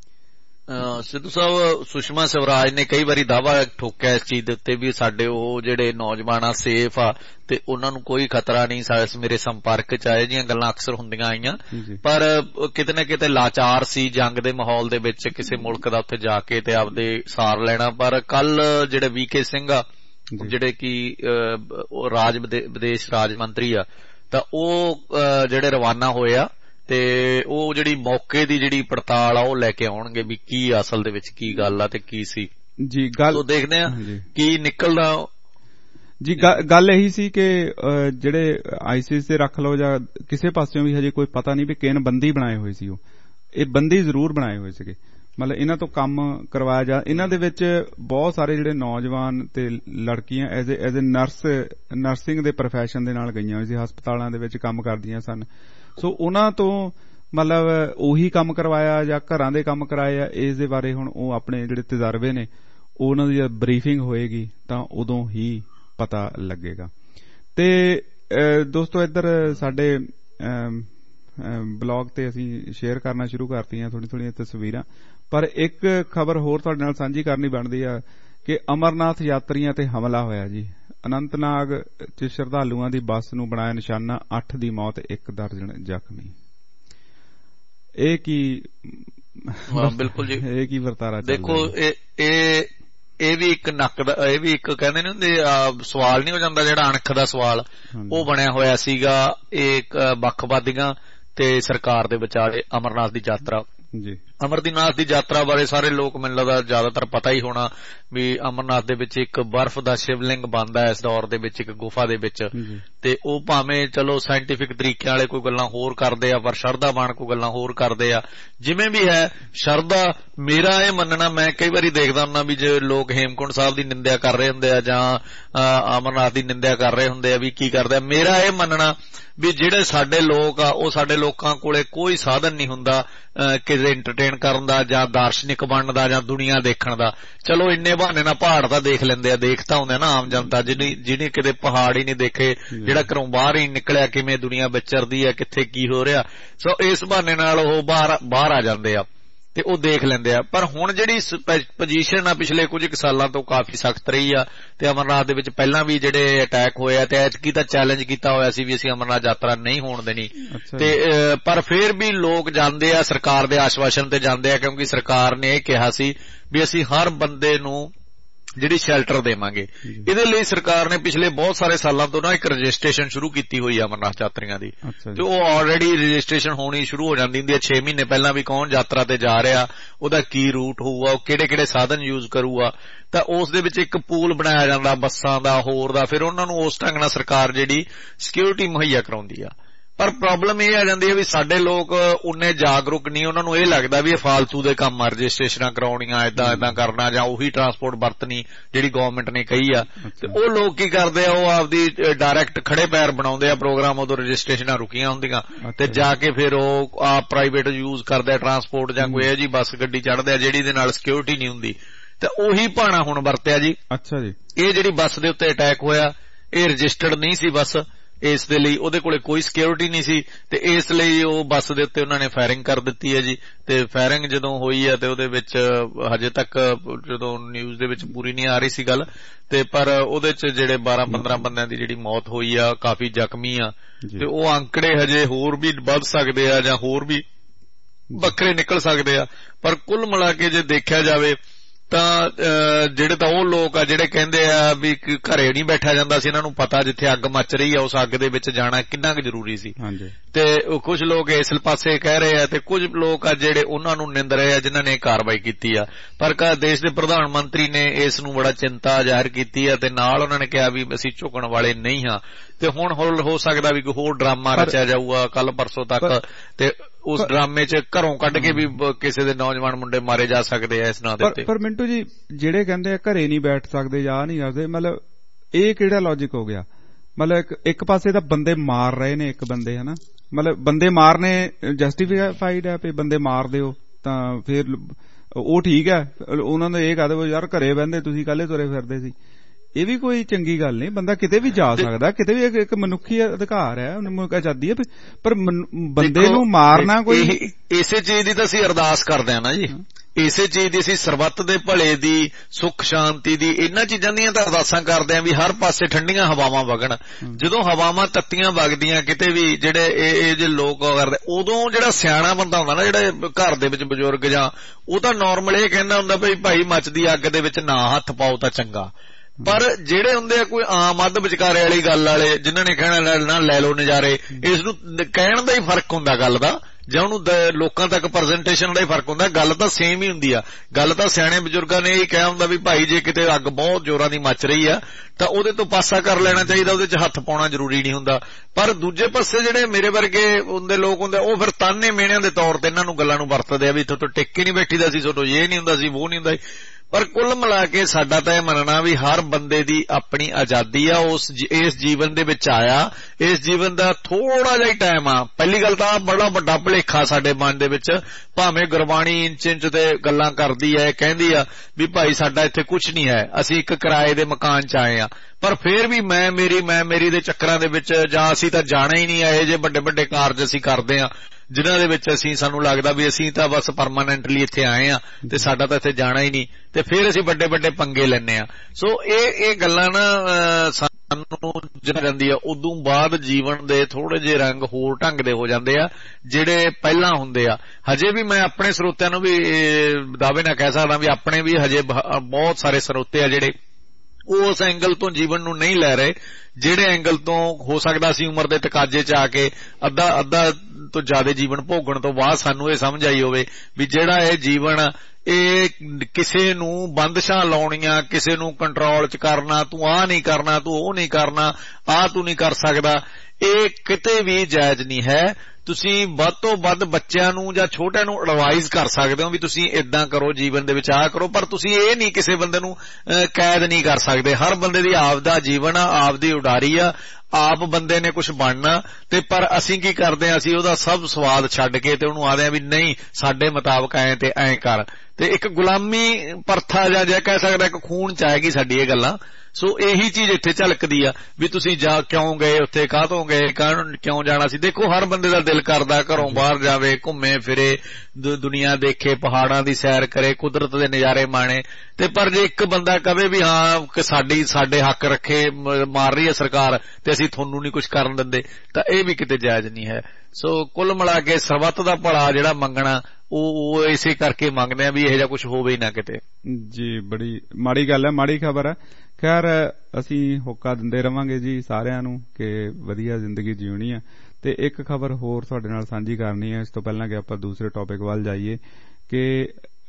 Speaker 4: ਸਿੱਧੂ ਸਾਹਿਬ, ਸੁਸ਼ਮਾ ਸਵਰਾਜ ਨੇ ਕਈ ਵਾਰੀ ਦਾਅਵਾ ਠੋਕਿਆ ਇਸ ਚੀਜ਼ ਦੇ ਉੱਤੇ ਵੀ ਸਾਡੇ ਉਹ ਜਿਹੜੇ ਨੌਜਵਾਨ ਆ ਸੇਫ ਆ ਤੇ ਉਹਨਾਂ ਨੂੰ ਕੋਈ ਖਤਰਾ ਨਹੀਂ, ਮੇਰੇ ਸੰਪਰਕ ਚ ਆਏ, ਜਿਹੀਆਂ ਗੱਲਾਂ ਅਕਸਰ ਹੁੰਦੀਆਂ ਆਈਆਂ, ਪਰ ਕਿਤੇ ਨਾ ਕਿਤੇ ਲਾਚਾਰ ਸੀ ਜੰਗ ਦੇ ਮਾਹੌਲ ਦੇ ਵਿੱਚ ਕਿਸੇ ਮੁਲਕ ਦਾ ਉੱਥੇ ਜਾ ਕੇ ਤੇ ਆਪਦੇ ਸਾਰ ਲੈਣਾ। ਪਰ ਕੱਲ ਜਿਹੜੇ ਵੀ ਕੇ ਸਿੰਘ ਆ ਜਿਹੜੇ ਕਿ ਰਾਜ ਵਿਦੇਸ਼ ਰਾਜ ਮੰਤਰੀ ਆ, ਤਾਂ ਉਹ ਜਿਹੜੇ ਰਵਾਨਾ ਹੋਏ ਆ ਤੇ ਉਹ ਜਿਹੜੀ ਮੌਕੇ ਦੀ ਜਿਹੜੀ ਪੜਤਾਲ ਆ ਉਹ ਲੈ ਕੇ ਆਉਣਗੇ ਵੀ ਕੀ ਅਸਲ ਦੇ ਵਿੱਚ ਕੀ ਗੱਲ ਆ ਤੇ ਕੀ ਸੀ
Speaker 2: ਜੀ ਗੱਲ।
Speaker 4: ਦੇਖਦੇ ਆ ਕੀ ਨਿਕਲਦਾ
Speaker 2: ਜੀ। ਗੱਲ ਇਹੀ ਸੀ ਕਿ ਜਿਹੜੇ ਆਈਸਿਸ ਦੇ ਰੱਖ ਲਓ ਜਾਂ ਕਿਸੇ ਪਾਸਿਓਂ ਵੀ ਹਜੇ ਕੋਈ ਪਤਾ ਨਹੀਂ ਵੀ ਕਿਹਨ ਬੰਦੀ ਬਣਾਏ ਹੋਏ ਸੀ, ਉਹ ਇਹ ਬੰਦੀ ਜ਼ਰੂਰ ਬਣਾਏ ਹੋਏ ਸੀਗੇ, ਮਤਲਬ ਇਹਨਾਂ ਤੋਂ ਕੰਮ ਕਰਵਾਇਆ ਜਾ। ਇਹਨਾਂ ਦੇ ਵਿੱਚ ਬਹੁਤ ਸਾਰੇ ਜਿਹੜੇ ਨੌਜਵਾਨ ਤੇ ਲੜਕੀਆਂ as as a nurse nursing ਦੇ ਪ੍ਰੋਫੈਸ਼ਨ ਦੇ ਨਾਲ ਗਈਆਂ ਹੋਈ ਸੀ, ਹਸਪਤਾਲਾਂ ਦੇ ਵਿੱਚ ਕੰਮ ਕਰਦੀਆਂ ਸਨ। ਸੋ ਉਹਨਾਂ ਤੋਂ ਮਤਲਬ ਉਹੀ ਕੰਮ ਕਰਵਾਇਆ ਜਾਂ ਘਰਾਂ ਦੇ ਕੰਮ ਕਰਾਏ ਆ, ਇਸ ਦੇ ਬਾਰੇ ਹੁਣ ਉਹ ਆਪਣੇ ਜਿਹੜੇ ਤਜਰਬੇ ਨੇ ਉਹਨਾਂ ਦੀ ਬਰੀਫਿੰਗ ਹੋਏਗੀ ਤਾਂ ਉਦੋਂ ਹੀ ਪਤਾ ਲੱਗੇਗਾ। ਤੇ ਦੋਸਤੋ ਇੱਧਰ ਸਾਡੇ ਬਲੌਗ ਤੇ ਅਸੀਂ ਸ਼ੇਅਰ ਕਰਨਾ ਸ਼ੁਰੂ ਕਰਤੀਆਂ ਥੋੜ੍ਹੀ ਥੋੜ੍ਹੀਆਂ ਤਸਵੀਰਾਂ, ਪਰ ਇੱਕ ਖਬਰ ਹੋਰ ਤੁਹਾਡੇ ਨਾਲ ਸਾਂਝੀ ਕਰਨੀ ਬਣਦੀ ਆ ਕਿ ਅਮਰਨਾਥ ਯਾਤਰੀਆਂ ਤੇ ਹਮਲਾ ਹੋਇਆ ਜੀ। ਅਨੰਤਨਾਗ ਚ ਸ਼ਰਧਾਲੂਆਂ ਦੀ ਬੱਸ ਨੂੰ ਬਣਾਇਆ ਨਿਸ਼ਾਨਾ, ਅੱਠ ਦੀ ਮੌਤ, ਇੱਕ ਦਰਜਨ ਜ਼ਖਮੀ। ਇਹ ਕੀ
Speaker 4: ਬਿਲਕੁਲ ਜੀ,
Speaker 2: ਇਹ ਕੀ ਵਰਤਾਰਾ
Speaker 4: ਦੇਖੋ। ਇਹ ਇਹ ਇਹ ਵੀ ਇੱਕ ਨੱਕ ਦਾ, ਇਹ ਵੀ ਇੱਕ ਕਹਿੰਦੇ ਨੇ ਹੁੰਦੇ ਸਵਾਲ ਨਹੀਂ ਹੋ ਜਾਂਦਾ ਜਿਹੜਾ ਅਣਖ ਦਾ ਸਵਾਲ, ਉਹ ਬਣਿਆ ਹੋਇਆ ਸੀਗਾ। ਇਹ ਵੱਖਵਾਦੀਆਂ ਤੇ ਸਰਕਾਰ ਦੇ ਵਿਚਾਲੇ ਅਮਰਨਾਥ ਦੀ ਯਾਤਰਾ ਜੀ। ਅਮਰਨਾਥ ਦੀ ਯਾਤਰਾ ਬਾਰੇ ਸਾਰੇ ਲੋਕ ਮੈਨੂੰ ਲੱਗਦਾ ਜ਼ਿਆਦਾਤਰ ਪਤਾ ਹੀ ਹੋਣਾ ਵੀ ਅਮਰਨਾਥ ਦੇ ਵਿੱਚ ਇੱਕ ਬਰਫ਼ ਦਾ ਸ਼ਿਵਲਿੰਗ ਬਣਦਾ ਇਸ ਦੌਰ ਦੇ ਵਿੱਚ ਇੱਕ ਗੁਫਾ ਦੇ ਵਿੱਚ, ਤੇ ਉਹ ਭਾਵੇਂ ਚਲੋ ਸਾਇੰਟੀਫਿਕ ਤਰੀਕਿਆਂ ਵਾਲੇ ਕੋਈ ਗੱਲਾਂ ਹੋਰ ਕਰਦੇ ਆ ਪਰ ਸ਼ਰਧਾ ਬਣ ਕੋਈ ਗੱਲਾਂ ਹੋਰ ਕਰਦੇ ਆ। ਜਿਵੇਂ ਵੀ ਹੈ ਸ਼ਰਧਾ, ਮੇਰਾ ਇਹ ਮੰਨਣਾ, ਮੈਂ ਕਈ ਵਾਰੀ ਦੇਖਦਾ ਹੁੰਦਾ ਵੀ ਜੇ ਲੋਕ ਹੇਮਕੁੰਟ ਸਾਹਿਬ ਦੀ ਨਿੰਦਿਆ ਕਰ ਰਹੇ ਹੁੰਦੇ ਆ ਜਾਂ ਅਮਰਨਾਥ ਦੀ ਨਿੰਦਿਆ ਕਰ ਰਹੇ ਹੁੰਦੇ ਆ ਵੀ ਕੀ ਕਰਦੇ ਆ, ਮੇਰਾ ਇਹ ਮੰਨਣਾ ਵੀ ਜਿਹੜੇ ਸਾਡੇ ਲੋਕ ਆ ਉਹ ਸਾਡੇ ਲੋਕਾਂ ਕੋਲੇ ਕੋਈ ਸਾਧਨ ਨਹੀਂ ਹੁੰਦਾ ਕਿਸੇ ਇੰਟਰਟੇਨ ਕਰਨ ਦਾ ਜਾਂ ਦਾਰਸ਼ਨਿਕ ਬਣਨ ਦਾ ਜਾਂ ਦੁਨੀਆ ਦੇਖਣ ਦਾ। ਚਲੋ ਇੰਨੇ ਬਹਾਨੇ ਨਾਲ ਪਹਾੜ ਤਾਂ ਦੇਖ ਲੈਂਦੇ ਆ, ਦੇਖ ਤਾਂ ਹੁੰਦੇ ਨਾ ਆਮ ਜਨਤਾ ਜਿਹਨੇ ਜਿਹਨੇ ਕਿਤੇ ਪਹਾੜ ਹੀ ਨਹੀਂ ਦੇਖੇ, ਜਿਹੜਾ ਘਰੋਂ ਬਾਹਰ ਹੀ ਨਿਕਲਿਆ ਕਿਵੇਂ ਦੁਨੀਆ ਵਿਚਰਦੀ ਆ, ਕਿੱਥੇ ਕੀ ਹੋ ਰਿਹਾ। ਸੋ ਇਸ ਬਹਾਨੇ ਨਾਲ ਉਹ ਬਾਹਰ ਬਾਹਰ ਆ ਜਾਂਦੇ ਆ ਤੇ ਉਹ ਦੇਖ ਲੈਂਦੇ ਆ। ਪਰ ਹੁਣ ਜਿਹੜੀ ਪੋਜੀਸ਼ਨ ਆ ਪਿਛਲੇ ਕੁਝ ਕੁ ਸਾਲਾਂ ਤੋਂ ਕਾਫੀ ਸਖਤ ਰਹੀ ਆ ਤੇ ਅਮਰਨਾਥ ਦੇ ਵਿੱਚ ਪਹਿਲਾਂ ਵੀ ਜਿਹੜੇ ਅਟੈਕ ਹੋਏ ਆ ਤੇ ਐਤਕੀ ਤਾਂ ਚੈਲੰਜ ਕੀਤਾ ਹੋਇਆ ਸੀ ਵੀ ਅਸੀਂ ਅਮਰਨਾਥ ਯਾਤਰਾ ਨਹੀਂ ਹੋਣ ਦੇਣੀ, ਤੇ ਪਰ ਫਿਰ ਵੀ ਲੋਕ ਜਾਂਦੇ ਆ ਸਰਕਾਰ ਦੇ ਆਸ਼ਵਾਸਨ ਤੇ ਜਾਂਦੇ ਆ, ਕਿਉਂਕਿ ਸਰਕਾਰ ਨੇ ਇਹ ਕਿਹਾ ਸੀ ਵੀ ਅਸੀਂ ਹਰ ਬੰਦੇ ਨੂੰ ਜਿਹੜੀ ਸ਼ੈਲਟਰ ਦੇਵਾਂਗੇ। ਇਹਦੇ ਲਈ ਸਰਕਾਰ ਨੇ ਪਿਛਲੇ ਬਹੁਤ ਸਾਰੇ ਸਾਲਾਂ ਤੋਂ ਨਾ ਇੱਕ ਰਜਿਸਟ੍ਰੇਸ਼ਨ ਸ਼ੁਰੂ ਕੀਤੀ ਹੋਈ ਆ ਅਮਰਨਾਥ ਯਾਤਰੀਆਂ ਦੀ, ਤੇ ਉਹ ਆਲਰੇਡੀ ਰਜਿਸਟ੍ਰੇਸ਼ਨ ਹੋਣੀ ਸ਼ੁਰੂ ਹੋ ਜਾਂਦੀ ਹੁੰਦੀ ਹੈ ਛੇ ਮਹੀਨੇ ਪਹਿਲਾਂ ਵੀ ਕੌਣ ਯਾਤਰਾ ਤੇ ਜਾ ਰਿਹਾ, ਉਹਦਾ ਕੀ ਰੂਟ ਹੋਊਗਾ, ਉਹ ਕਿਹੜੇ ਕਿਹੜੇ ਸਾਧਨ ਯੂਜ਼ ਕਰੂਗਾ, ਤਾਂ ਉਸ ਦੇ ਵਿੱਚ ਇੱਕ ਪੂਲ ਬਣਾਇਆ ਜਾਂਦਾ ਬੱਸਾਂ ਦਾ ਹੋਰ ਦਾ, ਫਿਰ ਉਹਨਾਂ ਨੂੰ ਉਸ ਢੰਗ ਨਾਲ ਸਰਕਾਰ ਜਿਹੜੀ ਸਿਕਿਉਰਿਟੀ ਮੁਹੱਈਆ ਕਰਾਉਂਦੀ ਆ। ਪਰ ਪ੍ਰੋਬਲਮ ਇਹ ਆ ਜਾਂਦੀ ਹੈ ਵੀ ਸਾਡੇ ਲੋਕ ਉਨੇ ਜਾਗਰੂਕ ਨਹੀਂ, ਉਹਨਾਂ ਨੂੰ ਇਹ ਲੱਗਦਾ ਵੀ ਇਹ ਫਾਲਤੂ ਦੇ ਕੰਮ ਆ, ਰਜਿਸਟ੍ਰੇਸ਼ਨਾਂ ਕਰਾਉਣੀਆਂ, ਏਦਾਂ ਏਦਾਂ ਕਰਨਾ, ਜਾਂ ਉਹੀ ਟਰਾਂਸਪੋਰਟ ਵਰਤਣੀ ਜਿਹੜੀ ਗਵਰਨਮੈਂਟ ਨੇ ਕਹੀ ਆ। ਤੇ ਉਹ ਲੋਕ ਕੀ ਕਰਦੇ ਆ, ਉਹ ਆਪਦੀ ਡਾਇਰੈਕਟ ਖੜੇ ਪੈਰ ਬਣਾਉਂਦੇ ਆ ਪ੍ਰੋਗਰਾਮ, ਉਦੋਂ ਰਜਿਸਟ੍ਰੇਸ਼ਨਾਂ ਰੁਕੀਆਂ ਹੁੰਦੀਆਂ ਤੇ ਜਾ ਕੇ ਫਿਰ ਉਹ ਆ ਪ੍ਰਾਈਵੇਟ ਯੂਜ਼ ਕਰਦੇ ਆ ਟਰਾਂਸਪੋਰਟ, ਜਾਂ ਕੋਈ ਇਹ ਜੀ ਬੱਸ ਗੱਡੀ ਚੜ੍ਹਦੇ ਆ ਜਿਹੜੀ ਦੇ ਨਾਲ ਸਿਕਿਉਰਿਟੀ ਨਹੀਂ ਹੁੰਦੀ। ਤੇ ਉਹੀ ਭਾਣਾ ਹੁਣ ਵਰਤਿਆ ਜੀ। ਅੱਛਾ ਜੀ। ਇਹ ਜਿਹੜੀ ਬੱਸ ਦੇ ਉੱਤੇ ਅਟੈਕ ਹੋਇਆ ਇਹ ਰਜਿਸਟਰਡ ਨਹੀਂ ਸੀ ਬੱਸ, ਇਸ ਦੇ ਲਈ ਉਹਦੇ ਕੋਲੇ ਕੋਈ ਸਿਕਿਉਰਿਟੀ ਨਹੀਂ ਸੀ, ਤੇ ਇਸ ਲਈ ਉਹ ਬੱਸ ਦੇ ਉੱਤੇ ਉਹਨਾਂ ਨੇ ਫਾਇਰਿੰਗ ਕਰ ਦਿੱਤੀ ਹੈ ਜੀ। ਤੇ ਫਾਇਰਿੰਗ ਜਦੋਂ ਹੋਈ ਹੈ ਤੇ ਉਹਦੇ ਵਿੱਚ ਹਜੇ ਤੱਕ ਜਦੋਂ ਨਿਊਜ਼ ਦੇ ਵਿੱਚ ਪੂਰੀ ਨਹੀਂ ਆ ਰਹੀ ਸੀ ਗੱਲ, ਤੇ ਪਰ ਉਹਦੇ ਚ ਜਿਹੜੇ ਬਾਰਾਂ ਪੰਦਰਾਂ ਬੰਦਿਆਂ ਦੀ ਜਿਹੜੀ ਮੌਤ ਹੋਈ ਆ, ਕਾਫੀ ਜ਼ਖਮੀ ਆ, ਤੇ ਉਹ ਅੰਕੜੇ ਹਜੇ ਹੋਰ ਵੀ ਵੱਧ ਸਕਦੇ ਆ ਜਾਂ ਹੋਰ ਵੀ ਵੱਖਰੇ ਨਿਕਲ ਸਕਦੇ ਆ। ਪਰ ਕੁੱਲ ਮਿਲਾ ਕੇ ਜੇ ਦੇਖਿਆ ਜਾਵੇ ਤਾਂ ਜਿਹੜੇ ਤਾਂ ਉਹ ਲੋਕ ਆ ਜਿਹੜੇ ਕਹਿੰਦੇ ਆ ਵੀ ਘਰੇ ਨਹੀਂ ਬੈਠਾ ਜਾਂਦਾ ਸੀ, ਇਹਨਾਂ ਨੂੰ ਪਤਾ ਜਿੱਥੇ ਅੱਗ ਮੱਚ ਰਹੀ ਆ ਉਸ ਅੱਗ ਦੇ ਵਿੱਚ ਜਾਣਾ ਕਿੰਨਾ ਕੁ ਜ਼ਰੂਰੀ ਸੀ। ਤੇ ਕੁਝ ਲੋਕ ਇਸ ਪਾਸੇ ਕਹਿ ਰਹੇ ਆ ਤੇ ਕੁਝ ਲੋਕ ਆ ਜਿਹੜੇ ਉਹਨਾਂ ਨੂੰ ਨਿੰਦ ਰਹੇ ਆ ਜਿਨ੍ਹਾਂ ਨੇ ਕਾਰਵਾਈ ਕੀਤੀ ਆ। ਪਰ ਦੇਸ਼ ਦੇ ਪ੍ਰਧਾਨ ਮੰਤਰੀ ਨੇ ਇਸ ਨੂੰ ਬੜਾ ਚਿੰਤਾ ਜ਼ਾਹਿਰ ਕੀਤੀ ਆ ਤੇ ਨਾਲ ਉਹਨਾਂ ਨੇ ਕਿਹਾ ਵੀ ਅਸੀਂ ਝੁਕਣ ਵਾਲੇ ਨਹੀਂ ਹਾਂ। ਤੇ ਹੁਣ ਹੋ ਸਕਦਾ ਵੀ ਕੋਈ ਹੋਰ ਡਰਾਮਾ ਰਚਿਆ ਜਾਊਗਾ ਕੱਲ ਪਰਸੋਂ ਤੱਕ, ਤੇ ਉਸ ਡਰਾਮੇ ਚ ਘਰੋਂ ਕੱਢ ਕੇ ਵੀ ਕਿਸੇ ਦੇ ਨੌਜਵਾਨ ਮੁੰਡੇ ਮਾਰੇ ਜਾ ਸਕਦੇ ਆ ਇਸ ਨਾਂ ਦੇ ਉੱਤੇ। ਪਰ ਮਿੰਟੂ ਜੀ ਜਿਹੜੇ ਕਹਿੰਦੇ ਆ ਘਰੇ ਨਹੀਂ ਬੈਠ ਸਕਦੇ ਜਾਂ ਨਹੀਂ ਕਰਦੇ, ਮਤਲਬ ਇਹ ਕਿਹੜਾ ਲੌਜਿਕ ਹੋ ਗਿਆ? ਮਤਲਬ ਇੱਕ ਪਾਸੇ ਤਾਂ ਬੰਦੇ ਮਾਰ ਰਹੇ ਨੇ ਇੱਕ ਬੰਦੇ, ਹਨਾ, ਮਤਲਬ ਬੰਦੇ ਮਾਰਨੇ ਜਸਟੀਫਾਈਡ ਹੈ ਵੀ ਬੰਦੇ ਮਾਰ ਦਿਓ ਤਾਂ ਫਿਰ ਉਹ ਠੀਕ ਹੈ। ਉਹਨਾਂ ਨੇ ਇਹ ਕਹਦੇ ਯਾਰ ਘਰੇ ਬਹਿੰਦੇ ਤੁਸੀਂ ਕੱਲੇ ਤੁਰੇ ਫਿਰਦੇ ਸੀ, ਇਹ ਵੀ ਕੋਈ ਚੰਗੀ ਗੱਲ ਨਹੀਂ। ਬੰਦਾ ਕਿਤੇ ਵੀ ਜਾ ਸਕਦਾ, ਕਿਤੇ ਵੀ ਇੱਕ ਮਨੁੱਖੀ ਅਧਿਕਾਰ ਹੈ, ਆਜ਼ਾਦੀ ਹੈ, ਪਰ ਬੰਦੇ ਨੂੰ ਮਾਰਨਾ ਕੋਈ। ਇਸੇ ਚੀਜ਼ ਦੀ ਤਾਂ ਅਸੀਂ ਅਰਦਾਸ ਕਰਦੇ ਹਾਂ ਨਾ ਜੀ, ਇਸੇ ਚੀਜ਼ ਦੀ ਅਸੀਂ ਸਰਬੱਤ ਦੇ ਭਲੇ ਦੀ, ਸੁੱਖ ਸ਼ਾਂਤੀ ਦੀ, ਇਹਨਾਂ ਚੀਜ਼ਾਂ ਦੀਆਂ ਤਾਂ ਅਰਦਾਸਾਂ ਕਰਦੇ ਹਾਂ ਵੀ ਹਰ ਪਾਸੇ ਠੰਡੀਆਂ ਹਵਾਵਾਂ ਵਗਣ। ਜਦੋਂ ਹਵਾਵਾਂ ਤੱਤੀਆਂ ਵਗਦੀਆਂ ਕਿਤੇ ਵੀ, ਜਿਹੜੇ ਇਹ ਜੇ ਲੋਕ ਕਰਦੇ, ਉਦੋਂ ਜਿਹੜਾ ਸਿਆਣਾ ਬੰਦਾ ਹੁੰਦਾ ਨਾ, ਜਿਹੜੇ ਘਰ ਦੇ ਵਿੱਚ ਬਜ਼ੁਰਗ, ਜਾਂ ਉਹ ਤਾਂ ਨੋਰਮਲ ਇਹ ਕਹਿੰਦਾ ਹੁੰਦਾ ਵੀ ਭਾਈ ਮੱਚਦੀ ਅੱਗ ਦੇ ਵਿੱਚ ਨਾ ਹੱਥ ਪਾਓ ਤਾਂ ਚੰਗਾ। ਪਰ ਜਿਹੜੇ ਹੁੰਦੇ ਆ ਕੋਈ ਆਮ ਅੱਧ ਵਿਚਕਾਰੇ ਵਾਲੀ ਗੱਲ ਵਾਲੇ, ਜਿਨ੍ਹਾਂ ਨੇ ਕਹਿਣਾ ਨਾ ਲੈ ਲਓ ਨਜ਼ਾਰੇ, ਇਸ ਨੂੰ ਕਹਿਣ ਦਾ ਹੀ ਫਰਕ ਹੁੰਦਾ ਗੱਲ ਦਾ, ਜਾਂ ਉਹਨੂੰ ਲੋਕਾਂ ਤੱਕ ਪ੍ਰੈਜੈਂਟੇਸ਼ਨ ਦਾ ਹੀ ਫਰਕ ਹੁੰਦਾ। ਗੱਲ ਤਾਂ ਸੇਮ ਹੀ ਹੁੰਦੀ ਆ। ਗੱਲ ਤਾਂ ਸਿਆਣੇ ਬਜ਼ੁਰਗਾਂ ਨੇ ਇਹ ਕਿਹਾ ਹੁੰਦਾ ਵੀ ਭਾਈ ਜੇ ਕਿਤੇ ਅੱਗ ਬਹੁਤ ਜ਼ੋਰਾਂ ਦੀ ਮੱਚ ਰਹੀ ਆ ਤਾਂ ਉਹਦੇ ਤੋਂ ਪਾਸਾ ਕਰ ਲੈਣਾ ਚਾਹੀਦਾ, ਉਹਦੇ 'ਚ ਹੱਥ ਪਾਉਣਾ ਜ਼ਰੂਰੀ ਨਹੀਂ ਹੁੰਦਾ। ਪਰ ਦੂਜੇ ਪਾਸੇ ਜਿਹੜੇ ਮੇਰੇ ਵਰਗੇ ਹੁੰਦੇ ਲੋਕ ਹੁੰਦੇ, ਉਹ ਫਿਰ ਤਾਨੇ ਮਿਹਣਿਆਂ ਦੇ ਤੌਰ ਤੇ ਇਹਨਾਂ ਨੂੰ ਗੱਲਾਂ ਨੂੰ ਵਰਤਦੇ ਆ ਵੀ ਇੱਥੋਂ ਤੋਂ ਟਿਕ ਕੇ ਨਹੀਂ ਬੈਠੀਦਾ ਸੀ, ਤੁਹਾਡੇ ਇਹ ਨਹੀਂ ਹੁੰਦਾ ਸੀ, ਉਹ ਨਹੀਂ ਹੁੰਦਾ। ਪਰ ਕੁੱਲ ਮਿਲਾ ਕੇ ਸਾਡਾ ਤਾਂ ਇਹ ਮੰਨਣਾ ਵੀ ਹਰ ਬੰਦੇ ਦੀ ਆਪਣੀ ਆਜ਼ਾਦੀ ਆ, ਉਸ ਇਸ ਜੀਵਨ ਦੇ ਵਿੱਚ ਆਇਆ, ਇਸ ਜੀਵਨ ਦਾ ਥੋੜਾ ਜਿਹਾ ਹੀ ਟਾਈਮ ਆ। ਪਹਿਲੀ ਗੱਲ ਤਾਂ ਬੜਾ ਵੱਡਾ ਭੁਲੇਖਾ ਸਾਡੇ ਮਨ ਦੇ ਵਿੱਚ, ਭਾਵੇਂ ਗੁਰਬਾਣੀ ਇੰਚ ਇੰਚ ਤੇ ਗੱਲਾਂ ਕਰਦੀ ਹੈ, ਕਹਿੰਦੀ ਆ ਵੀ ਭਾਈ ਸਾਡਾ ਇੱਥੇ ਕੁਝ ਨਹੀਂ ਹੈ, ਅਸੀਂ ਇੱਕ ਕਿਰਾਏ ਦੇ ਮਕਾਨ 'ਚ ਆਏ ਆ, ਪਰ ਫੇਰ ਵੀ ਮੈਂ ਮੇਰੀ ਮੈਂ ਮੇਰੀ ਦੇ ਚੱਕਰਾਂ ਦੇ ਵਿੱਚ, ਜਾਂ ਅਸੀਂ ਤਾਂ ਜਾਣਾ ਹੀ ਨਹੀਂ, ਇਹ ਜੇ ਵੱਡੇ ਵੱਡੇ ਕਾਰਜ ਅਸੀਂ ਕਰਦੇ ਆ ਜਿਨ੍ਹਾਂ ਦੇ ਵਿੱਚ ਅਸੀਂ ਸਾਨੂੰ ਲੱਗਦਾ ਵੀ ਅਸੀਂ ਤਾਂ ਬਸ ਪਰਮਾਨੈਂਟਲੀ ਇੱਥੇ ਆਏ ਆ ਤੇ ਸਾਡਾ ਤਾਂ ਇੱਥੇ ਜਾਣਾ ਹੀ ਨਹੀਂ, ਤੇ ਫਿਰ ਅਸੀਂ ਵੱਡੇ ਵੱਡੇ ਪੰਗੇ ਲੈਂਦੇ ਆ। ਸੋ ਇਹ ਇਹ ਗੱਲਾਂ ਨਾ ਸਾਨੂੰ ਜਿਹਾ ਜਾਂਦੀ ਆ, ਉਦੋਂ ਬਾਅਦ ਜੀਵਨ ਦੇ ਥੋੜੇ ਜਿਹੇ ਰੰਗ ਹੋਰ ਢੰਗ ਦੇ ਹੋ ਜਾਂਦੇ ਆ ਜਿਹੜੇ ਪਹਿਲਾਂ ਹੁੰਦੇ ਆ। ਹਜੇ ਵੀ ਮੈਂ ਆਪਣੇ ਸਰੋਤਿਆਂ ਨੂੰ ਵੀ ਦਾਅਵੇ ਨਾਲ ਕਹਿ ਸਕਦਾ ਵੀ ਆਪਣੇ ਵੀ ਹਜੇ ਬਹੁਤ ਸਾਰੇ ਸਰੋਤੇ ਆ ਜਿਹੜੇ ਉਸ ਐਂਗਲ ਤੋਂ ਜੀਵਨ ਨੂੰ ਨਹੀਂ ਲੈ ਰਹੇ, ਜਿਹੜੇ ਐਂਗਲ ਤੋਂ ਹੋ ਸਕਦਾ ਅਸੀਂ ਉਮਰ ਦੇ ਤਕਾਜ਼ੇ 'ਚ ਆ ਕੇ ਅੱਧਾ ਅੱਧਾ ਤੋਂ ਜ਼ਿਆਦਾ ਜੀਵਨ ਭੋਗਣ ਤੋਂ ਬਾਅਦ ਸਾਨੂੰ ਇਹ ਸਮਝ ਆਈ ਹੋਵੇ ਵੀ ਜਿਹੜਾ ਇਹ ਜੀਵਨ, ਇਹ ਕਿਸੇ ਨੂੰ ਬੰਦਸ਼ਾਂ ਲਾਉਣੀਆਂ, ਕਿਸੇ ਨੂੰ ਕੰਟਰੋਲ 'ਚ ਕਰਨਾ, ਤੂੰ ਆਹ ਨਹੀਂ ਕਰਨਾ, ਤੂੰ ਉਹ ਨਹੀਂ ਕਰਨਾ, ਆਹ ਤੂੰ ਨਹੀਂ ਕਰ ਸਕਦਾ, ਇਹ ਕਿਤੇ ਵੀ ਜਾਇਜ਼ ਨਹੀਂ ਹੈ। ਤੁਸੀਂ ਵੱਧ ਤੋਂ ਵੱਧ ਬੱਚਿਆਂ ਨੂੰ ਜਾਂ ਛੋਟਿਆਂ ਨੂੰ ਐਡਵਾਈਜ਼ ਕਰ ਸਕਦੇ ਹੋ ਵੀ ਤੁਸੀਂ ਏਦਾਂ ਕਰੋ, ਜੀਵਨ ਦੇ ਵਿੱਚ ਆਹ ਕਰੋ, ਪਰ ਤੁਸੀਂ ਇਹ ਨਹੀਂ ਕਿਸੇ ਬੰਦੇ ਨੂੰ ਕੈਦ ਨਹੀਂ ਕਰ ਸਕਦੇ। ਹਰ ਬੰਦੇ ਦੀ ਆਪਦਾ ਜੀਵਨ ਆ, ਆਪਦੀ ਉਡਾਰੀ ਆ, ਆਪ ਬੰਦੇ ਨੇ ਕੁਝ ਬਣਨਾ, ਤੇ ਪਰ ਅਸੀਂ ਕੀ ਕਰਦੇ ਹਾਂ, ਅਸੀਂ ਉਹਦਾ ਸਭ ਸਵਾਦ ਛੱਡ ਕੇ ਤੇ ਉਹਨੂੰ ਆਖਦੇ ਆ ਵੀ ਨਹੀਂ ਸਾਡੇ ਮੁਤਾਬਕ ਐਂ ਤੇ ਐਂ ਕਰ, ਤੇ ਇੱਕ ਗੁਲਾਮੀ ਪ੍ਰਥਾ ਜਾਂ ਜੇ ਕਹਿ ਸਕਦਾ ਇੱਕ ਖੂਨ 'ਚ ਆਏਗੀ ਸਾਡੀ ਇਹ ਗੱਲਾਂ। ਸੋ ਇਹੀ ਚੀਜ਼ ਇੱਥੇ ਝਲਕਦੀ ਆ ਵੀ ਤੁਸੀਂ ਜਾ ਕਿਉਂ ਗਏ ਉੱਥੇ, ਕਾਹਤੋਂ ਗਏ, ਕਿਉਂ ਜਾਣਾ ਸੀ। ਦੇਖੋ ਹਰ ਬੰਦੇ ਦਾ ਦਿਲ ਕਰਦਾ ਘਰੋਂ ਬਾਹਰ ਜਾਵੇ, ਘੁੰਮੇ ਫਿਰੇ, ਦੁਨੀਆ ਦੇਖੇ, ਪਹਾੜਾਂ ਦੀ ਸੈਰ ਕਰੇ, ਕੁਦਰਤ ਦੇ ਨਜ਼ਾਰੇ ਮਾਣੇ, ਤੇ ਪਰ ਜੇ ਇੱਕ ਬੰਦਾ ਕਵੇ ਵੀ ਹਾਂ ਕਿ ਸਾਡੀ ਸਾਡੇ ਹੱਕ ਰੱਖੇ ਮਾਰ ਰਹੀ ਹੈ ਸਰਕਾਰ ਤੇ ਅਸੀਂ ਤੁਹਾਨੂੰ ਨਹੀਂ ਕੁਝ ਕਰਨ ਦਿੰਦੇ, ਤਾਂ ਇਹ ਵੀ ਕਿਤੇ ਜਾਇਜ਼ ਨਹੀਂ ਹੈ। ਸੋ ਕੁੱਲ ਮਿਲਾ ਕੇ ਸਰਬੱਤ ਦਾ ਭਲਾ ਜਿਹੜਾ ਮੰਗਣਾ ਉਹ ਇਸੇ ਕਰਕੇ ਮੰਗਦੇ ਆ ਵੀ ਇਹੋ ਜਿਹਾ ਕੁਝ ਹੋਵੇ ਹੀ ਨਾ ਕਿਤੇ।
Speaker 2: ਜੀ ਬੜੀ ਮਾੜੀ ਗੱਲ ਹੈ, ਮਾੜੀ ਖਬਰ ਹੈ। ਖੈਰ ਅਸੀਂ ਹੋਕਾ ਦਿੰਦੇ ਰਵਾਂਗੇ ਜੀ ਸਾਰਿਆਂ ਨੂੰ ਕਿ ਵਧੀਆ ਜ਼ਿੰਦਗੀ ਜਿਉਣੀ ਆ। ਤੇ ਇੱਕ ਖਬਰ ਹੋਰ ਤੁਹਾਡੇ ਨਾਲ ਸਾਂਝੀ ਕਰਨੀ ਹੈ ਇਸ ਤੋਂ ਪਹਿਲਾਂ ਕਿ ਆਪਾਂ ਦੂਸਰੇ ਟੌਪਿਕ ਵੱਲ ਜਾਈਏ ਕਿ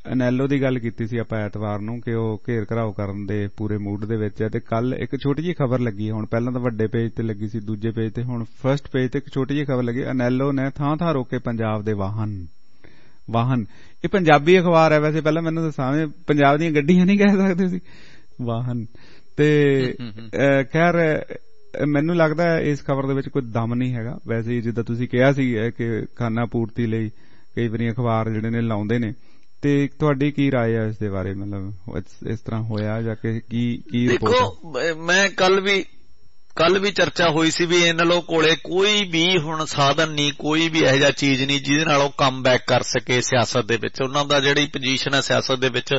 Speaker 2: ਅਨੈਲੋ ਦੀ ਗੱਲ ਕੀਤੀ ਸੀ ਆਪਾਂ ਐਤਵਾਰ ਨੂੰ ਕਿ ਉਹ ਘੇਰ ਘਰਾਓ ਕਰਨ ਦੇ ਪੂਰੇ ਮੂਡ ਦੇ ਵਿੱਚ ਹੈ, ਤੇ ਕੱਲ ਇੱਕ ਛੋਟੀ ਜਿਹੀ ਖਬਰ ਲੱਗੀ, ਹੁਣ ਪਹਿਲਾਂ ਤਾਂ ਵੱਡੇ ਪੇਜ ਤੇ ਲੱਗੀ ਸੀ, ਦੂਜੇ ਪੇਜ ਤੇ, ਹੁਣ ਫਰਸਟ ਪੇਜ ਤੇ ਇੱਕ ਛੋਟੀ ਜਿਹੀ ਖਬਰ ਲੱਗੀ, ਅਨੈਲੋ ਨੇ ਥਾਂ ਥਾਂ ਰੋਕੇ ਪੰਜਾਬ ਦੇ ਵਾਹਨ ਵਾਹਨ ਇਹ ਪੰਜਾਬੀ ਅਖਬਾਰ ਹੈ ਵੈਸੇ, ਪਹਿਲਾਂ ਮੈਨੂੰ ਦੱਸਾਂ ਪੰਜਾਬ ਦੀਆਂ ਗੱਡੀਆਂ ਨਹੀਂ ਕਹਿ ਸਕਦੇ ਸੀ, ਵਾਹਨ। ਤੇ ਖੈਰ ਮੈਨੂੰ ਲੱਗਦਾ ਇਸ ਖਬਰ ਦੇ ਵਿੱਚ ਕੋਈ ਦਮ ਨਹੀਂ ਹੈਗਾ ਵੈਸੇ, ਜਿੱਦਾਂ ਤੁਸੀਂ ਕਿਹਾ ਸੀ ਕਿ ਖਾਨਾ ਪੂਰਤੀ ਲਈ ਕਈ ਵਾਰੀ ਅਖਬਾਰ ਜਿਹੜੇ ਨੇ ਲਾਉਂਦੇ ਨੇ, ਤੇ ਤੁਹਾਡੀ ਕੀ ਰਾਏ ਹੈ ਇਸ ਦੇ ਬਾਰੇ, ਮਤਲਬ ਇਸ ਤਰ੍ਹਾਂ ਹੋਇਆ ਜਾਂ ਕਿ ਕੀ ਕੀ ਰਿਪੋਰਟ?
Speaker 4: ਦੇਖੋ ਮੈਂ ਕੱਲ ਵੀ ਕੱਲ ਵੀ ਚਰਚਾ ਹੋਈ ਸੀ ਵੀ ਇਹਨਾਂ ਲੋਕ ਕੋਲੇ ਕੋਈ ਵੀ ਹੁਣ ਸਾਧਨ ਨਹੀਂ, ਕੋਈ ਵੀ ਇਹੋ ਜਿਹਾ ਚੀਜ਼ ਨਹੀਂ ਜਿਹਦੇ ਨਾਲ ਉਹ ਕਮ ਬੈਕ ਕਰ ਸਕੇ ਸਿਆਸਤ ਦੇ ਵਿੱਚ। ਉਹਨਾਂ ਦਾ ਜਿਹੜੀ ਪੋਜੀਸ਼ਨ ਹੈ ਸਿਆਸਤ ਦੇ ਵਿੱਚ,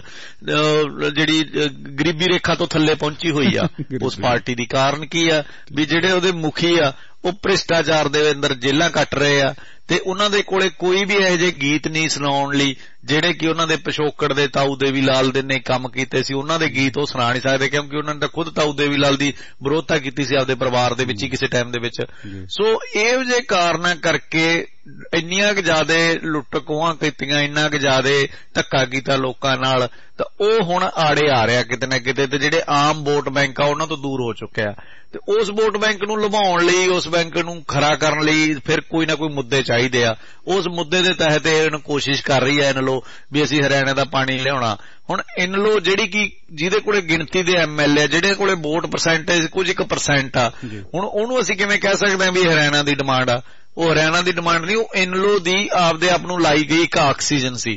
Speaker 4: ਜਿਹੜੀ ਗਰੀਬੀ ਰੇਖਾ ਤੋਂ ਥੱਲੇ ਪਹੁੰਚੀ ਹੋਈ ਆ ਉਸ ਪਾਰਟੀ ਦੀ। ਕਾਰਨ ਕੀ ਆ ਵੀ ਜਿਹੜੇ ਉਹਦੇ ਮੁਖੀ ਆ ਉਹ ਭ੍ਰਿਸ਼ਟਾਚਾਰ ਦੇ ਅੰਦਰ ਜੇਲ੍ਹਾਂ ਕੱਟ ਰਹੇ ਆ, ਤੇ ਉਹਨਾਂ ਦੇ ਕੋਲੇ ਕੋਈ ਵੀ ਇਹੋ ਜਿਹੇ ਗੀਤ ਨਹੀਂ ਸੁਣਾਉਣ ਲਈ ਜਿਹੜੇ ਕਿ ਉਹਨਾਂ ਦੇ ਪਿਛੋਕੜ ਦੇ ਤਾਊ ਦੇਵੀ ਲਾਲ ਦੇ ਨੇ ਕੰਮ ਕੀਤੇ ਸੀ, ਉਹਨਾਂ ਦੇ ਗੀਤ ਉਹ ਸੁਣਾ ਨਹੀਂ ਸਕਦੇ, ਕਿਉਂਕਿ ਉਹਨਾਂ ਨੇ ਤਾਂ ਖੁਦ ਤਾਊ ਦੇਵੀ ਲਾਲ ਦੀ ਵਿਰੋਧਤਾ ਕੀਤੀ ਸੀ ਆਪਦੇ ਪਰਿਵਾਰ ਦੇ ਵਿੱਚ ਹੀ ਕਿਸੇ ਟਾਈਮ ਦੇ ਵਿੱਚ। ਸੋ ਇਹੋ ਜਿਹੇ ਕਾਰਨਾਂ ਕਰਕੇ ਇੰਨੀਆਂ ਕੁ ਜ਼ਿਆਦਾ ਲੁੱਟ ਖੋਹਾਂ ਕੀਤੀਆਂ, ਇੰਨਾ ਕੁ ਜ਼ਿਆਦਾ ਧੱਕਾ ਕੀਤਾ ਲੋਕਾਂ ਨਾਲ, ਤਾਂ ਉਹ ਹੁਣ ਆੜੇ ਆ ਰਿਹਾ ਕਿਤੇ ਨਾ ਕਿਤੇ, ਤੇ ਜਿਹੜੇ ਆਮ ਵੋਟ ਬੈਂਕ ਆ ਉਹਨਾਂ ਤੋਂ ਦੂਰ ਹੋ ਚੁੱਕਿਆ। ਤੇ ਉਸ ਵੋਟ ਬੈਂਕ ਨੂੰ ਲੁਭਾਉਣ ਲਈ, ਉਸ ਬੈਂਕ ਨੂੰ ਖਰਾ ਕਰਨ ਲਈ ਫਿਰ ਕੋਈ ਨਾ ਕੋਈ ਮੁੱਦੇ ਚਾਹੀਦੇ ਆ। ਉਸ ਮੁੱਦੇ ਦੇ ਤਹਿਤ ਇਹਨੂੰ ਕੋਸ਼ਿਸ਼ ਕਰ ਰਹੀ ਹੈ ਇਨਲੋ ਵੀ ਅਸੀਂ ਹਰਿਆਣਾ ਦਾ ਪਾਣੀ ਲਿਆਉਣਾ। ਹੁਣ ਇਨਲੋ ਜਿਹੜੀ ਕਿ ਜਿਹਦੇ ਕੋਲੇ ਗਿਣਤੀ ਦੇ ਐਮ ਐਲ ਏ, ਜਿਹੜੇ ਕੋਲੇ ਵੋਟ ਪਰਸੈਂਟੇਜ ਕੁਝ ਇੱਕ ਪਰਸੈਂਟ ਆ, ਹੁਣ ਉਹਨੂੰ ਅਸੀਂ ਕਿਵੇਂ ਕਹਿ ਸਕਦੇ ਹਾਂ ਵੀ ਹਰਿਆਣਾ ਦੀ ਡਿਮਾਂਡ ਆ? ਉਹ ਹਰਿਆਣਾ ਦੀ ਡਿਮਾਂਡ ਨਹੀਂ, ਉਹ ਇਨਲੋ ਦੀ ਆਪਦੇ ਆਪ ਨੂੰ ਲਾਈ ਗਈ ਇੱਕ ਆਕਸੀਜਨ ਸੀ।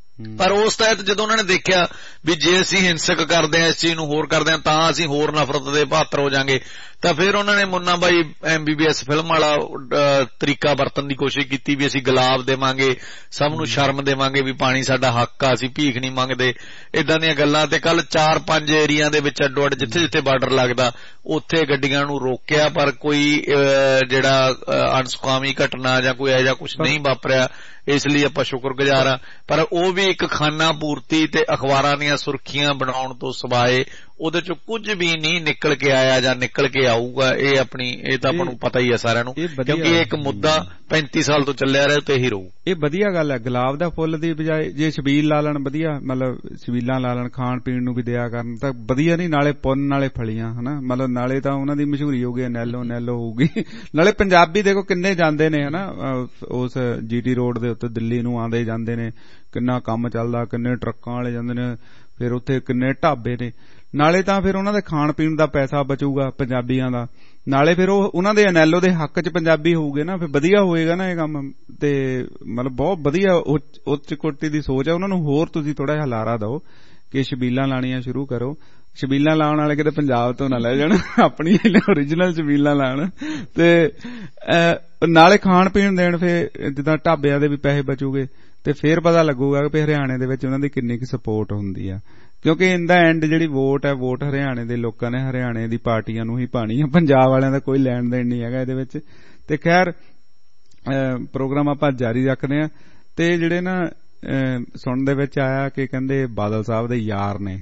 Speaker 4: ਪਰ ਉਸ ਤਹਿਤ ਜਦੋਂ ਉਹਨਾਂ ਨੇ ਦੇਖਿਆ ਵੀ ਜੇ ਅਸੀਂ ਹਿੰਸਕ ਕਰਦੇ ਹਾਂ, ਇਸ ਚੀਜ਼ ਨੂੰ ਹੋਰ ਕਰਦੇ ਹਾਂ, ਤਾਂ ਅਸੀਂ ਹੋਰ ਨਫ਼ਰਤ ਦੇ ਪਾਤਰ ਹੋ ਜਾਾਂਗੇ, ਤਾਂ ਫਿਰ ਉਹਨਾਂ ਨੇ Munna Bhai M B B S film ਵਾਲਾ ਤਰੀਕਾ ਵਰਤਣ ਦੀ ਕੋਸ਼ਿਸ਼ ਕੀਤੀ ਵੀ ਅਸੀਂ ਗੁਲਾਬ ਦੇਵਾਂਗੇ, ਸਭ ਨੂੰ ਸ਼ਰਮ ਦੇਵਾਂਗੇ ਵੀ ਪਾਣੀ ਸਾਡਾ ਹੱਕ ਆ, ਅਸੀਂ ਭੀਖ ਨਹੀਂ ਮੰਗਦੇ, ਏਦਾਂ ਦੀਆਂ ਗੱਲਾਂ। ਤੇ ਕੱਲ ਚਾਰ ਪੰਜ ਏਰੀਆ ਦੇ ਵਿੱਚ ਅੱਡੋ ਅੱਡ ਜਿੱਥੇ ਜਿੱਥੇ ਬਾਰਡਰ ਲੱਗਦਾ ਉੱਥੇ ਗੱਡੀਆਂ ਨੂੰ ਰੋਕਿਆ, ਪਰ ਕੋਈ ਜਿਹੜਾ ਅਣਸੁਖਾਵੀ ਘਟਨਾ ਜਾਂ ਕੋਈ ਇਹੋ ਜਿਹਾ ਕੁਛ ਨਹੀਂ ਵਾਪਰਿਆ, ਇਸ ਲਈ ਆਪਾਂ ਸ਼ੁਕਰਗੁਜ਼ਾਰ ਆ। ਪਰ ਉਹ ਵੀ ਇੱਕ ਖਾਨਾ ਪੂਰਤੀ ਤੇ ਅਖਬਾਰਾਂ ਦੀਆਂ ਸੁਰਖੀਆਂ ਬਣਾਉਣ ਤੋਂ ਸਿਵਾਏ ਉਹਦੇ ਚੋਂ ਕੁਝ ਵੀ ਨਹੀਂ ਨਿਕਲ ਕੇ ਆਇਆ ਜਾਂ ਨਿਕਲ ਕੇ ਆਊਗਾ। ਇਹ ਆਪਣੀ ਇਹ ਤਾਂ ਆਪਾਂ ਨੂੰ ਪਤਾ ਹੀ ਹੈ ਸਾਰਿਆਂ ਨੂੰ, ਕਿਉਂਕਿ ਇਹ ਇੱਕ ਮੁੱਦਾ ਪੈਂਤੀ ਸਾਲ ਤੋਂ ਚੱਲਿਆ ਰਿਹਾ ਤੇ ਹੀ ਰਹੂ।
Speaker 2: ਇਹ ਵਧੀਆ ਗੱਲ ਹੈ, ਗੁਲਾਬ ਦਾ ਫੁੱਲ ਦੀ ਬਜਾਏ ਜੇ ਛਬੀਲ ਲਾ ਲੈਣ, ਵਧੀਆ ਮਤਲਬ ਛਬੀਲਾਂ ਲਾ ਲੈਣ, ਖਾਣ ਪੀਣ ਨੂੰ ਵੀ ਦਿਆ ਕਰਨ ਤਾਂ ਵਧੀਆ ਨਹੀਂ, ਨਾਲੇ ਪੁੰਨ ਨਾਲੇ ਫਲੀਆਂ ਹਨਾ, ਮਤਲਬ ਨਾਲੇ ਤਾਂ ਉਹਨਾਂ ਦੀ ਮਸ਼ਹੂਰੀ ਹੋ ਗਈ, ਨੈਲੋ ਨੈਲੋ ਹੋਊਗੀ, ਨਾਲੇ ਪੰਜਾਬੀ ਦੇਖੋ ਕਿੰਨੇ ਜਾਂਦੇ ਨੇ ਹਨਾ ਉਸ ਜੀ ਟੀ ਰੋਡ ਦੇ ਉੱਤੇ ਦਿੱਲੀ ਨੂੰ ਆਉਂਦੇ ਜਾਂਦੇ ਨੇ, ਕਿੰਨਾ ਕੰਮ ਚੱਲਦਾ, ਕਿੰਨੇ ਟਰੱਕਾਂ ਵਾਲੇ ਜਾਂਦੇ ਨੇ, ਫਿਰ ਉੱਥੇ ਕਿੰਨੇ ਢਾਬੇ ਨੇ, ਨਾਲੇ ਤਾਂ ਫਿਰ ਉਹਨਾਂ ਦੇ ਖਾਣ ਪੀਣ ਦਾ ਪੈਸਾ ਬਚੂਗਾ ਪੰਜਾਬੀਆਂ ਦਾ, ਨਾਲੇ ਫਿਰ ਉਹ ਉਹਨਾਂ ਦੇ ਅਨੈਲੋ ਦੇ ਹੱਕ ਚ ਪੰਜਾਬੀ ਹੋਊਗੇ ਨਾ, ਫਿਰ ਵਧੀਆ ਹੋਏਗਾ ਨਾ ਇਹ ਕੰਮ। ਤੇ ਮਤਲਬ ਬਹੁਤ ਵਧੀਆ ਉੱਚ ਕੋਟੀ ਦੀ ਸੋਚ ਹੈ। ਉਹਨਾਂ ਨੂੰ ਹੋਰ ਤੁਸੀਂ ਥੋੜਾ ਜਿਹਾ ਹਲਾਰਾ ਦਿਓ ਕਿ ਛਬੀਲਾਂ ਲਾਣੀਆਂ ਸ਼ੁਰੂ ਕਰੋ। ਛਬੀਲਾਂ ਲਾਉਣ ਵਾਲੇ ਕਿਤੇ ਪੰਜਾਬ ਤੋਂ ਨਾ ਲੈ ਜਾਣ, ਆਪਣੀ ਓਰੀਜਨਲ ਛਬੀਲਾਂ ਲਾਣ, ਤੇ ਨਾਲੇ ਖਾਣ ਪੀਣ ਦੇਣ, ਫਿਰ ਜਿੱਦਾਂ ਢਾਬਿਆਂ ਦੇ ਵੀ ਪੈਸੇ ਬਚੂਗੇ, ਤੇ ਫਿਰ ਪਤਾ ਲੱਗੂਗਾ ਕਿ ਹਰਿਆਣੇ ਦੇ ਵਿੱਚ ਉਹਨਾਂ ਦੀ ਕਿੰਨੀ ਕੁ ਸਪੋਰਟ ਹੁੰਦੀ ਆ, ਕਿਉਂਕਿ ਇਨ ਦਾ ਐਂਡ ਜਿਹੜੀ ਵੋਟ ਹੈ, ਵੋਟ ਹਰਿਆਣੇ ਦੇ ਲੋਕਾਂ ਨੇ ਹਰਿਆਣੇ ਦੀ ਪਾਰਟੀਆਂ ਨੂੰ ਹੀ ਪਾਣੀ ਆ, ਪੰਜਾਬ ਵਾਲਿਆਂ ਦਾ ਕੋਈ ਲੈਣ ਦੇਣ ਨਹੀਂ ਹੈਗਾ ਇਹਦੇ ਵਿੱਚ। ਤੇ ਖੈਰ ਪ੍ਰੋਗਰਾਮ ਆਪਾਂ ਜਾਰੀ ਰੱਖਦੇ ਹਾਂ। ਤੇ ਜਿਹੜੇ ਨਾ ਸੁਣਨ ਦੇ ਵਿੱਚ ਆਇਆ ਕਿ ਕਹਿੰਦੇ ਬਾਦਲ ਸਾਹਿਬ ਦੇ ਯਾਰ ਨੇ,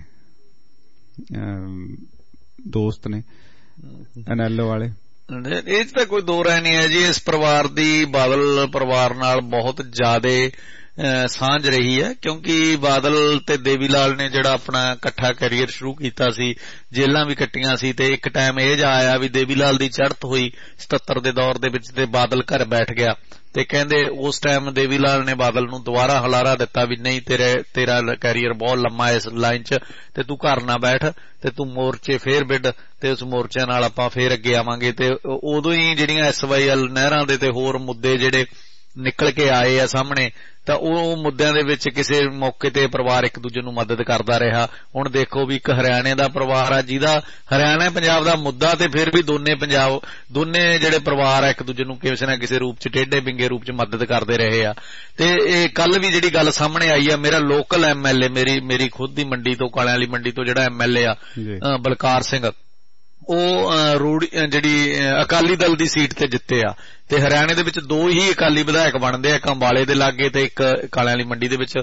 Speaker 2: ਦੋਸਤ ਨੇ ਅਨੈਲੋ ਵਾਲੇ,
Speaker 4: ਇਹ ਚ ਤਾਂ ਕੋਈ ਦੋ ਰਾਏ ਨਹੀਂ ਹੈ ਜੀ। ਇਸ ਪਰਿਵਾਰ ਦੀ ਬਾਦਲ ਪਰਿਵਾਰ ਨਾਲ ਬਹੁਤ ਜ਼ਿਆਦਾ ਸਾਂਝ ਰਹੀ ਹੈ, ਕਿਉਂਕਿ ਬਾਦਲ ਤੇ ਦੇਵੀ ਲਾਲ ਨੇ ਜਿਹੜਾ ਆਪਣਾ ਇਕੱਠਾ ਕੈਰੀਅਰ ਸ਼ੁਰੂ ਕੀਤਾ ਸੀ, ਜੇਲਾਂ ਵੀ ਕੱਟੀਆਂ ਸੀ, ਤੇ ਇੱਕ ਟਾਈਮ ਇਹ ਜਾ ਆਇਆ ਵੀ ਦੇਵੀ ਲਾਲ ਦੀ ਚੜ੍ਹਤ ਹੋਈ ਸਤੱਤਰ ਦੇ ਦੌਰ ਦੇ ਵਿੱਚ ਤੇ ਬਾਦਲ ਘਰ ਬੈਠ ਗਿਆ, ਤੇ ਕਹਿੰਦੇ ਉਸ ਟਾਈਮ ਦੇਵੀ ਲਾਲ ਨੇ ਬਾਦਲ ਨੂੰ ਦੁਬਾਰਾ ਹਲਾਰਾ ਦਿੱਤਾ ਵੀ ਨਹੀਂ, ਤੇਰੇ ਤੇਰਾ ਕੈਰੀਅਰ ਬਹੁਤ ਲੰਮਾ ਇਸ ਲਾਈਨ ਚ, ਤੇ ਤੂੰ ਘਰ ਨਾ ਬੈਠ, ਤੇ ਤੂੰ ਮੋਰਚੇ ਫੇਰ ਵਿੱਢ, ਤੇ ਉਸ ਮੋਰਚਿਆਂ ਨਾਲ ਆਪਾਂ ਫੇਰ ਅੱਗੇ ਆਵਾਂਗੇ। ਤੇ ਉਦੋਂ ਹੀ ਜਿਹੜੀਆਂ ਐਸ ਵਾਈ ਐਲ ਨਹਿਰਾਂ ਦੇ ਤੇ ਹੋਰ ਮੁੱਦੇ ਜਿਹੜੇ ਨਿਕਲ ਕੇ ਆਏ ਆ ਸਾਹਮਣੇ, ਤਾਂ ਉਹ ਮੁੱਦਿਆਂ ਦੇ ਵਿੱਚ ਕਿਸੇ ਮੌਕੇ ਤੇ ਪਰਿਵਾਰ ਇੱਕ ਦੂਜੇ ਨੂੰ ਮਦਦ ਕਰਦਾ ਰਿਹਾ। ਹੁਣ ਦੇਖੋ ਵੀ ਇੱਕ ਹਰਿਆਣੇ ਦਾ ਪਰਿਵਾਰ ਆ ਜਿਹਦਾ ਹਰਿਆਣਾ ਪੰਜਾਬ ਦਾ ਮੁੱਦਾ, ਤੇ ਫਿਰ ਵੀ ਦੋਨੇ ਪੰਜਾਬ ਦੋਨੇ ਜਿਹੜੇ ਪਰਿਵਾਰ ਆ ਇੱਕ ਦੂਜੇ ਨੂੰ ਕਿਸੇ ਨਾ ਕਿਸੇ ਰੂਪ ਚ ਟੇਢੇ ਬਿੰਗੇ ਰੂਪ ਚ ਮਦਦ ਕਰਦੇ ਰਹੇ ਆ। ਤੇ ਇਹ ਕੱਲ ਵੀ ਜਿਹੜੀ ਗੱਲ ਸਾਹਮਣੇ ਆਈ ਆ, ਮੇਰਾ ਲੋਕਲ ਐਮ ਐਲ ਏ, ਮੇਰੀ ਮੇਰੀ ਖੁਦ ਦੀ ਮੰਡੀ ਤੋਂ, ਕਾਲਿਆਂ ਵਾਲੀ ਮੰਡੀ ਤੋਂ ਜਿਹੜਾ ਐਮ ਐਲ ਏ ਆ ਬਲਕਾਰ ਸਿੰਘ, ਉਹ ਰੂੜੀ ਜਿਹੜੀ ਅਕਾਲੀ ਦਲ ਦੀ ਸੀਟ ਤੇ ਜਿੱਤੇ ਆ, ਤੇ ਹਰਿਆਣੇ ਦੇ ਵਿੱਚ ਦੋ ਹੀ ਅਕਾਲੀ ਵਿਧਾਇਕ ਬਣਦੇ ਆ, ਇੱਕ ਅੰਬਾਲੇ ਦੇ ਲਾਗੇ ਤੇ ਇੱਕ ਕਾਲਿਆਂ ਵਾਲੀ ਮੰਡੀ ਦੇ ਵਿੱਚ।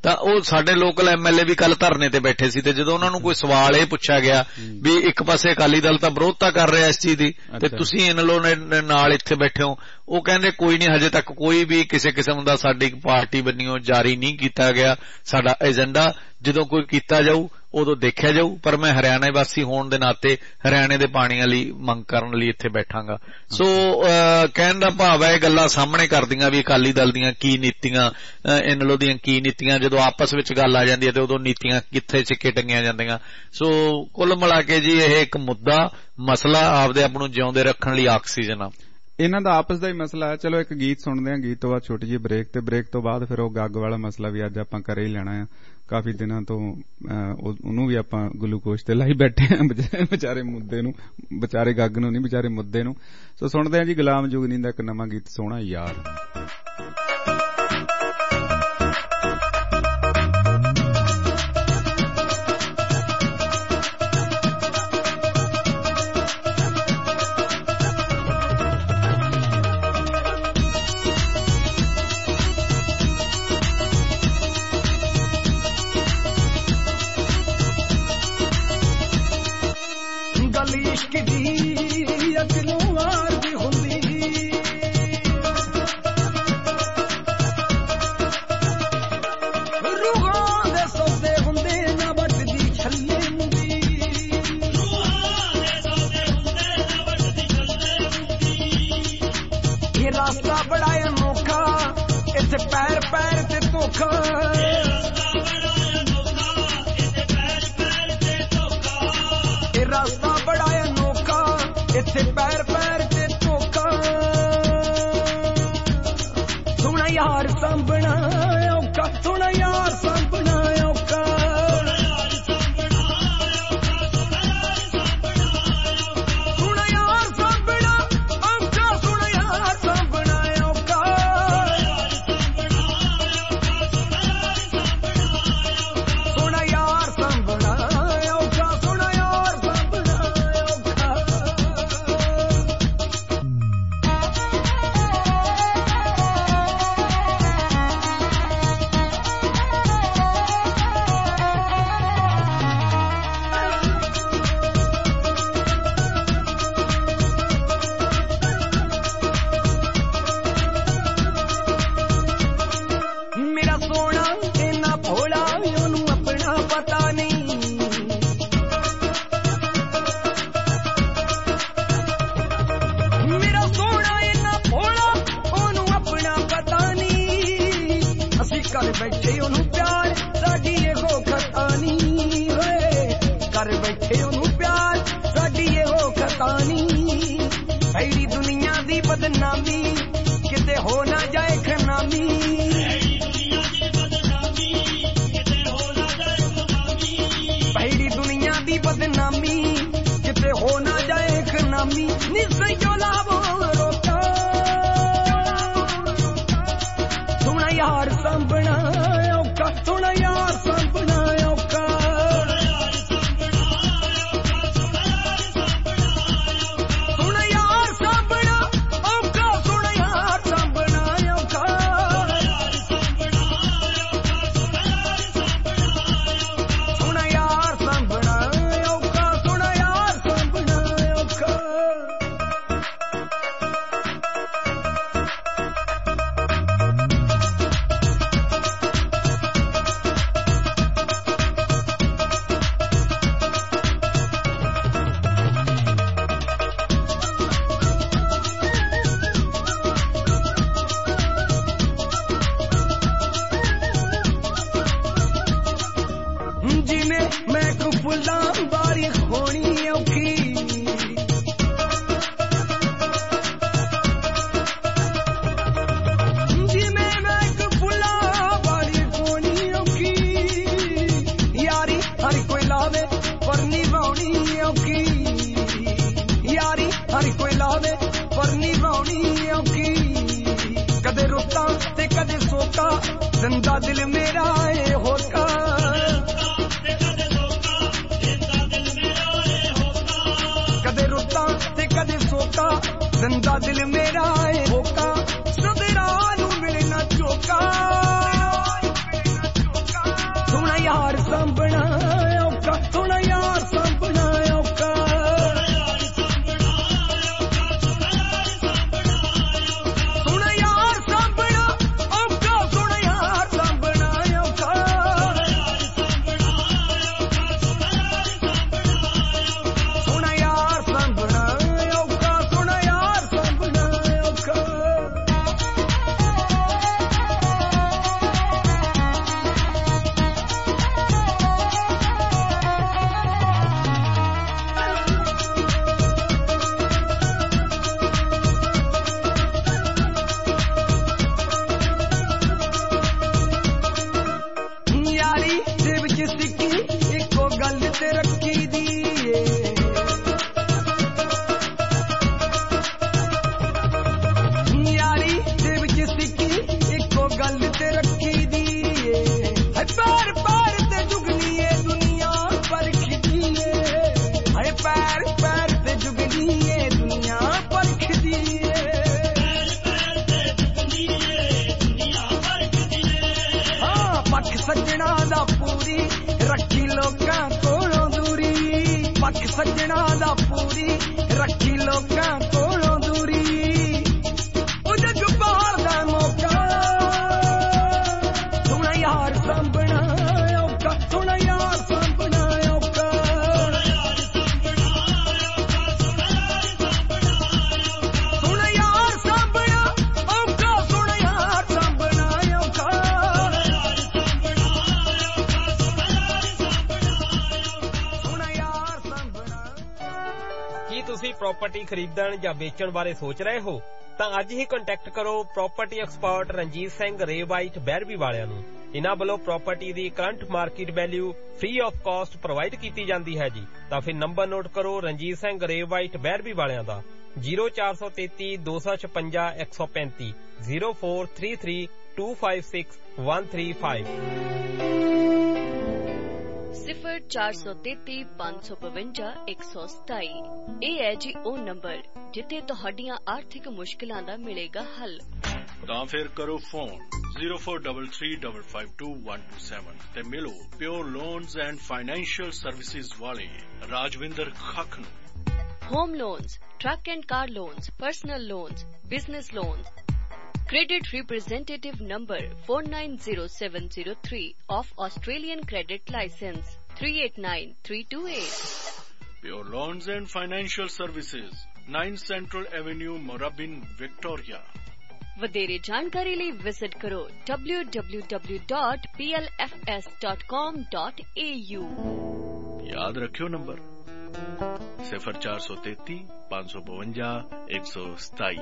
Speaker 4: ਤਾਂ ਉਹ ਸਾਡੇ ਲੋਕਲ ਐਮਐਲਏ ਵੀ ਕੱਲ ਧਰਨੇ ਤੇ ਬੈਠੇ ਸੀ, ਤੇ ਜਦੋਂ ਉਹਨਾਂ ਨੂੰ ਕੋਈ ਸਵਾਲ ਇਹ ਪੁੱਛਿਆ ਗਿਆ ਵੀ ਇੱਕ ਪਾਸੇ ਅਕਾਲੀ ਦਲ ਤਾਂ ਵਿਰੋਧਤਾ ਕਰ ਰਿਹਾ ਇਸ ਚੀਜ਼ ਦੀ ਤੇ ਤੁਸੀਂ ਇਹਨਾਂ ਲੋਕਾਂ ਨਾਲ ਇੱਥੇ ਬੈਠੇ ਹੋ, ਉਹ ਕਹਿੰਦੇ ਕੋਈ ਨਹੀਂ, ਹਜੇ ਤੱਕ ਕੋਈ ਵੀ ਕਿਸੇ ਕਿਸਮ ਦਾ ਸਾਡੀ ਪਾਰਟੀ ਬੰਨਿਓ ਜਾਰੀ ਨਹੀਂ ਕੀਤਾ ਗਿਆ ਸਾਡਾ ਏਜੰਡਾ, ਜਦੋਂ ਕੋਈ ਕੀਤਾ ਜਾਊ ਉਦੋਂ ਦੇਖਿਆ ਜਾਊ, ਪਰ ਮੈਂ ਹਰਿਆਣਾ ਵਾਸੀ ਹੋਣ ਦੇ ਨਾਤੇ ਹਰਿਆਣੇ ਦੇ ਪਾਣੀਆਂ ਲਈ ਮੰਗ ਕਰਨ ਲਈ ਇੱਥੇ ਬੈਠਾਂਗਾ। ਸੋ ਕਹਿਣ ਦਾ ਭਾਵ ਹੈ ਇਹ ਗੱਲਾਂ ਸਾਹਮਣੇ ਕਰਦੀਆਂ ਵੀ ਅਕਾਲੀ ਦਲ ਦੀਆਂ ਕੀ ਨੀਤੀਆਂ, ਇਨਲੋ ਦੀਆਂ ਕੀ ਨੀਤੀਆਂ, ਜਦੋਂ ਆਪਸ ਵਿੱਚ ਗੱਲ ਆ ਜਾਂਦੀ ਹੈ ਤੇ ਉਦੋਂ ਨੀਤੀਆਂ ਕਿੱਥੇ ਸਿੱਕੇ ਟੰਗੀਆਂ ਜਾਂਦੀਆਂ। ਸੋ ਕੁੱਲ ਮਿਲਾ ਕੇ ਜੀ ਇਹ ਇੱਕ ਮੁੱਦਾ ਮਸਲਾ ਆਪਦੇ ਆਪ ਨੂੰ ਜਿਉਂਦੇ ਰੱਖਣ ਲਈ ਆਕਸੀਜਨ ਆ,
Speaker 2: ਇਹਨਾਂ ਦਾ ਆਪਸ ਦਾ ਹੀ ਮਸਲਾ ਹੈ। ਚਲੋ ਇੱਕ ਗੀਤ ਸੁਣਦੇ ਹਾਂ, ਗੀਤ ਤੋਂ ਬਾਅਦ ਛੋਟੀ ਜਿਹੀ ਬ੍ਰੇਕ, ਤੇ ਬ੍ਰੇਕ ਤੋਂ ਬਾਅਦ ਫਿਰ ਉਹ ਗੱਗ ਵਾਲਾ ਮਸਲਾ ਵੀ ਅੱਜ ਆਪਾਂ ਕਰ ਹੀ ਲੈਣਾ ਆ। ਕਾਫੀ ਦਿਨਾਂ ਤੋਂ ਉਹਨੂੰ ਵੀ ਆਪਾਂ ਗਲੂਕੋਸ਼ ਤੇ ਲਾਈ ਬੈਠੇ ਆ ਵਿਚਾਰੇ ਮੁੱਦੇ ਨੂੰ, ਵਿਚਾਰੇ ਗੱਗ ਨੂੰ ਨਹੀਂ, ਵਿਚਾਰੇ ਮੁੱਦੇ ਨੂੰ। ਸੋ ਸੁਣਦੇ ਹਾਂ ਜੀ ਗੁਲਾਮ ਜੁਗਨੀ ਦਾ ਇੱਕ ਨਵਾਂ ਗੀਤ ਸੋਹਣਾ ਯਾਰ।
Speaker 5: ਸਾਂਭਣਾ ਔਖਾ ਸੁਣ ਯਾਰ ਸਾਂਭਣਾ ਔਖਾ ਸੁਣ ਯਾਰ ਸਾਂਭਣਾ ਔਖਾ ਸੁਣ ਯਾਰ ਸਾਂਭਣਾ ਔਖਾ ਸੁਣ ਯਾਰ ਸਾਂਭਣਾ ਔਖਾ ਸੁਣ ਯਾਰ ਸਾਂਭਣਾ ਔਖਾ ਯਾਰੀ ਦੇ ਵਿੱਚ ਸਿੱਕੀ ਇੱਕੋ ਗੱਲ ਤੇ ਰੱਖੀ ਦੀ ਏ ਯਾਰੀ ਦੇ ਵਿੱਚ ਸਿੱਕੀ ਇੱਕੋ ਗੱਲ ਤੇ ਰੱਖੀ ਦੀ ਏ ਹੈ ਪੈਰ ਪੈਰ ਤੇ ਜੁਗਨੀ ਏ ਦੁਨੀਆ ਪਰਖਦੀ ਏ ਹੈ ਪੈਰ ਪੈਰ ਤੇ ਜੁਗਨੀ ਏ ਦੁਨੀਆ ਪਰਖਦੀ ਏ ਹਾਂ ਪੱਖ ਸੱਜਣਾ ਦਾ ਪੂਰੀ ਰੱਖੀ ਲੋਕਾਂ ਕੋਲੋਂ ਦੂਰੀ ਪੱਖ ਸੱਜਣਾ ਦਾ ਪੂਰੀ ਰੱਖੀ ਲੋਕਾਂ ਕੋਲੋਂ ਦੂਰੀ ਉਹਦੇ ਜੁਬਾਰ ਦਾ ਮੌਕਾ ਸੁਣ ਯਾਰ ਸਾਂਭਣਾ ਔਖਾ ਸੁਣ ਯਾਰ ਸਾਂਭਣਾ ਔਖਾ ਸੁਣ ਯਾਰ ਸਾਂਭਣਾ ਔਖਾ ਸੁਣ ਯਾਰ ਸਾਂਭਣਾ ਔਖਾ ਸੁਣ ਯਾਰ ਸਾਂਭਣਾ
Speaker 3: ਕੀ ਤੁਸੀਂ ਪ੍ਰਾਪਰਟੀ ਖਰੀਦਣ ਜਾਂ ਵੇਚਣ ਬਾਰੇ ਸੋਚ ਰਹੇ ਹੋ ਤਾਂ ਅੱਜ ਹੀ ਕੰਟੈਕਟ ਕਰੋ ਪ੍ਰਾਪਰਟੀ ਐਕਸਪਰਟ ਰਣਜੀਤ ਸਿੰਘ ਰੇਵਾਈਟ ਬਹਿਰਵੀ ਵਾਲਿਆਂ ਨੂੰ। ਇਹਨਾਂ ਵੱਲੋਂ ਪ੍ਰਾਪਰਟੀ ਦੀ current market value free of cost provide ਕੀਤੀ ਜਾਂਦੀ ਹੈ ਜੀ। ਤਾਂ ਫਿਰ ਨੰਬਰ ਨੋਟ ਕਰੋ ਰਣਜੀਤ ਸਿੰਘ ਰੇਵਾਈਟ ਬਹਿਰਵੀ ਵਾਲਿਆਂ ਦਾ ਜ਼ੀਰੋ ਚਾਰ ਸੌ ਤੇਤੀ ਦੋ ਸੌ ਛਪੰਜਾ ਇੱਕ ਸੌ ਪੈਂਤੀ zero four three three two five six one three five
Speaker 6: ਸਿਫਰ ਚਾਰ ਸੌ ਤੇਤੀ ਪੰਜ ਸੌ ਬਵੰਜਾ ਇੱਕ ਸੌ ਸਤਾਈ। ਇਹ ਹੈ ਜੀ ਉਹ ਨੰਬਰ ਜਿੱਥੇ ਤੁਹਾਡੀਆਂ ਆਰਥਿਕ ਮੁਸ਼ਕਿਲਾਂ ਦਾ ਮਿਲੇਗਾ ਹੱਲ।
Speaker 7: ਤਾਂ ਫਿਰ ਕਰੋ phone zero four three three five five two one two seven ਤੇ ਮਿਲੋ pure loans and financial services ਵਾਲੇ ਰਾਜਵਿੰਦਰ ਖੱਖ ਨੂੰ।
Speaker 6: Home loans, truck and car loans, personal loans, business loans. Credit representative number four nine zero seven zero three of Australian Credit License three eight nine three two eight.
Speaker 7: Pure Loans and Financial Services, nine Central Avenue, Moorabbin, Victoria.
Speaker 6: ਵਧੇਰੇ ਜਾਣਕਾਰੀ ਲਈ visit ਕਰੋ w w w dot p l f s dot com dot a u।
Speaker 7: ਯਾਦ ਰੱਖਿਓ number ਸਿਫਰ ਚਾਰ ਸੌ ਤੇਤੀ ਪੰਜ ਸੌ ਬਵੰਜਾ ਇੱਕ ਸੌ ਸਤਾਈ।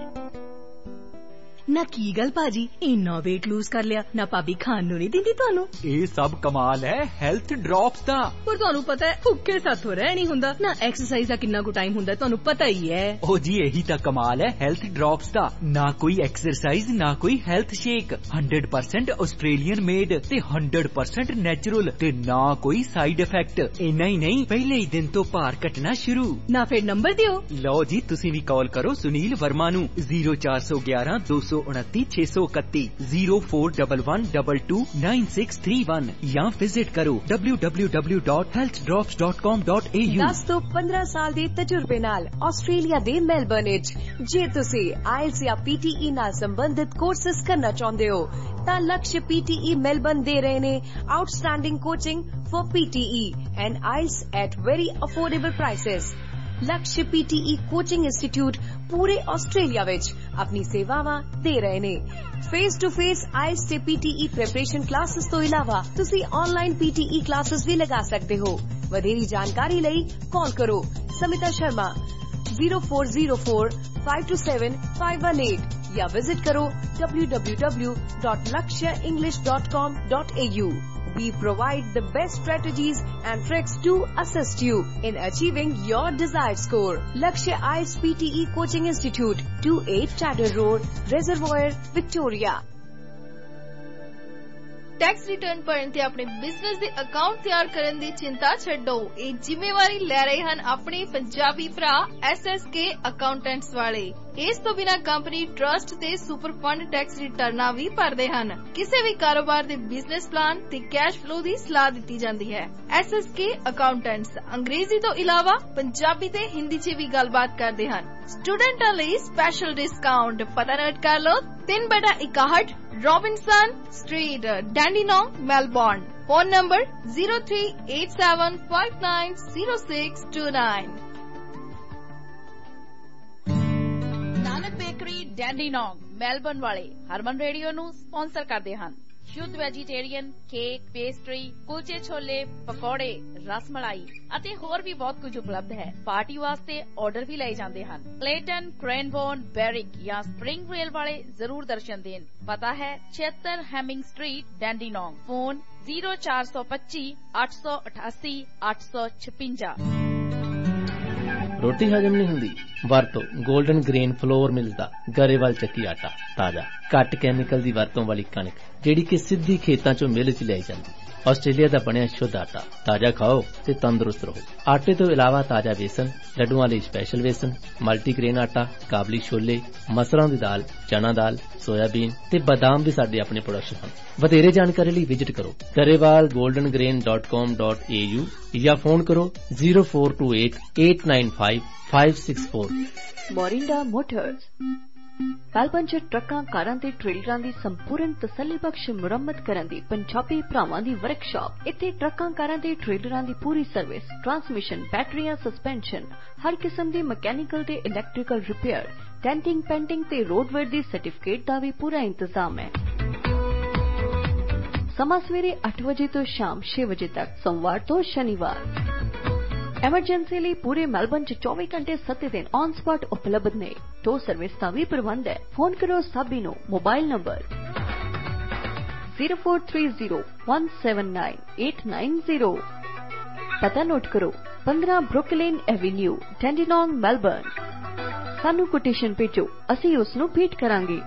Speaker 8: ਨਾ ਕੀ ਗੱਲ ਭਾਜੀ ਇੰਨਾ weight lose ਕਰ ਲਿਆ ਨਾ ਭਾਬੀ ਖਾਣ ਨੂੰ ਨਹੀਂ ਦਿੰਦੀ ਤੁਹਾਨੂੰ।
Speaker 9: ਇਹ ਸਭ ਕਮਾਲ ਹੈ ਹੈਲਥ ਡ੍ਰੌਪਸ ਦਾ।
Speaker 8: ਪਰ ਤੁਹਾਨੂੰ ਪਤਾ ਹੈ ਭੁੱਖੇ ਸਾਥੋਂ ਰਹਿ ਨਹੀਂ ਹੁੰਦਾ ਨਾ ਐਕਸਰਸਾਈਜ਼ ਦਾ ਕਿੰਨਾ ਕੁ ਟਾਈਮ ਹੁੰਦਾ ਤੁਹਾਨੂੰ ਪਤਾ ਹੀ ਹੈ।
Speaker 9: ਉਹ ਜੀ ਇਹੀ ਤਾਂ ਕਮਾਲ ਹੈ ਹੈਲਥ ਡ੍ਰੌਪਸ ਦਾ। ਨਾ ਕੋਈ ਐਕਸਰਸਾਈਜ਼ ਨਾ ਕੋਈ health shake hundred percent Australian made ਤੇ ਹੰਡਰਡ ਪਰਸੈਂਟ ਨੈਚੁਰਲ ਤੇ ਨਾ ਕੋਈ ਸਾਈਡ ਇਫੈਕਟ। ਇੰਨਾ ਹੀ ਨਹੀਂ ਪਹਿਲੇ ਹੀ ਦਿਨ ਤੋਂ ਭਾਰ ਘਟਣਾ ਸ਼ੁਰੂ।
Speaker 8: ਨਾ ਫਿਰ ਨੰਬਰ ਦਿਓ।
Speaker 9: ਲਓ ਜੀ ਤੁਸੀਂ ਵੀ ਕਾਲ ਕਰੋ ਸੁਨੀਲ ਵਰਮਾ ਨੂੰ ਜ਼ੀਰੋ ਚਾਰ ਸੌ ਗਿਆਰਾਂ ਦੋ ਸੌ ਉਨੱਤੀ ਛੇ ਸੌ ਇਕੱਤੀ zero four double one double two nine six three one ਜਾਂ ਵਿਜ਼ਿਟ ਕਰੋ w w w dot health drops dot com dot a u।
Speaker 10: ਦਸ ਤੋਂ ਪੰਦਰਾਂ ਸਾਲ ਦੇ ਤਜਰਬੇ ਨਾਲ ਆਸਟ੍ਰੇਲੀਆ ਦੇ ਮੈਲਬਰਨ ਵਿੱਚ ਜੇ ਤੁਸੀਂ ਆਇਲਸ ਜਾਂ P T E ਨਾਲ ਸੰਬੰਧਿਤ ਕੋਰਸਿਸ ਕਰਨਾ ਚਾਹੁੰਦੇ ਹੋ ਤਾਂ Lakshya P T E Melbourne ਦੇ ਰਹੇ ਨੇ outstanding coaching for P T E and IELTS at very affordable prices। Lakshya P T E coaching institute ਪੂਰੇ ਆਸਟ੍ਰੇਲੀਆ ਵਿੱਚ ਆਪਣੀ ਸੇਵਾਵਾਂ ਦੇ ਰਹੇ ਨੇ। ਫੇਸ ਟੂ ਫੇਸ ਆਇਲਸ ਤੇ P T E preparation classes ਤੋਂ ਇਲਾਵਾ ਤੁਸੀਂ online P T E classes ਵੀ ਲਗਾ ਸਕਦੇ ਹੋ। ਵਧੇਰੀ ਜਾਣਕਾਰੀ ਲਈ ਕਾਲ ਕਰੋ Smita Sharma zero four zero four five two seven five one eight ਜਾਂ ਵਿਜ਼ਿਟ ਕਰੋ w w w dot laksha english dot com dot a u। We provide the best strategies and tricks to assist you in achieving your desired score. Lakshya I E L T S P T E Coaching Institute, twenty-eight Chatter Road, Reservoir, Victoria.
Speaker 11: Tax return ਭਰਨ ਤੇ ਆਪਣੇ business ਦੇ account ਤਿਆਰ ਕਰਨ ਦੀ ਚਿੰਤਾ ਛੱਡੋ। ਇਹ ਜ਼ਿੰਮੇਵਾਰੀ ਲੈ ਰਹੇ ਹਨ ਆਪਣੇ ਪੰਜਾਬੀ ਭਰਾ ਐਸ ਐਸ ਕੇ ਅਕਾਊਂਟੈਂਟਸ ਵਾਲੇ। ਇਸ ਤੋਂ ਬਿਨਾਂ ਕੰਪਨੀ ਟਰਸਟ ਤੇ ਸੁਪਰ ਫੰਡ ਟੈਕਸ ਰਿਟਰਨਾਂ ਵੀ ਭਰਦੇ ਹਨ। ਕਿਸੇ ਵੀ ਕਾਰੋਬਾਰ ਦੇ ਬਿਜ਼ਨਸ ਪਲਾਨ ਤੇ ਕੈਸ਼ ਫਲੋ ਦੀ ਸਲਾਹ ਦਿੱਤੀ ਜਾਂਦੀ ਹੈ। ਐਸ ਐਸ ਕੇ ਅਕਾਊਂਟੈਂਟਸ ਅੰਗਰੇਜ਼ੀ ਤੋਂ ਇਲਾਵਾ ਪੰਜਾਬੀ ਤੇ ਹਿੰਦੀ 'ਚ ਵੀ ਗੱਲਬਾਤ ਕਰਦੇ ਹਨ। ਸਟੂਡੈਂਟਾਂ ਲਈ ਸਪੈਸ਼ਲ ਡਿਸਕਾਊਂਟ। ਪਤਾ ਨੋਟ ਕਰ ਲਓ, ਤਿੰਨ ਬਟਾ ਇਕਾਹਠ Robinson street, Dandenong, Melbourne. Phone number zero three eight seven five nine zero six two nine. Nanak bakery, Dandenong, Melbourne ਵਾਲੇ ਹਰਮਨ ਰੇਡੀਓ ਨੂੰ ਸਪਾਂਸਰ ਕਰਦੇ ਹਨ। ਸ਼ੁੱਧ ਵੈਜੀਟੇਰੀਅਨ ਕੇਕ, ਪੇਸਟਰੀ, ਕੁਲਚੇ ਛੋਲੇ, ਪਕੌੜੇ, ਰਸ ਮਲਾਈ ਅਤੇ ਹੋਰ ਵੀ ਬਹੁਤ ਕੁਝ ਉਪਲਬਧ ਹੈ। ਪਾਰਟੀ ਵਾਸਤੇ ਆਰਡਰ ਵੀ ਲਏ ਜਾਂਦੇ ਹਨ। ਕਲੇਟਨ, ਕ੍ਰੈਨਬੋਰਨ, ਬੈਰਿਕ ਜਾਂ ਸਪਰਿੰਗ ਰੇਲ ਵਾਲੇ ਜ਼ਰੂਰ ਦਰਸ਼ਨ ਦੇਣ। ਪਤਾ ਹੈ ਛਿਅੱਤਰ Hemming street, Dandenong. Phone zero ਚਾਰ ਸੌ ਪੱਚੀ ਅੱਠ ਸੌ ਅਠਾਸੀ ਅੱਠ ਸੌ ਛਪੰਜਾ।
Speaker 12: ਰੋਟੀ ਹਜਮ ਨਹੀਂ ਹੁੰਦੀ? ਵਰਤੋ ਗੋਲਡਨ ਗ੍ਰੇਨ ਫਲੋਰ ਮਿਲਸ ਦਾ ਗਰੇਵਾਲ ਚੱਕੀ ਆਟਾ। ਤਾਜ਼ਾ, ਘੱਟ ਕੈਮੀਕਲ ਦੀ ਵਰਤੋਂ ਵਾਲੀ ਕਣਕ ਜਿਹੜੀ ਕਿ ਸਿੱਧੀ ਖੇਤਾਂ ਚੋਂ ਮਿਲ 'ਚ ਲਿਆਈ ਜਾਂਦੀ। ਆਸਟ੍ਰੇਲੀਆ ਦਾ ਬਣਿਆ ਸ਼ੁੱਧ ਆਟਾ। ਤਾਜ਼ਾ ਖਾਓ ਤੇ ਤੰਦਰੁਸਤ ਰਹੋ। ਆਟੇ ਤੋਂ ਇਲਾਵਾ ਤਾਜ਼ਾ ਵੇਸਣ, ਲੱਡੂਆਂ ਲਈ ਸਪੈਸ਼ਲ ਵੇਸਣ, ਮਲਟੀਗ੍ਰੇਨ ਆਟਾ, ਕਾਬਲੀ ਛੋਲੇ, ਮਸਰਾਂ ਦੀ ਦਾਲ, ਚਨਾ ਦਾਲ, ਸੋਇਆਬੀਨ ਤੇ ਬਾਦਾਮ ਵੀ ਸਾਡੇ ਆਪਣੇ ਪ੍ਰੋਡਕਟ ਹਨ। ਵਧੇਰੇ ਜਾਣਕਾਰੀ ਲਈ ਵਿਜ਼ਿਟ ਕਰੋ Grewal golden grain dot com dot A U ਜਾਂ ਫੋਨ ਕਰੋ zero four two eight eight nine five five six four.
Speaker 6: Morinda motors Melbourne 'ਚ ਟਰੱਕਾਂ, ਕਾਰਾਂ ਤੇ ਟ੍ਰੇਲਰਾਂ ਦੀ ਸੰਪੂਰਨ ਤਸੱਲੀਬਖਸ਼ ਮੁਰੰਮਤ ਕਰਨ ਦੀ ਪੰਜਾਬੀ ਭਰਾਵਾਂ ਦੀ ਵਰਕਸ਼ਾਪ। ਇੱਥੇ ਟਰੱਕਾਂ, ਕਾਰਾਂ ਤੇ ਟ੍ਰੇਲਰਾਂ ਦੀ ਪੂਰੀ ਸਰਵਿਸ, ਟਰਾਂਸਮਿਸ਼ਨ, ਬੈਟਰੀਆਂ, ਸਸਪੈਂਸ਼ਨ, ਹਰ ਕਿਸਮ ਦੀ ਮਕੈਨੀਕਲ ਤੇ ਇਲੈਕਟ੍ਰੀਕਲ ਰਿਪੇਅਰ, ਡੈਂਟਿੰਗ, ਪੇਂਟਿੰਗ ਤੇ ਰੋਡਵੇਅਰ ਦੀ ਸਰਟੀਫਿਕੇਟ ਦਾ ਵੀ ਪੂਰਾ ਇੰਤਜ਼ਾਮ ਹੈ। ਸਮਾਂ ਸਵੇਰੇ ਅੱਠ ਵਜੇ ਤੋਂ ਸ਼ਾਮ ਛੇ ਵਜੇ ਤੱਕ, ਸੋਮਵਾਰ ਤੋਂ ਸ਼ਨੀਵਾਰ। ਐਮਰਜੈਂਸੀ ਲਈ ਪੂਰੇ ਮੈਲਬੌਰਨ 'ਚ ਚੌਵੀ ਘੰਟੇ ਸੱਤ ਦਿਨ ਔਨ ਸਪਾਟ ਉਪਲਬਧ ਨੇ। ਟੋ ਸਰਵਿਸ ਦਾ ਵੀ ਪ੍ਰਬੰਧ ਹੈ। ਫੋਨ ਕਰੋ ਸਾਬੀ ਨੂੰ। Mobile number zero four three zero one seven nine eight nine zero. ਪਤਾ ਨੋਟ ਕਰੋ, ਪੰਦਰਾਂ ਬਰੁਕਲਿਨ ਐਵੇਨਿਊ, ਡੈਂਡੀਨੋਂਗ, ਮੈਲਬੌਰਨ। ਸਾਨੂੰ ਕੋਟੇਸ਼ਨ ਭੇਜੋ, ਅਸੀਂ ਉਸ ਨੂੰ ਭੇਟ ਕਰਾਂਗੇ।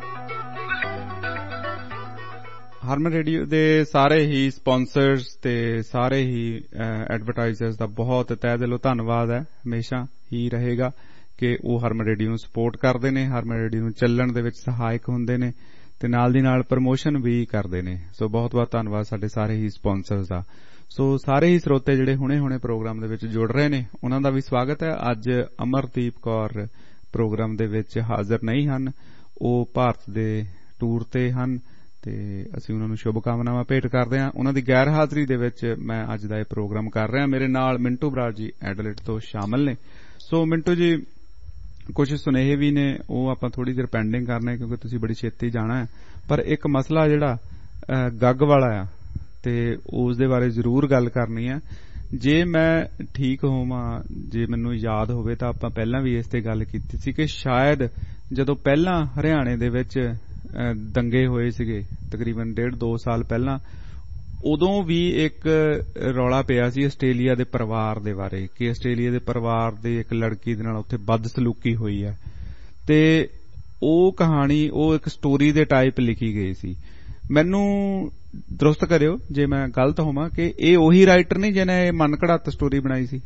Speaker 2: ਹਰਮਨ ਰੇਡੀਓ ਦੇ ਸਾਰੇ ਹੀ ਸਪਾਂਸਰਸ ਤੇ ਸਾਰੇ ਹੀ ਐਡਵਰਟਾਈਜ਼ਰਸ ਦਾ ਬਹੁਤ ਤਹਿ ਦਿਲੋਂ ਧੰਨਵਾਦ ਹੈ। ਹਮੇਸ਼ਾ ਹੀ ਰਹੇਗਾ ਕਿ ਉਹ ਹਰਮਨ ਰੇਡੀਓ ਨੂੰ ਸਪੋਰਟ ਕਰਦੇ ਨੇ, ਹਰਮਨ ਰੇਡੀਓ ਨੂੰ ਚੱਲਣ ਦੇ ਵਿੱਚ ਸਹਾਇਕ ਹੁੰਦੇ ਨੇ ਤੇ ਨਾਲ ਦੀ ਨਾਲ ਪ੍ਰਮੋਸ਼ਨ ਵੀ ਕਰਦੇ ਨੇ। ਸੋ ਬਹੁਤ ਬਹੁਤ ਧੰਨਵਾਦ ਸਾਡੇ ਸਾਰੇ ਹੀ ਸਪਾਂਸਰਸ ਦਾ। ਸੋ ਸਾਰੇ ਹੀ ਸਰੋਤੇ ਜਿਹੜੇ ਹੁਣੇ ਹੁਣੇ ਪ੍ਰੋਗਰਾਮ ਦੇ ਵਿੱਚ ਜੁੜ ਰਹੇ ਨੇ, ਉਹਨਾਂ ਦਾ ਵੀ ਸਵਾਗਤ ਹੈ। ਅੱਜ ਅਮਰਦੀਪ ਕੌਰ ਪ੍ਰੋਗਰਾਮ ਦੇ ਵਿੱਚ ਹਾਜ਼ਰ ਨਹੀਂ ਹਨ, ਉਹ ਭਾਰਤ ਦੇ ਟੂਰ ਤੇ ਹਨ ਤੇ ਅਸੀਂ ਉਹਨਾਂ ਨੂੰ ਸ਼ੁਭ ਕਾਮਨਾਵਾਂ ਭੇਟ ਕਰਦੇ ਹਾਂ। ਉਹਨਾਂ ਦੀ ਗੈਰ ਹਾਜ਼ਰੀ ਦੇ ਵਿੱਚ ਮੈਂ ਅੱਜ ਦਾ ਇਹ ਪ੍ਰੋਗਰਾਮ ਕਰ ਰਿਹਾ। ਮੇਰੇ ਨਾਲ ਮਿੰਟੂ ਬਰਾੜ ਜੀ ਐਡਲੇਟ ਤੋਂ ਸ਼ਾਮਲ ਨੇ। ਸੋ ਮਿੰਟੂ ਜੀ, ਕੁਝ ਸੁਨੇਹੇ ਵੀ ਨੇ, ਉਹ ਆਪਾਂ ਥੋੜੀ ਦੇਰ ਪੈਂਡਿੰਗ ਕਰਨੇ ਕਿਉਂਕਿ ਤੁਸੀਂ ਬੜੀ ਛੇਤੀ ਜਾਣਾ ਹੈ। ਪਰ ਇੱਕ ਮਸਲਾ ਜਿਹੜਾ ਗੱਗ ਵਾਲਾ ਆ ਤੇ ਉਸ ਦੇ ਬਾਰੇ ਜ਼ਰੂਰ ਗੱਲ ਕਰਨੀ ਹੈ। ਜੇ ਮੈਂ ਠੀਕ ਹੋਵਾਂ, ਜੇ ਮੈਨੂੰ ਯਾਦ ਹੋਵੇ ਤਾਂ ਆਪਾਂ ਪਹਿਲਾਂ ਵੀ ਇਸ ਤੇ ਗੱਲ ਕੀਤੀ ਸੀ ਕਿ ਸ਼ਾਇਦ ਜਦੋਂ ਪਹਿਲਾਂ ਹਰਿਆਣੇ ਦੇ ਵਿੱਚ ਦੰਗੇ ਹੋਏ ਸੀਗੇ ਤਕਰੀਬਨ ਡੇਢ ਦੋ ਸਾਲ ਪਹਿਲਾਂ, ਉਦੋਂ ਵੀ ਇੱਕ ਰੌਲਾ ਪਿਆ ਸੀ ਆਸਟ੍ਰੇਲੀਆ ਦੇ ਪਰਿਵਾਰ ਦੇ ਬਾਰੇ ਕਿ ਆਸਟ੍ਰੇਲੀਆ ਦੇ ਪਰਿਵਾਰ ਦੇ ਇੱਕ ਲੜਕੀ ਦੇ ਨਾਲ ਉੱਥੇ ਬਦਸਲੂਕੀ ਹੋਈ ਹੈ ਤੇ ਉਹ ਕਹਾਣੀ, ਉਹ ਇੱਕ ਸਟੋਰੀ ਦੇ ਟਾਈਪ ਲਿਖੀ ਗਈ ਸੀ। ਮੈਨੂੰ ਦਰੁਸਤ ਕਰਿਓ ਜੇ ਮੈਂ ਗਲਤ ਹੋਵਾਂ ਕਿ ਇਹ ਉਹੀ ਰਾਈਟਰ ਨਹੀਂ ਜਿਹਨੇ ਇਹ ਮਨਘੜਤ ਸਟੋਰੀ ਬਣਾਈ ਸੀ?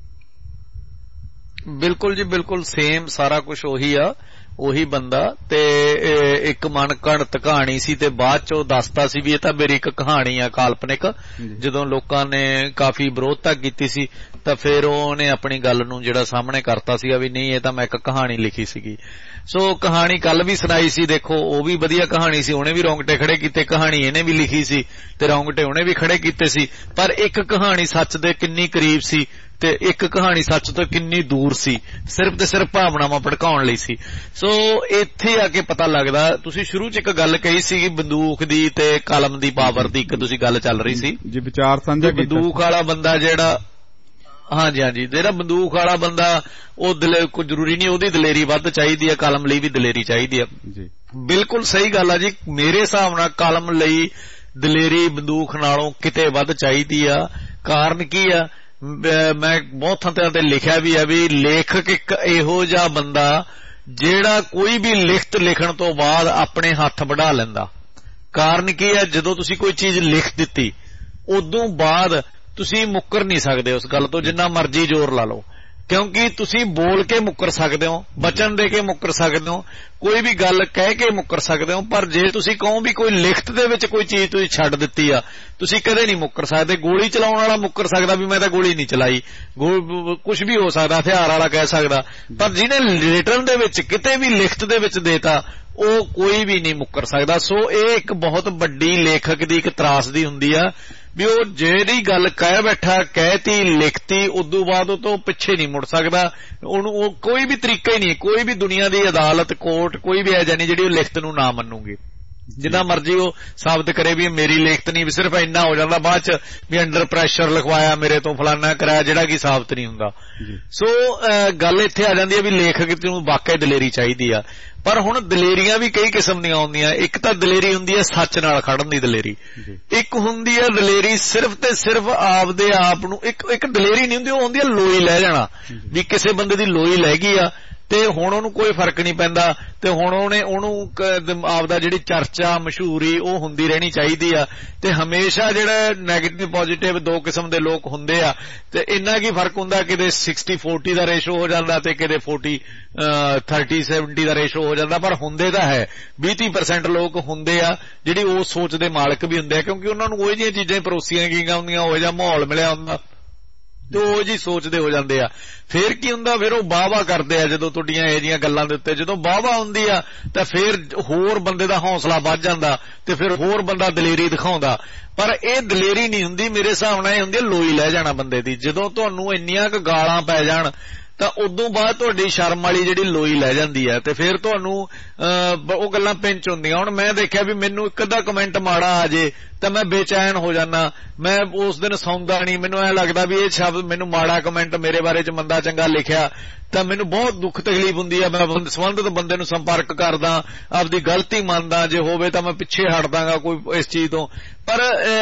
Speaker 4: ਬਿਲਕੁਲ ਜੀ, ਬਿਲਕੁਲ ਸੇਮ ਸਾਰਾ ਕੁਝ ਉਹੀ ਆ, ਉਹੀ ਬੰਦਾ। ਤੇ ਇੱਕ ਮਨਘੜਤ ਕਹਾਣੀ ਸੀ ਤੇ ਬਾਅਦ ਚ ਉਹ ਦੱਸਦਾ ਸੀ ਵੀ ਇਹ ਤਾਂ ਮੇਰੀ ਇੱਕ ਕਹਾਣੀ ਆ ਕਾਲਪਨਿਕ। ਜਦੋਂ ਲੋਕਾਂ ਨੇ ਕਾਫੀ ਵਿਰੋਧਤਾ ਕੀਤੀ ਸੀ ਤਾਂ ਫਿਰ ਉਹਨੇ ਆਪਣੀ ਗੱਲ ਨੂੰ ਜਿਹੜਾ ਸਾਹਮਣੇ ਕਰਤਾ ਸੀਗਾ ਵੀ ਨਹੀਂ, ਇਹ ਤਾਂ ਮੈਂ ਇੱਕ ਕਹਾਣੀ ਲਿਖੀ ਸੀਗੀ। ਸੋ ਕਹਾਣੀ ਕੱਲ ਵੀ ਸੁਣਾਈ ਸੀ, ਦੇਖੋ ਉਹ ਵੀ ਵਧੀਆ ਕਹਾਣੀ ਸੀ, ਉਹਨੇ ਵੀ ਰੌਂਗਟੇ ਖੜੇ ਕੀਤੇ। ਕਹਾਣੀ ਇਹਨੇ ਵੀ ਲਿਖੀ ਸੀ ਤੇ ਰੌਂਗਟੇ ਉਹਨੇ ਵੀ ਖੜੇ ਕੀਤੇ ਸੀ। ਪਰ ਇੱਕ ਕਹਾਣੀ ਸੱਚ ਦੇ ਕਿੰਨੀ ਕਰੀਬ ਸੀ ਤੇ ਇੱਕ ਕਹਾਣੀ ਸੱਚ ਤੋਂ ਕਿੰਨੀ ਦੂਰ ਸੀ, ਸਿਰਫ ਤੇ ਸਿਰਫ ਭਾਵਨਾਵਾਂ ਭੜਕਾਉਣ ਲਈ ਸੀ। ਸੋ ਇੱਥੇ ਆ ਕੇ ਪਤਾ ਲੱਗਦਾ। ਤੁਸੀਂ ਸ਼ੁਰੂ ਚ ਇੱਕ ਗੱਲ ਕਹੀ ਸੀ ਬੰਦੂਕ ਦੀ ਤੇ ਕਲਮ ਦੀ ਪਾਵਰ ਦੀ, ਇੱਕ ਤੁਸੀਂ ਗੱਲ ਚੱਲ ਰਹੀ ਸੀ
Speaker 2: ਜੀ, ਵਿਚਾਰ ਸਾਂਝਾ ਕੀਤਾ।
Speaker 4: ਬੰਦੂਕ ਵਾਲਾ ਬੰਦਾ ਜਿਹੜਾ, ਹਾਂਜੀ ਹਾਂਜੀ, ਜਿਹੜਾ ਬੰਦੂਕ ਵਾਲਾ ਬੰਦਾ ਉਹ ਦਿਲ ਕੋਈ ਜ਼ਰੂਰੀ ਨਹੀਂ ਉਹਦੀ ਦਲੇਰੀ ਵੱਧ ਚਾਹੀਦੀ ਹੈ, ਕਲਮ ਲਈ ਵੀ ਦਲੇਰੀ ਚਾਹੀਦੀ ਹੈ। ਬਿਲਕੁਲ ਸਹੀ ਗੱਲ ਆ ਜੀ। ਮੇਰੇ ਹਿਸਾਬ ਨਾਲ ਕਲਮ ਲਈ ਦਲੇਰੀ ਬੰਦੂਕ ਨਾਲੋਂ ਕਿਤੇ ਵੱਧ ਚਾਹੀਦੀ ਆ। ਕਾਰਨ ਕੀ ਆ? ਮੈਂ ਬਹੁਤ ਥਾਂ ਤੇ ਲਿਖਿਆ ਵੀ ਆ ਵੀ ਲੇਖਕ ਇੱਕ ਇਹੋ ਜਿਹਾ ਬੰਦਾ ਜਿਹੜਾ ਕੋਈ ਵੀ ਲਿਖਤ ਲਿਖਣ ਤੋਂ ਬਾਅਦ ਆਪਣੇ ਹੱਥ ਵਢਾ ਲੈਂਦਾ। ਕਾਰਨ ਕੀ ਹੈ, ਜਦੋਂ ਤੁਸੀਂ ਕੋਈ ਚੀਜ਼ ਲਿਖ ਦਿੱਤੀ ਉਦੋਂ ਬਾਅਦ ਤੁਸੀਂ ਮੁੱਕਰ ਨਹੀਂ ਸਕਦੇ ਉਸ ਗੱਲ ਤੋਂ, ਜਿੰਨਾ ਮਰਜ਼ੀ ਜ਼ੋਰ ਲਾ ਲਓ, ਕਿਉਂਕਿ ਤੁਸੀਂ ਬੋਲ ਕੇ ਮੁੱਕਰ ਸਕਦੇ ਹੋ, ਬਚਨ ਦੇ ਕੇ ਮੁੱਕਰ ਸਕਦੇ ਹੋ, ਕੋਈ ਵੀ ਗੱਲ ਕਹਿ ਕੇ ਮੁੱਕਰ ਸਕਦੇ ਹੋ, ਪਰ ਜੇ ਤੁਸੀਂ ਕਹੋ ਵੀ ਕੋਈ ਲਿਖਤ ਦੇ ਵਿੱਚ ਕੋਈ ਚੀਜ਼ ਤੁਸੀਂ ਛੱਡ ਦਿੱਤੀ ਆ, ਤੁਸੀਂ ਕਦੇ ਨਹੀਂ ਮੁੱਕਰ ਸਕਦੇ। ਗੋਲੀ ਚਲਾਉਣ ਵਾਲਾ ਮੁੱਕਰ ਸਕਦਾ ਵੀ ਮੈਂ ਤਾਂ ਗੋਲੀ ਨਹੀਂ ਚਲਾਈ, ਕੁਝ ਵੀ ਹੋ ਸਕਦਾ, ਹਥਿਆਰ ਵਾਲਾ ਕਹਿ ਸਕਦਾ, ਪਰ ਜਿਹਨੇ ਰਿਟਰਨ ਦੇ ਵਿੱਚ ਕਿਤੇ ਵੀ ਲਿਖਤ ਦੇ ਵਿੱਚ ਦੇਤਾ ਉਹ ਕੋਈ ਵੀ ਨਹੀਂ ਮੁੱਕਰ ਸਕਦਾ। ਸੋ ਇਹ ਇੱਕ ਬਹੁਤ ਵੱਡੀ ਲੇਖਕ ਦੀ ਇੱਕ ਤਰਾਸਦੀ ਹੁੰਦੀ ਆ ਵੀ ਉਹ ਜਿਹੜੀ ਗੱਲ ਕਹਿ ਬੈਠਾ, ਕਹਿਤੀ, ਲਿਖਤੀ, ਉਦੋਂ ਬਾਅਦ ਉਹ ਤੋਂ ਪਿੱਛੇ ਨਹੀਂ ਮੁੜ ਸਕਦਾ। ਉਹਨੂੰ ਉਹ ਕੋਈ ਵੀ ਤਰੀਕਾ ਹੀ ਨਹੀਂ, ਕੋਈ ਵੀ ਦੁਨੀਆ ਦੀ ਅਦਾਲਤ, ਕੋਰਟ, ਕੋਈ ਵੀ ਐਜਾ ਨਹੀਂ ਜਿਹੜੀ ਉਹ ਲਿਖਤ ਨੂੰ ਨਾ ਮੰਨੂਗੀ। ਜਿੰਨਾ ਮਰਜ਼ੀ ਉਹ ਸਾਬਤ ਕਰੇ ਵੀ ਮੇਰੀ ਲਿਖਤ ਨਹੀਂ, ਵੀ ਸਿਰਫ ਇੰਨਾ ਹੋ ਜਾਂਦਾ ਬਾਅਦ ਚ ਵੀ ਅੰਡਰ ਪ੍ਰੈਸ਼ਰ ਲਿਖਵਾਇਆ ਮੇਰੇ ਤੋਂ, ਫਲਾਨਾ ਕਰਾਇਆ, ਜਿਹੜਾ ਕਿ ਸਾਬਤ ਨਹੀਂ ਹੁੰਦਾ। ਸੋ ਗੱਲ ਇੱਥੇ ਆ ਜਾਂਦੀ ਹੈ ਵੀ ਲੇਖਕ ਨੂੰ ਵਾਕਈ ਦਲੇਰੀ ਚਾਹੀਦੀ ਆ, ਪਰ ਹੁਣ ਦਲੇਰੀਆਂ ਵੀ ਕਈ ਕਿਸਮ ਦੀਆਂ ਆਉਂਦੀਆਂ। ਇੱਕ ਤਾਂ ਦਲੇਰੀ ਹੁੰਦੀ ਹੈ ਸੱਚ ਨਾਲ ਖੜਨ ਦੀ ਦਲੇਰੀ, ਇੱਕ ਹੁੰਦੀ ਹੈ ਦਲੇਰੀ ਸਿਰਫ ਤੇ ਸਿਰਫ ਆਪਦੇ ਆਪ ਨੂੰ, ਇੱਕ ਇੱਕ ਦਲੇਰੀ ਨਹੀਂ ਹੁੰਦੀ, ਉਹ ਹੁੰਦੀ ਹੈ ਲੋਈ ਲੈ ਜਾਣਾ, ਵੀ ਕਿਸੇ ਬੰਦੇ ਦੀ ਲੋਈ ਲੈ ਗਈ ਆ ਤੇ ਹੁਣ ਉਹਨੂੰ ਕੋਈ ਫਰਕ ਨਹੀਂ ਪੈਂਦਾ, ਤੇ ਹੁਣ ਉਹਨੇ ਉਹਨੂੰ ਆਪਦਾ ਜਿਹੜੀ ਚਰਚਾ, ਮਸ਼ਹੂਰੀ ਉਹ ਹੁੰਦੀ ਰਹਿਣੀ ਚਾਹੀਦੀ ਆ। ਤੇ ਹਮੇਸ਼ਾ ਜਿਹੜਾ ਨੈਗੇਟਿਵ ਪੋਜ਼ਿਟਿਵ ਦੋ ਕਿਸਮ ਦੇ ਲੋਕ ਹੁੰਦੇ ਆ, ਤੇ ਇੰਨਾ ਕੀ ਫਰਕ ਹੁੰਦਾ, ਕਿਤੇ ਸਿਕਸਟੀ ਫੋਰਟੀ ਦਾ ਰੇਸ਼ੋ ਹੋ ਜਾਂਦਾ ਤੇ ਕਿਤੇ ਫੋਰਟੀ ਥਰਟੀ ਸੈਵਨਟੀ ਦਾ ਰੇਸ਼ੋ ਹੋ ਜਾਂਦਾ, ਪਰ ਹੁੰਦੇ ਤਾਂ ਹੈ ਵੀਹ ਤੀਹ ਪਰਸੈਂਟ ਲੋਕ ਹੁੰਦੇ ਆ ਜਿਹੜੀ ਉਹ ਸੋਚ ਦੇ ਮਾਲਕ ਵੀ ਹੁੰਦੇ ਆ, ਕਿਉਂਕਿ ਉਹਨਾਂ ਨੂੰ ਉਹ ਜਿਹੀਆਂ ਚੀਜ਼ਾਂ ਪਰੋਸੀਆਂ ਗਈਆਂ ਹੁੰਦੀਆਂ, ਉਹ ਜਿਹਾ ਮਾਹੌਲ ਮਿਲਿਆ ਹੁੰਦਾ ਤੇ ਉਹ ਜੀ ਸੋਚਦੇ ਹੋ ਜਾਂਦੇ ਆ। ਫੇਰ ਕੀ ਹੁੰਦਾ, ਫਿਰ ਉਹ ਵਾਹ ਵਾਹ ਕਰਦੇ ਆ ਜਦੋਂ ਤੁਹਾਡੀਆਂ ਇਹ ਜਿਹੀਆਂ ਗੱਲਾਂ ਦੇ ਉੱਤੇ। ਜਦੋਂ ਵਾਹ ਵਾਹ ਹੁੰਦੀ ਆ ਤਾਂ ਫੇਰ ਹੋਰ ਬੰਦੇ ਦਾ ਹੌਸਲਾ ਵੱਧ ਜਾਂਦਾ ਤੇ ਫਿਰ ਹੋਰ ਬੰਦਾ ਦਲੇਰੀ ਦਿਖਾਉਂਦਾ, ਪਰ ਇਹ ਦਲੇਰੀ ਨਹੀਂ ਹੁੰਦੀ। ਮੇਰੇ ਹਿਸਾਬ ਨਾਲ ਇਹ ਹੁੰਦੀ ਲੋਈ ਲੈ ਜਾਣਾ ਬੰਦੇ ਦੀ। ਜਦੋਂ ਤੁਹਾਨੂੰ ਇੰਨੀਆਂ ਕੁ ਗਾਲਾਂ ਪੈ ਜਾਣ ਤਾਂ ਉਦੋਂ ਬਾਅਦ ਤੁਹਾਡੀ ਸ਼ਰਮ ਵਾਲੀ ਜਿਹੜੀ ਲੋਈ ਲੈ ਜਾਂਦੀ ਹੈ ਤੇ ਫਿਰ ਤੁਹਾਨੂੰ ਉਹ ਗੱਲਾਂ ਪਿੰਚ ਹੁੰਦੀਆਂ। ਹੁਣ ਮੈਂ ਦੇਖਿਆ ਵੀ ਮੈਨੂੰ ਇੱਕ ਅੱਧਾ ਕਮੈਂਟ ਮਾੜਾ ਆ ਜੇ ਤਾਂ ਮੈਂ ਬੇਚੈਨ ਹੋ ਜਾਣਾ, ਮੈਂ ਉਸ ਦਿਨ ਸੌਂਦਾ ਨਹੀਂ, ਮੈਨੂੰ ਐ ਲੱਗਦਾ ਵੀ ਇਹ ਸ਼ਬਦ, ਮੈਨੂੰ ਮਾੜਾ ਕਮੈਂਟ ਮੇਰੇ ਬਾਰੇ ਚ ਮੰਦਾ ਚੰਗਾ ਲਿਖਿਆ ਤਾਂ ਮੈਨੂੰ ਬਹੁਤ ਦੁੱਖ ਤਕਲੀਫ ਹੁੰਦੀ ਆ। ਮੈਂ ਸੰਬੰਧਿਤ ਬੰਦੇ ਨੂੰ ਸੰਪਰਕ ਕਰਦਾ, ਆਪਦੀ ਗਲਤੀ ਮੰਨਦਾ, ਜੇ ਹੋਵੇ ਤਾਂ ਮੈਂ ਪਿੱਛੇ ਹਟਦਾਂਗਾ ਕੋਈ ਇਸ ਚੀਜ਼ ਤੋਂ, ਪਰ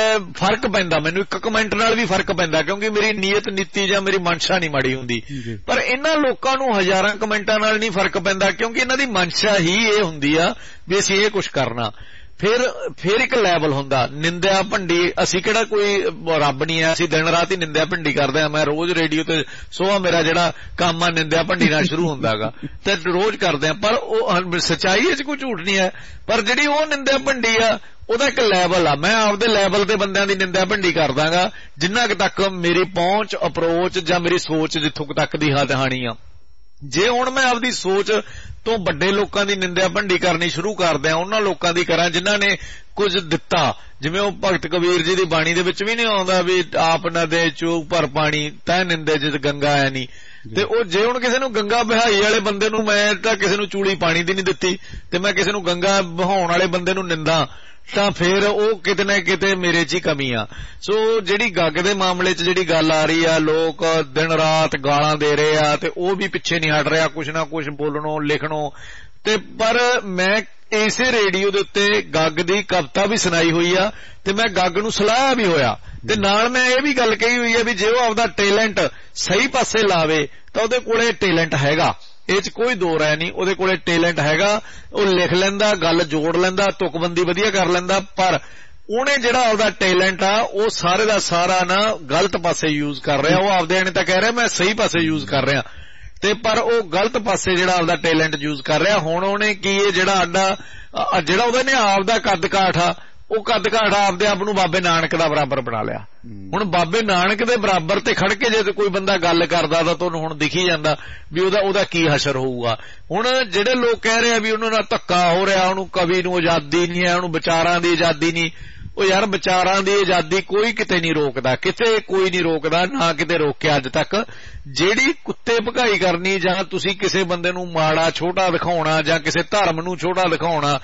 Speaker 4: ਫਰਕ ਪੈਂਦਾ ਮੈਨੂੰ, ਇੱਕ ਕਮੈਂਟ ਨਾਲ ਵੀ ਫਰਕ ਪੈਂਦਾ, ਕਿਉਂਕਿ ਮੇਰੀ ਨੀਅਤ ਨੀਤੀ ਜਾਂ ਮੇਰੀ ਮਨਸ਼ਾ ਨਹੀਂ ਮਾੜੀ ਹੁੰਦੀ। ਪਰ ਇਹਨਾਂ ਲੋਕਾਂ ਨੂੰ ਹਜ਼ਾਰਾਂ ਕਮੈਂਟਾਂ ਨਾਲ ਨਹੀਂ ਫਰਕ ਪੈਂਦਾ, ਕਿਉਂਕਿ ਇਹਨਾਂ ਦੀ ਮਨਸ਼ਾ ਹੀ ਇਹ ਹੁੰਦੀ ਆ ਵੀ ਅਸੀਂ ਇਹ ਕੁਛ ਕਰਨਾ। ਫਿਰ ਫਿਰ ਇੱਕ ਲੈਵਲ ਹੁੰਦਾ ਨਿੰਦਿਆ ਭੰਡੀ। ਅਸੀਂ ਕਿਹੜਾ ਕੋਈ ਰੱਬ ਨਹੀਂ ਹੈ, ਅਸੀਂ ਦਿਨ ਰਾਤ ਹੀ ਨਿੰਦਿਆ ਭੰਡੀ ਕਰਦੇ ਹਾਂ। ਮੈਂ ਰੋਜ਼ ਰੇਡੀਓ ਤੇ ਸੋਹਾ ਮੇਰਾ ਜਿਹੜਾ ਕੰਮ ਆ ਨਿੰਦਿਆ ਭੰਡੀ ਨਾਲ ਸ਼ੁਰੂ ਹੁੰਦਾ ਹੈਗਾ ਤੇ ਰੋਜ਼ ਕਰਦੇ ਹਾਂ, ਪਰ ਉਹ ਸੱਚਾਈ ਚ ਕੋਈ ਝੂਠ ਨਹੀਂ ਹੈ। ਪਰ ਜਿਹੜੀ ਉਹ ਨਿੰਦਿਆ ਭੰਡੀ ਆ ਉਹਦਾ ਇੱਕ ਲੈਵਲ ਆ। ਮੈਂ ਆਪਦੇ ਲੈਵਲ ਤੇ ਬੰਦਿਆਂ ਦੀ ਨਿੰਦਿਆ ਭੰਡੀ ਕਰਦਾਂਗਾ ਜਿੰਨਾ ਕੁ ਤੱਕ ਮੇਰੀ ਪਹੁੰਚ, ਅਪਰੋਚ ਜਾਂ ਮੇਰੀ ਸੋਚ ਜਿੱਥੋਂ ਤੱਕ ਦੀ ਹੱਦ ਹਾਣੀ ਆ। ਜੇ ਹੁਣ ਮੈਂ ਆਪਦੀ ਸੋਚ ਤੋਂ ਵੱਡੇ ਲੋਕਾਂ ਦੀ ਨਿੰਦਿਆ ਭੰਡੀ ਕਰਨੀ ਸ਼ੁਰੂ ਕਰਦਿਆਂ, ਉਹਨਾਂ ਲੋਕਾਂ ਦੀ ਕਰਾਂ ਜਿਨ੍ਹਾਂ ਨੇ ਕੁਝ ਦਿੱਤਾ, ਜਿਵੇਂ ਉਹ ਭਗਤ ਕਬੀਰ ਜੀ ਦੀ ਬਾਣੀ ਦੇ ਵਿੱਚ ਵੀ ਨਹੀਂ ਆਉਂਦਾ ਵੀ ਆਪ ਨਾ ਦੇ ਚੂਕ ਭਰ ਪਾਣੀ ਤੈ ਨਿੰਦੇ ਜਿਤ ਗੰਗਾ ਹੈ ਨਹੀਂ। ਤੇ ਉਹ ਜੇ ਹੁਣ ਕਿਸੇ ਨੂੰ ਗੰਗਾ ਬਹਾਈ ਵਾਲੇ ਬੰਦੇ ਨੂੰ, ਮੈਂ ਤਾਂ ਕਿਸੇ ਨੂੰ ਚੂੜੀ ਪਾਣੀ ਦੀ ਨਹੀਂ ਦਿੱਤੀ ਤੇ ਮੈਂ ਕਿਸੇ ਨੂੰ ਗੰਗਾ ਬਹਾਉਣ ਵਾਲੇ ਬੰਦੇ ਨੂੰ ਨਿੰਦਾ, ਤਾਂ ਫਿਰ ਉਹ ਕਿਤੇ ਨਾ ਕਿਤੇ ਮੇਰੇ 'ਚ ਹੀ ਕਮੀ ਆ। ਸੋ ਜਿਹੜੀ ਗੱਗ ਦੇ ਮਾਮਲੇ 'ਚ ਜਿਹੜੀ ਗੱਲ ਆ ਰਹੀ ਆ, ਲੋਕ ਦਿਨ ਰਾਤ ਗਾਲਾਂ ਦੇ ਰਹੇ ਆ ਤੇ ਉਹ ਵੀ ਪਿੱਛੇ ਨਹੀਂ ਹਟ ਰਿਹਾ ਕੁਛ ਨਾ ਕੁਛ ਬੋਲਣੋਂ ਲਿਖਣੋਂ। ਤੇ ਪਰ ਮੈਂ ਇਸੇ ਰੇਡੀਓ ਦੇ ਉੱਤੇ ਗੱਗ ਦੀ ਕਵਿਤਾ ਵੀ ਸੁਣਾਈ ਹੋਈ ਆ ਤੇ ਮੈਂ ਗੱਗ ਨੂੰ ਸਲਾਹਿਆ ਵੀ ਹੋਇਆ, ਤੇ ਨਾਲ ਮੈਂ ਇਹ ਵੀ ਗੱਲ ਕਹੀ ਹੋਈ ਆ ਵੀ ਜੇ ਉਹ ਆਪਦਾ ਟੈਲੈਂਟ ਸਹੀ ਪਾਸੇ ਲਾਵੇ ਤਾਂ ਉਹਦੇ ਕੋਲੇ ਟੈਲੈਂਟ ਹੈਗਾ, ਇਹ 'ਚ ਕੋਈ ਦੋ ਰਾਏ ਨਹੀਂ। ਉਹਦੇ ਕੋਲੇ ਟੈਲੈਂਟ ਹੈਗਾ, ਉਹ ਲਿਖ ਲੈਂਦਾ, ਗੱਲ ਜੋੜ ਲੈਂਦਾ, ਤੁਕਬੰਦੀ ਵਧੀਆ ਕਰ ਲੈਂਦਾ, ਪਰ ਉਹਨੇ ਜਿਹੜਾ ਆਪਦਾ ਟੈਲੈਂਟ ਆ ਉਹ ਸਾਰੇ ਦਾ ਸਾਰਾ ਨਾ ਗਲਤ ਪਾਸੇ ਯੂਜ਼ ਕਰ ਰਿਹਾ। ਉਹ ਆਪਦੇ ਆਣੇ ਤਾਂ ਕਹਿ ਰਿਹਾ ਮੈਂ ਸਹੀ ਪਾਸੇ ਯੂਜ਼ ਕਰ ਰਿਹਾ, ਤੇ ਪਰ ਉਹ ਗਲਤ ਪਾਸੇ ਜਿਹੜਾ ਆਪਦਾ ਟੈਲੈਂਟ ਯੂਜ਼ ਕਰ ਰਿਹਾ। ਹੁਣ ਉਹਨੇ ਕੀ ਇਹ ਜਿਹੜਾ ਆਡਾ ਜਿਹੜਾ ਉਹਦੇ ਨੇ ਆਪਦਾ ਕੱਦ ਕਾਠ ਆ, ਉਹ ਕੱਦ ਕਾਠ ਆਪਦੇ ਆਪ ਨੂੰ ਬਾਬੇ ਨਾਨਕ ਦਾ ਬਰਾਬਰ ਬਣਾ ਲਿਆ। ਹੁਣ ਬਾਬੇ ਨਾਨਕ ਦੇ ਬਰਾਬਰ ਤੇ ਖੜ ਕੇ ਜੇ ਕੋਈ ਬੰਦਾ ਗੱਲ ਕਰਦਾ ਤਾਂ ਤੁਹਾਨੂੰ ਹੁਣ ਦਿਖੀ ਜਾਂਦਾ ਵੀ ਉਹਦਾ ਉਹਦਾ ਕੀ ਹਸ਼ਰ ਹੋਊਗਾ। ਹੁਣ ਜਿਹੜੇ ਲੋਕ ਕਹਿ ਰਹੇ ਆ ਵੀ ਉਹਨਾਂ ਨਾਲ ਧੱਕਾ ਹੋ ਰਿਹਾ, ਉਹਨੂੰ ਕਵੀ ਨੂੰ ਆਜ਼ਾਦੀ ਨਹੀਂ ਹੈ, ਉਹਨੂੰ ਵਿਚਾਰਾਂ ਦੀ ਆਜ਼ਾਦੀ ਨਹੀਂ। ਉਹ ਯਾਰ ਵਿਚਾਰਾਂ ਦੀ ਆਜ਼ਾਦੀ ਕੋਈ ਕਿਤੇ ਨਹੀਂ ਰੋਕਦਾ, ਕਿਤੇ ਕੋਈ ਨਹੀਂ ਰੋਕਦਾ, ਨਾ ਕਿਤੇ ਰੋਕਿਆ ਅੱਜ ਤੱਕ। ਜਿਹੜੀ ਕੁੱਤੇ ਭਕਾਈ ਕਰਨੀ ਜਾਂ ਤੁਸੀਂ ਕਿਸੇ ਬੰਦੇ ਨੂੰ ਮਾੜਾ ਛੋਟਾ ਦਿਖਾਉਣਾ ਜਾਂ ਕਿਸੇ ਧਰਮ ਨੂੰ ਛੋਟਾ ਦਿਖਾਉਣਾ,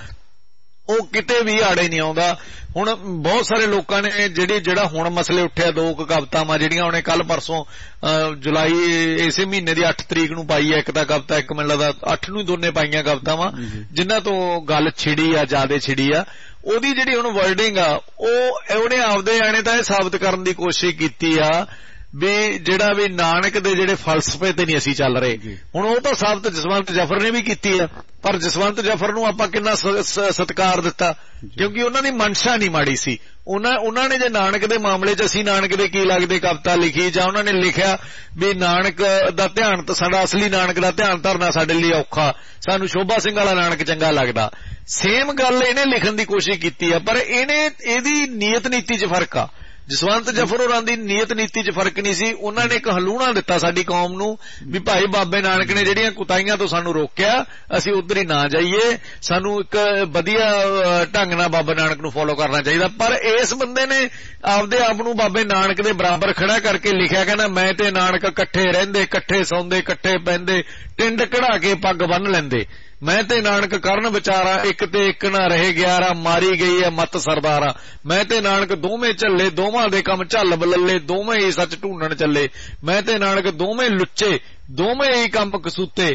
Speaker 4: ਉਹ ਕਿਤੇ ਵੀ ਆੜੇ ਨਹੀਂ ਆਉਂਦਾ। ਹੁਣ ਬਹੁਤ ਸਾਰੇ ਲੋਕਾਂ ਨੇ ਜਿਹੜੀ ਜਿਹੜਾ ਹੁਣ ਮਸਲੇ ਉੱਠਿਆ, ਦੋ ਕੁ ਕਵਿਤਾਵਾਂ ਜਿਹੜੀਆਂ ਉਹਨੇ ਕੱਲ ਪਰਸੋਂ ਜੁਲਾਈ ਇਸੇ ਮਹੀਨੇ ਦੀ ਅੱਠ ਤਰੀਕ ਨੂੰ ਪਾਈ ਹੈ, ਇੱਕ ਤਾਂ ਕਵਿਤਾ, ਇੱਕ ਮੈਨੂੰ ਲੱਗਦਾ ਅੱਠ ਨੂੰ ਦੋਨੇ ਪਾਈਆਂ ਕਵਿਤਾਵਾਂ, ਜਿਨ੍ਹਾਂ ਤੋਂ ਗੱਲ ਛਿੜੀ ਆ, ਜ਼ਿਆਦਾ ਛਿੜੀ ਆ। ਉਹਦੀ ਜਿਹੜੀ ਹੁਣ ਵਰਡਿੰਗ ਆ ਉਹ ਉਹਨੇ ਆਪਦੇ ਆਣੇ ਤਾਂ ਇਹ ਸਾਬਤ ਕਰਨ ਦੀ ਕੋਸ਼ਿਸ਼ ਕੀਤੀ ਆ ਵੀ ਜਿਹੜਾ ਵੀ ਨਾਨਕ ਦੇ ਜਿਹੜੇ ਫਲਸਫੇ ਤੇ ਨਹੀਂ ਅਸੀਂ ਚੱਲ ਰਹੇ। ਹੁਣ ਉਹ ਤਾਂ ਸਾਬਤ ਜਸਵੰਤ ਜਫਰ ਨੇ ਵੀ ਕੀਤੀ ਆ, ਪਰ ਜਸਵੰਤ ਜਫਰ ਨੂੰ ਆਪਾਂ ਕਿੰਨਾ ਸਤਿਕਾਰ ਦਿੱਤਾ, ਕਿਉਂਕਿ ਉਹਨਾਂ ਦੀ ਮਨਸ਼ਾ ਨਹੀਂ ਮਾੜੀ ਸੀ। ਉਹਨਾਂ ਉਹਨਾਂ ਨੇ ਜੇ ਨਾਨਕ ਦੇ ਮਾਮਲੇ 'ਚ ਅਸੀਂ ਨਾਨਕ ਦੇ ਕੀ ਲੱਗਦੇ ਕਵਿਤਾ ਲਿਖੀ, ਜਾਂ ਉਹਨਾਂ ਨੇ ਲਿਖਿਆ ਵੀ ਨਾਨਕ ਦਾ ਧਿਆਨ ਤਾਂ ਸਾਡਾ ਅਸਲੀ ਨਾਨਕ ਦਾ ਧਿਆਨ ਧਰਨਾ ਸਾਡੇ ਲਈ ਔਖਾ, ਸਾਨੂੰ ਸ਼ੋਭਾ ਸਿੰਘ ਵਾਲਾ ਨਾਨਕ ਚੰਗਾ ਲੱਗਦਾ, ਸੇਮ ਗੱਲ ਇਹਨੇ ਲਿਖਣ ਦੀ ਕੋਸ਼ਿਸ਼ ਕੀਤੀ ਆ, ਪਰ ਇਹਨੇ ਇਹਦੀ ਨੀਅਤ ਨੀਤੀ 'ਚ ਫਰਕ ਆ। ਜਸਵੰਤ ਜਫਰ ਹੋਰਾਂ ਦੀ ਨੀਅਤ ਨੀਤੀ 'ਚ ਫਰਕ ਨਹੀਂ ਸੀ। ਉਹਨਾਂ ਨੇ ਇੱਕ ਹਲੂਣਾ ਦਿੱਤਾ ਸਾਡੀ ਕੌਮ ਨੂੰ ਵੀ ਭਾਈ ਬਾਬੇ ਨਾਨਕ ਨੇ ਜਿਹੜੀਆਂ ਕੁਤਾਈਆਂ ਤੋਂ ਸਾਨੂੰ ਰੋਕਿਆ, ਅਸੀਂ ਉੱਧਰ ਹੀ ਨਾ ਜਾਈਏ, ਸਾਨੂੰ ਇੱਕ ਵਧੀਆ ਢੰਗ ਨਾਲ ਬਾਬਾ ਨਾਨਕ ਨੂੰ ਫੋਲੋ ਕਰਨਾ ਚਾਹੀਦਾ। ਪਰ ਇਸ ਬੰਦੇ ਨੇ ਆਪਦੇ ਆਪ ਨੂੰ ਬਾਬੇ ਨਾਨਕ ਦੇ ਬਰਾਬਰ ਖੜਾ ਕਰਕੇ ਲਿਖਿਆ, ਕਹਿੰਦਾ ਮੈਂ ਤੇ ਨਾਨਕ ਇਕੱਠੇ ਰਹਿੰਦੇ, ਇਕੱਠੇ ਸੌਂਦੇ, ਇਕੱਠੇ ਪੈਂਦੇ, ਟਿੰਡ ਕਢਾ ਕੇ ਪੱਗ ਬੰਨ੍ਹ ਲੈਂਦੇ, ਮੈਂ ਤੇ ਨਾਨਕ ਕਰਨ ਵਿਚਾਰਾ, ਇੱਕ ਤੇ ਇੱਕ ਨਾ ਰਹੇ ਗਿਆਰਾ, ਮਾਰੀ ਗਈ ਹੈ ਮੱਤ ਸਰਦਾਰਾ, ਮੈਂ ਤੇ ਨਾਨਕ ਦੋਵੇਂ ਚੱਲੇ, ਦੋਵਾਂ ਦੇ ਕੰਮ ਝੱਲ ਬਲੱਲੇ, ਦੋਵੇਂ ਹੀ ਸੱਚ ਢੂੰਡਣ ਚੱਲੇ, ਮੈਂ ਤੇ ਨਾਨਕ ਦੋਵੇਂ ਲੁੱਚੇ, ਦੋਵੇਂ ਹੀ ਕੰਮ ਕਸੂਤੇ,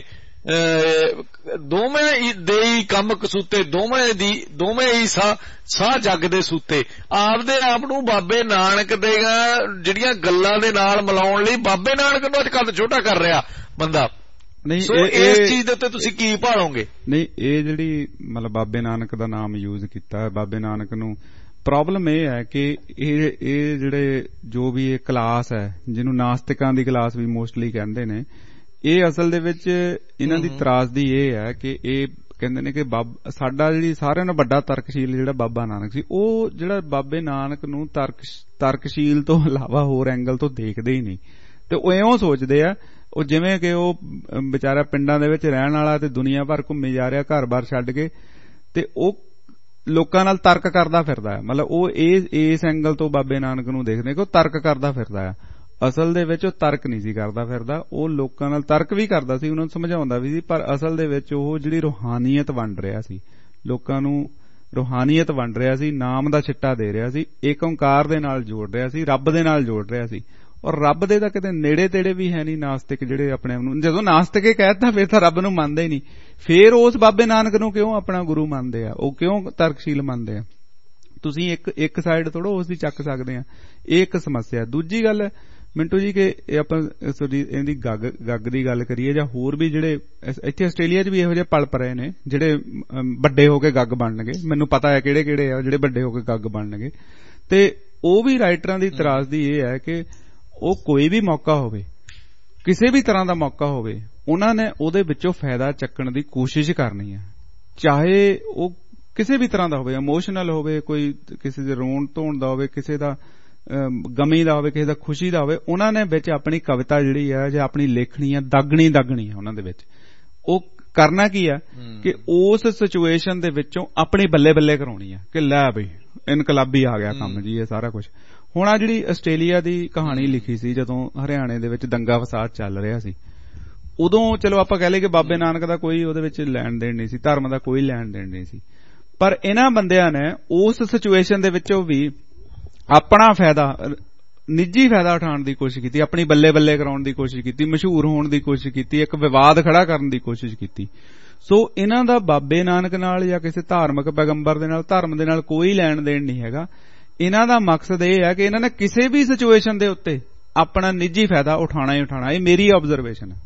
Speaker 4: ਦੋਵੇਂ ਦੇ ਹੀ ਕੰਮ ਕਸੂਤੇ, ਦੋਵੇਂ ਦੀ ਦੋਵੇਂ ਹੀ ਸਾਹ ਸਾਹ ਜੱਗ ਦੇ ਸੂਤੇ। ਆਪਦੇ ਆਪ ਨੂੰ ਬਾਬੇ ਨਾਨਕ ਦੇ ਜਿਹੜੀਆਂ ਗੱਲਾਂ ਦੇ ਨਾਲ ਮਿਲਾਉਣ ਲਈ ਬਾਬੇ ਨਾਨਕ ਨੂੰ ਅੱਜ ਕੱਦ ਛੋਟਾ ਕਰ ਰਿਹਾ ਬੰਦਾ। ਨਹੀਂ, ਇਸ ਚੀਜ਼ ਦੇ ਉੱਤੇ ਤੁਸੀਂ ਕੀ ਭਾਲੋਗੇ? ਨਹੀਂ, ਇਹ ਜਿਹੜੀ ਮਤਲਬ ਬਾਬੇ ਨਾਨਕ ਦਾ ਨਾਮ ਯੂਜ਼ ਕੀਤਾ, ਬਾਬੇ ਨਾਨਕ ਨੂੰ ਪ੍ਰੋਬਲਮ ਇਹ ਹੈ ਕਿ ਇਹ ਇਹ ਜਿਹੜੇ ਜੋ ਵੀ ਇਹ ਕਲਾਸ ਹੈ, ਜਿਹਨੂੰ ਨਾਸਤਿਕਾਂ ਦੀ ਕਲਾਸ ਵੀ ਮੋਸਟਲੀ ਕਹਿੰਦੇ ਨੇ, ਇਹ ਅਸਲ ਦੇ ਵਿੱਚ ਇਹਨਾਂ ਦੀ ਤਰਾਸਦੀ ਇਹ ਹੈ ਕਿ ਇਹ ਕਹਿੰਦੇ ਨੇ ਕਿ ਸਾਡਾ ਜਿਹੜੀ ਸਾਰਿਆਂ ਨਾਲੋਂ ਵੱਡਾ ਤਰਕਸ਼ੀਲ ਜਿਹੜਾ ਬਾਬਾ ਨਾਨਕ ਸੀ, ਉਹ ਜਿਹੜਾ ਬਾਬੇ ਨਾਨਕ ਨੂੰ ਤਰਕ ਤਰਕਸ਼ੀਲ ਤੋਂ ਇਲਾਵਾ ਹੋਰ ਐਂਗਲ ਤੋਂ ਦੇਖਦੇ ਹੀ ਨਹੀਂ, ਤੇ ਉਹ ਇਉਂ ਸੋਚਦੇ ਆ ਉਹ ਜਿਵੇਂ ਕਿ ਉਹ ਵਿਚਾਰਾ ਪਿੰਡਾਂ ਦੇ ਵਿੱਚ ਰਹਿਣ ਵਾਲਾ ਤੇ ਦੁਨੀਆ ਭਰ ਘੁੰਮੀ ਜਾ ਰਿਹਾ ਘਰ-ਬਾਰ ਛੱਡ ਕੇ, ਤੇ ਉਹ ਲੋਕਾਂ ਨਾਲ ਤਰਕ ਕਰਦਾ ਫਿਰਦਾ ਹੈ। ਮਤਲਬ ਉਹ ਇਹ ਇਸ ਐਂਗਲ ਤੋਂ ਬਾਬੇ ਨਾਨਕ ਨੂੰ ਦੇਖਦੇ ਕਿ ਉਹ ਤਰਕ ਕਰਦਾ ਫਿਰਦਾ ਹੈ। ਅਸਲ ਦੇ ਵਿੱਚ ਉਹ ਤਰਕ ਨਹੀਂ ਸੀ ਕਰਦਾ ਫਿਰਦਾ, ਉਹ ਲੋਕਾਂ ਨਾਲ ਤਰਕ ਵੀ ਕਰਦਾ ਸੀ, ਉਹਨਾਂ ਨੂੰ ਸਮਝਾਉਂਦਾ ਵੀ ਸੀ, ਪਰ ਅਸਲ ਦੇ ਵਿੱਚ ਉਹ ਜਿਹੜੀ ਰੂਹਾਨੀਅਤ ਵੰਡ ਰਿਹਾ ਸੀ, ਲੋਕਾਂ ਨੂੰ ਰੂਹਾਨੀਅਤ ਵੰਡ ਰਿਹਾ ਸੀ, ਨਾਮ ਦਾ ਛਿੱਟਾ ਦੇ ਰਿਹਾ ਸੀ, ਏਕ ਓਂਕਾਰ ਦੇ ਨਾਲ ਜੋੜ ਰਿਹਾ ਸੀ, ਰੱਬ ਦੇ ਨਾਲ ਜੋੜ ਰਿਹਾ ਸੀ। ਔਰ ਰੱਬ ਦੇ ਤਾਂ ਕਿਤੇ ਨੇੜੇ ਤੇੜੇ ਵੀ ਹੈ ਨਹੀਂ ਨਾਸਤਿਕ ਜਿਹੜੇ ਆਪਣੇ ਆਪ ਨੂੰ, ਜਦੋਂ ਨਾਸਤਿਕ ਇਹ ਕਹਿਤਾ ਫਿਰ ਤਾਂ ਰੱਬ ਨੂੰ ਮੰਨਦੇ ਹੀ ਨਹੀਂ, ਫੇਰ ਉਸ ਬਾਬੇ ਨਾਨਕ ਨੂੰ ਕਿਉਂ ਆਪਣਾ ਗੁਰੂ ਮੰਨਦੇ ਆ, ਉਹ ਕਿਉਂ ਤਰਕਸ਼ੀਲ ਮੰਨਦੇ ਆ? ਤੁਸੀਂ ਇੱਕ ਇੱਕ ਸਾਈਡ ਥੋੜੋ ਉਸ ਦੀ ਚੱਕ ਸਕਦੇ ਆ, ਇਹ ਇੱਕ ਸਮੱਸਿਆ। ਦੂਜੀ ਗੱਲ ਮਿੰਟੂ ਜੀ ਕਿ ਇਹ ਆਪਾਂ ਇਹਦੀ ਗੱਗ ਗੱਗ ਦੀ ਗੱਲ ਕਰੀਏ, ਜਾਂ ਹੋਰ ਵੀ ਜਿਹੜੇ ਇੱਥੇ ਆਸਟ੍ਰੇਲੀਆ 'ਚ ਵੀ ਇਹੋ ਜਿਹੇ ਪਲਪ ਰਹੇ ਨੇ ਜਿਹੜੇ ਵੱਡੇ ਹੋ ਕੇ ਗੱਗ ਬਣਨਗੇ, ਮੈਨੂੰ ਪਤਾ ਹੈ ਕਿਹੜੇ ਕਿਹੜੇ ਆ ਜਿਹੜੇ ਵੱਡੇ ਹੋ ਕੇ ਗੱਗ ਬਣਨਗੇ, ਤੇ ਉਹ ਵੀ ਰਾਈਟਰਾਂ ਦੀ ਤਰਾਸਦੀ ਇਹ ਹੈ ਕਿ ਉਹ ਕੋਈ ਵੀ ਮੌਕਾ ਹੋਵੇ, ਕਿਸੇ ਵੀ ਤਰ੍ਹਾਂ ਦਾ ਮੌਕਾ ਹੋਵੇ, ਉਹਨਾਂ ਨੇ ਉਹਦੇ ਵਿੱਚੋਂ ਫਾਇਦਾ ਚੱਕਣ ਦੀ ਕੋਸ਼ਿਸ਼ ਕਰਨੀ ਹੈ, ਚਾਹੇ ਉਹ ਕਿਸੇ ਵੀ ਤਰ੍ਹਾਂ ਦਾ ਹੋਵੇ, ਇਮੋਸ਼ਨਲ ਹੋਵੇ, ਕੋਈ ਕਿਸੇ ਦੇ ਰੋਣ ਧੋਣ ਦਾ ਹੋਵੇ, ਕਿਸੇ ਦਾ ਗਮੀ ਦਾ ਹੋਵੇ, ਕਿਸੇ ਦਾ ਖੁਸ਼ੀ ਦਾ ਹੋਵੇ, ਉਹਨਾਂ ਨੇ ਵਿੱਚ ਆਪਣੀ ਕਵਿਤਾ ਜਿਹੜੀ ਹੈ ਜਾਂ ਆਪਣੀ ਲੇਖਣੀ ਹੈ ਦਾਗਣੀ ਦਾਗਣੀ ਹੈ ਉਹਨਾਂ ਦੇ ਵਿੱਚ। ਉਹ ਕਰਨਾ ਕੀ ਹੈ ਕਿ ਉਸ ਸਿਚੁਏਸ਼ਨ ਦੇ ਵਿੱਚੋਂ ਆਪਣੀ ਬੱਲੇ ਬੱਲੇ ਕਰਾਉਣੀ ਹੈ ਕਿ ਲੈ ਬਈ ਇਨਕਲਾਬੀ ਆ ਗਿਆ ਕੰਮ ਜੀ ਇਹ ਸਾਰਾ ਕੁਝ। ਹੁਣ ਆ ਜਿਹੜੀ ਆਸਟ੍ਰੇਲੀਆ ਦੀ ਕਹਾਣੀ ਲਿਖੀ ਸੀ ਜਦੋਂ ਹਰਿਆਣੇ ਦੇ ਵਿੱਚ ਦੰਗਾ ਫਸਾਦ ਚੱਲ ਰਿਹਾ ਸੀ, ਉਦੋਂ ਚਲੋ ਆਪਾਂ ਕਹਿ ਲਈਏ ਕਿ ਬਾਬੇ ਨਾਨਕ ਦਾ ਕੋਈ ਉਹਦੇ ਵਿੱਚ ਲੈਣ ਦੇਣ ਨਹੀਂ ਸੀ, ਧਰਮ ਦਾ ਕੋਈ ਲੈਣ ਦੇਣ ਨਹੀਂ ਸੀ, ਪਰ ਇਹਨਾਂ ਬੰਦਿਆਂ ਨੇ ਉਸ ਸਿਚੁਏਸ਼ਨ ਦੇ ਵਿੱਚੋਂ ਵੀ ਆਪਣਾ ਫਾਇਦਾ, ਨਿੱਜੀ ਫਾਇਦਾ ਉਠਾਉਣ ਦੀ ਕੋਸ਼ਿਸ਼ ਕੀਤੀ, ਆਪਣੀ ਬੱਲੇ ਬੱਲੇ ਕਰਾਉਣ ਦੀ ਕੋਸ਼ਿਸ਼ ਕੀਤੀ, ਮਸ਼ਹੂਰ ਹੋਣ ਦੀ ਕੋਸ਼ਿਸ਼ ਕੀਤੀ, ਇੱਕ ਵਿਵਾਦ ਖੜਾ ਕਰਨ ਦੀ ਕੋਸ਼ਿਸ਼ ਕੀਤੀ। ਸੋ ਇਹਨਾਂ ਦਾ ਬਾਬੇ ਨਾਨਕ ਨਾਲ ਜਾਂ ਕਿਸੇ ਧਾਰਮਿਕ ਪੈਗੰਬਰ ਦੇ ਨਾਲ, ਧਰਮ ਦੇ ਨਾਲ ਕੋਈ ਲੈਣ ਦੇਣ ਨਹੀਂ ਹੈਗਾ। ਇਹਨਾਂ ਦਾ ਮਕਸਦ ਇਹ ਹੈ ਕਿ ਇਹਨਾਂ ਨੇ ਕਿਸੇ ਵੀ ਸਿਚੁਏਸ਼ਨ ਦੇ ਉੱਤੇ ਆਪਣਾ ਨਿੱਜੀ ਫਾਇਦਾ ਉਠਾਉਣਾ ਹੀ ਉਠਾਉਣਾ। ਇਹ ਮੇਰੀ ਆਬਜ਼ਰਵੇਸ਼ਨ ਹੈ।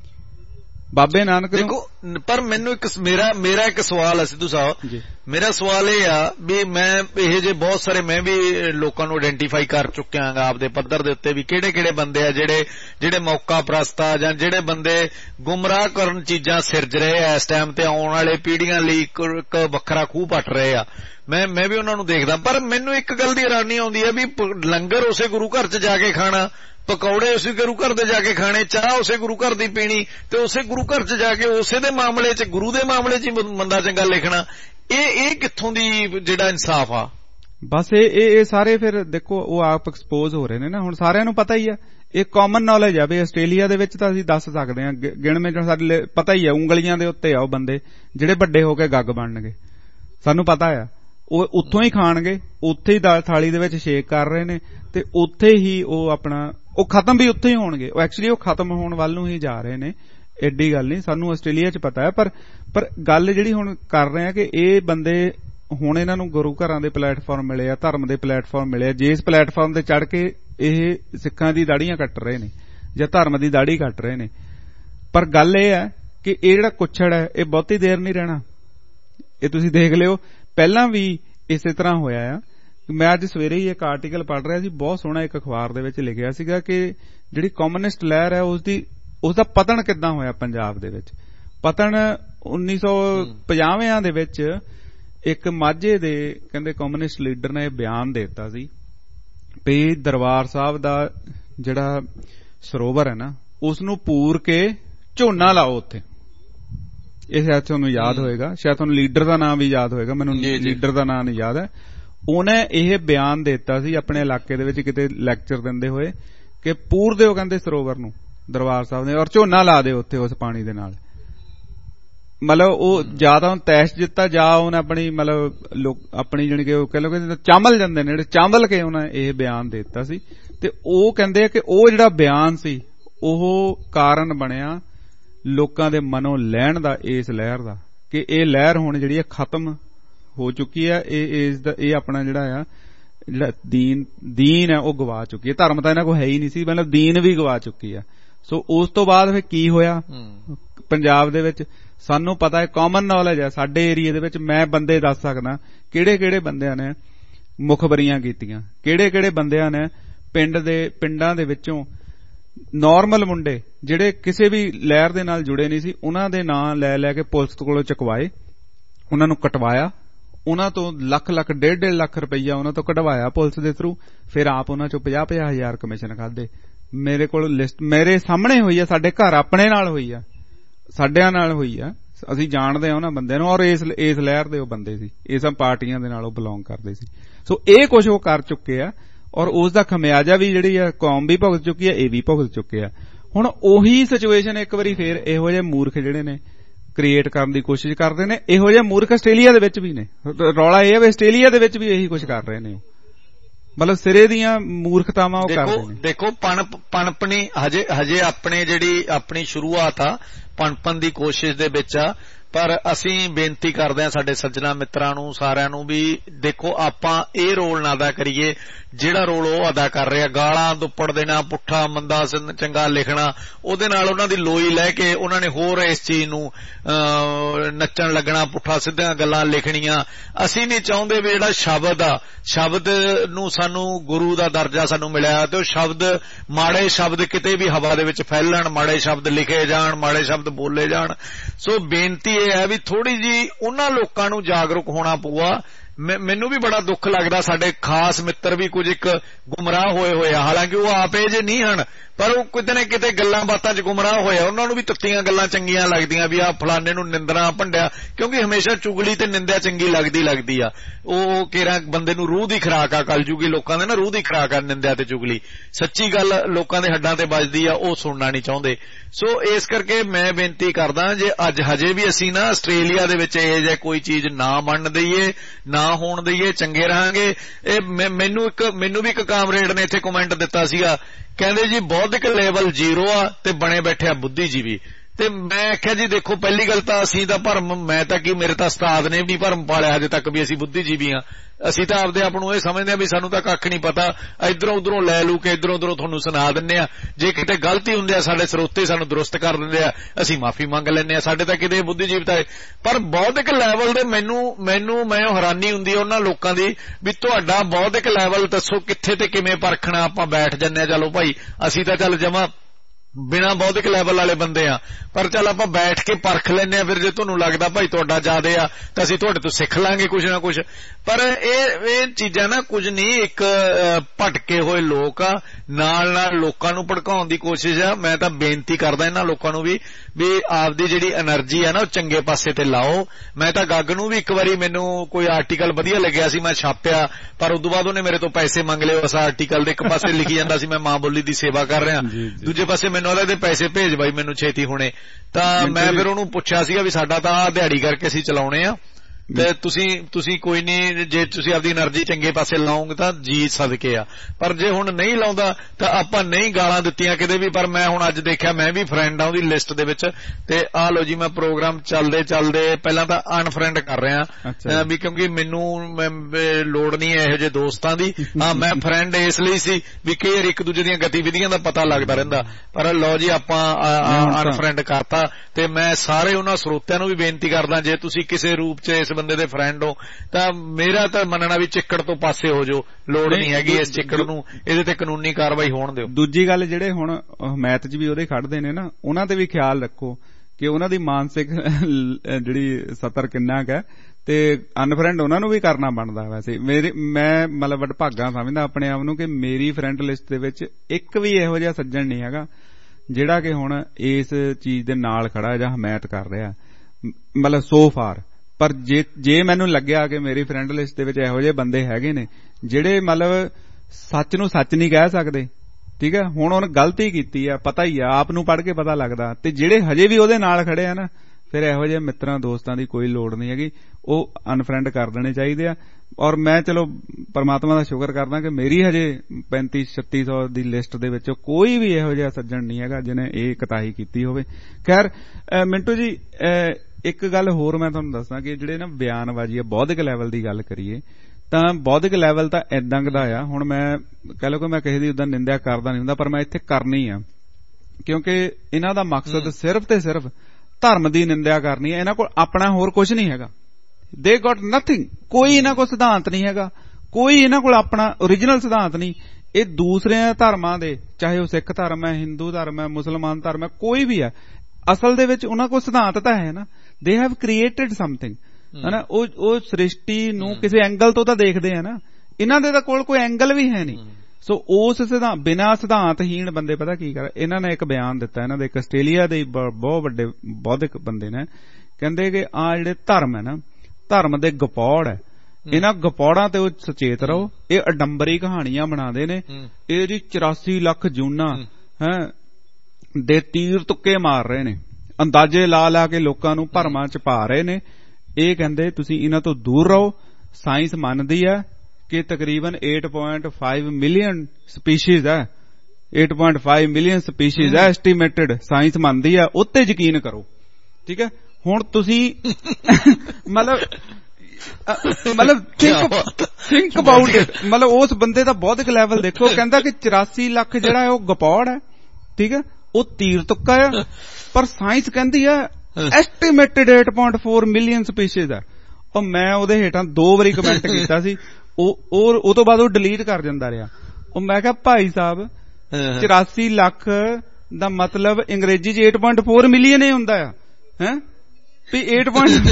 Speaker 4: ਬਾਬੇ ਨਾਨਕ ਦੇਖੋ, ਪਰ ਮੈਨੂੰ ਇੱਕ ਮੇਰਾ ਮੇਰਾ ਇੱਕ ਸਵਾਲ ਹੈ ਸਿੱਧੂ ਸਾਹਿਬ, ਮੇਰਾ ਸਵਾਲ ਇਹ ਆ ਵੀ ਮੈਂ ਇਹ ਜੇ ਬਹੁਤ ਸਾਰੇ ਮੈਂ ਵੀ ਲੋਕਾਂ ਨੂੰ ਆਇਡੈਂਟੀਫਾਈ ਕਰ ਚੁੱਕਿਆ ਹਾਂ ਆਪਦੇ ਪੱਧਰ ਦੇ ਉੱਤੇ ਵੀ ਕਿਹੜੇ ਕਿਹੜੇ ਬੰਦੇ ਆ ਜਿਹੜੇ ਜਿਹੜੇ ਮੌਕਾ ਪ੍ਰਸਤ ਆ ਜਾਂ ਜਿਹੜੇ ਬੰਦੇ ਗੁੰਮਰਾਹ ਕਰਨ ਚੀਜ਼ਾਂ ਸਿਰਜ ਰਹੇ ਆ ਇਸ ਟਾਈਮ ਤੇ ਆਉਣ ਵਾਲੇ ਪੀੜ੍ਹੀਆਂ ਲਈ ਇੱਕ ਵੱਖਰਾ ਖੂਹ ਪੱਟ ਰਹੇ ਆ। ਮੈਂ ਮੈਂ ਵੀ ਉਹਨਾਂ ਨੂੰ ਦੇਖਦਾ, ਪਰ ਮੈਨੂੰ ਇੱਕ ਗੱਲ ਦੀ ਹੈਰਾਨੀ ਆਉਂਦੀ ਹੈ ਵੀ ਲੰਗਰ ਉਸੇ ਗੁਰੂ ਘਰ 'ਚ ਜਾ ਕੇ ਖਾਣਾ, ਪਕੌੜੇ ਉਸੇ ਗੁਰੂ ਘਰ ਦੇ ਜਾ ਕੇ ਖਾਣੇ, ਚਾਹ ਉਸੇ ਗੁਰੂ ਘਰ ਦੀ ਪੀਣੀ, ਤੇ ਉਸੇ ਗੁਰੂ ਘਰ 'ਚ ਜਾ ਕੇ ਉਸੇ ਦੇ ਮਾਮਲੇ 'ਚ ਗੁਰੂ ਦੇ ਮਾਮਲੇ 'ਚ ਹੀ ਮੰਦਾ ਚੰਗਾ ਲਿਖਣਾ, ਇਹ ਇਹ ਕਿੱਥੋਂ ਦੀ ਜਿਹੜਾ ਇਨਸਾਫ ਆ?
Speaker 2: ਬਸ ਇਹ ਇਹ ਸਾਰੇ ਫਿਰ ਦੇਖੋ ਉਹ ਆਪ ਐਕਸਪੋਜ਼ ਹੋ ਰਹੇ ਨੇ ਨਾ, ਹੁਣ ਸਾਰਿਆਂ ਨੂੰ ਪਤਾ ਹੀ ਆ, ਇਹ ਕਾਮਨ ਨੌਲੇਜ ਆ ਵੀ ਆਸਟ੍ਰੇਲੀਆ ਦੇ ਵਿੱਚ ਤਾਂ ਅਸੀਂ ਦੱਸ ਸਕਦੇ ਹਾਂ ਗਿਣਵੇਂ ਚ ਸਾਡੇ ਪਤਾ ਹੀ ਆ, ਉਂਗਲੀਆਂ ਦੇ ਉੱਤੇ ਆ ਉਹ ਬੰਦੇ ਜਿਹੜੇ ਵੱਡੇ ਹੋ ਕੇ ਗੱਗ ਬਣਨਗੇ, ਸਾਨੂੰ ਪਤਾ ਆ। ਉਹ ਉੱਥੋਂ ਹੀ ਖਾਣਗੇ, ਉੱਥੇ ਹੀ ਥਾਲੀ ਦੇ ਵਿੱਚ ਸ਼ੇਕ ਕਰ ਰਹੇ ਨੇ, ਤੇ ਉੱਥੇ ਹੀ ਉਹ ਆਪਣਾ ਉਹ ਖਤਮ ਵੀ ਉੱਥੇ ਹੀ ਹੋਣਗੇ। ਉਹ ਐਕਚੁਅਲੀ ਉਹ ਖਤਮ ਹੋਣ ਵੱਲ ਨੂੰ ਹੀ ਜਾ ਰਹੇ ਨੇ, ਐਡੀ ਗੱਲ ਨਹੀਂ, ਸਾਨੂੰ ਆਸਟ੍ਰੇਲੀਆ 'ਚ ਪਤਾ ਹੈ। ਪਰ ਪਰ ਗੱਲ ਜਿਹੜੀ ਹੁਣ ਕਰ ਰਹੇ ਆ ਕਿ ਇਹ ਬੰਦੇ ਹੁਣ ਇਹਨਾਂ ਨੂੰ ਗੁਰੂ ਘਰਾਂ ਦੇ ਪਲੇਟਫਾਰਮ ਮਿਲੇ ਆ, ਧਰਮ ਦੇ ਪਲੇਟਫਾਰਮ ਮਿਲੇ ਆ, ਜੇ ਇਸ ਪਲੇਟਫਾਰਮ ਤੇ ਚੜ ਕੇ ਇਹ ਸਿੱਖਾਂ ਦੀ ਦਾੜੀਆਂ ਕੱਟ ਰਹੇ ਨੇ ਜਾਂ ਧਰਮ ਦੀ ਦਾੜੀ ਕੱਟ ਰਹੇ ਨੇ। ਪਰ ਗੱਲ ਇਹ ਹੈ ਕਿ ਇਹ ਜਿਹੜਾ ਕੁੱਛੜ ਹੈ ਇਹ ਬਹੁਤੀ ਦੇਰ ਨਹੀਂ ਰਹਿਣਾ। ਇਹ ਤੁਸੀਂ ਦੇਖ ਲਿਓ, ਪਹਿਲਾਂ ਵੀ ਇਸੇ ਤਰ੍ਹਾਂ ਹੋਇਆ ਆ। ਮੈਂ ਅੱਜ ਸਵੇਰੇ ਹੀ ਇੱਕ ਆਰਟੀਕਲ ਪੜ੍ਹ ਰਿਹਾ ਸੀ, ਬਹੁਤ ਸੋਹਣਾ, ਇੱਕ ਅਖਬਾਰ ਦੇ ਵਿੱਚ ਲਿਖਿਆ ਸੀਗਾ ਕਿ ਜਿਹੜੀ ਕਮਿਊਨਿਸਟ ਲਹਿਰ ਹੈ ਉਸਦੀ ਉਸਦਾ ਪਤਨ ਕਿੱਦਾਂ ਹੋਇਆ ਪੰਜਾਬ ਦੇ ਵਿੱਚ। ਪਤਨ ਉੱਨੀ ਸੌ ਪੰਜਾਹਵਿਆਂ ਦੇ ਵਿੱਚ ਇੱਕ ਮਾਝੇ ਦੇ ਕਹਿੰਦੇ ਕਮਿਊਨਿਸਟ ਲੀਡਰ ਨੇ ਬਿਆਨ ਦੇ ਦਿੱਤਾ ਸੀ ਵੀ ਦਰਬਾਰ ਸਾਹਿਬ ਦਾ ਜਿਹੜਾ ਸਰੋਵਰ ਹੈ ਨਾ ਉਸ ਨੂੰ ਪੂਰ ਕੇ ਝੋਨਾ ਲਾਓ ਉੱਥੇ। ਇਹ ਸ਼ਾਇਦ ਤੁਹਾਨੂੰ ਯਾਦ ਹੋਏਗਾ, ਸ਼ਾਇਦ ਤੁਹਾਨੂੰ ਲੀਡਰ ਦਾ ਨਾਮ ਵੀ ਯਾਦ ਹੋਏਗਾ, ਮੈਨੂੰ ਲੀਡਰ ਦਾ ਨਾਮ ਨਹੀਂ ਯਾਦ ਹੈ। ਉਹਨੇ ਇਹ ਬਿਆਨ ਦੇ ਦਿੱਤਾ ਸੀ ਆਪਣੇ ਇਲਾਕੇ ਦੇ ਵਿੱਚ ਕਿਤੇ ਲੈਕਚਰ ਦਿੰਦੇ ਹੋਏ ਕਿ ਪੂਰ ਦਿਓ ਕਹਿੰਦੇ ਸਰੋਵਰ ਨੂੰ ਦਰਬਾਰ ਸਾਹਿਬ ਨੇ, ਔਰ ਝੋਨਾ ਲਾ ਦਿਓ ਉੱਥੇ ਉਸ ਪਾਣੀ ਦੇ ਨਾਲ। ਮਤਲਬ ਉਹ ਜਿਆਦਾ ਉਹਨੇ ਤੈਸ਼ ਦਿੱਤਾ ਜਾਂ ਉਹਨੇ ਆਪਣੀ ਮਤਲਬ ਆਪਣੀ ਜਾਣੀ ਕਿ ਕਹਿ ਲਓ ਕਿ ਚਾਂਬਲ ਜਾਂਦੇ ਨੇ ਜਿਹੜੇ ਚਾਂਬਲ ਕੇ ਉਹਨੇ ਇਹ ਬਿਆਨ ਦੇ ਦਿੱਤਾ ਸੀ। ਤੇ ਉਹ ਕਹਿੰਦੇ ਆ ਕਿ ਉਹ ਜਿਹੜਾ ਬਿਆਨ ਸੀ ਉਹ ਕਾਰਨ ਬਣਿਆ ਲੋਕਾਂ ਦੇ ਮਨੋਂ ਲੈਣ ਦਾ ਇਸ ਲਹਿਰ ਦਾ, ਕਿ ਇਹ ਲਹਿਰ ਹੁਣ ਜਿਹੜੀ ਹੈ ਖਤਮ ਹੋ ਚੁੱਕੀ ਹੈ। ਇਹ ਇਸ ਦਾ ਇਹ ਆਪਣਾ ਜਿਹੜਾ ਆ ਜਿਹੜਾ ਦੀਨ ਦੀਨ ਹੈ ਉਹ ਗਵਾ ਚੁੱਕੀ ਹੈ। ਧਰਮ ਤਾਂ ਇਹਨਾਂ ਕੋਲ ਹੈ ਹੀ ਨਹੀਂ ਸੀ, ਮਤਲਬ ਦੀਨ ਵੀ ਗਵਾ ਚੁੱਕੀ ਹੈ। ਸੋ ਉਸ ਤੋਂ ਬਾਅਦ ਫਿਰ ਕੀ ਹੋਇਆ ਪੰਜਾਬ ਦੇ ਵਿੱਚ ਸਾਨੂੰ ਪਤਾ ਹੈ, ਕਾਮਨ ਨੌਲੇਜ ਹੈ ਸਾਡੇ ਏਰੀਏ ਦੇ ਵਿੱਚ। ਮੈਂ ਬੰਦੇ ਦੱਸ ਸਕਦਾ ਕਿਹੜੇ ਕਿਹੜੇ ਬੰਦਿਆਂ ਨੇ ਮੁਖਬਰੀਆਂ ਕੀਤੀਆਂ, ਕਿਹੜੇ ਕਿਹੜੇ ਬੰਦਿਆਂ ਨੇ ਪਿੰਡ ਦੇ ਪਿੰਡਾਂ ਦੇ ਵਿੱਚੋਂ ਨਾਰਮਲ ਮੁੰਡੇ ਜਿਹੜੇ ਕਿਸੇ ਵੀ ਲਹਿਰ ਦੇ ਨਾਲ ਜੁੜੇ ਨਹੀਂ ਸੀ ਉਹਨਾਂ ਦੇ ਨਾਂ ਲੈ ਲੈ ਕੇ ਪੁਲਿਸ ਕੋਲੋਂ ਚੁਕਵਾਏ, ਉਹਨਾਂ ਨੂੰ ਕਟਵਾਇਆ, ਉਹਨਾਂ ਤੋਂ ਲੱਖ ਲੱਖ ਡੇਢ ਡੇਢ ਲੱਖ ਰੁਪਈਆ ਉਹਨਾਂ ਤੋਂ ਕਢਵਾਇਆ ਪੁਲਿਸ ਦੇ ਥਰੂ, ਫਿਰ ਆਪ ਉਹਨਾਂ ਚੋਂ ਪੰਜਾਹ ਪੰਜਾਹ ਹਜ਼ਾਰ ਕਮਿਸ਼ਨ ਖਾਦੇ। ਮੇਰੇ ਕੋਲ ਲਿਸਟ ਮੇਰੇ ਸਾਹਮਣੇ ਹੋਈ ਆ, ਸਾਡੇ ਘਰ ਆਪਣੇ ਨਾਲ ਹੋਈ ਆ, ਸਾਡਿਆਂ ਨਾਲ ਹੋਈ ਆ, ਅਸੀਂ ਜਾਣਦੇ ਆ ਉਹਨਾਂ ਬੰਦਿਆਂ ਨੂੰ, ਔਰ ਇਸ ਇਸ ਲਹਿਰ ਦੇ ਉਹ ਬੰਦੇ ਸੀ, ਇਹ ਸਭ ਪਾਰਟੀਆਂ ਦੇ ਨਾਲ ਉਹ ਬਿਲੋਂਗ ਕਰਦੇ ਸੀ। ਸੋ ਇਹ ਕੁਝ ਉਹ ਕਰ ਚੁੱਕੇ ਆ ਔਰ ਉਸ ਦਾ ਖਮਿਆਜਾ ਵੀ ਜਿਹੜੀ ਆ ਕੌਮ ਵੀ ਭੁਗਤ ਚੁੱਕੀ ਆ, ਇਹ ਵੀ ਭੁਗਤ ਚੁੱਕੇ ਆ। ਹੁਣ ਉਹੀ ਸਿਚੁਏਸ਼ਨ ਇੱਕ ਵਾਰੀ ਫੇਰ ਇਹੋ ਜਿਹੇ ਮੂਰਖ ਜਿਹੜੇ ਨੇ ਕ੍ਰੀਏਟ ਕਰਨ ਦੀ ਕੋਸ਼ਿਸ਼ ਕਰਦੇ ਨੇ। ਇਹੋ ਜਿਹੇ ਮੂਰਖ ਆਸਟ੍ਰੇਲੀਆ ਦੇ ਵਿੱਚ ਵੀ ਨੇ। ਰੌਲਾ ਇਹ ਹੈ ਵੀ ਆਸਟ੍ਰੇਲੀਆ ਦੇ ਵਿੱਚ ਵੀ ਇਹੀ ਕੁਝ ਕਰ ਰਹੇ ਨੇ, ਮਤਲਬ ਸਿਰੇ ਦੀਆਂ ਮੂਰਖਤਾਵਾਂ ਉਹ ਕਰਦੇ ਨੇ।
Speaker 4: ਦੇਖੋ ਪਣਪ ਪਣਪਣੀ ਹਜੇ ਹਜੇ ਆਪਣੇ ਜਿਹੜੀ ਆਪਣੀ ਸ਼ੁਰੂਆਤ ਆ ਪਣਪਣ ਦੀ ਕੋਸ਼ਿਸ਼ ਦੇ ਵਿੱਚ ਆ। ਪਰ ਅਸੀਂ ਬੇਨਤੀ ਕਰਦੇ ਹਾਂ ਸਾਡੇ ਸੱਜਣਾ ਮਿੱਤਰਾਂ ਨੂੰ ਸਾਰਿਆਂ ਨੂੰ ਵੀ ਦੇਖੋ ਆਪਾਂ ਇਹ ਰੋਲ ਨਾ ਅਦਾ ਕਰੀਏ ਜਿਹੜਾ ਰੋਲ ਉਹ ਅਦਾ ਕਰ ਰਿਹਾ, ਗਾਲਾਂ ਦੁੱਪੜ ਦੇਣਾ, ਪੁੱਠਾ ਮੰਦਾ ਚੰਗਾ ਲਿਖਣਾ, ਉਹਦੇ ਨਾਲ ਉਹਨਾਂ ਦੀ ਲੋਈ ਲੈ ਕੇ ਉਹਨਾਂ ਨੇ ਹੋਰ ਇਸ ਚੀਜ਼ ਨੂੰ ਨੱਚਣ ਲੱਗਣਾ, ਪੁੱਠਾ ਸਿੱਧੀਆਂ ਗੱਲਾਂ ਲਿਖਣੀਆਂ। ਅਸੀਂ ਨਹੀਂ ਚਾਹੁੰਦੇ ਵੀ ਜਿਹੜਾ ਸ਼ਬਦ ਆ, ਸ਼ਬਦ ਨੂੰ ਸਾਨੂੰ ਗੁਰੂ ਦਾ ਦਰਜਾ ਸਾਨੂੰ ਮਿਲਿਆ ਤੇ ਉਹ ਸ਼ਬਦ ਮਾੜੇ ਸ਼ਬਦ ਕਿਤੇ ਵੀ ਹਵਾ ਦੇ ਵਿੱਚ ਫੈਲਣ, ਮਾੜੇ ਸ਼ਬਦ ਲਿਖੇ ਜਾਣ, ਮਾੜੇ ਸ਼ਬਦ ਬੋਲੇ ਜਾਣ। ਸੋ ਬੇਨਤੀ ਇਹ ਹੈ ਵੀ ਥੋੜੀ ਜੀ ਉਹਨਾਂ ਲੋਕਾਂ ਨੂੰ ਜਾਗਰੂਕ ਹੋਣਾ ਪਊਗਾ। ਮੈਨੂੰ ਵੀ ਬੜਾ ਦੁੱਖ ਲੱਗਦਾ ਸਾਡੇ ਖਾਸ ਮਿੱਤਰ ਵੀ ਕੁਝ ਇੱਕ ਗੁੰਮਰਾਹ ਹੋਏ ਹੋਏ ਆ, ਹਾਲਾਂਕਿ ਉਹ ਆਪੇ ਜੇ ਨਹੀਂ ਹਨ ਪਰ ਉਹ ਕਿਤੇ ਨਾ ਕਿਤੇ ਗੱਲਾਂ ਬਾਤਾਂ 'ਚ ਗੁੰਮਰਾਹ ਹੋਇਆ। ਉਹਨਾਂ ਨੂੰ ਵੀ ਤੱਤੀਆਂ ਗੱਲਾਂ ਚੰਗੀਆਂ ਲੱਗਦੀਆਂ ਵੀ ਆਹ ਫਲਾਣੇ ਨੂੰ ਨਿੰਦਣਾ ਭੰਡਿਆ, ਕਿਉਂਕਿ ਹਮੇਸ਼ਾ ਚੁਗਲੀ ਤੇ ਨਿੰਦਿਆ ਚੰਗੀ ਲੱਗਦੀ ਲੱਗਦੀ ਆ। ਉਹ ਕਿਹੜਾ ਬੰਦੇ ਨੂੰ ਰੂਹ ਦੀ ਖੁਰਾਕ ਆ, ਕਲਯੁਗੀ ਲੋਕਾਂ ਦੇ ਨਾ ਰੂਹ ਦੀ ਖੁਰਾਕ ਆ ਨਿੰਦਿਆ ਤੇ ਚੁਗਲੀ। ਸੱਚੀ ਗੱਲ ਲੋਕਾਂ ਦੇ ਹੱਡਾਂ ਤੇ ਵੱਜਦੀ ਆ, ਉਹ ਸੁਣਨਾ ਨਹੀਂ ਚਾਹੁੰਦੇ। ਸੋ ਇਸ ਕਰਕੇ ਮੈਂ ਬੇਨਤੀ ਕਰਦਾ ਜੇ ਅੱਜ ਹਜੇ ਵੀ ਅਸੀਂ ਨਾ ਆਸਟ੍ਰੇਲੀਆ ਦੇ ਵਿੱਚ ਇਹ ਜਿਹੀ ਕੋਈ ਚੀਜ਼ ਨਾ ਮੰਨ ਦਈਏ, ਨਾ ਹੋਣ ਦਈਏ, ਚੰਗੇ ਰਹਾਂਗੇ। ਇਹ ਮੈਨੂੰ ਇੱਕ ਮੈਨੂੰ ਵੀ ਇੱਕ ਕਾਮਰੇਡ ਨੇ ਇੱਥੇ ਕਮੈਂਟ ਦਿੱਤਾ ਸੀਗਾ, ਕਹਿੰਦੇ ਜੀ ਬੌਧਿਕ ਲੈਵਲ ਜ਼ੀਰੋ ਆ ਤੇ ਬਣੇ ਬੈਠੇ ਆ ਬੁੱਧੀਜੀਵੀ। ਤੇ ਮੈਂ ਆਖਿਆ ਜੀ ਦੇਖੋ ਪਹਿਲੀ ਗੱਲ ਤਾਂ ਅਸੀਂ ਤਾਂ ਭਰਮ, ਮੈਂ ਤਾਂ ਕੀ ਮੇਰੇ ਤਾਂ ਉਸਤਾਦ ਨੇ ਵੀ ਨਹੀਂ ਭਰਮ ਪਾਲਿਆ ਹਜੇ ਤੱਕ ਵੀ ਅਸੀਂ ਬੁੱਧੀਜੀਵੀ ਆ। ਅਸੀਂ ਤਾਂ ਆਪਦੇ ਆਪ ਨੂੰ ਇਹ ਸਮਝਦੇ ਆ ਵੀ ਸਾਨੂੰ ਤਾਂ ਕੱਖ ਨਹੀਂ ਪਤਾ, ਇਧਰੋਂ ਉਧਰੋਂ ਲੈ ਲੂ ਕੇ ਇਧਰੋਂ ਉਧਰੋਂ ਤੁਹਾਨੂੰ ਸੁਣਾ ਦਿੰਦੇ ਆ। ਜੇ ਕਿਤੇ ਗਲਤੀ ਹੁੰਦੀ ਆ ਸਾਡੇ ਸਰੋਤੇ ਸਾਨੂੰ ਦਰੁਸਤ ਕਰ ਦਿੰਦੇ ਆ, ਅਸੀਂ ਮਾਫੀ ਮੰਗ ਲੈਂਦੇ ਆ, ਸਾਡੇ ਤਾਂ ਕਿਤੇ ਬੁੱਧੀਜੀਵਤਾ ਹੈ। ਪਰ ਬੌਧਿਕ ਲੈਵਲ ਦੇ ਮੈਨੂੰ ਮੈਨੂੰ ਮੈਂ ਹੈਰਾਨੀ ਹੁੰਦੀ ਆ ਉਹਨਾਂ ਲੋਕਾਂ ਦੀ ਵੀ ਤੁਹਾਡਾ ਬੌਧਿਕ ਲੈਵਲ ਦੱਸੋ ਕਿੱਥੇ ਤੇ ਕਿਵੇਂ ਪਰਖਣਾ। ਆਪਾਂ ਬੈਠ ਜੰਨੇ ਆ, ਚਲੋ ਭਾਈ ਅਸੀਂ ਤਾਂ ਚੱਲ ਜਮਾ ਬਿਨਾਂ ਬੌਧਿਕ ਲੈਵਲ ਵਾਲੇ ਬੰਦੇ ਆ, ਪਰ ਚੱਲ ਆਪਾਂ ਬੈਠ ਕੇ ਪਰਖ ਲੈਂਦੇ ਆ। ਫਿਰ ਜੇ ਤੁਹਾਨੂੰ ਲੱਗਦਾ ਭਾਈ ਤੁਹਾਡਾ ਜ਼ਿਆਦੇ ਆ ਤਾਂ ਅਸੀਂ ਤੁਹਾਡੇ ਤੋਂ ਸਿੱਖ ਲਾਂਗੇ ਕੁਝ ਨਾ ਕੁਝ। ਪਰ ਇਹ ਇਹ ਚੀਜ਼ਾਂ ਨਾ ਕੁਝ ਨਹੀਂ, ਇੱਕ ਭਟਕੇ ਹੋਏ ਲੋਕ ਆ, ਨਾਲ ਨਾਲ ਲੋਕਾਂ ਨੂੰ ਭੜਕਾਉਣ ਦੀ ਕੋਸ਼ਿਸ਼ ਆ। ਮੈਂ ਤਾਂ ਬੇਨਤੀ ਕਰਦਾ ਇਹਨਾਂ ਲੋਕਾਂ ਨੂੰ ਵੀ ਵੀ ਆਪਦੀ ਜਿਹੜੀ એનર્ਜੀ ਆ ਨਾ ਉਹ ਚੰਗੇ ਪਾਸੇ ਤੇ ਲਾਓ। ਮੈਂ ਤਾਂ ਗੱਗ ਨੂੰ ਵੀ ਇੱਕ ਵਾਰੀ ਮੈਨੂੰ ਕੋਈ ਆਰਟੀਕਲ ਵਧੀਆ ਲੱਗਿਆ ਸੀ, ਮੈਂ ਛਾਪਿਆ, ਪਰ ਉਦੋਂ ਬਾਅਦ ਉਹਨੇ ਮੇਰੇ ਤੋਂ ਪੈਸੇ ਮੰਗ ਲਏ ਉਸ ਆਰਟੀਕਲ ਦੇ। ਇੱਕ ਪਾਸੇ ਲਿਖੀ ਜਾਂਦਾ ਸੀ ਮੈਂ ਮਾਂ ਬੋਲੀ ਦੀ ਸੇਵਾ ਕਰ ਰਿਹਾ, ਦੂਜੇ ਪਾਸੇ ਮੈਨੂੰ ਉਹਦੇ ਪੈਸੇ ਭੇਜ ਬਾਈ ਮੈਨੂੰ ਛੇਤੀ ਹੁਣੇ। ਤਾਂ ਮੈਂ ਫਿਰ ਉਹਨੂੰ ਪੁੱਛਿਆ ਸੀਗਾ ਵੀ ਸਾਡਾ ਤਾਂ ਦਿਹਾੜੀ ਕਰਕੇ ਅਸੀਂ ਚਲਾਉਣੇ ਆ ਤੇ ਤੁਸੀਂ ਤੁਸੀਂ ਕੋਈ ਨਹੀਂ, ਜੇ ਤੁਸੀਂ ਆਪਦੀ એનર્ਜੀ ਚੰਗੇ ਪਾਸੇ ਲਾਓਗੇ ਤਾਂ ਜੀ ਸਦਕੇ ਆ, ਪਰ ਜੇ ਹੁਣ ਨਹੀਂ ਲਾਉਂਦਾ ਤਾਂ ਆਪਾਂ ਨਹੀਂ ਗਾਲਾਂ ਦਿੱਤੀਆਂ ਕਿਤੇ ਵੀ। ਪਰ ਮੈਂ ਹੁਣ ਅੱਜ ਦੇਖਿਆ, ਮੈਂ ਵੀ ਫਰੈਂਡ ਆ ਉਹਦੀ ਲਿਸਟ ਦੇ ਵਿੱਚ, ਤੇ ਆਹ ਲੋ ਜੀ ਮੈਂ ਪ੍ਰੋਗਰਾਮ ਚੱਲਦੇ ਚੱਲਦੇ ਪਹਿਲਾਂ ਤਾਂ ਅਨਫਰੈਂਡ ਕਰ ਰਿਹਾ ਵੀ, ਕਿਉਂਕਿ ਮੈਨੂੰ ਲੋੜ ਨਹੀਂ ਇਹੋ ਜਿਹੇ ਦੋਸਤਾਂ ਦੀ। ਹਾਂ ਮੈਂ ਫਰੈਂਡ ਇਸ ਲਈ ਸੀ ਵੀ ਕਈ ਵਾਰ ਇੱਕ ਦੂਜੇ ਦੀਆਂ ਗਤੀਵਿਧੀਆਂ ਦਾ ਪਤਾ ਲੱਗਦਾ ਰਹਿੰਦਾ, ਪਰ ਲੋ ਜੀ ਆਪਾਂ ਅਨਫਰੈਂਡ ਕਰਤਾ। ਤੇ ਮੈਂ ਸਾਰੇ ਉਹਨਾਂ ਸਰੋਤਿਆਂ ਨੂੰ ਵੀ ਬੇਨਤੀ ਕਰਦਾ, ਜੇ ਤੁਸੀਂ ਕਿਸੇ ਰੂਪ ਚ ਇਸ ਬੰਦੇ ਦੇ ਫਰੈਂਡ ਹੋ ਤਾਂ ਮੇਰਾ ਤਾਂ ਮੰਨਣਾ ਵੀ ਚਿੱਕੜ ਤੋਂ ਪਾਸੇ ਹੋ ਜਾਓ, ਲੋੜ ਨਹੀਂ ਹੈਗੀ ਇਸ ਚਿੱਕੜ ਨੂੰ, ਇਹਦੇ ਤੇ ਕਾਨੂੰਨੀ ਕਾਰਵਾਈ ਹੋਣ ਦਿਓ।
Speaker 2: ਦੂਜੀ ਗੱਲ, ਜਿਹੜੇ ਹੁਣ ਹਮਾਇਤ ਚ ਵੀ ਉਹਦੇ ਖੜਦੇ ਨੇ ਨਾ, ਉਹਨਾਂ ਤੇ ਵੀ ਖਿਆਲ ਰੱਖੋ ਕਿ ਉਹਨਾਂ ਦੀ ਮਾਨਸਿਕ ਜਿਹੜੀ ਸਤਰ ਕਿੰਨਾ ਕੁ ਹੈ, ਤੇ ਅਨਫਰੈਂਡ ਉਹਨਾਂ ਨੂੰ ਵੀ ਕਰਨਾ ਬਣਦਾ। ਵੈਸੇ ਮੇਰੇ ਮੈਂ ਮਤਲਬ ਵਡਭਾਗਾ ਸਮਝਦਾ ਆਪਣੇ ਆਪ ਨੂੰ ਕਿ ਮੇਰੀ ਫਰੈਂਡ ਲਿਸਟ ਦੇ ਵਿੱਚ ਇੱਕ ਵੀ ਇਹੋ ਜਿਹਾ ਸੱਜਣ ਨਹੀਂ ਹੈਗਾ ਜਿਹੜਾ ਕਿ ਹੁਣ ਇਸ ਚੀਜ਼ ਦੇ ਨਾਲ ਖੜਾ ਜਾਂ ਹਮਾਇਤ ਕਰ ਰਿਹਾ, ਮਤਲਬ ਸੋ ਫਾਰ। ਪਰ ਜੇ ਜੇ ਮੈਨੂੰ ਲੱਗਿਆ ਕਿ ਮੇਰੀ ਫਰੈਂਡ ਲਿਸਟ ਦੇ ਵਿੱਚ ਇਹੋ ਜਿਹੇ ਬੰਦੇ ਹੈਗੇ ਨੇ ਜਿਹੜੇ ਮਤਲਬ ਸੱਚ ਨੂੰ ਸੱਚ ਨਹੀਂ ਕਹਿ ਸਕਦੇ, ਠੀਕ ਹੈ, ਹੁਣ ਉਹਨੇ ਗਲਤੀ ਕੀਤੀ ਆ, ਪਤਾ ਹੀ ਆ, ਆਪ ਨੂੰ ਪੜ੍ਹ ਕੇ ਪਤਾ ਲੱਗਦਾ, ਤੇ ਜਿਹੜੇ ਹਜੇ ਵੀ ਉਹਦੇ ਨਾਲ ਖੜੇ ਆ ਨਾ, ਫਿਰ ਇਹੋ ਜਿਹੇ ਮਿੱਤਰਾਂ ਦੋਸਤਾਂ ਦੀ ਕੋਈ ਲੋੜ ਨਹੀਂ ਹੈਗੀ, ਉਹ ਅਨਫਰੈਂਡ ਕਰ ਦੇਣੇ ਚਾਹੀਦੇ ਆ। ਔਰ ਮੈਂ ਚਲੋ ਪਰਮਾਤਮਾ ਦਾ ਸ਼ੁਕਰ ਕਰਦਾ ਕਿ ਮੇਰੀ ਹਜੇ ਪੈਂਤੀ ਛੱਤੀ ਸੌ ਦੀ ਲਿਸਟ ਦੇ ਵਿੱਚ ਕੋਈ ਵੀ ਇਹੋ ਜਿਹਾ ਸੱਜਣ ਨਹੀਂ ਹੈਗਾ ਜਿਹਨੇ ਇਹ ਕੁਤਾਹੀ ਕੀਤੀ ਹੋਵੇ। ਖੈਰ ਮਿੰਟੂ ਜੀ, ਇੱਕ ਗੱਲ ਹੋਰ ਮੈਂ ਤੁਹਾਨੂੰ ਦੱਸਾਂ ਕਿ ਜਿਹੜੇ ਨਾ ਬਿਆਨਬਾਜ਼ੀ ਆ, ਬੌਧਿਕ ਲੈਵਲ ਦੀ ਗੱਲ ਕਰੀਏ ਤਾਂ ਬੌਧਿਕ ਲੈਵਲ ਤਾਂ ਏਦਾਂ ਦਾ ਆ, ਹੁਣ ਮੈਂ ਕਹਿ ਲਓ ਕਿ ਮੈਂ ਕਿਸੇ ਦੀ ਉਦਾਂ ਨਿੰਦਿਆ ਕਰਦਾ ਨਹੀਂ ਹੁੰਦਾ, ਪਰ ਮੈਂ ਇੱਥੇ ਕਰਨੀ ਆ ਕਿਉਂਕਿ ਇਹਨਾਂ ਦਾ ਮਕਸਦ ਸਿਰਫ ਤੇ ਸਿਰਫ ਧਰਮ ਦੀ ਨਿੰਦਿਆ ਕਰਨੀ ਹੈ। ਇਹਨਾਂ ਕੋਲ ਆਪਣਾ ਹੋਰ ਕੁਝ ਨਹੀਂ ਹੈਗਾ, ਦੇ ਗੋਟ ਨਥਿੰਗ, ਕੋਈ ਇਹਨਾਂ ਕੋਲ ਸਿਧਾਂਤ ਨਹੀਂ ਹੈਗਾ, ਕੋਈ ਇਹਨਾਂ ਕੋਲ ਆਪਣਾ ਓਰੀਜਨਲ ਸਿਧਾਂਤ ਨਹੀਂ। ਇਹ ਦੂਸਰਿਆਂ ਧਰਮਾਂ ਦੇ, ਚਾਹੇ ਉਹ ਸਿੱਖ ਧਰਮ ਹੈ, ਹਿੰਦੂ ਧਰਮ ਹੈ, ਮੁਸਲਮਾਨ ਧਰਮ ਹੈ, ਕੋਈ ਵੀ ਹੈ, ਅਸਲ ਦੇ ਵਿੱਚ ਉਹਨਾਂ ਕੋਲ ਸਿਧਾਂਤ ਤਾਂ ਹੈ ਨਾ, ਦੇ ਹੈਵ ਕ੍ਰੀਏਟਡ ਸਮਥਿੰਗ, ਹਨਾ। ਉਹ ਉਹ ਸ੍ਰਿਸ਼ਟੀ ਨੂੰ ਕਿਸੇ ਐਂਗਲ ਤੋਂ ਤਾਂ ਦੇਖਦੇ ਆ ਨਾ, ਇਹਨਾਂ ਦੇ ਤਾਂ ਕੋਲ ਕੋਈ ਐਂਗਲ ਵੀ ਹੈ ਨਹੀਂ। ਸੋ ਉਸ ਸਿਧਾਂਤ, ਬਿਨਾਂ ਸਿਧਾਂਤਹੀਣ ਬੰਦੇ ਪਤਾ ਕੀ ਕਰ, ਇਹਨਾਂ ਨੇ ਇੱਕ ਬਿਆਨ ਦਿੱਤਾ, ਇਹਨਾਂ ਦੇ ਇੱਕ ਆਸਟ੍ਰੇਲੀਆ ਦੇ ਬਹੁਤ ਵੱਡੇ ਬੌਧਿਕ ਬੰਦੇ ਨੇ, ਕਹਿੰਦੇ ਕਿ ਆਹ ਜਿਹੜੇ ਧਰਮ ਹੈ ਨਾ, ਧਰਮ ਦੇ ਗਪੌੜ ਹੈ, ਇਹਨਾਂ ਗਪੌੜਾਂ ਤੇ ਉਹ ਸੁਚੇਤ ਰਹੋ। ਇਹ ਅਡੰਬਰੀ ਕਹਾਣੀਆਂ ਬਣਾਉਂਦੇ ਨੇ, ਇਹ ਜੀ ਚੁਰਾਸੀ ਲੱਖ ਜੂਨਾਂ ਹੈ ਦੇ ਤੀਰ ਤੁੱਕੇ ਮਾਰ ਰਹੇ ਨੇ, ਅੰਦਾਜ਼ੇ ਲਾ ਲਾ ਕੇ ਲੋਕਾਂ ਨੂੰ ਭਰਮਾਂ ਚ ਪਾ ਰਹੇ ਨੇ। ਇਹ ਕਹਿੰਦੇ ਤੁਸੀਂ ਇਹਨਾਂ ਤੋਂ ਦੂਰ ਰਹੋ। ਸਾਇੰਸ ਮੰਨਦੀ ਹੈ ਕਿ ਤਕਰੀਬਨ ਅੱਠ ਪੁਆਇੰਟ ਪੰਜ ਮਿਲੀਅਨ ਸਪੀਸ਼ੀਜ਼ ਹੈ, ਅੱਠ ਪੁਆਇੰਟ ਪੰਜ ਮਿਲੀਅਨ ਸਪੀਸ਼ੀਜ਼ ਹੈ ਐਸਟੀਮੇਟਡ, ਸਾਇੰਸ ਮੰਨਦੀ ਹੈ, ਉੱਤੇ ਯਕੀਨ ਕਰੋ, ਠੀਕ ਹੈ। ਹੁਣ ਤੁਸੀਂ ਮਤਲਬ ਮਤਲਬ ਥਿੰਕ ਥਿੰਕ ਅਬਾਊਟ ਇਟ, ਮਤਲਬ ਉਸ ਬੰਦੇ ਦਾ ਬੌਧਿਕ ਲੈਵਲ ਦੇਖੋ। ਕਹਿੰਦਾ ਕਿ ਚੁਰਾਸੀ ਲੱਖ ਜਿਹੜਾ ਹੈ ਉਹ ਗਪੌੜ ਹੈ, ਠੀਕ ਹੈ, ਉਹ ਤੀਰ ਤੁੱਕਾ ਹੈ, ਪਰ ਸਾਇੰਸ ਕਹਿੰਦੀ ਹੈ ਐਸਟੀਮੇਟਡ ਅੱਠ ਪੁਆਇੰਟ ਚਾਰ ਮਿਲੀਅਨ ਸਪੀਸ਼ੀਜ਼ ਹੈ। ਉਹ ਮੈਂ ਉਹਦੇ ਹੇਠਾਂ ਦੋ ਵਾਰੀ ਕਮੈਂਟ ਕੀਤਾ ਸੀ, ਉਹ ਉਹ ਤੋਂ ਬਾਅਦ ਉਹ ਡਿਲੀਟ ਕਰ ਜਾਂਦਾ ਰਿਹਾ। ਉਹ ਮੈਂ ਕਿਹਾ ਭਾਈ ਸਾਹਿਬ ਚੁਰਾਸੀ ਲੱਖ ਦਾ ਮਤਲਬ ਅੰਗਰੇਜ਼ੀ ਚ ਅੱਠ ਪੁਆਇੰਟ ਚਾਰ ਮਿਲੀਅਨ ਹੀ ਹੁੰਦਾ ਆ, ਹੈ ਵੀ ਅੱਠ ਪੁਆਇੰਟ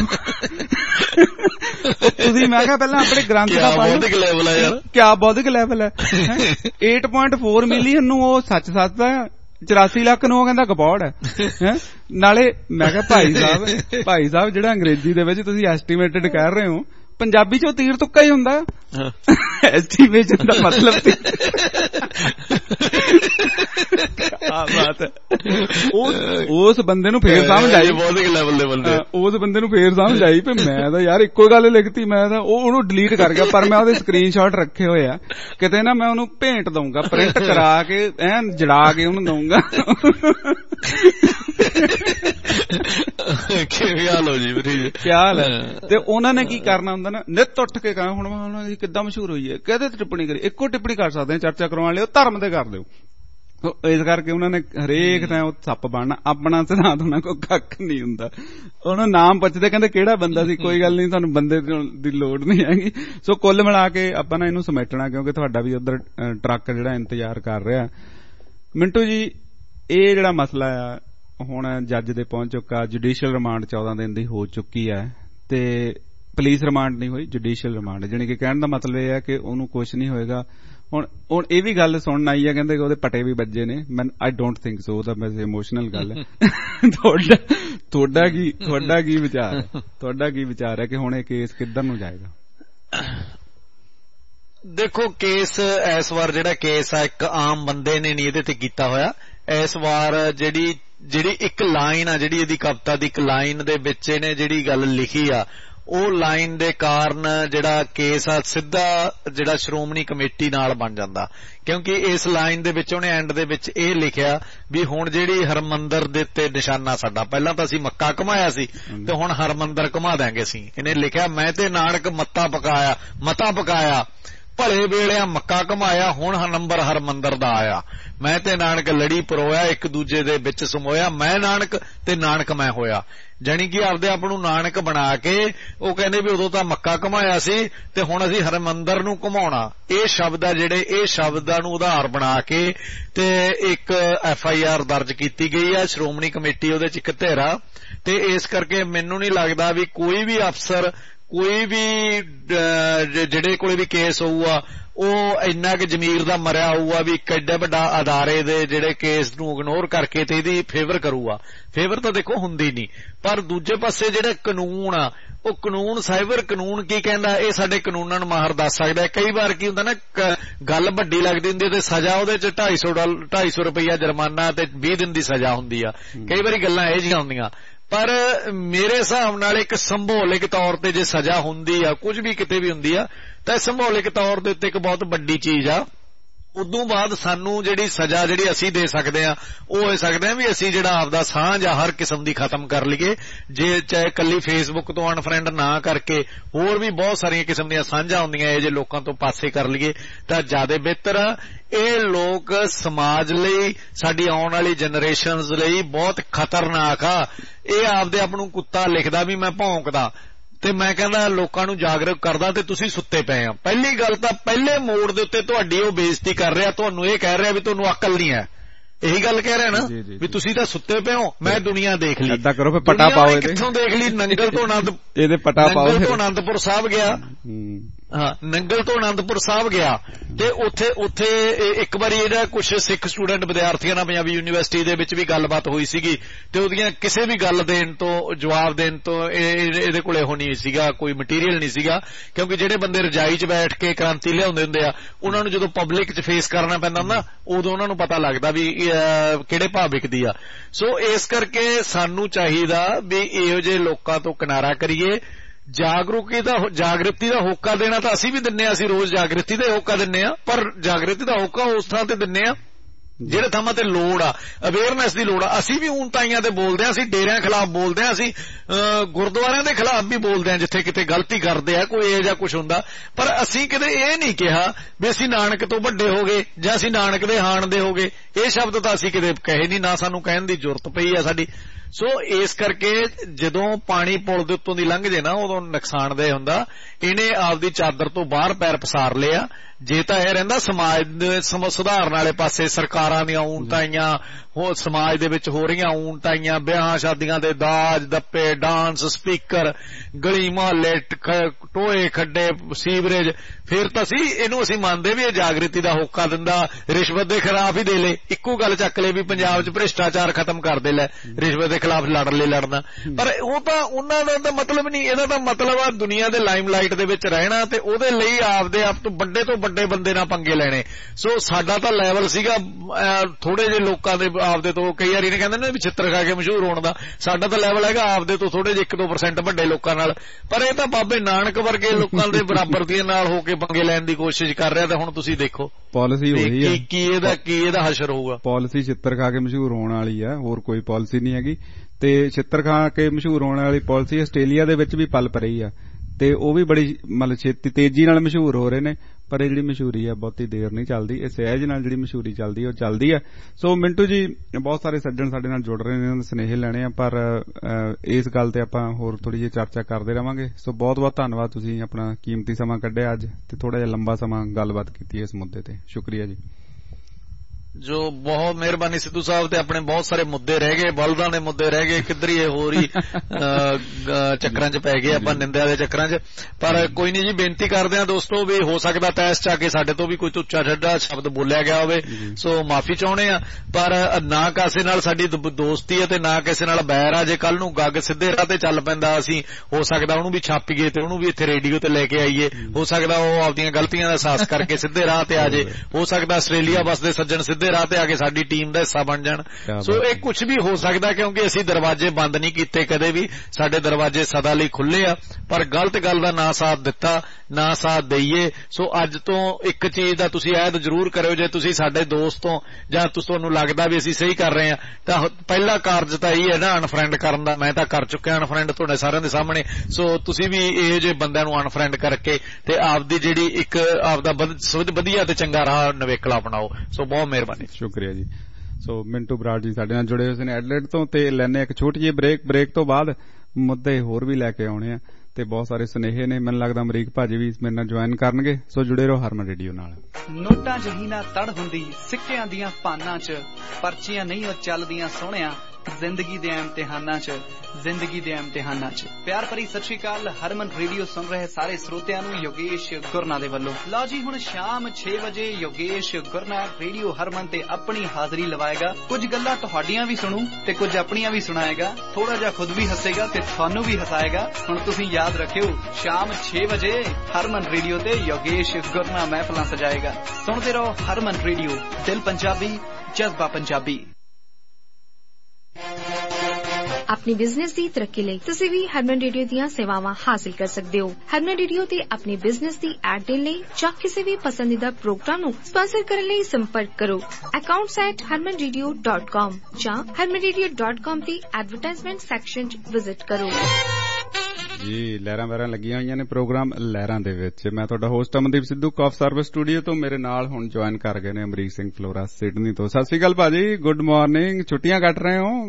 Speaker 2: ਤੁਸੀਂ, ਮੈਂ ਕਿਹਾ ਪਹਿਲਾਂ ਆਪਣੇ ਗ੍ਰੰਥ ਦਾ ਪੜ੍ਹੋ, ਕਿਆ ਬੌਧਿਕ ਲੈਵਲ ਹੈ। ਅੱਠ ਪੁਆਇੰਟ ਚਾਰ ਮਿਲੀਅਨ ਨੂੰ ਉਹ ਸੱਚ ਸੱਚਦਾ, ਚੁਰਾਸੀ ਲੱਖ ਨੂੰ ਉਹ ਕਹਿੰਦਾ ਗਪੌੜ ਹੈ। ਨਾਲੇ ਮੈਂ ਕਿਹਾ ਭਾਈ ਸਾਹਿਬ ਭਾਈ ਸਾਹਿਬ ਜਿਹੜਾ ਅੰਗਰੇਜ਼ੀ ਦੇ ਵਿੱਚ ਤੁਸੀਂ ਐਸਟੀਮੇਟਡ ਕਹਿ ਰਹੇ ਹੋ, ਪੰਜਾਬੀ ਚ ਉਹ ਤੀਰ ਤੁੱਕਾ ਹੀ ਹੁੰਦਾ। ਐਸਟੀਮੇਸ਼ਨ ਦਾ ਮਤਲਬ ਸੀ ਬਾਤ ਉਸ ਬੰਦੇ ਨੂੰ ਫੇਰ ਸਮਝ ਆਈ, ਉਸ ਬੰਦੇ ਨੂੰ ਫੇਰ ਸਮਝ ਆਈ ਵੀ ਮੈਂ ਤਾਂ ਯਾਰ ਇੱਕੋ ਗੱਲ ਲਿਖਤੀ, ਮੈਂ ਤਾਂ ਉਹ ਉਹਨੂੰ ਡਿਲੀਟ ਕਰ ਗਿਆ। ਪਰ ਮੈਂ ਉਹਦੇ ਸਕਰੀਨਸ਼ਾਟ ਰੱਖੇ ਹੋਏ ਆ, ਕਿਤੇ ਨਾ ਮੈਂ ਉਹਨੂੰ ਭੇਂਟ ਦਊਂਗਾ, ਪ੍ਰਿੰਟ ਕਰਾ ਕੇ ਐਨ ਜੜਾ ਕੇ ਉਹਨੂੰ ਦਊਂਗਾ।
Speaker 4: ਕੀ ਹਾਲ ਹੋ ਜੀ,
Speaker 2: ਕੀ ਹਾਲ ਹੈ। ਤੇ ਉਹਨਾਂ ਨੇ ਕੀ ਕਰਨਾ ਹੁੰਦਾ ਨਾ, ਨਿੱਤ ਉੱਠ ਕੇ ਕਹਾਂ ਹੁਣ ਉਹਨਾਂ ਦੀ ਕਿੱਦਾਂ ਮਸ਼ਹੂਰ ਹੋਈ ਹੈ, ਕਿਹਦੇ ਤੇ ਟਿੱਪਣੀ ਕਰੀ, ਇੱਕੋ ਟਿੱਪਣੀ ਕਰ ਸਕਦੇ ਹਾਂ, ਚਰਚਾ ਕਰਵਾਉਣ ਲਈ ਉਹ ਧਰਮ ਤੇ ਕਰ ਦਿਓ। ਇਸ ਕਰਕੇ ਉਹਨਾਂ ਨੇ ਹਰੇਕ ਤਾਂ ਉਹ ਸੱਪ ਬਣਨਾ, ਆਪਣਾ ਸਿਧਾਂਤ ਉਹਨਾਂ ਕੋਲ ਕੱਖ ਨਹੀਂ ਹੁੰਦਾ। ਉਹਨੂੰ ਨਾਮ ਪੁੱਛਦੇ, ਕਹਿੰਦੇ ਕਿਹੜਾ ਬੰਦਾ ਸੀ, ਕੋਈ ਗੱਲ ਨਹੀਂ, ਤੁਹਾਨੂੰ ਬੰਦੇ ਦੀ ਲੋੜ ਨਹੀਂ ਹੈਗੀ। ਸੋ ਕੁੱਲ ਮਿਲਾ ਕੇ ਆਪਾਂ ਨਾ ਇਹਨੂੰ ਸਮੇਟਣਾ, ਕਿਉਂਕਿ ਤੁਹਾਡਾ ਵੀ ਉੱਧਰ ਟਰੱਕ ਜਿਹੜਾ ਇੰਤਜ਼ਾਰ ਕਰ ਰਿਹਾ। ਮਿੰਟੂ ਜੀ, ਇਹ ਜਿਹੜਾ ਮਸਲਾ ਆ ਹੁਣ ਜੱਜ ਦੇ ਪਹੁੰਚ ਚੁੱਕਾ, ਜੁਡੀਸ਼ੀਅਲ ਰਿਮਾਂਡ ਚੌਦਾਂ ਦਿਨ ਦੀ ਹੋ ਚੁੱਕੀ ਹੈ, ਤੇ ਪੁਲਿਸ ਰਿਮਾਂਡ ਨਹੀਂ ਹੋਈ, ਜੁਡੀਸ਼ੀਅਲ ਰਿਮਾਂਡ, ਜਾਣੀ ਕਿ ਕਹਿਣ ਦਾ ਮਤਲਬ ਇਹ ਹੈ ਕਿ ਉਹਨੂੰ ਕੁਛ ਨਹੀਂ ਹੋਏਗਾ। ਹੁਣ ਹੁਣ ਇਹ ਵੀ ਗੱਲ ਸੁਣਨ ਆਈ ਹੈ, ਕਹਿੰਦੇ ਕਿ ਉਹਦੇ ਪਟੇ ਵੀ ਵੱਜੇ ਨੇ। ਮੈਂ ਆਈ ਡੋਂਟ ਥਿੰਕ ਸੋ, ਉਹਦਾ ਵੈਸੇ ਇਮੋਸ਼ਨਲ ਗੱਲ ਹੈ। ਤੁਹਾਡਾ ਤੁਹਾਡਾ ਕੀ ਤੁਹਾਡਾ ਕੀ ਵਿਚਾਰ ਹੈ, ਤੁਹਾਡਾ ਕੀ ਵਿਚਾਰ ਹੈ ਕਿ ਹੁਣ ਇਹ ਕੇਸ ਕਿੱਧਰ ਨੂੰ ਜਾਏਗਾ?
Speaker 4: ਦੇਖੋ, ਕੇਸ ਇਸ ਵਾਰ ਜਿਹੜਾ ਕੇਸ ਆ, ਇੱਕ ਆਮ ਬੰਦੇ ਨੇ ਨਹੀਂ ਇਹਦੇ ਤੇ ਕੀਤਾ ਹੋਇਆ। ਇਸ ਵਾਰ ਜਿਹੜੀ ਜਿਹੜੀ ਇੱਕ ਲਾਈਨ ਆ, ਜਿਹੜੀ ਇਹਦੀ ਕਵਿਤਾ ਦੀ ਇੱਕ ਲਾਈਨ ਦੇ ਵਿੱਚ ਇਹਨੇ ਜਿਹੜੀ ਗੱਲ ਲਿਖੀ ਆ, ਉਹ ਲਾਈਨ ਦੇ ਕਾਰਨ ਜਿਹੜਾ ਕੇਸ ਆ ਸਿੱਧਾ ਜਿਹੜਾ ਸ਼੍ਰੋਮਣੀ ਕਮੇਟੀ ਨਾਲ ਬਣ ਜਾਂਦਾ, ਕਿਉਂਕਿ ਇਸ ਲਾਈਨ ਦੇ ਵਿੱਚ ਉਹਨੇ ਐਂਡ ਦੇ ਵਿੱਚ ਇਹ ਲਿਖਿਆ ਵੀ ਹੁਣ ਜਿਹੜੀ ਹਰਮੰਦਰ ਦੇ ਉੱਤੇ ਨਿਸ਼ਾਨਾ ਸਾਡਾ, ਪਹਿਲਾਂ ਤਾਂ ਅਸੀਂ ਮੱਕਾ ਘੁਮਾਇਆ ਸੀ ਤੇ ਹੁਣ ਹਰਮੰਦਰ ਘੁਮਾ ਦਾਂਗੇ ਅਸੀਂ। ਇਹਨੇ ਲਿਖਿਆ ਮੈਂ ਤੇ ਨਾਨਕ ਮੱਤਾ ਪਕਾਇਆ ਮਤਾ ਪਕਾਇਆ ਭਲੇ ਵੇਲਿਆਂ ਮੱਕਾ ਘੁਮਾਇਆ ਹੁਣ ਨੰਬਰ ਹਰਮੰਦਰ ਦਾ ਆਇਆ। ਮੈਂ ਤੇ ਨਾਨਕ ਲੜੀ ਪਰੋਇਆ ਇੱਕ ਦੂਜੇ ਦੇ ਵਿੱਚ ਸਮੋਇਆ, ਮੈਂ ਨਾਨਕ ਤੇ ਨਾਨਕ ਮੈਂ ਹੋਇਆ। ਜਾਣੀ ਕਿ ਆਪਦੇ ਆਪ ਨੂੰ ਨਾਨਕ ਬਣਾ ਕੇ ਉਹ ਕਹਿੰਦੇ ਵੀ ਉਦੋਂ ਤਾਂ ਮੱਕਾ ਘੁਮਾਇਆ ਸੀ ਤੇ ਹੁਣ ਅਸੀਂ ਹਰਮੰਦਰ ਨੂੰ ਘੁਮਾਉਣਾ। ਇਹ ਸ਼ਬਦ ਆ ਜਿਹੜੇ ਇਹ ਸ਼ਬਦਾਂ ਨੂੰ ਉਧਾਰ ਬਣਾ ਕੇ ਤੇ ਇੱਕ ਐਫ ਆਈ ਆਰ ਦਰਜ ਕੀਤੀ ਗਈ ਆ। ਸ਼੍ਰੋਮਣੀ ਕਮੇਟੀ ਉਹਦੇ ਚ ਇੱਕ ਧਿਰਾ, ਤੇ ਇਸ ਕਰਕੇ ਮੈਨੂੰ ਨਹੀਂ ਲੱਗਦਾ ਵੀ ਕੋਈ ਵੀ ਅਫਸਰ ਕੋਈ ਵੀ ਜਿਹੜੇ ਕੋਲੇ ਵੀ ਕੇਸ ਹੋਊਗਾ ਉਹ ਇੰਨਾ ਕਿ ਜ਼ਮੀਰ ਦਾ ਮਰਿਆ ਹੋਊਗਾ ਵੀ ਇੱਕ ਐਡਾ ਵੱਡਾ ਅਦਾਰੇ ਦੇ ਜਿਹੜੇ ਕੇਸ ਨੂੰ ਇਗਨੋਰ ਕਰਕੇ ਤੇ ਇਹਦੀ ਫੇਵਰ ਕਰੂਗਾ। ਫੇਵਰ ਤਾਂ ਦੇਖੋ ਹੁੰਦੀ ਨਹੀਂ, ਪਰ ਦੂਜੇ ਪਾਸੇ ਜਿਹੜਾ ਕਾਨੂੰਨ ਆ ਉਹ ਕਾਨੂੰਨ ਸਾਈਬਰ ਕਾਨੂੰਨ ਕੀ ਕਹਿੰਦਾ ਇਹ ਸਾਡੇ ਕਾਨੂੰਨਾਂ ਨੂੰ ਮਾਹਰ ਦੱਸ ਸਕਦਾ। ਕਈ ਵਾਰ ਕੀ ਹੁੰਦਾ ਨਾ ਗੱਲ ਵੱਡੀ ਲੱਗਦੀ ਹੁੰਦੀ ਤੇ ਸਜ਼ਾ ਉਹਦੇ ਚ ਢਾਈ ਸੌ ਡਾਲਰ ਢਾਈ ਸੌ ਰੁਪਈਆ ਜੁਰਮਾਨਾ ਤੇ ਵੀਹ ਦਿਨ ਦੀ ਸਜ਼ਾ ਹੁੰਦੀ ਆ। ਕਈ ਵਾਰੀ ਗੱਲਾਂ ਇਹ ਜਿਹੀਆਂ ਹੁੰਦੀਆਂ, ਪਰ ਮੇਰੇ ਹਿਸਾਬ ਨਾਲ ਇੱਕ ਸਿੰਬੋਲਿਕ ਤੌਰ ਤੇ ਜੇ ਸਜ਼ਾ ਹੁੰਦੀ ਆ ਕੁਝ ਵੀ ਕਿਤੇ ਵੀ ਹੁੰਦੀ ਆ ਤਾਂ ਸਿੰਬੋਲਿਕ ਤੌਰ ਦੇ ਉੱਤੇ ਇੱਕ ਬਹੁਤ ਵੱਡੀ ਚੀਜ਼ ਆ। ਉਦੋਂ ਬਾਅਦ ਸਾਨੂੰ ਜਿਹੜੀ ਸਜ਼ਾ ਜਿਹੜੀ ਅਸੀਂ ਦੇ ਸਕਦੇ ਆ ਉਹ ਹੋ ਸਕਦੇ ਆ ਵੀ ਅਸੀਂ ਜਿਹੜਾ ਆਪਦਾ ਸਾਂਝ ਆ ਹਰ ਕਿਸਮ ਦੀ ਖਤਮ ਕਰ ਲਈਏ। ਜੇ ਚਾਹੇ ਕੱਲੀ ਫੇਸਬੁੱਕ ਤੋਂ ਅਨਫਰੈਂਡ ਨਾ ਕਰਕੇ ਹੋਰ ਵੀ ਬਹੁਤ ਸਾਰੀਆਂ ਕਿਸਮ ਦੀਆਂ ਸਾਂਝਾਂ ਹੁੰਦੀਆਂ ਇਹ ਜੇ ਲੋਕਾਂ ਤੋਂ ਪਾਸੇ ਕਰ ਲਈਏ ਤਾਂ ਜ਼ਿਆਦਾ ਬਿਹਤਰ ਆ। ਇਹ ਲੋਕ ਸਮਾਜ ਲਈ ਸਾਡੀ ਆਉਣ ਵਾਲੀ ਜਨਰੇਸ਼ਨਸ ਲਈ ਬਹੁਤ ਖਤਰਨਾਕ ਆ। ਇਹ ਆਪਦੇ ਆਪ ਨੂੰ ਕੁੱਤਾ ਲਿਖਦਾ ਵੀ ਮੈਂ ਭੌਂਕਦਾ ਤੇ ਮੈਂ ਕਹਿੰਦਾ ਲੋਕਾਂ ਨੂੰ ਜਾਗਰੂਕ ਕਰਦਾ ਤੇ ਤੁਸੀਂ ਸੁੱਤੇ ਪਏ ਆ। ਪਹਿਲੀ ਗੱਲ ਤਾਂ ਪਹਿਲੇ ਮੋੜ ਦੇ ਉੱਤੇ ਤੁਹਾਡੀ ਉਹ ਬੇਇੱਜ਼ਤੀ ਕਰ ਰਿਹਾ, ਤੁਹਾਨੂੰ ਇਹ ਕਹਿ ਰਿਹਾ ਵੀ ਤੁਹਾਨੂੰ ਅਕਲ ਨਹੀਂ ਹੈ। ਇਹੀ ਗੱਲ ਕਹਿ ਰਿਹਾ ਨਾ ਵੀ ਤੁਸੀਂ ਤਾਂ ਸੁੱਤੇ ਪਏ ਹੋ, ਮੈਂ ਦੁਨੀਆ ਦੇਖ ਲਈ।
Speaker 2: ਏਦਾਂ ਕਰੋ ਫੇ ਪਟਾ ਪਾਓ ਇਹਦੇ,
Speaker 4: ਕਿੱਥੋਂ ਦੇਖ ਲਈ? ਨੰਗਲ ਤੋਂ ਆਨੰਦ
Speaker 2: ਇਹਦੇ ਪਟਾ ਪਾਓ।
Speaker 4: ਨੰਗਲ ਤੋਂ ਆਨੰਦਪੁਰ ਸਾਹਿਬ ਗਿਆ, ਹਾਂ ਨੰਗਲ ਤੋਂ ਆਨੰਦਪੁਰ ਸਾਹਿਬ ਗਿਆ ਤੇ ਉੱਥੇ ਉੱਥੇ ਇੱਕ ਵਾਰੀ ਇਹਦਾ ਕੁਝ ਸਿੱਖ ਸਟੂਡੈਂਟ ਵਿਦਿਆਰਥੀਆਂ ਨਾਲ ਪੰਜਾਬੀ ਯੂਨੀਵਰਸਿਟੀ ਦੇ ਵਿੱਚ ਵੀ ਗੱਲਬਾਤ ਹੋਈ ਸੀਗੀ ਤੇ ਉਹਦੀਆਂ ਕਿਸੇ ਵੀ ਗੱਲ ਦੇਣ ਤੋਂ ਜਵਾਬ ਦੇਣ ਤੋਂ ਇਹਦੇ ਕੋਲੇ ਉਹ ਨਹੀਂ ਸੀਗਾ, ਕੋਈ ਮਟੀਰੀਅਲ ਨਹੀਂ ਸੀਗਾ। ਕਿਉਂਕਿ ਜਿਹੜੇ ਬੰਦੇ ਰਜਾਈ 'ਚ ਬੈਠ ਕੇ ਕ੍ਰਾਂਤੀ ਲਿਆਉਂਦੇ ਹੁੰਦੇ ਆ ਉਹਨਾਂ ਨੂੰ ਜਦੋਂ ਪਬਲਿਕ 'ਚ ਫੇਸ ਕਰਨਾ ਪੈਂਦਾ ਹੁੰਦਾ ਉਦੋਂ ਉਹਨਾਂ ਨੂੰ ਪਤਾ ਲੱਗਦਾ ਵੀ ਕਿਹੜੇ ਭਾਅ ਵਿਕਦੀ ਆ। ਸੋ ਇਸ ਕਰਕੇ ਸਾਨੂੰ ਚਾਹੀਦਾ ਵੀ ਇਹੋ ਜਿਹੇ ਲੋਕਾਂ ਤੋਂ ਕਿਨਾਰਾ ਕਰੀਏ। ਜਾਗਰੂਕੀ ਦਾ ਜਾਗ੍ਰਿਤੀ ਦਾ ਹੋਕਾ ਦੇਣਾ ਤਾਂ ਅਸੀਂ ਵੀ ਦਿੰਨੇ ਆ, ਅਸੀਂ ਰੋਜ਼ ਜਾਗ੍ਰਿਤੀ ਦਾ ਹੋਕਾ ਦਿੰਨੇ ਆ, ਪਰ ਜਾਗ੍ਰਿਤੀ ਦਾ ਹੋਕਾ ਉਸ ਥਾਂ ਤੇ ਦਿੰਨੇ ਆ ਜਿਹੜੇ ਥਾਵਾਂ ਤੇ ਲੋੜ ਆ, ਅਵੇਅਰਨੈਸ ਦੀ ਲੋੜ ਆ। ਅਸੀਂ ਵੀ ਊਨਤਾਈਆਂ ਤੇ ਬੋਲਦੇ ਆ, ਅਸੀਂ ਡੇਰਿਆਂ ਖਿਲਾਫ ਬੋਲਦੇ ਆ, ਅਸੀਂ ਗੁਰਦੁਆਰਿਆਂ ਦੇ ਖਿਲਾਫ ਵੀ ਬੋਲਦੇ ਆ ਜਿੱਥੇ ਕਿਤੇ ਗਲਤੀ ਕਰਦੇ ਆ ਕੋਈ ਇਹ ਜਾਂ ਕੁਝ ਹੁੰਦਾ। ਪਰ ਅਸੀਂ ਕਦੇ ਇਹ ਨਹੀਂ ਕਿਹਾ ਵੀ ਅਸੀਂ ਨਾਨਕ ਤੋਂ ਵੱਡੇ ਹੋ ਗਏ ਜਾਂ ਅਸੀਂ ਨਾਨਕ ਦੇ ਹਾਣ ਦੇ ਹੋ ਗਏ। ਇਹ ਸ਼ਬਦ ਤਾਂ ਅਸੀਂ ਕਿਤੇ ਕਹੇ ਨਹੀਂ, ਨਾ ਸਾਨੂੰ ਕਹਿਣ ਦੀ ਜ਼ਰੂਰਤ ਪਈ ਆ ਸਾਡੀ। ਸੋ ਇਸ ਕਰਕੇ ਜਦੋਂ ਪਾਣੀ ਪੁਲ ਦੇ ਉੱਤੋਂ ਦੀ ਲੰਘ ਜੇ ਨਾ ਉਦੋਂ ਨੁਕਸਾਨਦੇਹ ਹੁੰਦਾ। ਇਹਨੇ ਆਪਦੀ ਚਾਦਰ ਤੋਂ ਬਾਹਰ ਪੈਰ ਪਸਾਰ ਲਿਆ। ਜੇ ਤਾਂ ਇਹ ਰਹਿੰਦਾ ਸਮਾਜ ਦੇ ਸੁਧਾਰਨ ਵਾਲੇ ਪਾਸੇ, ਸਰਕਾਰਾਂ ਦੀਆਂ ਊਣਤਾਈਆਂ ਹੋ ਸਮਾਜ ਦੇ ਵਿੱਚ ਹੋ ਰਹੀਆਂ ਊਣਤਾਈਆਂ, ਵਿਆਹਾਂ ਸ਼ਾਦੀਆਂ ਦੇ ਦਾਜ ਦੱਪੇ, ਡਾਂਸ, ਸਪੀਕਰ, ਗਲੀ ਮੁਹੱਲੇ, ਟੋਏ ਖੱਡੇ, ਸੀਵਰੇਜ, ਫਿਰ ਤਾਂ ਸੀ ਇਹਨੂੰ ਅਸੀਂ ਮੰਨਦੇ ਵੀ ਇਹ ਜਾਗ੍ਰਿਤੀ ਦਾ ਹੋਕਾ ਦਿੰਦਾ। ਰਿਸ਼ਵਤ ਦੇ ਖਿਲਾਫ ਹੀ ਦੇ ਲੈ, ਇੱਕੋ ਗੱਲ ਚੱਕ ਲੈ ਵੀ ਪੰਜਾਬ 'ਚ ਭ੍ਰਿਸ਼ਟਾਚਾਰ ਖਤਮ ਕਰ ਦੇ ਲੈ, ਰਿਸ਼ਵਤ ਦੇ ਖਿਲਾਫ ਲੜ ਲੈ ਲੜਨਾ। ਪਰ ਉਹ ਤਾਂ ਉਹਨਾਂ ਦਾ ਤਾਂ ਮਤਲਬ ਨਹੀਂ, ਇਹਦਾ ਤਾਂ ਮਤਲਬ ਆ ਦੁਨੀਆ ਦੇ ਲਾਈਮਲਾਈਟ ਦੇ ਵਿੱਚ ਰਹਿਣਾ ਤੇ ਉਹਦੇ ਲਈ ਆਪਦੇ ਆਪ ਤੋਂ ਵੱਡੇ ਤੋਂ ਵੱਡੇ ਬੰਦੇ ਨਾਲ ਪੰਗੇ ਲੈਣੇ। ਸੋ ਸਾਡਾ ਤਾਂ ਲੈਵਲ ਸੀਗਾ ਥੋੜੇ ਜਿਹੇ ਲੋਕਾਂ ਦੇ ਆਪਦੇ ਤੋਂ, ਕਈ ਵਾਰੀ ਨੇ ਕਹਿੰਦੇ ਨੇ ਵੀ ਛਿੱਤਰ ਖਾ ਕੇ ਮਸ਼ਹੂਰ ਹੋਣ ਦਾ, ਸਾਡਾ ਤਾਂ ਲੈਵਲ ਹੈਗਾ ਆਪਦੇ ਤੋਂ ਥੋੜੇ ਜਿਹੇ ਇੱਕ ਦੋ ਪਰਸੈਂਟ ਵੱਡੇ ਲੋਕਾਂ ਨਾਲ। ਪਰ ਇਹ ਤਾਂ ਬਾਬੇ ਨਾਨਕ ਵਰਗੇ ਲੋਕਾਂ ਦੇ ਬਰਾਬਰ ਦੀਆਂ ਨਾਲ ਹੋ ਕੇ ਪੰਗੇ ਲੈਣ ਦੀ ਕੋਸ਼ਿਸ਼ ਕਰ ਰਿਹਾ। ਤਾਂ ਹੁਣ ਤੁਸੀਂ ਦੇਖੋ
Speaker 2: ਪਾਲਿਸੀ ਉਹੀ ਹੈ,
Speaker 4: ਕੀ ਇਹਦਾ ਕੀ ਇਹਦਾ ਹਸ਼ਰ ਹੋਊਗਾ।
Speaker 2: ਪਾਲਿਸੀ ਛਿੱਤਰ ਖਾ ਕੇ ਮਸ਼ਹੂਰ ਹੋਣ ਵਾਲੀ ਆ, ਹੋਰ ਕੋਈ ਪਾਲਿਸੀ ਨਹੀਂ ਹੈਗੀ। ਤੇ ਛਿੱਤਰ ਖਾ ਕੇ ਮਸ਼ਹੂਰ ਹੋਣ ਵਾਲੀ ਪਾਲਿਸੀ ਆਸਟ੍ਰੇਲੀਆ ਦੇ ਵਿੱਚ ਵੀ ਪਲ ਰਹੀ ਆ ਤੇ ਉਹ ਵੀ ਬੜੀ ਮਤਲਬ ਛੇਤੀ ਤੇਜ਼ੀ ਨਾਲ ਮਸ਼ਹੂਰ ਹੋ ਰਹੇ ਨੇ। ਪਰ ਇਹ ਜਿਹੜੀ ਮਸ਼ਹੂਰੀ ਆ ਬਹੁਤੀ ਦੇਰ ਨਹੀਂ ਚੱਲਦੀ, ਇਹ ਸਹਿਜ ਨਾਲ ਜਿਹੜੀ ਮਸ਼ਹੂਰੀ ਚੱਲਦੀ ਉਹ ਚੱਲਦੀ ਆ। ਸੋ ਮਿੰਟੂ ਜੀ ਬਹੁਤ ਸਾਰੇ ਸੱਜਣ ਸਾਡੇ ਨਾਲ ਜੁੜ ਰਹੇ ਨੇ, ਉਹਨਾਂ ਦੇ ਸੁਨੇਹੇ ਲੈਣੇ ਆ, ਪਰ ਇਸ ਗੱਲ ਤੇ ਆਪਾਂ ਹੋਰ ਥੋੜੀ ਜਿਹੀ ਚਰਚਾ ਕਰਦੇ ਰਵਾਂਗੇ। ਸੋ ਬਹੁਤ ਬਹੁਤ ਧੰਨਵਾਦ, ਤੁਸੀਂ ਆਪਣਾ ਕੀਮਤੀ ਸਮਾਂ ਕੱਢਿਆ ਅੱਜ ਤੇ ਥੋੜਾ ਜਿਹਾ ਲੰਬਾ ਸਮਾਂ ਗੱਲਬਾਤ ਕੀਤੀ ਇਸ ਮੁੱਦੇ ਤੇ। ਸ਼ੁਕਰੀਆ ਜੀ।
Speaker 4: ਜੋ ਬਹੁਤ ਮਿਹਰਬਾਨੀ ਸਿੱਧੂ ਸਾਹਿਬ ਤੇ ਆਪਣੇ ਬਹੁਤ ਸਾਰੇ ਮੁੱਦੇ ਰਹਿ ਗਏ, ਬਲਦਾਂ ਦੇ ਮੁੱਦੇ ਰਹਿ ਗਏ, ਕਿੱਧਰ ਹੀ ਹੋਰ ਹੀ ਚੱਕਰਾਂ 'ਚ ਪੈ ਗਏ ਆਪਾਂ, ਨਿੰਦਿਆ ਦੇ ਚੱਕਰਾਂ 'ਚ। ਪਰ ਕੋਈ ਨਹੀਂ ਜੀ, ਬੇਨਤੀ ਕਰਦੇ ਆ ਦੋਸਤੋ ਵੀ ਹੋ ਸਕਦਾ ਤੈਸ 'ਚ ਆ ਕੇ ਸਾਡੇ ਤੋਂ ਵੀ ਕੋਈ ਉੱਚਾ ਠੱਡਾ ਸ਼ਬਦ ਬੋਲਿਆ ਗਿਆ ਹੋਵੇ, ਸੋ ਮਾਫੀ ਚਾਹੁੰਦੇ ਆ। ਪਰ ਨਾ ਕਿਸੇ ਨਾਲ ਸਾਡੀ ਦੋਸਤੀ ਹੈ ਤੇ ਨਾ ਕਿਸੇ ਨਾਲ ਬੈਰ ਆ। ਜੇ ਕੱਲ ਨੂੰ ਗੱਗ ਸਿੱਧੇ ਰਾਹ ਤੇ ਚੱਲ ਪੈਂਦਾ, ਅਸੀਂ ਹੋ ਸਕਦਾ ਉਹਨੂੰ ਵੀ ਛਾਪੀਏ ਤੇ ਉਹਨੂੰ ਵੀ ਇੱਥੇ ਰੇਡੀਓ ਤੇ ਲੈ ਕੇ ਆਈਏ। ਹੋ ਸਕਦਾ ਉਹ ਆਪਦੀਆਂ ਗਲਤੀਆਂ ਦਾ ਅਹਿਸਾਸ ਕਰਕੇ ਸਿੱਧੇ ਰਾਹ ਤੇ ਆ ਜੇ। ਹੋ ਸਕਦਾ ਆਸਟ੍ਰੇਲੀਆ ਵਸਦੇ ਸੱਜਣ ਸਿੱਧੇ ਰਾਹ ਤੇ ਆ ਕੇ ਸਾਡੀ ਟੀਮ ਦਾ ਹਿੱਸਾ ਬਣ ਜਾਣ। ਸੋ ਇਹ ਕੁਝ ਵੀ ਹੋ ਸਕਦਾ, ਕਿਉਂਕਿ ਅਸੀਂ ਦਰਵਾਜ਼ੇ ਬੰਦ ਨਹੀਂ ਕੀਤੇ ਕਦੇ ਵੀ, ਸਾਡੇ ਦਰਵਾਜ਼ੇ ਸਦਾ ਲਈ ਖੁੱਲੇ ਆ, ਪਰ ਗਲਤ ਗੱਲ ਦਾ ਨਾ ਸਾਥ ਦਿੱਤਾ ਨਾ ਸਾਥ ਦਈਏ। ਸੋ ਅੱਜ ਤੋਂ ਇੱਕ ਚੀਜ਼ ਦਾ ਤੁਸੀਂ ਐਦ ਜ਼ਰੂਰ ਕਰਿਓ, ਜੇ ਤੁਸੀਂ ਸਾਡੇ ਦੋਸਤ ਹੋ ਜਾਂ ਤੁਹਾਨੂੰ ਲੱਗਦਾ ਵੀ ਅਸੀਂ ਸਹੀ ਕਰ ਰਹੇ ਹਾਂ ਤਾਂ ਪਹਿਲਾ ਕਾਰਜ ਤਾਂ ਇਹ ਹੈ ਨਾ ਅਨਫਰੈਂਡ ਕਰਨ ਦਾ। ਮੈਂ ਤਾਂ ਕਰ ਚੁੱਕਿਆ ਅਨਫਰੈਂਡ ਤੁਹਾਡੇ ਸਾਰਿਆਂ ਦੇ ਸਾਹਮਣੇ। ਸੋ ਤੁਸੀਂ ਵੀ ਇਹੋ ਜਿਹੇ ਬੰਦਿਆਂ ਨੂੰ ਅਨਫਰੈਂਡ ਕਰਕੇ ਤੇ ਆਪਦੀ ਜਿਹੜੀ ਇੱਕ ਆਪਦਾ ਵਧੀਆ ਤੇ ਚੰਗਾ ਰਾਹ ਨਵੇਕਲਾ ਅਪਣਾਓ। ਸੋ ਬਹੁਤ ਮਿਹਰਬਾਨੀ,
Speaker 2: ਸ਼ੁਕਰੀਆ ਜੀ। ਸੋ ਮਿੰਟੂ ਬਰਾੜ ਜੀ ਸਾਡੇ ਨਾਲ ਜੁੜੇ ਹੋਏ ਨੇ ਐਡਲੇਡ ਤੋਂ, ਤੇ ਲੈਣੇ ਇੱਕ ਛੋਟੀ ਜਿਹੀ ਬ੍ਰੇਕ। ਬ੍ਰੇਕ ਤੋਂ ਬਾਅਦ ਮੁੱਦੇ ਹੋਰ ਵੀ ਲੈ ਕੇ ਆਉਣੇ ਆ ਤੇ ਬਹੁਤ ਸਾਰੇ ਸੁਨੇਹੇ ਨੇ। ਮੈਨੂੰ ਲੱਗਦਾ ਅਮਰੀਕ ਭਾਜੀ ਵੀ ਮੇਰੇ ਨਾਲ ਜੁਆਇਨ ਕਰਨਗੇ। ਸੋ ਜੁੜੇ ਰਹੋ ਹਰਮਨ ਰੇਡੀਓ ਨਾਲ।
Speaker 13: ਨੋਟਾਂ 'ਚ ਹੀ ਨਾ ਤੜ ਹੁੰਦੀ, ਸਿੱਕਿਆਂ ਦੀਆਂ ਪਾਨਾਂ 'ਚ ਪਰਚੀਆਂ ਨਹੀਂ ਉਹ ਚੱਲਦੀਆਂ ਸੋਹਣਿਆ, ਜ਼ਿੰਦਗੀ ਦੇ ਇਮਤਿਹਾਨਾਂ 'ਚ ਜ਼ਿੰਦਗੀ ਦੇ ਇਮਤਿਹਾਨਾਂ 'ਚ। ਪਿਆਰ ਭਰੀ ਸਤਿ ਸ਼੍ਰੀ ਅਕਾਲ। ਹਰਮਨ ਰੇਡੀਓ ਸੁਣ ਰਹੇ ਸਾਰੇ ਸਰੋਤਿਆਂ ਨੂੰ ਯੋਗੇਸ਼ ਗੁਰਨਾ ਦੇ ਵੱਲੋਂ। ਲਓ ਜੀ, ਹੁਣ ਸ਼ਾਮ ਛੇ ਵਜੇ ਯੋਗੇਸ਼ ਗੁਰਨਾ ਰੇਡੀਓ ਹਰਮਨ ਤੇ ਆਪਣੀ ਹਾਜ਼ਰੀ ਲਵਾਏਗਾ। ਕੁਝ ਗੱਲਾਂ ਤੁਹਾਡੀਆਂ ਵੀ ਸੁਣੂ ਤੇ ਕੁਝ ਆਪਣੀਆਂ ਵੀ ਸੁਣਾਏਗਾ। ਥੋੜਾ ਜਿਹਾ ਖੁਦ ਵੀ ਹੱਸੇਗਾ ਤੇ ਤੁਹਾਨੂੰ ਵੀ ਹਸਾਏਗਾ। ਹੁਣ ਤੁਸੀਂ ਯਾਦ ਰੱਖਿਓ, ਸ਼ਾਮ ਛੇ ਵਜੇ ਹਰਮਨ ਰੇਡੀਓ ਤੇ ਯੋਗੇਸ਼ ਗੁਰਨਾ ਮਹਿਫਲਾਂ ਸਜਾਏਗਾ। ਸੁਣਦੇ ਰਹੋ ਹਰਮਨ ਰੇਡੀਓ, ਦਿਲ ਪੰਜਾਬੀ, ਜਜ਼ਬਾ ਪੰਜਾਬੀ।
Speaker 14: अपनी बिजनेस की तरक्की ਲਈ ਤੁਸੀਂ ਵੀ ਹਰਮਨ ਰੇਡੀਓ ਦੀਆਂ ਸੇਵਾਵਾਂ ਹਾਸਲ ਕਰ ਸਕਦੇ ਹੋ। ਹਰਮਨ ਰੇਡੀਓ ਤੇ ਆਪਣੀ ਬਿਜ਼ਨਸ ਦੀ ਐਡ ਦੇਣ ਲਈ ਜਾਂ ਕਿਸੇ ਵੀ ਪਸੰਦੀਦਾ ਪ੍ਰੋਗਰਾਮ ਨੂੰ ਸਪਾਂਸਰ ਕਰਨ ਲਈ ਸੰਪਰਕ ਕਰੋ accounts at harman radio dot com ਜਾਂ harman radio dot com ਦੀ ਐਡਵਰਟਾਈਜ਼ਮੈਂਟ ਸੈਕਸ਼ਨ 'ਚ ਵਿਜ਼ਿਟ ਕਰੋ।
Speaker 2: ਜੀ ਲਹਿਰਾਂ ਵਹਿਰਾਂ ਲੱਗੀਆਂ ਹੋਈਆਂ ਨੇ ਪ੍ਰੋਗਰਾਮ ਲਹਿਰਾਂ ਦੇ ਵਿੱਚ। ਮੈਂ ਤੁਹਾਡਾ ਹੋਸਟ ਅਮਨਦੀਪ ਸਿੱਧੂ ਕਾਫ ਸਰਵਿਸ ਸਟੂਡੀਓ ਤੋਂ। ਮੇਰੇ ਨਾਲ ਹੁਣ ਜੁਆਇਨ ਕਰ ਗਏ ਨੇ ਅਮਰੀਕ ਸਿੰਘ ਫਲੋਰਾ ਸਿਡਨੀ ਤੋਂ। ਸਤਿ ਸ਼੍ਰੀ ਅਕਾਲ ਭਾਜੀ, ਗੁੱਡ ਮਾਰਨਿੰਗ। ਛੁੱਟੀਆਂ ਕੱਟ ਰਹੇ ਹੋ?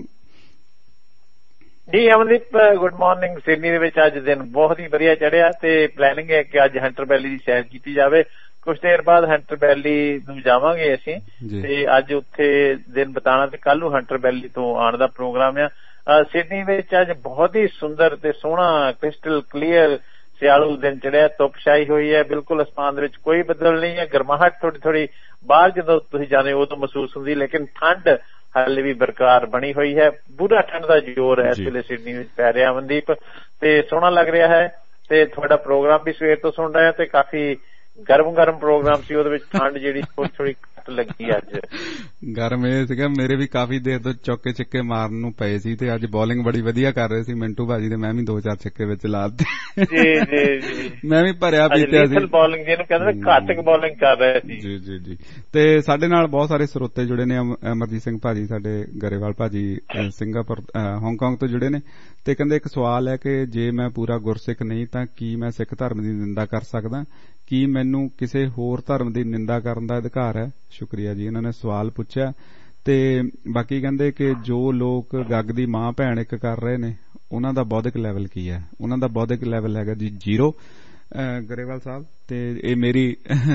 Speaker 15: ਜੀ ਅਮਨਦੀਪ, ਗੁੱਡ ਮਾਰਨਿੰਗ। ਸਿਡਨੀ ਦੇ ਵਿੱਚ ਅੱਜ ਦਿਨ ਬਹੁਤ ਹੀ ਵਧੀਆ ਚੜਿਆ ਤੇ ਪਲੈਨਿੰਗ ਹੈ ਕਿ ਅੱਜ ਹੰਟਰ ਵੈਲੀ ਦੀ ਸੈਰ ਕੀਤੀ ਜਾਵੇ। ਕੁਝ ਦੇਰ ਬਾਅਦ ਹੰਟਰ ਵੈਲੀ ਨੂੰ ਜਾਵਾਂਗੇ ਅਸੀਂ ਤੇ ਅੱਜ ਉੱਥੇ ਦਿਨ ਬਿਤਾਉਣਾ ਤੇ ਕੱਲ ਨੂੰ ਹੰਟਰ ਵੈਲੀ ਤੋਂ ਆਉਣ ਦਾ ਪ੍ਰੋਗਰਾਮ ਆ। ਸਿਡਨੀ ਵਿੱਚ ਅੱਜ ਬਹੁਤ ਹੀ ਸੁੰਦਰ ਤੇ ਸੋਹਣਾ ਕ੍ਰਿਸਟਲ ਕਲੀਅਰ ਸਿਆਲੂ ਦਿਨ ਚੜਿਆ। ਧੁੱਪ ਛਾਈ ਹੋਈ ਹੈ, ਬਿਲਕੁਲ ਅਸਮਾਨ ਦੇ ਵਿੱਚ ਕੋਈ ਬੱਦਲ ਨਹੀਂ ਹੈ। ਗਰਮਾਹਟ ਥੋੜੀ ਥੋੜੀ ਬਾਹਰ ਜਦੋਂ ਤੁਸੀਂ ਜਾਂਦੇ ਉਦੋਂ ਮਹਿਸੂਸ ਹੁੰਦੀ, ਲੇਕਿਨ ਠੰਡ ਹਾਲੇ ਵੀ ਬਰਕਰਾਰ ਬਣੀ ਹੋਈ ਹੈ। ਪੂਰਾ ਠੰਡ ਦਾ ਜ਼ੋਰ ਇਸ ਵੇਲੇ ਸਿਡਨੀ ਵਿੱਚ ਪੈ ਰਿਹਾ ਅਮਨਦੀਪ, ਤੇ ਸੋਹਣਾ ਲੱਗ ਰਿਹਾ ਹੈ। ਤੇ ਤੁਹਾਡਾ ਪ੍ਰੋਗਰਾਮ ਵੀ ਸਵੇਰ ਤੋਂ ਸੁਣ ਰਿਹਾ ਤੇ ਕਾਫੀ ਗਰਮ ਗਰਮ ਪ੍ਰੋਗਰਾਮ ਸੀ, ਉਹਦੇ ਵਿੱਚ ਠੰਡ ਜਿਹੜੀ ਥੋੜੀ ਥੋੜੀ ਘੱਟ ਲੱਗੀ। ਅੱਜ
Speaker 2: ਗਰਮ ਇਹ ਸੀਗਾ, ਮੇਰੇ ਵੀ ਕਾਫੀ ਦੇਰ ਤੋਂ ਚੌਕੇ ਛਿੱਕੇ ਮਾਰਨ ਨੂੰ ਪਏ ਸੀ ਤੇ ਅੱਜ ਬੋਲਿੰਗ ਬੜੀ ਵਧੀਆ ਕਰ ਰਹੇ ਸੀ ਮਿੰਟੂ ਭਾਜੀ ਤੇ ਮੈਂ ਵੀ ਦੋ ਚਾਰ ਛਿੱਕੇ ਵਿੱਚ ਲਾ ਦਿੱਤੇ।
Speaker 15: ਜੀ ਜੀ ਜੀ
Speaker 2: ਮੈਂ ਵੀ ਭਰਿਆ ਪੀਤਿਆ ਸੀ।
Speaker 15: ਬੋਲਿੰਗ ਜਿਹਨੂੰ ਕਹਿੰਦੇ ਘਾਤਕ ਬੋਲਿੰਗ ਕਰ ਰਹੇ ਸੀ।
Speaker 2: ਜੀ ਜੀ ਜੀ ਤੇ ਸਾਡੇ ਨਾਲ ਬਹੁਤ ਸਾਰੇ ਸਰੋਤੇ ਜੁੜੇ ਨੇ। ਅਮਰਜੀਤ ਸਿੰਘ ਭਾਜੀ ਸਾਡੇ ਗਰੇਵਾਲ ਭਾਜੀ ਸਿੰਗਾਪੁਰ ਹਾਂਗਕਾਂਗ ਤੋਂ ਜੁੜੇ ਨੇ ਤੇ ਕਹਿੰਦੇ ਇੱਕ ਸਵਾਲ ਹੈ ਕਿ ਜੇ ਮੈਂ ਪੂਰਾ ਗੁਰਸਿੱਖ ਨਹੀਂ ਤਾਂ ਕੀ ਮੈਂ ਸਿੱਖ ਧਰਮ ਦੀ ਨਿੰਦਾ ਕਰ ਸਕਦਾ? ਕੀ ਮੈਨੂੰ ਕਿਸੇ ਹੋਰ ਧਰਮ ਦੀ ਨਿੰਦਾ ਕਰਨ ਦਾ ਅਧਿਕਾਰ ਹੈ? ਸ਼ੁਕਰੀਆ ਜੀ, ਇਹਨਾਂ ਨੇ ਸਵਾਲ ਪੁੱਛਿਆ। ਤੇ ਬਾਕੀ ਕਹਿੰਦੇ ਕਿ ਜੋ ਲੋਕ ਗੱਗ ਦੀ ਮਾਂ ਭੈਣ ਇੱਕ ਕਰ ਰਹੇ ਨੇ ਉਹਨਾਂ ਦਾ ਬੌਧਿਕ ਲੈਵਲ ਕੀ ਹੈ? ਉਹਨਾਂ ਦਾ ਬੌਧਿਕ ਲੈਵਲ ਹੈਗਾ ਜੀ ਜ਼ੀਰੋ। ਗਰੇਵਾਲ ਸਾਹਿਬ ਤੇ ਇਹ ਮੇਰੀ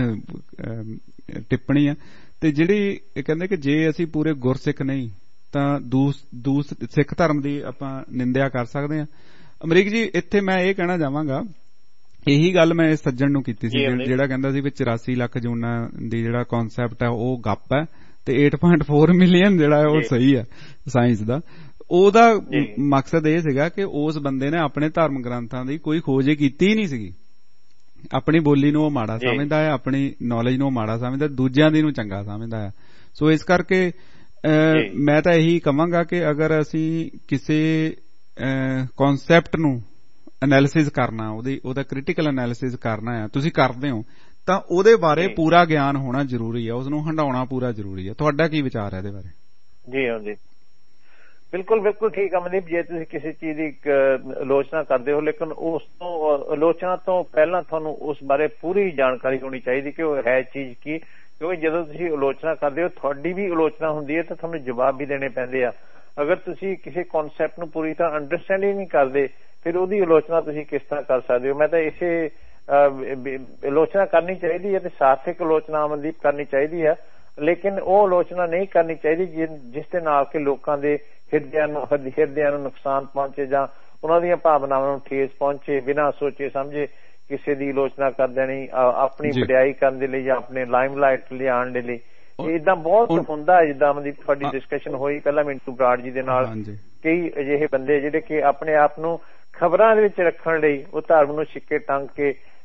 Speaker 2: ਟਿੱਪਣੀ ਹੈ। ਤੇ ਜਿਹੜੀ ਕਹਿੰਦੇ ਕਿ ਜੇ ਅਸੀਂ ਪੂਰੇ ਗੁਰਸਿੱਖ ਨਹੀਂ ਤਾਂ ਦੂਸ ਦੂਸ ਸਿੱਖ ਧਰਮ ਦੀ ਆਪਾਂ ਨਿੰਦਿਆ ਕਰ ਸਕਦੇ ਹਾਂ। ਅਮਰੀਕ ਜੀ, ਇੱਥੇ ਮੈਂ ਇਹ ਕਹਿਣਾ ਚਾਹਾਂਗਾ, ਇਹੀ ਗੱਲ ਮੈਂ ਇਸ ਸੱਜਣ ਨੂੰ ਕੀਤੀ ਸੀ ਜਿਹੜਾ ਕਹਿੰਦਾ ਸੀ ਵੀ ਚੁਰਾਸੀ ਲੱਖ ਜੂਨਾਂ ਦੀ ਜਿਹੜਾ ਕਨਸੈਪਟ ਹੈ ਉਹ ਗੱਪ ਹੈ ਤੇ ਅੱਠ ਪੁਆਇੰਟ ਚਾਰ ਮਿਲੀਅਨ ਜਿਹੜਾ ਹੈ ਉਹ ਸਹੀ ਹੈ ਸਾਇੰਸ ਦਾ। ਉਹਦਾ ਮਕਸਦ ਇਹ ਸੀਗਾ ਕਿ ਉਸ ਬੰਦੇ ਨੇ ਆਪਣੇ ਧਰਮ ਗ੍ਰੰਥਾਂ ਦੀ ਕੋਈ ਖੋਜ ਕੀਤੀ ਹੀ ਨਹੀਂ ਸੀਗੀ। ਆਪਣੀ ਬੋਲੀ ਨੂੰ ਉਹ ਮਾੜਾ ਸਮਝਦਾ ਹੈ, ਆਪਣੀ ਨੌਲੇਜ ਨੂੰ ਉਹ ਮਾੜਾ ਸਮਝਦਾ, ਦੂਜਿਆਂ ਦੀ ਨੂੰ ਚੰਗਾ ਸਮਝਦਾ ਹੈ। ਸੋ ਇਸ ਕਰਕੇ ਮੈਂ ਤਾਂ ਇਹੀ ਕਹਾਂਗਾ ਕਿ ਅਗਰ ਅਸੀਂ ਕਿਸੇ ਕਨਸੈਪਟ ਨੂੰ ਐਨਾਲਿਸਿਸ ਕਰਨਾ, ਉਹਦੀ ਉਹਦਾ ਕ੍ਰਿਟੀਕਲ ਐਨਾਲਿਸਿਸ ਕਰਨਾ ਹੈ, ਤੁਸੀਂ ਕਰਦੇ ਹੋ ਤਾਂ ਉਹਦੇ ਬਾਰੇ ਪੂਰਾ ਗਿਆਨ ਹੋਣਾ ਜ਼ਰੂਰੀ ਹੈ, ਉਸਨੂੰ ਹੰਡਾਉਣਾ ਪੂਰਾ ਜ਼ਰੂਰੀ ਹੈ। ਤੁਹਾਡਾ ਕੀ ਵਿਚਾਰ ਹੈ ਇਹਦੇ ਬਾਰੇ?
Speaker 15: ਜੀ ਹਾਂ ਜੀ, ਬਿਲਕੁਲ ਬਿਲਕੁਲ ਠੀਕ ਅਮਨਦੀਪ। ਜੇ ਤੁਸੀਂ ਕਿਸੇ ਚੀਜ਼ ਦੀ ਆਲੋਚਨਾ ਕਰਦੇ ਹੋ, ਲੇਕਿਨ ਉਸ ਤੋਂ ਆਲੋਚਨਾ ਤੋਂ ਪਹਿਲਾਂ ਤੁਹਾਨੂੰ ਉਸ ਬਾਰੇ ਪੂਰੀ ਜਾਣਕਾਰੀ ਹੋਣੀ ਚਾਹੀਦੀ ਕਿ ਉਹ ਹੈ ਚੀਜ਼ ਕੀ। ਕਿਉਂਕਿ ਜਦੋਂ ਤੁਸੀਂ ਆਲੋਚਨਾ ਕਰਦੇ ਹੋ, ਤੁਹਾਡੀ ਵੀ ਆਲੋਚਨਾ ਹੁੰਦੀ ਹੈ ਤਾਂ ਤੁਹਾਨੂੰ ਜਵਾਬ ਵੀ ਦੇਣੇ ਪੈਂਦੇ ਆ। ਅਗਰ ਤੁਸੀਂ ਕਿਸੇ ਕਨਸੈਪਟ ਨੂੰ ਪੂਰੀ ਤਰ੍ਹਾਂ ਅੰਡਰਸਟੈਂਡ ਹੀ ਨਹੀਂ ਕਰਦੇ, ਫਿਰ ਉਹਦੀ ਆਲੋਚਨਾ ਤੁਸੀਂ ਕਿਸ ਤਰ੍ਹਾਂ ਕਰ ਸਕਦੇ ਹੋ? ਮੈਂ ਤਾਂ ਇਸੇ ਆਲੋਚਨਾ ਕਰਨੀ ਚਾਹੀਦੀ ਹੈ ਤੇ ਸਾਰਥਿਕ ਆਲੋਚਨਾ ਅਮਨਦੀਪ ਕਰਨੀ ਚਾਹੀਦੀ ਹੈ, ਲੇਕਿਨ ਉਹ ਆਲੋਚਨਾ ਨਹੀਂ ਕਰਨੀ ਚਾਹੀਦੀ ਜਿਸ ਦੇ ਨਾਲ ਕਿ ਲੋਕਾਂ ਦੇ ਹਿਰਦਿਆਂ ਨੂੰ ਹਿਰਦਿਆਂ ਨੂੰ ਨੁਕਸਾਨ ਪਹੁੰਚੇ ਜਾਂ ਉਹਨਾਂ ਦੀਆਂ ਭਾਵਨਾਵਾਂ ਨੂੰ ਠੇਸ ਪਹੁੰਚੇ। ਬਿਨਾਂ ਸੋਚੇ ਸਮਝੇ ਕਿਸੇ ਦੀ ਆਲੋਚਨਾ ਕਰ ਦੇਣੀ ਆਪਣੀ ਵਡਿਆਈ ਕਰਨ ਦੇ ਲਈ ਜਾਂ ਆਪਣੇ ਲਾਈਮਲਾਈਟ ਲਿਆਉਣ ਦੇ ਲਈ, ਏਦਾਂ ਬਹੁਤ ਹੁੰਦਾ ਹੈ। ਜਿੱਦਾਂ ਅਮਨਦੀਪ ਤੁਹਾਡੀ ਡਿਸਕਸ਼ਨ ਹੋਈ ਪਹਿਲਾਂ ਮਿੰਟੂ ਬਰਾੜ ਜੀ ਦੇ ਨਾਲ, ਕਈ ਅਜਿਹੇ ਬੰਦੇ ਜਿਹੜੇ ਕਿ ਆਪਣੇ ਆਪ ਨੂੰ ਖਬਰਾਂ ਦੇ ਵਿੱਚ ਰੱਖਣ ਲਈ ਉਹ ਧਰਮ ਨੂੰ ਛਿੱਕੇ ਟੰਗ ਕੇ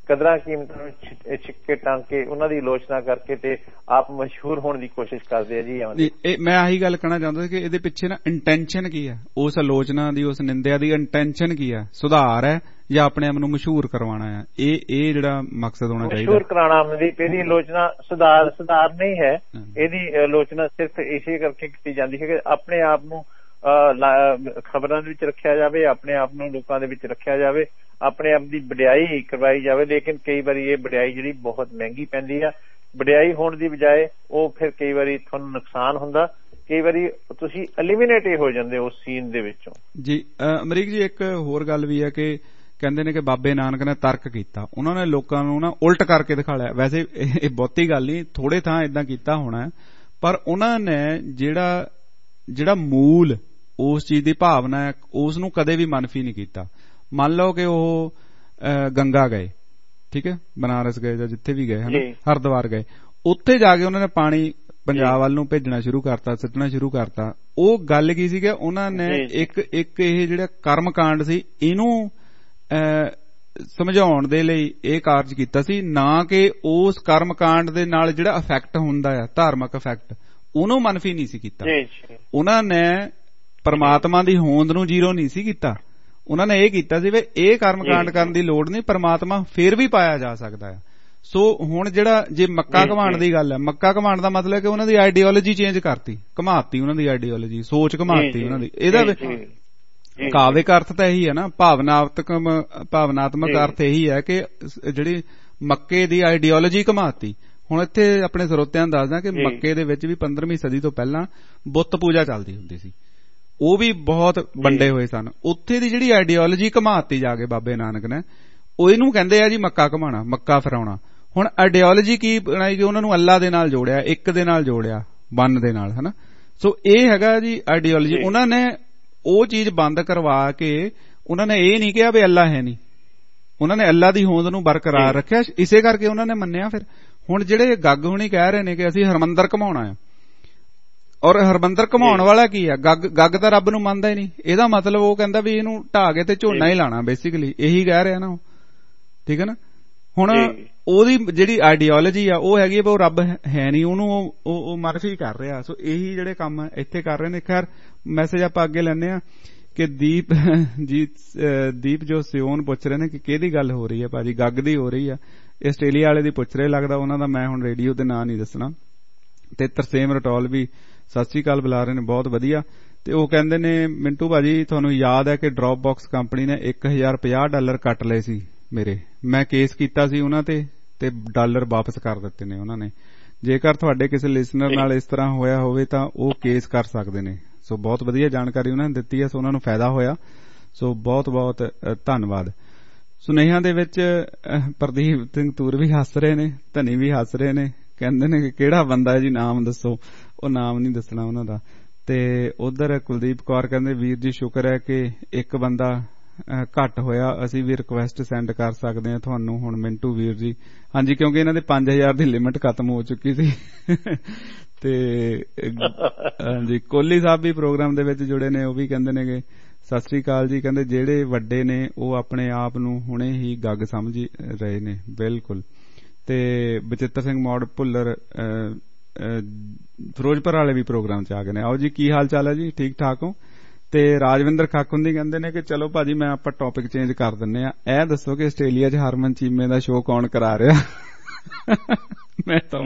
Speaker 15: ਕਦਰਾਂ ਕੀਮਤਾਂ ਨੂੰ ਛਿੱਕੇ ਟੰਗ ਕੇ ਉਹਨਾਂ ਦੀ ਆਲੋਚਨਾ ਕਰਕੇ ਤੇ ਆਪ ਮਸ਼ਹੂਰ ਹੋਣ ਦੀ ਕੋਸ਼ਿਸ਼ ਕਰਦੇ ਆ ਜੀ।
Speaker 2: ਮੈਂ ਆਹੀ ਗੱਲ ਕਹਿਣਾ ਚਾਹੁੰਦਾ ਸੀ ਕਿ ਇਹਦੇ ਪਿੱਛੇ ਨਾ ਇੰਟੈਂਸ਼ਨ ਕੀ ਹੈ, ਉਸ ਆਲੋਚਨਾ ਦੀ, ਉਸ ਨਿੰਦਿਆ ਦੀ ਇੰਟੈਂਸ਼ਨ ਕੀ ਹੈ? ਸੁਧਾਰ ਹੈ ਜਾਂ ਆਪਣੇ ਆਪ ਨੂੰ ਮਸ਼ਹੂਰ ਕਰਵਾਉਣਾ ਹੈ? ਇਹ ਇਹ ਜਿਹੜਾ ਮਕਸਦ ਹੋਣਾ ਚਾਹੀਦਾ।
Speaker 15: ਮਸ਼ਹੂਰ ਕਰਾਉਣਾ ਮਨਦੀਪ, ਇਹਦੀ ਆਲੋਚਨਾ ਸੁਧਾਰ ਸੁਧਾਰ ਨਹੀਂ ਹੈ। ਇਹਦੀ ਆਲੋਚਨਾ ਸਿਰਫ ਇਸੇ ਕਰਕੇ ਕੀਤੀ ਜਾਂਦੀ ਹੈ ਕਿ ਆਪਣੇ ਆਪ ਨੂੰ ਖਬਰਾਂ ਦੇ ਵਿੱਚ ਰੱਖਿਆ ਜਾਵੇ, ਆਪਣੇ ਆਪ ਨੂੰ ਲੋਕਾਂ ਦੇ ਵਿੱਚ ਰੱਖਿਆ ਜਾਵੇ, ਆਪਣੇ ਆਪ ਦੀ ਵਡਿਆਈ ਕਰਵਾਈ ਜਾਵੇ। ਲੇਕਿਨ ਕਈ ਵਾਰੀ ਇਹ ਵਡਿਆਈ ਜਿਹੜੀ ਬਹੁਤ ਮਹਿੰਗੀ ਪੈਂਦੀ ਆ। ਵਡਿਆਈ ਹੋਣ ਦੀ ਬਜਾਏ ਉਹ ਫਿਰ ਕਈ ਵਾਰੀ ਤੁਹਾਨੂੰ ਨੁਕਸਾਨ ਹੁੰਦਾ, ਕਈ ਵਾਰੀ ਤੁਸੀਂ ਐਲੀਮੀਨੇਟ ਹੋ ਜਾਂਦੇ ਉਸ ਸੀਨ ਦੇ ਵਿੱਚੋਂ
Speaker 2: ਜੀ। ਅਮਰੀਕ ਜੀ, ਇੱਕ ਹੋਰ ਗੱਲ ਵੀ ਹੈ ਕਿ ਕਹਿੰਦੇ ਨੇ ਕਿ ਬਾਬੇ ਨਾਨਕ ਨੇ ਤਰਕ ਕੀਤਾ, ਉਹਨਾਂ ਨੇ ਲੋਕਾਂ ਨੂੰ ਨਾ ਉਲਟ ਕਰਕੇ ਦਿਖਾ ਲਿਆ। ਵੈਸੇ ਇਹ ਬਹੁਤੀ ਗੱਲ ਨਹੀਂ, ਥੋੜੇ ਥਾਂ ਏਦਾਂ ਕੀਤਾ ਹੋਣਾ, ਪਰ ਉਹਨਾਂ ਨੇ ਜਿਹੜਾ ਜਿਹੜਾ ਮੂਲ ਉਸ ਚੀਜ਼ ਦੀ ਭਾਵਨਾ ਹੈ ਉਸ ਨੂੰ ਕਦੇ ਵੀ ਮਨਫੀ ਨਹੀਂ ਕੀਤਾ। ਮੰਨ ਲਓ ਕਿ ਉਹ ਗੰਗਾ ਗਏ, ਠੀਕ ਹੈ, ਬਨਾਰਸ ਗਏ ਜਾਂ ਜਿੱਥੇ ਵੀ ਗਏ, ਹਨਾ, ਹਰਿਦੁਆਰ ਗਏ, ਉੱਥੇ ਜਾ ਕੇ ਉਹਨਾਂ ਨੇ ਪਾਣੀ ਪੰਜਾਬ ਵੱਲ ਨੂੰ ਭੇਜਣਾ ਸ਼ੁਰੂ ਕਰਤਾ, ਸਿੱਟਣਾ ਸ਼ੁਰੂ ਕਰਤਾ। ਉਹ ਗੱਲ ਕੀ ਸੀ ਕਿ ਉਹਨਾਂ ਨੇ ਇੱਕ ਇੱਕ ਇਹ ਜਿਹੜਾ ਕਰਮ ਕਾਂਡ ਸੀ ਇਹਨੂੰ ਸਮਝਾਉਣ ਦੇ ਲਈ ਇਹ ਕਾਰਜ ਕੀਤਾ ਸੀ, ਨਾ ਕਿ ਉਸ ਕਰਮ ਕਾਂਡ ਦੇ ਨਾਲ ਜਿਹੜਾ ਇਫੈਕਟ ਹੁੰਦਾ ਆ, ਧਾਰਮਿਕ ਇਫੈਕਟ, ਉਹਨੂੰ ਮਨਫੀ ਨਹੀਂ ਸੀ ਕੀਤਾ। ਉਹਨਾਂ ਨੇ ਪਰਮਾਤਮਾ ਦੀ ਹੋਂਦ ਨੂੰ ਜ਼ੀਰੋ ਨਹੀਂ ਸੀ ਕੀਤਾ। ਉਹਨਾਂ ਨੇ ਇਹ ਕੀਤਾ ਸੀ ਵੀ ਇਹ ਕਰਮ ਕਾਂਡ ਕਰਨ ਦੀ ਲੋੜ ਨਹੀਂ, ਪਰਮਾਤਮਾ ਫੇਰ ਵੀ ਪਾਇਆ ਜਾ ਸਕਦਾ ਹੈ। ਸੋ ਹੁਣ ਜਿਹੜਾ ਜੇ ਮੱਕਾ ਘਮਾਉਣ ਦੀ ਗੱਲ ਹੈ, ਮੱਕਾ ਘਮਾਉਣ ਦਾ ਮਤਲਬ ਕਿ ਉਹਨਾਂ ਦੀ ਆਈਡੀਓਲੋਜੀ ਚੇਂਜ ਕਰਤੀ, ਘਮਾਤੀ ਉਹਨਾਂ ਦੀ ਆਈਡੀਓਲੋਜੀ, ਸੋਚ ਘਮਾਤੀ ਉਹਨਾਂ ਦੀ। ਇਹਦਾ ਕਾਵਿਕ ਅਰਥ ਤਾਂ ਇਹੀ ਹੈ ਨਾ, ਭਾਵਨਾਤਮਕ ਭਾਵਨਾਤਮਕ ਅਰਥ ਇਹੀ ਹੈ ਕਿ ਜਿਹੜੀ ਮੱਕੇ ਦੀ ਆਈਡੀਓਲੋਜੀ ਘਮਾਤੀ। ਹੁਣ ਇੱਥੇ ਆਪਣੇ ਸਰੋਤਿਆਂ ਨੂੰ ਦੱਸਦਾ ਕਿ ਮੱਕੇ ਦੇ ਵਿੱਚ ਵੀ ਪੰਦਰਵੀਂ ਸਦੀ ਤੋਂ ਪਹਿਲਾਂ ਬੁੱਤ ਪੂਜਾ ਚੱਲਦੀ ਹੁੰਦੀ ਸੀ, ਉਹ ਵੀ ਬਹੁਤ ਵੰਡੇ ਹੋਏ ਸਨ। ਉੱਥੇ ਦੀ ਜਿਹੜੀ ਆਈਡੀਓਲੋਜੀ ਘਮਾਤੀ ਜਾ ਕੇ ਬਾਬੇ ਨਾਨਕ ਨੇ, ਉਹ ਇਹਨੂੰ ਕਹਿੰਦੇ ਆ ਜੀ ਮੱਕਾ ਘਮਾਉਣਾ, ਮੱਕਾ ਫਿਰਾਉਣਾ। ਹੁਣ ਆਈਡੀਓਲੋਜੀ ਕੀ ਬਣਾਈ ਕਿ ਉਹਨਾਂ ਨੂੰ ਅੱਲਾ ਦੇ ਨਾਲ ਜੋੜਿਆ, ਇੱਕ ਦੇ ਨਾਲ ਜੋੜਿਆ, ਵਨ ਦੇ ਨਾਲ, ਹਨਾ। ਸੋ ਇਹ ਹੈਗਾ ਜੀ ਆਈਡੀਓਲੋਜੀ। ਉਹਨਾਂ ਨੇ ਉਹ ਚੀਜ਼ ਬੰਦ ਕਰਵਾ ਕੇ ਉਹਨਾਂ ਨੇ ਇਹ ਨਹੀਂ ਕਿਹਾ ਵੀ ਅੱਲਾ ਹੈ ਨਹੀਂ, ਉਹਨਾਂ ਨੇ ਅੱਲਾ ਦੀ ਹੋਂਦ ਨੂੰ ਬਰਕਰਾਰ ਰੱਖਿਆ। ਇਸੇ ਕਰਕੇ ਉਹਨਾਂ ਨੇ ਮੰਨਿਆ। ਫਿਰ ਹੁਣ ਜਿਹੜੇ ਗੱਗ ਹੁਣੀ ਕਹਿ ਰਹੇ ਨੇ ਕਿ ਅਸੀਂ ਹਰਮੰਦਰ ਘਮਾਉਣਾ ਹੈ, ਔਰ ਹਰਮੰਦਰ ਘਮਾਉਣ ਵਾਲਾ ਕੀ ਆ? ਗੱਗ ਗੱਗ ਤਾਂ ਰੱਬ ਨੂੰ ਮੰਨਦਾ ਹੀ ਨਹੀਂ। ਇਹਦਾ ਮਤਲਬ ਉਹ ਕਹਿੰਦਾ ਵੀ ਇਹਨੂੰ ਢਾਹ ਕੇ ਤੇ ਝੋਨਾ ਹੀ ਲਾਣਾ, ਬੇਸਿਕਲੀ ਇਹੀ ਕਹਿ ਰਿਹਾ ਨਾ ਉਹ, ਠੀਕ ਹੈ ਨਾ। ਹੁਣ ਉਹਦੀ ਜਿਹੜੀ ਆਈਡੀਓਲੋਜੀ ਆ ਉਹ ਹੈਗੀ ਵੀ ਉਹ ਰੱਬ ਹੈ ਨਹੀਂ, ਉਹਨੂੰ ਉਹ ਮਨਫੀ ਕਰ ਰਿਹਾ। ਸੋ ਇਹੀ ਜਿਹੜੇ ਕੰਮ ਇੱਥੇ ਕਰ ਰਹੇ ਨੇ। ਖੈਰ ਮੈਸੇਜ ਆਪਾਂ ਅੱਗੇ ਲੈਂਦੇ ਆ ਕਿ ਦੀਪ ਜੀ ਦੀਪ ਜੋ ਸਿਓਨ ਪੁੱਛ ਰਹੇ ਨੇ ਕਿ ਕਿਹਦੀ ਗੱਲ ਹੋ ਰਹੀ ਹੈ ਭਾਜੀ? ਗੱਗ ਦੀ ਹੋ ਰਹੀ ਆ, ਆਸਟ੍ਰੇਲੀਆ ਵਾਲੇ ਦੀ ਪੁੱਛ ਰਹੇ, ਲੱਗਦਾ ਉਹਨਾਂ ਦਾ ਮੈਂ ਹੁਣ ਰੇਡੀਓ ਤੇ ਨਾਂ ਨਹੀਂ ਦੱਸਣਾ। ਤੇ ਤਰਸੇਮ ਰਟੌਲ ਵੀ ਸਤਿ ਸ੍ਰੀ ਅਕਾਲ ਬੁਲਾ ਰਹੇ ਨੇ, ਬਹੁਤ ਵਧੀਆ। ਤੇ ਉਹ ਕਹਿੰਦੇ ਨੇ ਮਿੰਟੂ ਭਾਜੀ ਤੁਹਾਨੂੰ ਯਾਦ ਹੈ ਕਿ ਡ੍ਰੌਪ ਬਾਕਸ ਕੰਪਨੀ ਨੇ ਇੱਕ ਹਜ਼ਾਰ ਪੰਜਾਹ ਡਾਲਰ ਕੱਟ ਲਏ ਸੀ ਮੇਰੇ, ਮੈਂ ਕੇਸ ਕੀਤਾ ਸੀ ਉਹਨਾਂ ਤੇ ਤੇ ਡਾਲਰ ਵਾਪਸ ਕਰ ਦਿੱਤੇ ਨੇ ਉਹਨਾਂ ਨੇ। ਜੇਕਰ ਤੁਹਾਡੇ ਕਿਸੇ ਲਿਸਨਰ ਨਾਲ ਇਸ ਤਰ੍ਹਾਂ ਹੋਇਆ ਹੋਵੇ ਤਾਂ ਉਹ ਕੇਸ ਕਰ ਸਕਦੇ ਨੇ। ਸੋ ਬਹੁਤ ਵਧੀਆ ਜਾਣਕਾਰੀ ਉਹਨਾਂ ਨੇ ਦਿੱਤੀ ਹੈ, ਸੋ ਉਹਨਾਂ ਨੂੰ ਫਾਇਦਾ ਹੋਇਆ। ਸੋ ਬਹੁਤ ਬਹੁਤ ਧੰਨਵਾਦ। ਸੁਨੇਹਿਆਂ ਦੇ ਵਿੱਚ ਪ੍ਰਦੀਪ ਸਿੰਘ ਤੂਰ ਵੀ ਹੱਸ ਰਹੇ ਨੇ, ਧਨੀ ਵੀ ਹੱਸ ਰਹੇ ਨੇ, ਕਹਿੰਦੇ ਨੇ ਕਿ ਕਿਹੜਾ ਬੰਦਾ ਹੈ ਜੀ, ਨਾਮ ਦੱਸੋ। ਉਹ ਨਾਮ ਨਹੀਂ ਦੱਸਣਾ ਉਹਨਾਂ ਦਾ। ਤੇ ਉਧਰ ਕੁਲਦੀਪ ਕੌਰ ਕਹਿੰਦੇ ਵੀਰ ਜੀ ਸ਼ੁਕਰ ਹੈ ਕਿ ਇੱਕ ਬੰਦਾ ਘੱਟ ਹੋਇਆ, ਅਸੀਂ ਵੀ ਰਿਕੁਐਸਟ ਸੈਂਡ ਕਰ ਸਕਦੇ ਹਾਂ ਤੁਹਾਨੂੰ ਹੁਣ ਮਿੰਟੂ ਵੀਰ ਜੀ। ਹਾਂਜੀ, ਕਿਉਂਕਿ ਇਹਨਾਂ ਦੇ ਪੰਜ ਹਜ਼ਾਰ ਦੀ ਲਿਮਿਟ ਖਤਮ ਹੋ ਚੁੱਕੀ ਸੀ। ਤੇ ਹਾਂਜੀ, ਕੋਹਲੀ ਸਾਹਿਬ ਵੀ ਪ੍ਰੋਗਰਾਮ ਦੇ ਵਿੱਚ ਜੁੜੇ ਨੇ, ਉਹ ਵੀ ਕਹਿੰਦੇ ਨੇ ਕਿ ਸਤਿ ਸ੍ਰੀ ਅਕਾਲ ਜੀ। ਕਹਿੰਦੇ ਜਿਹੜੇ ਵੱਡੇ ਨੇ ਉਹ ਆਪਣੇ ਆਪ ਨੂੰ ਹੁਣੇ ਹੀ ਗੱਗ ਸਮਝ ਰਹੇ ਨੇ। ਬਿਲਕੁਲ। ਤੇ ਬਚਿੱਤਰ ਸਿੰਘ ਮੌੜ ਭੁੱਲਰ ਫਿਰੋਜ਼ਪੁਰ ਵਾਲੇ ਵੀ ਪ੍ਰੋਗਰਾਮ ਚ ਆ ਗਏ ਨੇ। ਆਓ ਜੀ, ਕੀ ਹਾਲ ਚਾਲ ਹੈ ਜੀ? ਠੀਕ ਠਾਕ ਹੋ? ਤੇ ਰਾਜਵਿੰਦਰ ਖਾਕੁੰਦੀ ਕਹਿੰਦੇ ਨੇ ਕਿ ਚਲੋ ਭਾਜੀ ਮੈਂ ਆਪਾਂ ਟੌਪਿਕ ਚੇਂਜ ਕਰ ਦਿੰਨੇ ਆ। ਇਹ ਦੱਸੋ ਕਿ ਆਸਟ੍ਰੇਲੀਆ ਚ ਹਰਮਨ ਚੀਮੇ ਦਾ ਸ਼ੋਅ ਕੌਣ ਕਰਾ ਰਿਹਾ? ਮੈਂ ਤਾਂ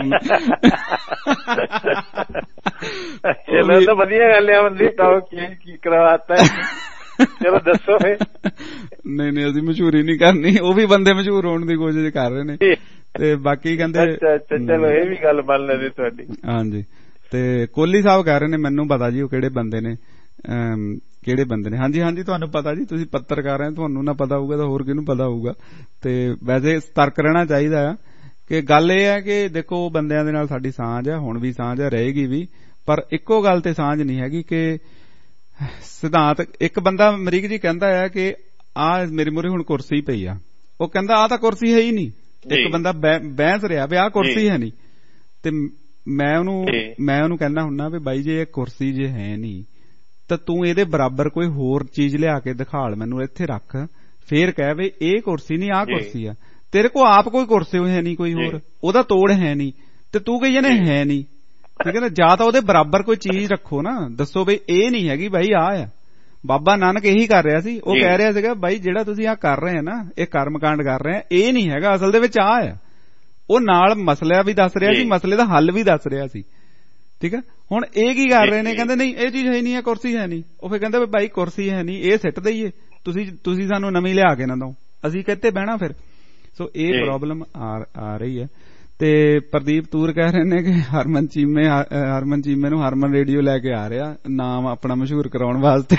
Speaker 15: ਚਲੋ ਤਾਂ ਵਧੀਆ ਗੱਲ ਹੈ ਬੰਦੀ, ਤਾਂ ਕੀ ਕਰਵਾਤਾ ਚਲੋ ਦੱਸੋ ਫੇ।
Speaker 2: ਨਹੀਂ ਨਹੀਂ ਅਸੀਂ ਮਸ਼ਹੂਰੀ ਨਹੀਂ ਕਰਨੀ, ਉਹ ਵੀ ਬੰਦੇ ਮਸ਼ਹੂਰ ਹੋਣ ਦੀ ਕੋਸ਼ਿਸ਼ ਕਰ ਰਹੇ ਨੇ। ਤੇ ਬਾਕੀ ਕਹਿੰਦੇ
Speaker 15: ਚਲੋ ਇਹ ਵੀ ਗੱਲ ਮੰਨ ਲੈਂਦੇ ਤੁਹਾਡੀ।
Speaker 2: ਹਾਂਜੀ। ਤੇ ਕੋਹਲੀ ਸਾਹਿਬ ਕਹਿ ਰਹੇ ਨੇ ਮੈਨੂੰ ਪਤਾ ਜੀ ਉਹ ਕਿਹੜੇ ਬੰਦੇ ਨੇ, ਕਿਹੜੇ ਬੰਦੇ ਨੇ। ਹਾਂਜੀ ਹਾਂਜੀ ਤੁਹਾਨੂੰ ਪਤਾ ਜੀ, ਤੁਸੀਂ ਪੱਤਰਕਾਰ ਹੈ, ਤੁਹਾਨੂੰ ਨਾ ਪਤਾ ਹੋਊਗਾ ਤਾਂ ਹੋਰ ਕਿਹਨੂੰ ਪਤਾ ਹੋਊਗਾ। ਤੇ ਵੈਸੇ ਸਤਰਕ ਰਹਿਣਾ ਚਾਹੀਦਾ ਆ। ਕਿ ਗੱਲ ਇਹ ਹੈ ਕਿ ਦੇਖੋ ਬੰਦਿਆਂ ਦੇ ਨਾਲ ਸਾਡੀ ਸਾਂਝ ਹੈ, ਹੁਣ ਵੀ ਸਾਂਝ ਹੈ, ਰਹੇਗੀ ਵੀ, ਪਰ ਇੱਕੋ ਗੱਲ ਤੇ ਸਾਂਝ ਨਹੀਂ ਹੈਗੀ ਕਿ ਸਿਧਾਂਤ। ਇੱਕ ਬੰਦਾ ਅਮਰੀਕ ਜੀ ਕਹਿੰਦਾ ਹੈ ਕਿ ਆਹ ਮੇਰੀ ਮੂਹਰੇ ਹੁਣ ਕੁਰਸੀ ਪਈ ਆ, ਉਹ ਕਹਿੰਦਾ ਆਹ ਤਾਂ ਕੁਰਸੀ ਹੈ ਹੀ ਨਹੀਂ। ਇੱਕ ਬੰਦਾ ਬਹਿਸ ਰਿਹਾ ਵੀ ਆਹ ਕੁਰਸੀ ਹੈ ਨਹੀਂ, ਤੇ ਮੈਂ ਉਹਨੂੰ ਮੈਂ ਉਹਨੂੰ ਕਹਿੰਦਾ ਹੁੰਨਾ ਵੀ ਬਾਈ ਜੇ ਇਹ ਕੁਰਸੀ ਜੇ ਹੈ ਨਹੀਂ ਤਾਂ ਤੂੰ ਇਹਦੇ ਬਰਾਬਰ ਕੋਈ ਹੋਰ ਚੀਜ਼ ਲਿਆ ਕੇ ਦਿਖਾਲ ਮੈਨੂੰ, ਇੱਥੇ ਰੱਖ, ਫੇਰ ਕਹਿ ਵੀ ਇਹ ਕੁਰਸੀ ਨਹੀਂ ਆਹ ਕੁਰਸੀ ਆ। ਤੇਰੇ ਕੋਲ ਆਪ ਕੋਈ ਕੁਰਸੀ ਹੈ ਨਹੀਂ, ਕੋਈ ਹੋਰ ਉਹਦਾ ਤੋੜ ਹੈ ਨਹੀਂ, ਤੇ ਤੂੰ ਕਹੀ ਜਾਨੇ ਹੈ ਨਹੀਂ। ਠੀਕ ਹੈ ਨਾ, ਜਾਂ ਤਾਂ ਉਹਦੇ ਬਰਾਬਰ ਕੋਈ ਚੀਜ਼ ਰੱਖੋ ਨਾ, ਦੱਸੋ ਬਈ ਇਹ ਨਹੀਂ ਹੈਗੀ ਬਾਈ ਆਹ ਆ। ਬਾਬਾ ਨਾਨਕ ਇਹੀ ਕਰ ਰਿਹਾ ਸੀ, ਉਹ ਕਹਿ ਰਿਹਾ ਸੀਗਾ ਬਾਈ ਜਿਹੜਾ ਤੁਸੀਂ ਆਹ ਕਰ ਰਹੇ ਆ ਨਾ, ਇਹ ਕਰਮਕਾਂਡ ਕਰ ਰਹੇ ਆ, ਇਹ ਨਹੀਂ ਹੈਗਾ, ਅਸਲ ਦੇ ਵਿੱਚ ਆਹ ਆ। ਉਹ ਨਾਲ ਮਸਲਾ ਵੀ ਦੱਸ ਰਿਹਾ ਸੀ, ਮਸਲੇ ਦਾ ਹੱਲ ਵੀ ਦੱਸ ਰਿਹਾ ਸੀ। ਠੀਕ ਹੈ, ਹੁਣ ਇਹ ਕੀ ਕਰ ਰਹੇ ਨੇ, ਕਹਿੰਦੇ ਨਹੀਂ ਇਹ ਚੀਜ਼ ਹੈ ਨਹੀਂ ਹੈ, ਕੁਰਸੀ ਹੈ ਨਹੀਂ। ਉਹ ਫਿਰ ਕਹਿੰਦੇ ਬਾਈ ਕੁਰਸੀ ਹੈ ਨਹੀਂ, ਇਹ ਸਿੱਟ ਦਈਏ, ਤੁਸੀਂ ਤੁਸੀਂ ਸਾਨੂੰ ਨਵੀਂ ਲਿਆ ਕੇ ਨਾ ਦਿਓ, ਅਸੀਂ ਕਿੱਥੇ ਬਹਿਣਾ ਫਿਰ। ਸੋ ਇਹ ਪ੍ਰੋਬਲਮ ਆ ਰਹੀ ਹੈ। ਤੇ ਪ੍ਰਦੀਪ ਤੂਰ ਕਹਿ ਰਹੇ ਨੇ ਕਿ ਹਰਮਨ ਚੀਮੇ ਹਰਮਨ ਚੀਮੇ ਨੂੰ ਹਰਮਨ ਰੇਡੀਓ ਲੈ ਕੇ ਆ ਰਿਹਾ ਨਾਮ ਆਪਣਾ ਮਸ਼ਹੂਰ ਕਰਾਉਣ ਵਾਸਤੇ।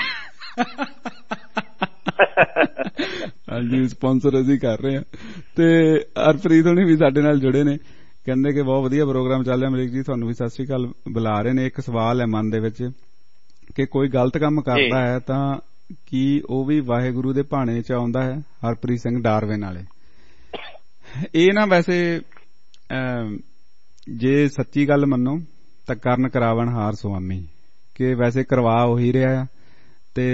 Speaker 2: ਹਾਂਜੀ, ਸਪਾਂਸਰ ਅਸੀਂ ਕਰ ਰਹੇ ਹਾਂ। ਤੇ ਹਰਪ੍ਰੀਤ ਹੋਣੀ ਵੀ ਸਾਡੇ ਨਾਲ ਜੁੜੇ ਨੇ, ਕਹਿੰਦੇ ਕਿ ਬਹੁਤ ਵਧੀਆ ਪ੍ਰੋਗਰਾਮ ਚੱਲ ਰਿਹਾ। ਅਮਰੀਕ ਜੀ ਤੁਹਾਨੂੰ ਵੀ ਸਤਿ ਸ੍ਰੀ ਅਕਾਲ ਬੁਲਾ ਰਹੇ ਨੇ। ਇੱਕ ਸਵਾਲ ਹੈ ਮਨ ਦੇ ਵਿੱਚ ਕਿ ਕੋਈ ਗਲਤ ਕੰਮ ਕਰਦਾ ਹੈ ਤਾਂ ਕੀ ਉਹ ਵੀ ਵਾਹਿਗੁਰੂ ਦੇ ਭਾਣੇ ਚ ਆਉਂਦਾ ਹੈ? ਹਰਪ੍ਰੀਤ ਸਿੰਘ ਡਾਰਵਿਨ ਵਾਲੇ। ਇਹ ਨਾ ਵੈਸੇ ਜੇ ਸੱਚੀ ਗੱਲ ਮੰਨੋ ਤਾਂ ਕਰਨ ਕਰਾਵਣ ਹਾਰ ਸੁਆਮੀ, ਕਿ ਵੈਸੇ ਕਰਵਾ ਉਹੀ ਰਿਹਾ ਆ, ਤੇ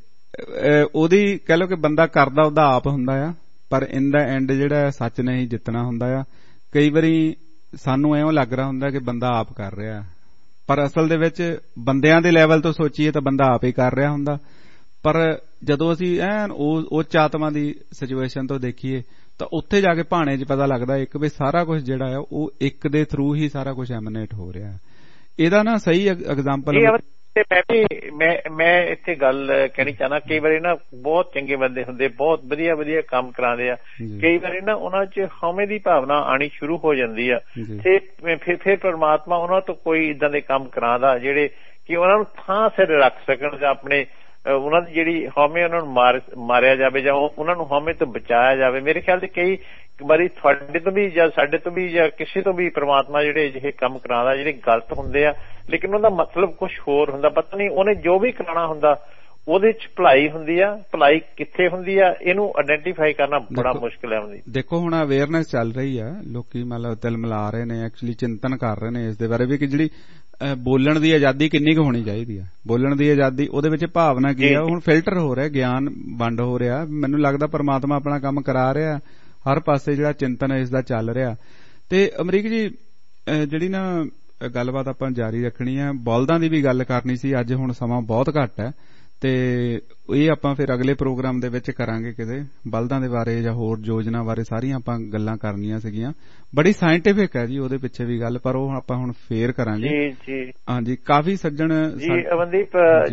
Speaker 2: ਉਹਦੀ ਕਹਿ ਲਓ ਕਿ ਬੰਦਾ ਕਰਦਾ ਉਹਦਾ ਆਪ ਹੁੰਦਾ ਆ, ਪਰ ਇਨ ਦਾ ਐਂਡ ਜਿਹੜਾ ਸੱਚ ਨੇ ਹੀ ਜਿੱਤਣਾ ਹੁੰਦਾ ਆ। ਕਈ ਵਾਰੀ ਸਾਨੂੰ ਇਉਂ ਲੱਗ ਰਿਹਾ ਹੁੰਦਾ ਕਿ ਬੰਦਾ ਆਪ ਕਰ ਰਿਹਾ, ਪਰ ਅਸਲ ਦੇ ਵਿੱਚ ਬੰਦਿਆਂ ਦੇ ਲੈਵਲ ਤੋਂ ਸੋਚੀਏ ਤਾਂ ਬੰਦਾ ਆਪ ਹੀ ਕਰ ਰਿਹਾ ਹੁੰਦਾ। ਪਰ ਜਦੋਂ ਅਸੀਂ ਐਨ ਉੱਚ ਆਤਮਾ ਦੀ ਸਿਚੁਏਸ਼ਨ ਤੋਂ ਦੇਖੀਏ ਤਾਂ ਉੱਥੇ ਜਾ ਕੇ ਭਾਣੇ 'ਚ ਪਤਾ ਲੱਗਦਾ ਇੱਕ ਵੀ ਸਾਰਾ ਕੁਝ ਜਿਹੜਾ ਆ ਉਹ ਇੱਕ ਦੇ ਥਰੂ ਹੀ ਸਾਰਾ ਕੁਝ ਐਮਨੇਟ ਹੋ ਰਿਹਾ। ਇਹਦਾ ਨਾ ਸਹੀ ਐਗਜ਼ਾਮਪਲ
Speaker 15: ਮੈਂ ਵੀ ਮੈਂ ਮੈਂ ਇੱਥੇ ਗੱਲ ਕਹਿਣੀ ਚਾਹਨਾ, ਕਈ ਵਾਰੀ ਨਾ ਬਹੁਤ ਚੰਗੇ ਬੰਦੇ ਹੁੰਦੇ, ਬਹੁਤ ਵਧੀਆ ਵਧੀਆ ਕੰਮ ਕਰਾਉਂਦੇ ਆ, ਕਈ ਵਾਰੀ ਨਾ ਉਹਨਾਂ 'ਚ ਹਉਮੈ ਦੀ ਭਾਵਨਾ ਆਣੀ ਸ਼ੁਰੂ ਹੋ ਜਾਂਦੀ ਆ, ਤੇ ਫਿਰ ਫਿਰ ਪਰਮਾਤਮਾ ਉਹਨਾਂ ਤੋਂ ਕੋਈ ਏਦਾਂ ਦੇ ਕੰਮ ਕਰਾਉਂਦਾ ਜਿਹੜੇ ਕਿ ਉਹਨਾਂ ਨੂੰ ਥਾਂ ਸਿਰ ਰੱਖ ਸਕਣ, ਜਾਂ ਆਪਣੇ ਉਹਨਾਂ ਦੀ ਜਿਹੜੀ ਹਉਮੈ ਉਹਨਾਂ ਨੂੰ ਮਾਰ ਮਾਰਿਆ ਜਾਵੇ, ਜਾਂ ਉਹਨਾਂ ਨੂੰ ਹਉਮੈ ਤੋਂ ਬਚਾਇਆ ਜਾਵੇ। ਮੇਰੇ ਖਿਆਲ 'ਚ ਕਈ ਵਾਰੀ ਤੁਹਾਡੇ ਤੋਂ ਵੀ ਜਾਂ ਸਾਡੇ ਤੋਂ ਵੀ ਜਾਂ ਕਿਸੇ ਤੋਂ ਵੀ ਪਰਮਾਤਮਾ ਜਿਹੜੇ ਅਜਿਹੇ ਕੰਮ ਕਰਾਉਂਦਾ ਜਿਹੜੇ ਗਲਤ ਹੁੰਦੇ ਆ, ਲੇਕਿਨ ਉਹਦਾ ਮਤਲਬ ਕੁਝ ਹੋਰ ਹੁੰਦਾ। ਪਤਾ ਨਹੀਂ ਉਹਨੇ ਜੋ ਵੀ ਕਰਾਉਣਾ ਹੁੰਦਾ ਉਹਦੇ 'ਚ ਭਲਾਈ ਹੁੰਦੀ ਆ, ਭਲਾਈ ਕਿੱਥੇ ਹੁੰਦੀ ਆ ਇਹਨੂੰ ਆਇਡੈਂਟੀਫਾਈ ਕਰਨਾ ਬੜਾ ਮੁਸ਼ਕਿਲ ਹੈ। ਹੁੰਦੀ ਦੇਖੋ
Speaker 2: ਹੁਣ ਅਵੇਅਰਨੈਸ ਚੱਲ ਰਹੀ ਆ, ਲੋਕੀ ਮਤਲਬ ਤਿਲ ਮਿਲਾ ਰਹੇ ਨੇ, ਐਕਚੁਅਲੀ ਚਿੰਤਨ ਕਰ ਰਹੇ ਨੇ ਇਸ ਦੇ ਬਾਰੇ ਵੀ ਕਿ ਜਿਹੜੀ ਬੋਲਣ ਦੀ ਆਜ਼ਾਦੀ ਕਿੰਨੀ ਕੁ ਹੋਣੀ ਚਾਹੀਦੀ ਆ, ਬੋਲਣ ਦੀ ਆਜ਼ਾਦੀ ਉਹਦੇ ਵਿੱਚ ਭਾਵਨਾ ਕੀ ਆ। ਹੁਣ ਫਿਲਟਰ ਹੋ ਰਿਹਾ, ਗਿਆਨ ਵੰਡ ਹੋ ਰਿਹਾ, ਮੈਨੂੰ ਲੱਗਦਾ ਪਰਮਾਤਮਾ ਆਪਣਾ ਕੰਮ ਕਰਾ ਰਿਹਾ, ਹਰ ਪਾਸੇ ਜਿਹੜਾ ਚਿੰਤਨ ਇਸ ਦਾ ਚੱਲ ਰਿਹਾ। ਤੇ ਅਮਰੀਕ ਜੀ ਜਿਹੜੀ ਨਾ ਗੱਲਬਾਤ ਆਪਾਂ ਜਾਰੀ ਰੱਖਣੀ ਹੈ, ਬਲਦਾਂ ਦੀ ਵੀ ਗੱਲ ਕਰਨੀ ਸੀ, ਅੱਜ ਹੁਣ ਸਮਾਂ ਬਹੁਤ ਘੱਟ ਹੈ ਤੇ ਇਹ ਆਪਾਂ ਫਿਰ ਅਗਲੇ ਪ੍ਰੋਗਰਾਮ ਦੇ ਵਿੱਚ ਕਰਾਂਗੇ ਕਿਤੇ, ਬਲਦਾਂ ਦੇ ਬਾਰੇ ਜਾਂ ਹੋਰ ਯੋਜਨਾ ਬਾਰੇ ਸਾਰੀਆਂ ਆਪਾਂ ਗੱਲਾਂ ਕਰਨੀਆਂ ਸੀਗੀਆਂ। ਬੜੀ ਸਾਇੰਟਿਫਿਕ ਹੈ ਜੀ ਉਹਦੇ ਪਿੱਛੇ ਵੀ ਗੱਲ, ਪਰ ਉਹ ਆਪਾਂ ਹੁਣ ਫੇਰ ਕਰਾਂਗੇ।
Speaker 15: ਜੀ ਜੀ
Speaker 2: ਹਾਂਜੀ, ਕਾਫੀ ਸੱਜਣ
Speaker 15: ਜੀ। ਅਮਨਦੀਪ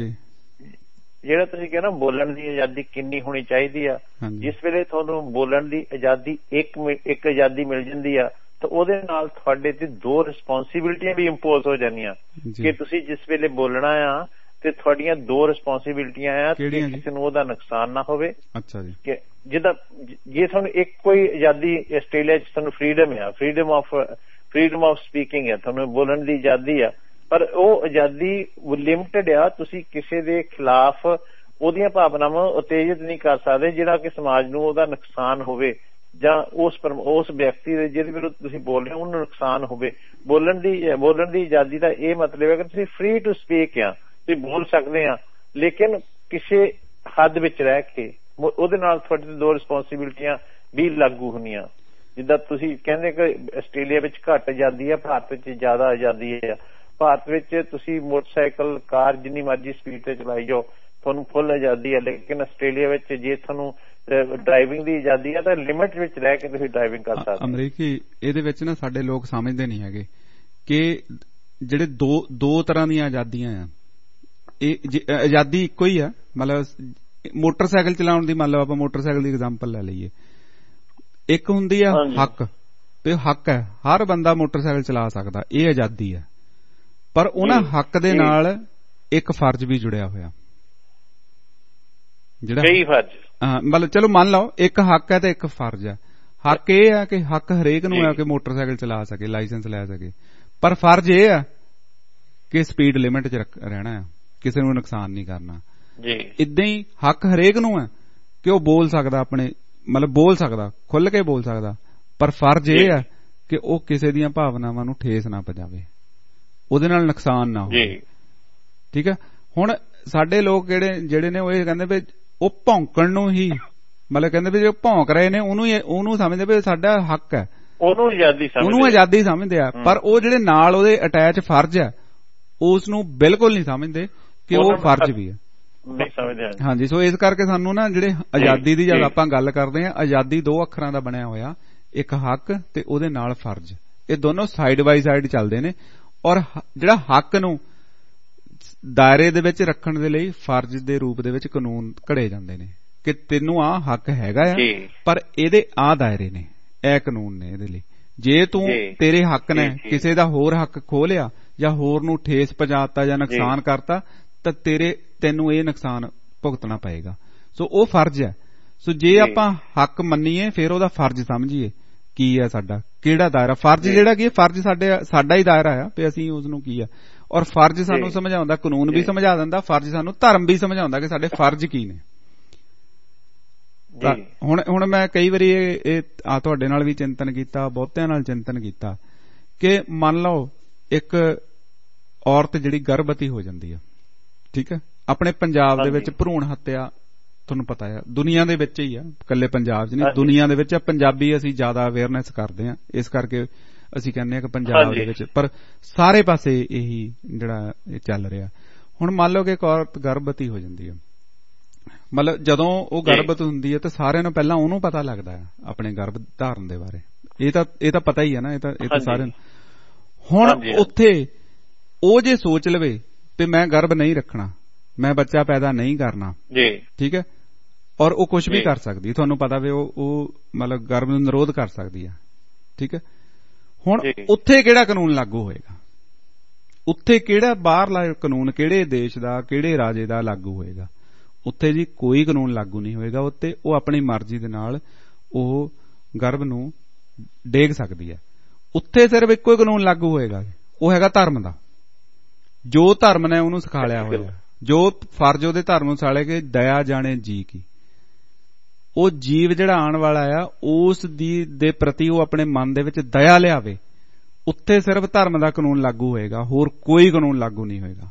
Speaker 15: ਜਿਹੜਾ ਤੁਸੀਂ ਕਹਿੰਦੇ ਬੋਲਣ ਦੀ ਆਜ਼ਾਦੀ ਕਿੰਨੀ ਹੋਣੀ ਚਾਹੀਦੀ ਆ, ਜਿਸ ਵੇਲੇ ਤੁਹਾਨੂੰ ਬੋਲਣ ਦੀ ਆਜ਼ਾਦੀ ਇੱਕ ਇੱਕ ਆਜ਼ਾਦੀ ਮਿਲ ਜਾਂਦੀ ਆ ਤਾਂ ਉਹਦੇ ਨਾਲ ਤੁਹਾਡੇ ਤੇ ਦੋ ਰਿਸਪੌਂਸਿਬਿਲਿਟੀਆਂ ਵੀ ਇੰਪੋਜ਼ ਹੋ ਜਾਂਦੀਆਂ ਕਿ ਤੁਸੀਂ ਜਿਸ ਵੇਲੇ ਬੋਲਣਾ ਆ ਤੇ ਤੁਹਾਡੀਆਂ ਦੋ ਰਿਸਪੌਂਸਿਬਿਲਿਟੀਆਂ ਆ ਕਿ ਕਿਸੇ ਨੂੰ ਉਹਦਾ ਨੁਕਸਾਨ ਨਾ ਹੋਵੇ।
Speaker 2: ਅੱਛਾ ਜੀ।
Speaker 15: ਕਿ ਜਿੱਦਾਂ ਜੇ ਤੁਹਾਨੂੰ ਇੱਕ ਕੋਈ ਆਜ਼ਾਦੀ ਆਸਟ੍ਰੇਲੀਆ 'ਚ ਤੁਹਾਨੂੰ ਫਰੀडम ਆ, freedom of freedom of speaking ਆ, ਤੁਹਾਨੂੰ ਬੋਲਣ ਦੀ ਆਜ਼ਾਦੀ ਆ, ਪਰ ਉਹ ਆਜ਼ਾਦੀ ਲਿਮਟਿਡ ਆ। ਤੁਸੀਂ ਕਿਸੇ ਦੇ ਖਿਲਾਫ ਉਹਦੀਆਂ ਭਾਵਨਾਵਾਂ ਉਤੇਜਿਤ ਨਹੀਂ ਕਰ ਸਕਦੇ ਜਿਹੜਾ ਕਿ ਸਮਾਜ ਨੂੰ ਉਹਦਾ ਨੁਕਸਾਨ ਹੋਵੇ, ਜਾਂ ਉਸ ਉਸ ਵਿਅਕਤੀ ਦੇ ਜਿਹਦੇ ਵਿਰੁੱਧ ਤੁਸੀਂ ਬੋਲ ਰਹੇ ਹੋ ਉਹਨੂੰ ਨੁਕਸਾਨ ਹੋਵੇ। ਬੋਲਣ ਦੀ ਬੋਲਣ ਦੀ ਆਜ਼ਾਦੀ ਦਾ ਇਹ ਮਤਲਬ ਹੈ ਕਿ ਤੁਸੀਂ ਫ੍ਰੀ ਟੂ ਸਪੀਕ ਆ, ਤੁਸੀਂ ਬੋਲ ਸਕਦੇ ਆ, ਲੇਕਿਨ ਕਿਸੇ ਹੱਦ ਵਿੱਚ ਰਹਿ ਕੇ। ਉਹਦੇ ਨਾਲ ਤੁਹਾਡੇ ਤੇ ਦੋ ਰਿਸਪੌਂਸਿਬਿਲਿਟੀਆਂ ਵੀ ਲਾਗੂ ਹੁੰਦੀਆਂ। ਜਿੱਦਾਂ ਤੁਸੀਂ ਕਹਿੰਦੇ ਕਿ ਆਸਟ੍ਰੇਲੀਆ ਵਿੱਚ ਘੱਟ ਆਜ਼ਾਦੀ ਹੈ, ਭਾਰਤ ਵਿੱਚ ਜ਼ਿਆਦਾ ਆਜ਼ਾਦੀ ਹੈ। ਭਾਰਤ ਵਿੱਚ ਤੁਸੀਂ ਮੋਟਰਸਾਈਕਲ ਕਾਰ ਜਿੰਨੀ ਮਰਜ਼ੀ ਸਪੀਡ ਤੇ ਚਲਾਈ ਜਾਓ, ਤੁਹਾਨੂੰ ਫੁੱਲ ਆਜ਼ਾਦੀ ਹੈ, ਲੇਕਿਨ ਆਸਟ੍ਰੇਲੀਆ ਵਿੱਚ ਜੇ ਤੁਹਾਨੂੰ ਡਰਾਈਵਿੰਗ ਦੀ ਆਜ਼ਾਦੀ ਹੈ ਤਾਂ ਲਿਮਿਟ ਵਿੱਚ ਰਹਿ ਕੇ ਤੁਸੀਂ ਡਰਾਈਵਿੰਗ ਕਰ ਸਕਦੇ।
Speaker 2: ਅਮਰੀਕੀ ਇਹਦੇ ਵਿੱਚ ਨਾ ਸਾਡੇ ਲੋਕ ਸਮਝਦੇ ਨਹੀਂ ਹੈਗੇ ਕਿ ਜਿਹੜੇ ਦੋ ਦੋ ਤਰ੍ਹਾਂ ਦੀਆਂ ਆਜ਼ਾਦੀਆਂ ਆ, ਇਹ ਆਜ਼ਾਦੀ ਇੱਕੋ ਹੀ ਆ। ਮਤਲਬ ਮੋਟਰਸਾਈਕਲ ਚਲਾਉਣ ਦੀ, ਮੰਨ ਲਓ ਆਪਾਂ ਮੋਟਰਸਾਈਕਲ ਦੀ ਐਗਜ਼ਾਮਪਲ ਲੈ ਲਈਏ, ਇੱਕ ਹੁੰਦੀ ਆ ਹੱਕ, ਤੇ ਹੱਕ ਹੈ ਹਰ ਬੰਦਾ ਮੋਟਰਸਾਈਕਲ ਚਲਾ ਸਕਦਾ, ਇਹ ਆਜ਼ਾਦੀ ਹੈ। ਪਰ ਉਹਨਾਂ ਹੱਕ ਦੇ ਨਾਲ ਇੱਕ ਫਰਜ਼ ਵੀ ਜੁੜਿਆ ਹੋਇਆ, ਜਿਹੜਾ
Speaker 15: ਕਈ ਫਰਜ਼
Speaker 2: ਹਾਂ ਮਤਲਬ ਚਲੋ ਮੰਨ ਲਓ ਇੱਕ ਹੱਕ ਹੈ ਤੇ ਇੱਕ ਫਰਜ਼ ਹੈ। ਹੱਕ ਇਹ ਹੈ ਕਿ ਹੱਕ ਹਰੇਕ ਨੂੰ ਹੈ ਕਿ ਮੋਟਰਸਾਈਕਲ ਚਲਾ ਸਕੇ, ਲਾਇਸੈਂਸ ਲੈ ਸਕੇ, ਪਰ ਫਰਜ਼ ਇਹ ਹੈ ਕਿ ਸਪੀਡ ਲਿਮਿਟ 'ਚ ਰਹਿਣਾ, ਕਿਸੇ ਨੂੰ ਨੁਕਸਾਨ ਨਹੀਂ ਕਰਨਾ। ਏਦਾਂ ਹੀ ਹੱਕ ਹਰੇਕ ਨੂੰ ਹੈ ਕਿ ਉਹ ਬੋਲ ਸਕਦਾ, ਆਪਣੇ ਮਤਲਬ ਬੋਲ ਸਕਦਾ, ਖੁੱਲ ਕੇ ਬੋਲ ਸਕਦਾ, ਪਰ ਫਰਜ਼ ਇਹ ਹੈ ਕਿ ਉਹ ਕਿਸੇ ਦੀਆਂ ਭਾਵਨਾਵਾਂ ਨੂੰ ਠੇਸ ਨਾ ਪਹੁੰਚਾਵੇ, ਉਹਦੇ ਨਾਲ ਨੁਕਸਾਨ ਨਾ ਹੋਵੇ। ਠੀਕ ਹੈ। ਹੁਣ ਸਾਡੇ ਲੋਕ ਜਿਹੜੇ ਜਿਹੜੇ ਨੇ ਉਹ ਇਹ ਕਹਿੰਦੇ ਵੀ ਉਹ ਭੌਂਕਣ ਨੂੰ ਹੀ ਮਤਲਬ ਕਹਿੰਦੇ ਵੀ ਜੋ ਭੌਂਕ ਰਹੇ ਨੇ ਉਹਨੂੰ ਉਹਨੂੰ ਸਮਝਦੇ ਵੀ ਸਾਡਾ ਹੱਕ ਹੈ,
Speaker 15: ਉਹਨੂੰ ਆਜ਼ਾਦੀ ਸਮਝਦੇ
Speaker 2: ਉਹਨੂੰ ਆਜ਼ਾਦੀ ਸਮਝਦੇ ਆ। ਪਰ ਉਹ ਜਿਹੜੇ ਨਾਲ ਉਹਦੇ ਅਟੈਚ ਫਰਜ਼ ਆ ਉਸ ਨੂੰ ਬਿਲਕੁਲ ਨਹੀਂ ਸਮਝਦੇ ਕਿ ਉਹ ਫਰਜ਼ ਵੀ ਹੈ।
Speaker 15: ਨਹੀਂ ਸਮਝਦੇ।
Speaker 2: ਹਾਂਜੀ, ਸੋ ਇਸ ਕਰਕੇ ਸਾਨੂੰ ਨਾ ਜਿਹੜੇ ਆਜ਼ਾਦੀ ਦੀ ਜਦ ਆਪਾਂ ਗੱਲ ਕਰਦੇ ਆ, ਆਜ਼ਾਦੀ ਦੋ ਅੱਖਰਾਂ ਦਾ ਬਣਿਆ ਹੋਇਆ, ਇੱਕ ਹੱਕ ਤੇ ਉਹਦੇ ਨਾਲ ਫਰਜ਼, ਇਹ ਦੋਨੋਂ ਸਾਈਡ ਬਾਈ ਸਾਈਡ ਚੱਲਦੇ ਨੇ। ਔਰ ਜਿਹੜਾ ਹੱਕ ਨੂੰ ਦਾਇਰੇ ਦੇ ਵਿੱਚ ਰੱਖਣ ਦੇ ਲਈ ਫਰਜ਼ ਦੇ ਰੂਪ ਦੇ ਵਿੱਚ ਕਾਨੂੰਨ ਘੜੇ ਜਾਂਦੇ ਨੇ ਕਿ ਤੈਨੂੰ ਆ ਹੱਕ ਹੈਗਾ ਆ, ਪਰ ਇਹਦੇ ਆ ਦਾਇਰੇ ਨੇ, ਇਹ ਕਾਨੂੰਨ ਨੇ ਇਹਦੇ ਲਈ। ਜੇ ਤੂੰ ਤੇਰੇ ਹੱਕ ਨੇ ਕਿਸੇ ਦਾ ਹੋਰ ਹੱਕ ਖੋਹ ਲਿਆ ਜਾਂ ਹੋਰ ਨੂੰ ਠੇਸ ਪਹੁੰਚਾਤਾ ਜਾਂ ਨੁਕਸਾਨ ਕਰਤਾ ਤਾਂ ਤੇਰੇ ਤੈਨੂੰ ਇਹ ਨੁਕਸਾਨ ਭੁਗਤਣਾ ਪਏਗਾ। ਸੋ ਉਹ ਫਰਜ਼ ਹੈ। ਸੋ ਜੇ ਆਪਾਂ ਹੱਕ ਮੰਨੀਏ ਫਿਰ ਉਹਦਾ ਫਰਜ਼ ਸਮਝੀਏ ਕੀ ਹੈ ਸਾਡਾ, ਕਿਹੜਾ ਦਾਇਰਾ। ਫਰਜ਼ ਜਿਹੜਾ ਕੀ ਫਰਜ਼ ਸਾਡੇ ਸਾਡਾ ਹੀ ਦਾਇਰਾ ਆ ਵੀ ਅਸੀਂ ਉਸ ਨੂੰ ਕੀ ਆ। ਔਰ ਫਰਜ਼ ਸਾਨੂੰ ਸਮਝਾਉਂਦਾ, ਕਾਨੂੰਨ ਵੀ ਸਮਝਾ ਦਿੰਦਾ, ਫਰਜ਼ ਸਾਨੂੰ ਧਰਮ ਵੀ ਸਮਝਾਉਂਦਾ ਕਿ ਸਾਡੇ ਫਰਜ਼ ਕੀ ਨੇ। ਹੁਣ ਹੁਣ ਮੈਂ ਕਈ ਵਾਰੀ ਇਹ ਆ ਤੁਹਾਡੇ ਨਾਲ ਵੀ ਚਿੰਤਨ ਕੀਤਾ, ਬਹੁਤਿਆਂ ਨਾਲ ਚਿੰਤਨ ਕੀਤਾ ਕਿ ਮੰਨ ਲਓ ਇੱਕ ਔਰਤ ਜਿਹੜੀ ਗਰਭਵਤੀ ਹੋ ਜਾਂਦੀ ਆ, ਠੀਕ ਹੈ, ਆਪਣੇ ਪੰਜਾਬ ਦੇ ਵਿੱਚ ਭਰੂਣ ਹੱਤਿਆ ਤੁਹਾਨੂੰ ਪਤਾ ਹੈ ਦੁਨੀਆ ਦੇ ਵਿੱਚ ਹੀ ਆ, ਇਕੱਲੇ ਪੰਜਾਬ 'ਚ ਨਹੀਂ, ਦੁਨੀਆ ਦੇ ਵਿੱਚ ਆ। ਪੰਜਾਬੀ ਅਸੀਂ ਜ਼ਿਆਦਾ ਅਵੇਅਰਨੈਸ ਕਰਦੇ ਹਾਂ, ਇਸ ਕਰਕੇ ਅਸੀਂ ਕਹਿੰਦੇ ਹਾਂ ਕਿ ਪੰਜਾਬ ਦੇ ਵਿੱਚ, ਪਰ ਸਾਰੇ ਪਾਸੇ ਇਹੀ ਜਿਹੜਾ ਇਹ ਚੱਲ ਰਿਹਾ। ਹੁਣ ਮੰਨ ਲਓ ਕਿ ਇੱਕ ਔਰਤ ਗਰਭਵਤੀ ਹੋ ਜਾਂਦੀ ਹੈ, ਮਤਲਬ ਜਦੋਂ ਉਹ ਗਰਭਵਤੀ ਹੁੰਦੀ ਹੈ ਤਾਂ ਸਾਰਿਆਂ ਨੂੰ ਪਹਿਲਾਂ ਉਹਨੂੰ ਪਤਾ ਲੱਗਦਾ ਹੈ ਆਪਣੇ ਗਰਭ ਧਾਰਨ ਦੇ ਬਾਰੇ। ਇਹ ਤਾਂ ਇਹ ਤਾਂ ਪਤਾ ਹੀ ਹੈ ਨਾ, ਇਹ ਤਾਂ ਇਹ ਤਾਂ ਸਾਰਿਆਂ ਨੂੰ। ਹੁਣ ਉੱਥੇ ਉਹ ਜੇ ਸੋਚ ਲਵੇ ਵੀ ਮੈਂ ਗਰਭ ਨਹੀਂ ਰੱਖਣਾ, ਮੈਂ ਬੱਚਾ ਪੈਦਾ ਨਹੀਂ ਕਰਨਾ, ਠੀਕ ਹੈ, ਔਰ ਉਹ ਕੁਝ ਵੀ ਕਰ ਸਕਦੀ, ਤੁਹਾਨੂੰ ਪਤਾ ਵੀ ਉਹ ਉਹ ਮਤਲਬ ਗਰਭ ਨੂੰ ਨਿਰੋਧ ਕਰ ਸਕਦੀ ਹੈ, ਠੀਕ ਹੈ। ਹੁਣ ਉੱਥੇ ਕਿਹੜਾ ਕਾਨੂੰਨ ਲਾਗੂ ਹੋਏਗਾ? ਉੱਥੇ ਕਿਹੜਾ ਬਾਹਰਲਾ ਕਾਨੂੰਨ, ਕਿਹੜੇ ਦੇਸ਼ ਦਾ, ਕਿਹੜੇ ਰਾਜੇ ਦਾ ਲਾਗੂ ਹੋਏਗਾ? ਉੱਥੇ ਜੀ ਕੋਈ ਕਾਨੂੰਨ ਲਾਗੂ ਨਹੀਂ ਹੋਏਗਾ। ਉੱਤੇ ਉਹ ਆਪਣੀ ਮਰਜ਼ੀ ਦੇ ਨਾਲ ਉਹ ਗਰਭ ਨੂੰ ਡੇਗ ਸਕਦੀ ਹੈ। ਉੱਥੇ ਸਿਰਫ ਇੱਕੋ ਹੀ ਕਾਨੂੰਨ ਲਾਗੂ ਹੋਏਗਾ, ਉਹ ਹੈਗਾ ਧਰਮ ਦਾ। ਜੋ ਧਰਮ ਨੇ ਉਹਨੂੰ ਸਿਖਾਲਿਆ ਹੋਇਆ, ਜੋ ਫਰਜ਼ ਉਹਦੇ ਧਰਮ ਨੂੰ ਸਿਖਾਲੇ ਕਿ ਦਇਆ ਜਾਣੇ ਜੀ ਕੀ, ਉਹ ਜੀਵ ਜਿਹੜਾ ਆਉਣ ਵਾਲਾ ਆ ਉਸ ਦੀ ਦੇ ਪ੍ਰਤੀ ਉਹ ਆਪਣੇ ਮਨ ਦੇ ਵਿੱਚ ਦਇਆ ਲਿਆਵੇ, ਉੱਥੇ ਸਿਰਫ ਧਰਮ ਦਾ ਕਾਨੂੰਨ ਲਾਗੂ ਹੋਏਗਾ, ਹੋਰ ਕੋਈ ਕਾਨੂੰਨ ਲਾਗੂ ਨਹੀਂ ਹੋਏਗਾ,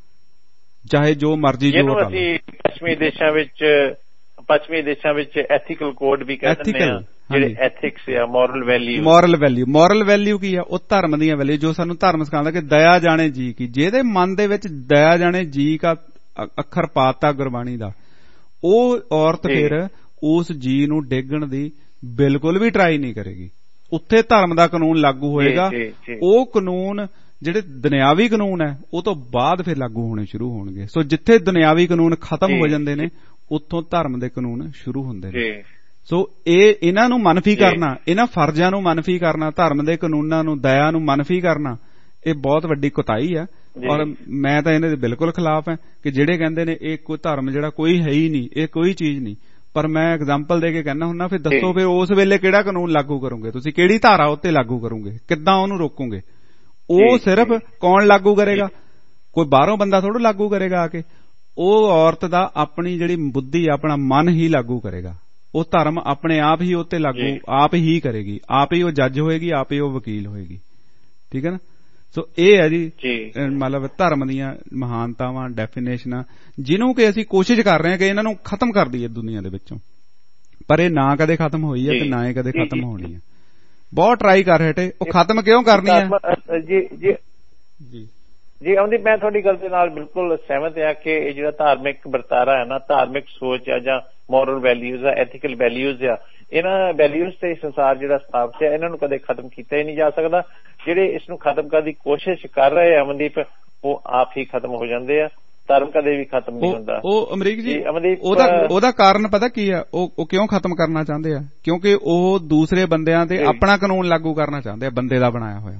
Speaker 2: ਚਾਹੇ ਜੋ ਮਰਜ਼ੀ ਜੋ ਕਰ ਲਓ।
Speaker 15: ਪੱਛਮੀ ਦੇਸ਼ਾਂ ਵਿੱਚ ਪੱਛਮੀ ਦੇਸ਼ਾਂ ਵਿੱਚ ਐਥੀਕਲ ਕੋਡ ਵੀ ਕਹਿੰਦੇ ਆ, ਜਿਹੜੇ ਐਥਿਕਸ ਆ, moral value. Moral value
Speaker 2: moral value ਕੀ ਆ? ਉਹ ਧਰਮ ਦੀਆਂ ਵੈਲਿਊ, ਜੋ ਸਾਨੂੰ ਧਰਮ ਸਿਖਾਉਂਦਾ ਕਿ ਦਇਆ ਜਾਣੇ ਜੀ ਕੀ। ਜਿਹਦੇ ਮਨ ਦੇ ਵਿੱਚ ਦਇਆ ਜਾਣੇ ਜੀ ਕਾ ਅੱਖਰ ਪਾਤਾ ਗੁਰਬਾਣੀ ਦਾ, ਉਹ ਔਰਤ ਫਿਰ ਉਸ ਜੀ ਨੂੰ ਡੇਗਣ ਦੀ ਬਿਲਕੁਲ ਵੀ ਟਰਾਈ ਨਹੀਂ ਕਰੇਗੀ। ਉੱਥੇ ਧਰਮ ਦਾ ਕਾਨੂੰਨ ਲਾਗੂ ਹੋਏਗਾ। ਉਹ ਕਾਨੂੰਨ ਜਿਹੜੇ ਦੁਨਿਆਵੀ ਕਾਨੂੰਨ ਹੈ ਉਹ ਤੋਂ ਬਾਅਦ ਫਿਰ ਲਾਗੂ ਹੋਣੇ ਸ਼ੁਰੂ ਹੋਣਗੇ। ਸੋ ਜਿੱਥੇ ਦੁਨਿਆਵੀ ਕਾਨੂੰਨ ਖਤਮ ਹੋ ਜਾਂਦੇ ਨੇ ਉੱਥੋਂ ਧਰਮ ਦੇ ਕਾਨੂੰਨ ਸ਼ੁਰੂ ਹੁੰਦੇ ਨੇ। ਸੋ ਇਹ ਇਹਨਾਂ ਨੂੰ ਮਨਫੀ ਕਰਨਾ, ਇਹਨਾਂ ਫਰਜ਼ਾਂ ਨੂੰ ਮਨਫੀ ਕਰਨਾ, ਧਰਮ ਦੇ ਕਾਨੂੰਨਾਂ ਨੂੰ, ਦਇਆ ਨੂੰ ਮਨਫੀ ਕਰਨਾ, ਇਹ ਬਹੁਤ ਵੱਡੀ ਕੁਤਾਹੀ ਹੈ। ਔਰ ਮੈਂ ਤਾਂ ਇਹਨਾਂ ਦੇ ਬਿਲਕੁਲ ਖਿਲਾਫ ਹੈ ਕਿ ਜਿਹੜੇ ਕਹਿੰਦੇ ਨੇ ਇਹ ਕੋਈ ਧਰਮ ਜਿਹੜਾ ਕੋਈ ਹੈ ਹੀ ਨਹੀਂ, ਇਹ ਕੋਈ ਚੀਜ਼ ਨਹੀਂ। ਪਰ ਮੈਂ ਐਗਜ਼ਾਮਪਲ ਦੇ ਕੇ ਕਹਿੰਦਾ ਹੁੰਦਾ, ਫਿਰ ਦੱਸੋ ਫਿਰ ਉਸ ਵੇਲੇ ਕਿਹੜਾ ਕਾਨੂੰਨ ਲਾਗੂ ਕਰੋਗੇ ਤੁਸੀਂ, ਕਿਹੜੀ ਧਾਰਾ ਉੱਤੇ ਲਾਗੂ ਕਰੋਗੇ, ਕਿੱਦਾਂ ਉਹਨੂੰ ਰੋਕੋਗੇ? ਉਹ ਸਿਰਫ ਕੌਣ ਲਾਗੂ ਕਰੇਗਾ? ਕੋਈ ਬਾਹਰੋਂ ਬੰਦਾ ਥੋੜਾ ਲਾਗੂ ਕਰੇਗਾ ਆ ਕੇ। ਉਹ ਔਰਤ ਦਾ ਆਪਣੀ ਜਿਹੜੀ ਬੁੱਧੀ, ਆਪਣਾ ਮਨ ਹੀ ਲਾਗੂ ਕਰੇਗਾ। ਉਹ ਧਰਮ ਆਪਣੇ ਆਪ ਹੀ ਉੱਤੇ ਲਾਗੂ ਆਪ ਹੀ ਕਰੇਗੀ, ਆਪ ਹੀ ਉਹ ਜੱਜ ਹੋਏਗੀ, ਆਪ ਹੀ ਉਹ ਵਕੀਲ ਹੋਏਗੀ, ਠੀਕ ਹੈ ਨਾ। ਸੋ ਇਹ ਹੈ ਜੀ ਮਤਲਬ ਧਰਮ ਦੀਆਂ ਮਹਾਨਤਾਵਾਂ, ਡੈਫੀਨੇਸ਼ਨਾਂ, ਜਿਹਨੂੰ ਕਿ ਅਸੀਂ ਕੋਸ਼ਿਸ਼ ਕਰ ਰਹੇ ਹਾਂ ਕਿ ਇਹਨਾਂ ਨੂੰ ਖਤਮ ਕਰ ਦਈਏ ਦੁਨੀਆ ਦੇ ਵਿੱਚੋਂ, ਪਰ ਇਹ ਨਾ ਕਦੇ ਖਤਮ ਹੋਈ ਹੈ ਤੇ ਨਾ ਹੀ ਕਦੇ ਖਤਮ ਹੋਣੀ ਹੈ। ਬਹੁਤ ਟਰਾਈ ਕਰ ਰਹੇ ਤੇ ਉਹ ਖਤਮ ਕਿਉਂ ਕਰਨੀ ਹੈ?
Speaker 15: ਜੀ ਜੀ ਜੀ ਜੀ ਅਮਨਦੀਪ, ਮੈਂ ਤੁਹਾਡੀ ਗੱਲ ਦੇ ਨਾਲ ਬਿਲਕੁਲ ਸਹਿਮਤ ਹਾਂ ਕਿ ਇਹ ਜਿਹੜਾ ਧਾਰਮਿਕ ਵਰਤਾਰਾ ਹੈ ਨਾ, ਧਾਰਮਿਕ ਸੋਚ ਆ ਜਾਂ ਮੋਰਲ ਵੈਲਿਊਜ਼ ਆ, ਐਥੀਕਲ ਵੈਲਿਊਜ਼ ਆ, ਇਹਨਾਂ ਵੈਲਿਊਜ਼ ਤੇ ਸੰਸਾਰ ਜਿਹੜਾ ਸਥਾਪਿਤ ਹੈ, ਇਹਨਾਂ ਨੂੰ ਕਦੇ ਖਤਮ ਕੀਤਾ ਹੀ ਨਹੀਂ ਜਾ ਸਕਦਾ। ਜਿਹੜੇ ਇਸ ਨੂੰ ਖਤਮ ਕਰਨ ਦੀ ਕੋਸ਼ਿਸ਼ ਕਰ ਰਹੇ ਅਮਨਦੀਪ, ਉਹ ਆਪ ਹੀ ਖਤਮ ਹੋ ਜਾਂਦੇ ਆ। ਧਰਮ ਕਦੇ ਵੀ ਖਤਮ ਨਹੀਂ ਹੁੰਦਾ।
Speaker 2: ਉਹ ਅਮਰੀਕ ਜੀ, ਉਹਦਾ ਉਹਦਾ ਕਾਰਨ ਪਤਾ ਕੀ ਆ? ਉਹ ਉਹ ਕਿਉਂ ਖਤਮ ਕਰਨਾ ਚਾਹੁੰਦੇ ਆ? ਕਿਉਂਕਿ ਉਹ ਦੂਸਰੇ ਬੰਦਿਆਂ ਤੇ ਆਪਣਾ ਕਾਨੂੰਨ ਲਾਗੂ ਕਰਨਾ ਚਾਹੁੰਦੇ ਆ, ਬੰਦੇ ਦਾ ਬਣਾਇਆ ਹੋਇਆ,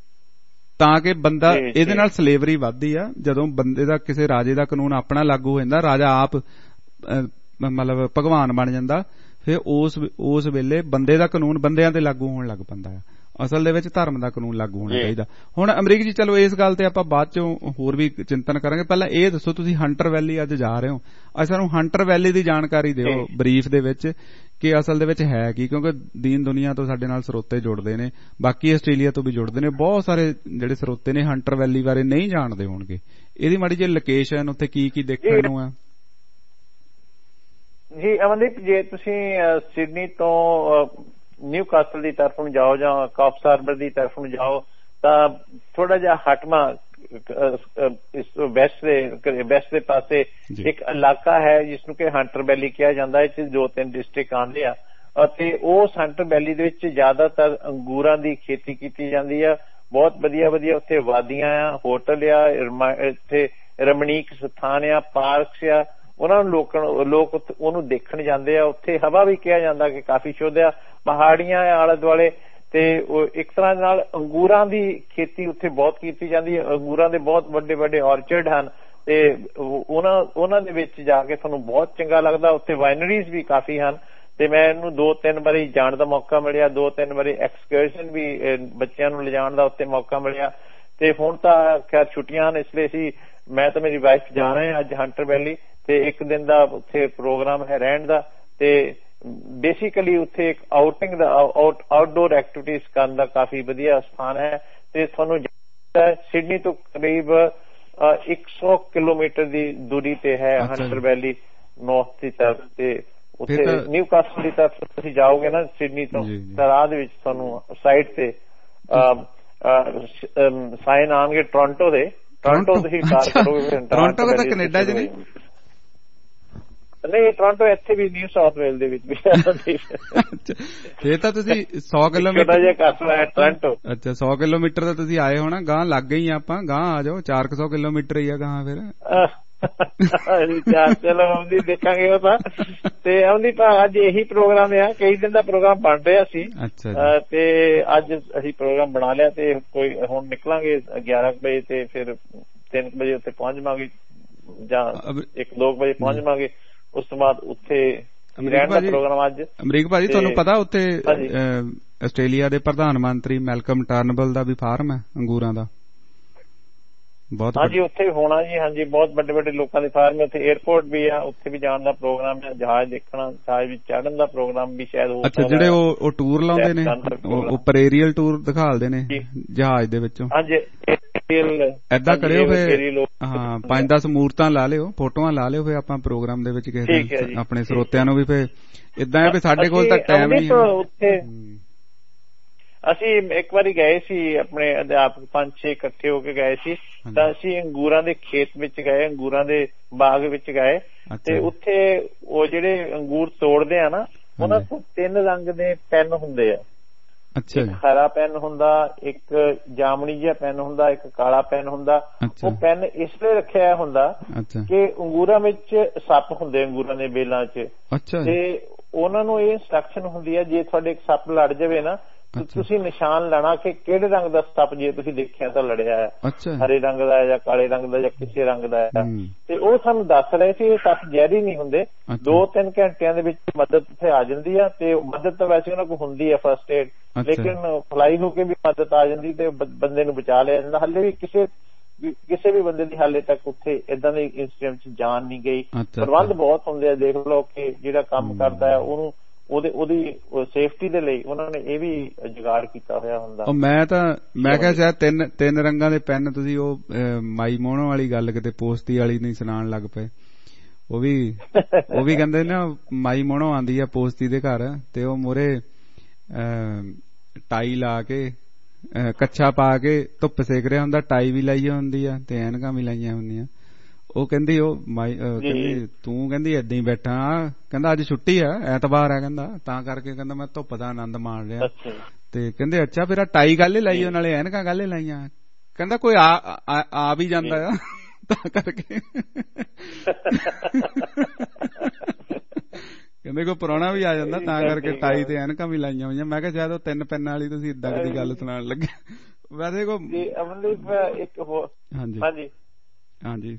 Speaker 2: ਤਾਂ ਕਿ ਬੰਦਾ ਇਹਦੇ ਨਾਲ ਸਲੇਵਰੀ ਵੱਧਦੀ ਆ। ਜਦੋਂ ਬੰਦੇ ਦਾ ਕਿਸੇ ਰਾਜੇ ਦਾ ਕਾਨੂੰਨ ਆਪਣਾ ਲਾਗੂ ਹੋ ਜਾਂਦਾ, ਰਾਜਾ ਆਪ ਮਤਲਬ ਭਗਵਾਨ ਬਣ ਜਾਂਦਾ, ਫਿਰ ਉਸ ਉਸ ਵੇਲੇ ਬੰਦੇ ਦਾ ਕਾਨੂੰਨ ਬੰਦਿਆਂ ਤੇ ਲਾਗੂ ਹੋਣ ਲੱਗ ਪੈਂਦਾ ਆ। ਅਸਲ ਦੇ ਵਿੱਚ ਧਰਮ ਦਾ ਕਾਨੂੰਨ ਲਾਗੂ ਹੋਣਾ ਚਾਹੀਦਾ। ਹੁਣ ਅਮਰੀਕ ਜੀ, ਚਲੋ ਇਸ ਗੱਲ ਤੇ ਆਪਾਂ ਬਾਅਦ ਚੋਂ ਹੋਰ ਵੀ ਚਿੰਤਨ ਕਰਾਂਗੇ। ਪਹਿਲਾਂ ਇਹ ਦੱਸੋ, ਤੁਸੀਂ ਹੰਟਰ ਵੈਲੀ ਅੱਜ ਜਾ ਰਹੇ ਹੋ, ਅੱਜ ਸਾਨੂੰ ਹੰਟਰ ਵੈਲੀ ਦੀ ਜਾਣਕਾਰੀ ਦਿਓ ਬਰੀਫ ਦੇ ਵਿੱਚ ਕਿ ਅਸਲ ਦੇ ਵਿੱਚ ਹੈ ਕੀ, ਕਿਉਂਕਿ ਦੀਨ ਦੁਨੀਆ ਤੋਂ ਸਾਡੇ ਨਾਲ ਸਰੋਤੇ ਜੁੜਦੇ ਨੇ, ਬਾਕੀ ਆਸਟ੍ਰੇਲੀਆ ਤੋਂ ਵੀ ਜੁੜਦੇ ਨੇ, ਬਹੁਤ ਸਾਰੇ ਜਿਹੜੇ ਸਰੋਤੇ ਨੇ ਹੰਟਰ ਵੈਲੀ ਬਾਰੇ ਨਹੀਂ ਜਾਣਦੇ ਹੋਣਗੇ। ਇਹਦੀ ਮਾੜੀ ਜਿਹੀ ਲੋਕੇਸ਼ਨ, ਉੱਥੇ ਕੀ ਕੀ ਦੇਖਣ ਨੂੰ ਹੈ?
Speaker 15: ਜੀ ਅਮਨਦੀਪ, ਜੇ ਤੁਸੀਂ ਸਿਡਨੀ ਤੋਂ ਨਿਊ ਕਾਸਲ ਦੀ ਤਰਫ ਨੂੰ ਜਾਓ ਜਾਂ ਕਾਫਸ ਹਾਰਬਰ ਦੀ ਤਰਫ ਨੂੰ ਜਾਓ ਤਾਂ ਥੋੜਾ ਜਿਹਾ ਹਟਵਾ ਵੈਸਟ ਦੇ ਵੈਸਟ ਦੇ ਪਾਸੇ ਇੱਕ ਇਲਾਕਾ ਹੈ ਜਿਸਨੂੰ ਕਿ ਹੰਟਰ ਵੈਲੀ ਕਿਹਾ ਜਾਂਦਾ। ਇਹ 'ਚ ਦੋ ਤਿੰਨ ਡਿਸਟ੍ਰਿਕਟ ਆਉਂਦੇ ਆ ਅਤੇ ਉਸ ਹੰਟਰ ਵੈਲੀ ਦੇ ਵਿੱਚ ਜ਼ਿਆਦਾਤਰ ਅੰਗੂਰਾਂ ਦੀ ਖੇਤੀ ਕੀਤੀ ਜਾਂਦੀ ਆ। ਬਹੁਤ ਵਧੀਆ ਵਧੀਆ ਉੱਥੇ ਵਾਦੀਆਂ ਆ, ਹੋਟਲ ਆ, ਇੱਥੇ ਰਮਣੀਕ ਸਥਾਨ ਆ, ਪਾਰਕਸ ਆ। ਉਹਨਾਂ ਨੂੰ ਲੋਕ ਲੋਕ ਉਹਨੂੰ ਦੇਖਣ ਜਾਂਦੇ ਆ। ਉੱਥੇ ਹਵਾ ਵੀ ਕਿਹਾ ਜਾਂਦਾ ਕਿ ਕਾਫੀ ਸ਼ੁੱਧ ਆ, ਪਹਾੜੀਆਂ ਆ ਆਲੇ ਦੁਆਲੇ, ਤੇ ਇੱਕ ਤਰ੍ਹਾਂ ਨਾਲ ਅੰਗੂਰਾਂ ਦੀ ਖੇਤੀ ਉੱਥੇ ਬਹੁਤ ਕੀਤੀ ਜਾਂਦੀ ਹੈ। ਅੰਗੂਰਾਂ ਦੇ ਬਹੁਤ ਵੱਡੇ ਵੱਡੇ ਔਰਚਰਡ ਹਨ ਤੇ ਉਹਨਾਂ ਉਹਨਾਂ ਦੇ ਵਿੱਚ ਜਾ ਕੇ ਤੁਹਾਨੂੰ ਬਹੁਤ ਚੰਗਾ ਲੱਗਦਾ। ਉੱਥੇ ਵਾਈਨਰੀਜ਼ ਵੀ ਕਾਫੀ ਹਨ ਤੇ ਮੈਨੂੰ ਦੋ ਤਿੰਨ ਵਾਰੀ ਜਾਣ ਦਾ ਮੌਕਾ ਮਿਲਿਆ, ਦੋ ਤਿੰਨ ਵਾਰੀ ਐਕਸਕਰਸ਼ਨ ਵੀ ਬੱਚਿਆਂ ਨੂੰ ਲਿਜਾਣ ਦਾ ਉੱਥੇ ਮੌਕਾ ਮਿਲਿਆ। ਤੇ ਹੁਣ ਤਾਂ ਖੈਰ ਛੁੱਟੀਆਂ ਹਨ, ਇਸ ਲਈ ਅਸੀਂ ਮੈਂ ਤੇ ਮੇਰੀ ਵਾਈਫ ਜਾ ਰਹੇ ਹਾਂ ਅੱਜ ਹੰਟਰ ਵੈਲੀ ਤੇ ਇੱਕ ਦਿਨ ਦਾ ਉੱਥੇ ਪ੍ਰੋਗਰਾਮ ਹੈ ਰਹਿਣ ਦਾ। ਤੇ ਬੇਸਿਕਲੀ ਉੱਥੇ ਇੱਕ ਆਊਟਿੰਗ ਦਾ ਆਊਟਡੋਰ ਐਕਟੀਵਿਟੀਜ਼ ਕਰਨ ਦਾ ਕਾਫੀ ਵਧੀਆ ਸਥਾਨ ਹੈ ਤੇ ਤੁਹਾਨੂੰ ਸਿਡਨੀ ਤੋਂ ਕਰੀਬ ਇੱਕ ਸੌ ਕਿਲੋਮੀਟਰ ਦੀ ਦੂਰੀ ਤੇ ਹੈ ਹੰਟਰ ਵੈਲੀ ਨਾਰਥ ਦੀ ਤਰਫ। ਤੇ ਉੱਥੇ ਨਿਊ ਕਾਸਲ ਦੀ ਤਰਫ ਤੁਸੀਂ ਜਾਓਗੇ ਨਾ ਸਿਡਨੀ ਤੋਂ ਤਾਂ ਰਾਹ ਦੇ ਵਿੱਚ ਤੁਹਾਨੂੰ ਸਾਈਡ ਤੇ ਸਾਈਨ ਆਉਣਗੇ ਟੋਰਾਂਟੋ ਦੇ। ਟੋਰਾਂਟੋ ਤੁਸੀਂ ਟਾਰ ਕਰੋਗੇ।
Speaker 2: ਟੋਰਾਂਟੋ ਤਾਂ ਕੈਨੇਡਾ 'ਚ ਨਹੀਂ?
Speaker 15: ਨਹੀਂ, ਟੋਰਾਂਟੋ ਇੱਥੇ ਵੀ ਨਿਊ ਸਾਊਥ ਵੇਲ ਦੇ ਵਿੱਚ ਵੀ।
Speaker 2: ਫੇਰ ਤਾਂ ਤੁਸੀਂ ਸੌ ਕਿਲੋਮੀਟਰ
Speaker 15: ਜਿਹਾ ਕਸਬਾ ਹੈ ਟੋਰਾਂਟੋ।
Speaker 2: ਅੱਛਾ, ਸੌ ਕਿਲੋਮੀਟਰ ਤਾਂ ਤੁਸੀਂ ਆਏ ਹੋਣਾ। ਗਾਂ ਲੱਗ ਗਈ ਆਪਾਂ, ਗਾਂ ਆ ਜਾਓ। ਚਾਰ ਕੁ ਸੌ ਕਿਲੋਮੀਟਰ ਹੀ ਆ ਗਾਂ ਫਿਰ। ਚਲੋ ਆਉਂਦੀ ਦੇਖਾਂਗੇ ਉਹ ਤਾਂ। ਤੇ ਆਉਂਦੀ ਤਾਂ ਅੱਜ ਇਹੀ ਪ੍ਰੋਗਰਾਮ ਆ, ਕਈ ਦਿਨ ਦਾ ਪ੍ਰੋਗਰਾਮ ਬਣ ਰਿਹਾ ਸੀ ਤੇ ਅੱਜ ਅਸੀਂ ਪ੍ਰੋਗਰਾਮ ਬਣਾ ਲਿਆ ਤੇ ਕੋਈ ਹੁਣ ਨਿਕਲਾਂਗੇ ਗਿਆਰਾਂ ਕੁ ਵਜੇ ਤੇ ਫਿਰ ਤਿੰਨ ਕੁ ਵਜੇ ਉੱਥੇ ਪਹੁੰਚ ਜਾਵਾਂਗੇ ਜਾਂ ਇੱਕ ਦੋ ਵਜੇ ਪਹੁੰਚ ਜਾਵਾਂਗੇ। ਉਸ ਤੋਂ ਬਾਅਦ ਉੱਥੇ ਰਹਿਣ ਦਾ ਪ੍ਰੋਗਰਾਮ ਅੱਜ। ਅਮਰੀਕ ਭਾਜੀ, ਤੁਹਾਨੂੰ ਪਤਾ ਉੱਥੇ ਆਸਟ੍ਰੇਲੀਆ ਦੇ ਪ੍ਰਧਾਨ ਮੰਤਰੀ ਮੈਲਕਮ ਟਰਨਬਲ ਦਾ ਵੀ ਫਾਰਮ ਹੈ ਅੰਗੂਰਾਂ ਦਾ? ਬਹੁਤ
Speaker 15: ਹਾਂਜੀ, ਉੱਥੇ ਹੋਣਾ ਜੀ। ਹਾਂਜੀ, ਬਹੁਤ ਵੱਡੇ ਵੱਡੇ ਲੋਕਾਂ ਦੇ ਫਾਰਮ। ਉੱਥੇ ਏਅਰਪੋਰਟ ਵੀ ਆ, ਉੱਥੇ ਵੀ ਜਾਣ ਦਾ ਪ੍ਰੋਗਰਾਮ ਹੈ। ਜਹਾਜ਼ ਦੇਖਣਾ, ਜਹਾਜ਼ ਵਿੱਚ ਚੜ੍ਹਨ ਦਾ ਪ੍ਰੋਗਰਾਮ ਵੀ ਸ਼ਾਇਦ ਹੋ।
Speaker 2: ਅੱਛਾ, ਜਿਹੜੇ ਉਹ ਟੂਰ ਲਾਉਂਦੇ ਨੇ, ਉੱਪਰ ਏਰੀਅਲ ਟੂਰ ਦਿਖਾਲਦੇ ਨੇ ਜਹਾਜ਼ ਦੇ ਵਿੱਚੋਂ?
Speaker 15: ਹਾਂਜੀ,
Speaker 2: ਏਦਾਂ ਕਰਿਓ ਫੇਰ, ਹਾਂ ਪੰਜ ਦਸ ਮੂਰਤਾਂ ਲਾ ਲਿਓ, ਫੋਟੋਆਂ ਲਾ ਲਿਓ ਫੇਰ ਆਪਾਂ ਪ੍ਰੋਗਰਾਮ ਦੇ ਵਿੱਚ ਕਿਸੇ ਆਪਣੇ ਸਰੋਤਿਆਂ ਨੂੰ ਵੀ। ਫੇਰ ਏਦਾਂ ਹੈ ਵੀ ਸਾਡੇ ਕੋਲ ਤਾਂ ਟਾਈਮ ਨਹੀਂ ਹੈ। ਅਸੀਂ ਇੱਕ ਵਾਰੀ ਗਏ ਸੀ, ਆਪਣੇ ਅਧਿਆਪਕ ਪੰਜ ਛੇ ਇਕੱਠੇ ਹੋ ਕੇ ਗਏ ਸੀ ਤਾਂ ਅਸੀਂ ਅੰਗੂਰਾਂ ਦੇ ਖੇਤ ਵਿੱਚ ਗਏ, ਅੰਗੂਰਾਂ ਦੇ ਬਾਗ ਵਿੱਚ ਗਏ ਤੇ ਉੱਥੇ ਉਹ ਜਿਹੜੇ ਅੰਗੂਰ ਤੋੜਦੇ ਆ ਨਾ, ਉਹਨਾਂ ਕੋਲ ਤਿੰਨ ਰੰਗ ਦੇ ਪੈਨ ਹੁੰਦੇ ਆ। ਅੱਛਾ,
Speaker 15: ਇੱਕ ਹਰਾ ਪੈਨ ਹੁੰਦਾ, ਇੱਕ ਜਾਮਣੀ ਜਿਹਾ ਪੈਨ ਹੁੰਦਾ, ਇੱਕ ਕਾਲਾ ਪੈਨ ਹੁੰਦਾ। ਉਹ ਪੈਨ ਇਸ ਲਈ ਰੱਖਿਆ ਹੁੰਦਾ ਕਿ ਅੰਗੂਰਾਂ ਵਿੱਚ ਸੱਪ ਹੁੰਦੇ, ਅੰਗੂਰਾਂ ਦੇ ਬੇਲਾਂ 'ਚ, ਤੇ ਉਹਨਾਂ ਨੂੰ ਇਹ ਇੰਸਟਰਕਸ਼ਨ ਹੁੰਦੀ ਹੈ ਜੇ ਤੁਹਾਡੇ ਇੱਕ ਸੱਪ ਲੜ ਜਾਵੇ ਨਾ ਤੁਸੀਂ ਨਿਸ਼ਾਨ ਲੈਣਾ ਕਿ ਕਿਹੜੇ ਰੰਗ ਦਾ ਸੱਪ ਜੇ ਤੁਸੀਂ ਦੇਖਿਆ ਤਾਂ ਲੜਿਆ ਹੈ, ਹਰੇ ਰੰਗ ਦਾ ਜਾਂ ਕਾਲੇ ਰੰਗ ਦਾ ਜਾਂ ਕਿਸੇ ਰੰਗ ਦਾ ਹੈ। ਤੇ ਉਹ ਸਾਨੂੰ ਦੱਸ ਰਹੇ ਸੀ ਇਹ ਸੱਪ ਜ਼ਹਿਰੀ ਨਹੀਂ ਹੁੰਦੇ, ਦੋ ਤਿੰਨ ਘੰਟਿਆਂ ਦੇ ਵਿੱਚ ਮਦਦ ਉੱਥੇ ਆ ਜਾਂਦੀ ਆ। ਤੇ ਮਦਦ ਤਾਂ ਵੈਸੇ ਉਹਨਾਂ ਕੋਲ ਹੁੰਦੀ ਹੈ ਫਸਟ ਏਡ, ਲੇਕਿਨ ਫਲਾਈ ਹੋ ਕੇ ਵੀ ਮਦਦ ਆ ਜਾਂਦੀ ਤੇ ਬੰਦੇ ਨੂੰ ਬਚਾ ਲਿਆ ਜਾਂਦਾ। ਹਾਲੇ ਵੀ ਕਿਸੇ ਕਿਸੇ ਵੀ ਬੰਦੇ ਦੀ ਹਾਲੇ ਤੱਕ ਉੱਥੇ ਏਦਾਂ ਦੇ ਇੰਸੀਡੈਂਟ 'ਚ ਜਾਨ ਨਹੀਂ ਗਈ। ਪ੍ਰਬੰਧ ਬਹੁਤ ਹੁੰਦੇ ਆ, ਦੇਖ ਲਓ ਕਿ ਜਿਹੜਾ ਕੰਮ ਕਰਦਾ ਹੈ ਉਹਨੂੰ ਉਹਦੇ ਉਹਦੀ ਸੇਫਟੀ ਦੇ ਲਈ ਉਹਨਾਂ ਨੇ ਇਹ ਵੀ ਜੁਗਾੜ ਕੀਤਾ ਹੋਇਆ ਹੁੰਦਾ।
Speaker 2: ਮੈਂ ਤਾਂ ਮੈਂ ਕਿਹਾ ਸ਼ਾਇਦ ਤਿੰਨ ਤਿੰਨ ਰੰਗਾਂ ਦੇ ਪੈਨ ਤੁਸੀਂ ਉਹ ਮਾਈ ਮੋਹਣੋ ਵਾਲੀ ਗੱਲ ਕਿਤੇ ਪੋਸਤੀ ਵਾਲੀ ਨਹੀਂ ਸੁਣਾਉਣ ਲੱਗ ਪਏ। ਉਹ ਵੀ ਉਹ ਵੀ ਕਹਿੰਦੇ ਨਾ ਮਾਈ ਮੋਹਣੋ ਆਉਂਦੀ ਆ ਪੋਸਤੀ ਦੇ ਘਰ ਤੇ ਉਹ ਮੋਰੇ ਟਾਈ ਲਾ ਕੇ ਕੱਛਾ ਪਾ ਕੇ ਧੁੱਪ ਸੇਕ ਰਿਹਾ ਹੁੰਦਾ, ਟਾਈ ਵੀ ਲਾਈ ਹੁੰਦੀ ਆ ਤੇ ਐਨਕਾਂ ਵੀ ਲਾਈਆਂ ਹੁੰਦੀਆਂ। ਉਹ ਕਹਿੰਦੀ ਉਹ ਮਾਈ ਕਹਿੰਦੀ ਤੂੰ ਕਹਿੰਦੀ ਏਦਾਂ ਹੀ ਬੈਠਾ, ਕਹਿੰਦਾ ਅੱਜ ਛੁੱਟੀ ਆ, ਐਤਵਾਰ ਆ, ਕਹਿੰਦਾ ਤਾਂ ਕਰਕੇ ਕਹਿੰਦਾ ਮੈਂ ਧੁੱਪ ਦਾ ਆਨੰਦ ਮਾਣ ਰਿਹਾ। ਤੇ ਕਹਿੰਦੇ ਅੱਛਾ ਫਿਰ ਟਾਈ ਗੱਲ ਹੀ ਲਾਈ ਉਹ ਨਾਲੇ ਐਨਕਾਂ ਗੱਲ ਹੀ ਲਾਈਆਂ? ਕਹਿੰਦਾ ਕੋਈ ਆ ਆ ਵੀ ਜਾਂਦਾ ਆ ਤਾਂ ਕਰਕੇ ਕਹਿੰਦੇ ਕੋਈ ਪ੍ਰਾਹੁਣਾ ਵੀ ਆ ਜਾਂਦਾ ਤਾਂ ਕਰਕੇ ਟਾਈ ਤੇ ਐਨਕਾਂ ਵੀ ਲਾਈਆਂ ਹੋਈਆਂ। ਮੈਂ ਕਿਹਾ ਸ਼ਾਇਦ ਉਹ ਤਿੰਨ ਪੈਨਾਂ ਵਾਲੀ ਤੁਸੀਂ ਏਦਾਂ ਦੀ ਗੱਲ ਸੁਣਾਉਣ ਲੱਗੇ। ਵੈਸੇ ਕੋ ਹਾਂਜੀ ਹਾਂਜੀ ਹਾਂਜੀ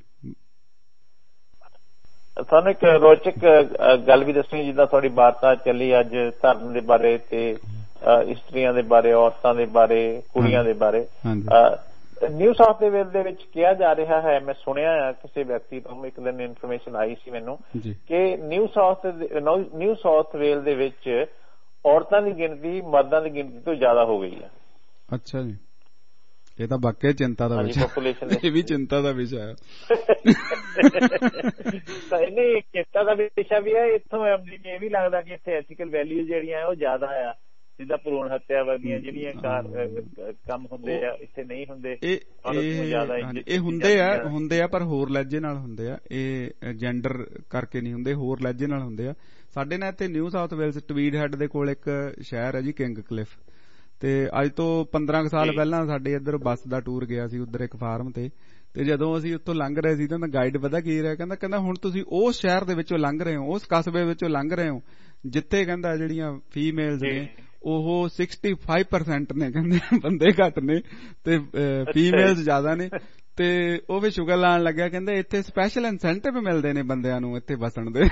Speaker 15: ਤੁਹਾਨੂੰ ਇੱਕ ਰੋਚਕ ਗੱਲ ਵੀ ਦੱਸਣੀ, ਜਿੱਦਾਂ ਤੁਹਾਡੀ ਵਾਰਤਾ ਚੱਲੀ ਅੱਜ ਧਰਮ ਦੇ ਬਾਰੇ ਤੇ ਇਸਤਰੀਆਂ ਦੇ ਬਾਰੇ, ਔਰਤਾਂ ਦੇ ਬਾਰੇ, ਕੁੜੀਆਂ ਦੇ ਬਾਰੇ। ਨਿਊ ਸਾਊਥ ਵੇਲ ਦੇ ਵਿੱਚ ਕਿਹਾ ਜਾ ਰਿਹਾ ਹੈ, ਮੈਂ ਸੁਣਿਆ ਆ ਕਿਸੇ ਵਿਅਕਤੀ ਤੋਂ, ਇੱਕ ਦਿਨ ਇਨਫੋਰਮੇਸ਼ਨ ਆਈ ਸੀ ਮੈਨੂੰ ਕਿ New South New South Wales ਦੇ ਵਿੱਚ ਔਰਤਾਂ ਦੀ ਗਿਣਤੀ ਮਰਦਾਂ ਦੀ ਗਿਣਤੀ ਤੋਂ ਜ਼ਿਆਦਾ ਹੋ ਗਈ ਹੈ।
Speaker 2: ਅੱਛਾ ਜੀ, ਇਹ ਤਾਂ ਵਾਕਈ ਚਿੰਤਾ ਦਾ ਵਿਸ਼ਾ, ਇਹ ਵੀ ਚਿੰਤਾ ਦਾ ਵਿਸ਼ਾ ਹੈ।
Speaker 15: ਨਹੀਂ, ਚਿੰਤਾ ਦਾ ਵਿਸ਼ਾ ਵੀ ਹੈ। ਇੱਥੋਂ ਇਹ ਵੀ ਲੱਗਦਾ ਕਿ ਇੱਥੇ ਐਥੀਕਲ ਵੈਲਿਊ ਜਿਹੜੀਆਂ ਉਹ ਜ਼ਿਆਦਾ ਆ, ਜਿੱਦਾਂ ਭਰੂਣ ਹੱਤਿਆ ਵਰਗੀਆਂ ਜਿਹੜੀਆਂ ਕੰਮ ਹੁੰਦੇ ਆ ਇੱਥੇ ਨਹੀਂ ਹੁੰਦੇ।
Speaker 2: ਇਹ ਹੁੰਦੇ ਆ ਹੁੰਦੇ ਆ ਪਰ ਹੋਰ ਲਹਿਜੇ ਨਾਲ ਹੁੰਦੇ ਆ, ਇਹ ਜੈਂਡਰ ਕਰਕੇ ਨਹੀਂ ਹੁੰਦੇ, ਹੋਰ ਲਹਿਜੇ ਨਾਲ ਹੁੰਦੇ ਆ। ਸਾਡੇ ਨਾਲ ਇੱਥੇ New South Wales Tweed Head ਦੇ ਕੋਲ ਇੱਕ ਸ਼ਹਿਰ ਹੈ ਜੀ ਕਿੰਗ ਕਲਿਫ, ਤੇ ਅੱਜ ਤੋਂ ਪੰਦਰਾਂ ਕੁ ਸਾਲ ਪਹਿਲਾਂ ਸਾਡੇ ਇੱਧਰ ਬੱਸ ਦਾ ਟੂਰ ਗਿਆ ਸੀ ਉੱਧਰ ਇੱਕ ਫਾਰਮ ਤੇ, ਤੇ ਜਦੋਂ ਅਸੀਂ ਉੱਥੋਂ ਲੰਘ ਰਹੇ ਸੀ ਤਾਂ ਗਾਈਡ ਪਤਾ ਕੀ ਰਿਹਾ, ਕਹਿੰਦਾ ਕਹਿੰਦਾ ਹੁਣ ਤੁਸੀਂ ਉਸ ਸ਼ਹਿਰ ਦੇ ਵਿੱਚੋਂ ਲੰਘ ਰਹੇ ਹੋ, ਉਸ ਕਸਬੇ ਵਿੱਚੋਂ ਲੰਘ ਰਹੇ ਹੋ ਜਿੱਥੇ ਕਹਿੰਦਾ ਜਿਹੜੀਆਂ ਫੀਮੇਲਸ ਨੇ ਉਹ ਸਿਕਸਟੀ ਫਾਈਵ ਪਰਸੈਂਟ ਨੇ, ਕਹਿੰਦੇ ਬੰਦੇ ਘੱਟ ਨੇ ਤੇ ਫੀਮੇਲਸ ਜ਼ਿਆਦਾ ਨੇ। ਤੇ ਉਹ ਵੀ ਸ਼ੁਗਰ ਲਾਉਣ ਲੱਗਿਆ, ਕਹਿੰਦੇ ਇੱਥੇ ਸਪੈਸ਼ਲ ਇਨਸੈਂਟਿਵ ਮਿਲਦੇ ਨੇ ਬੰਦਿਆਂ ਨੂੰ ਇੱਥੇ ਵਸਣ ਦੇ।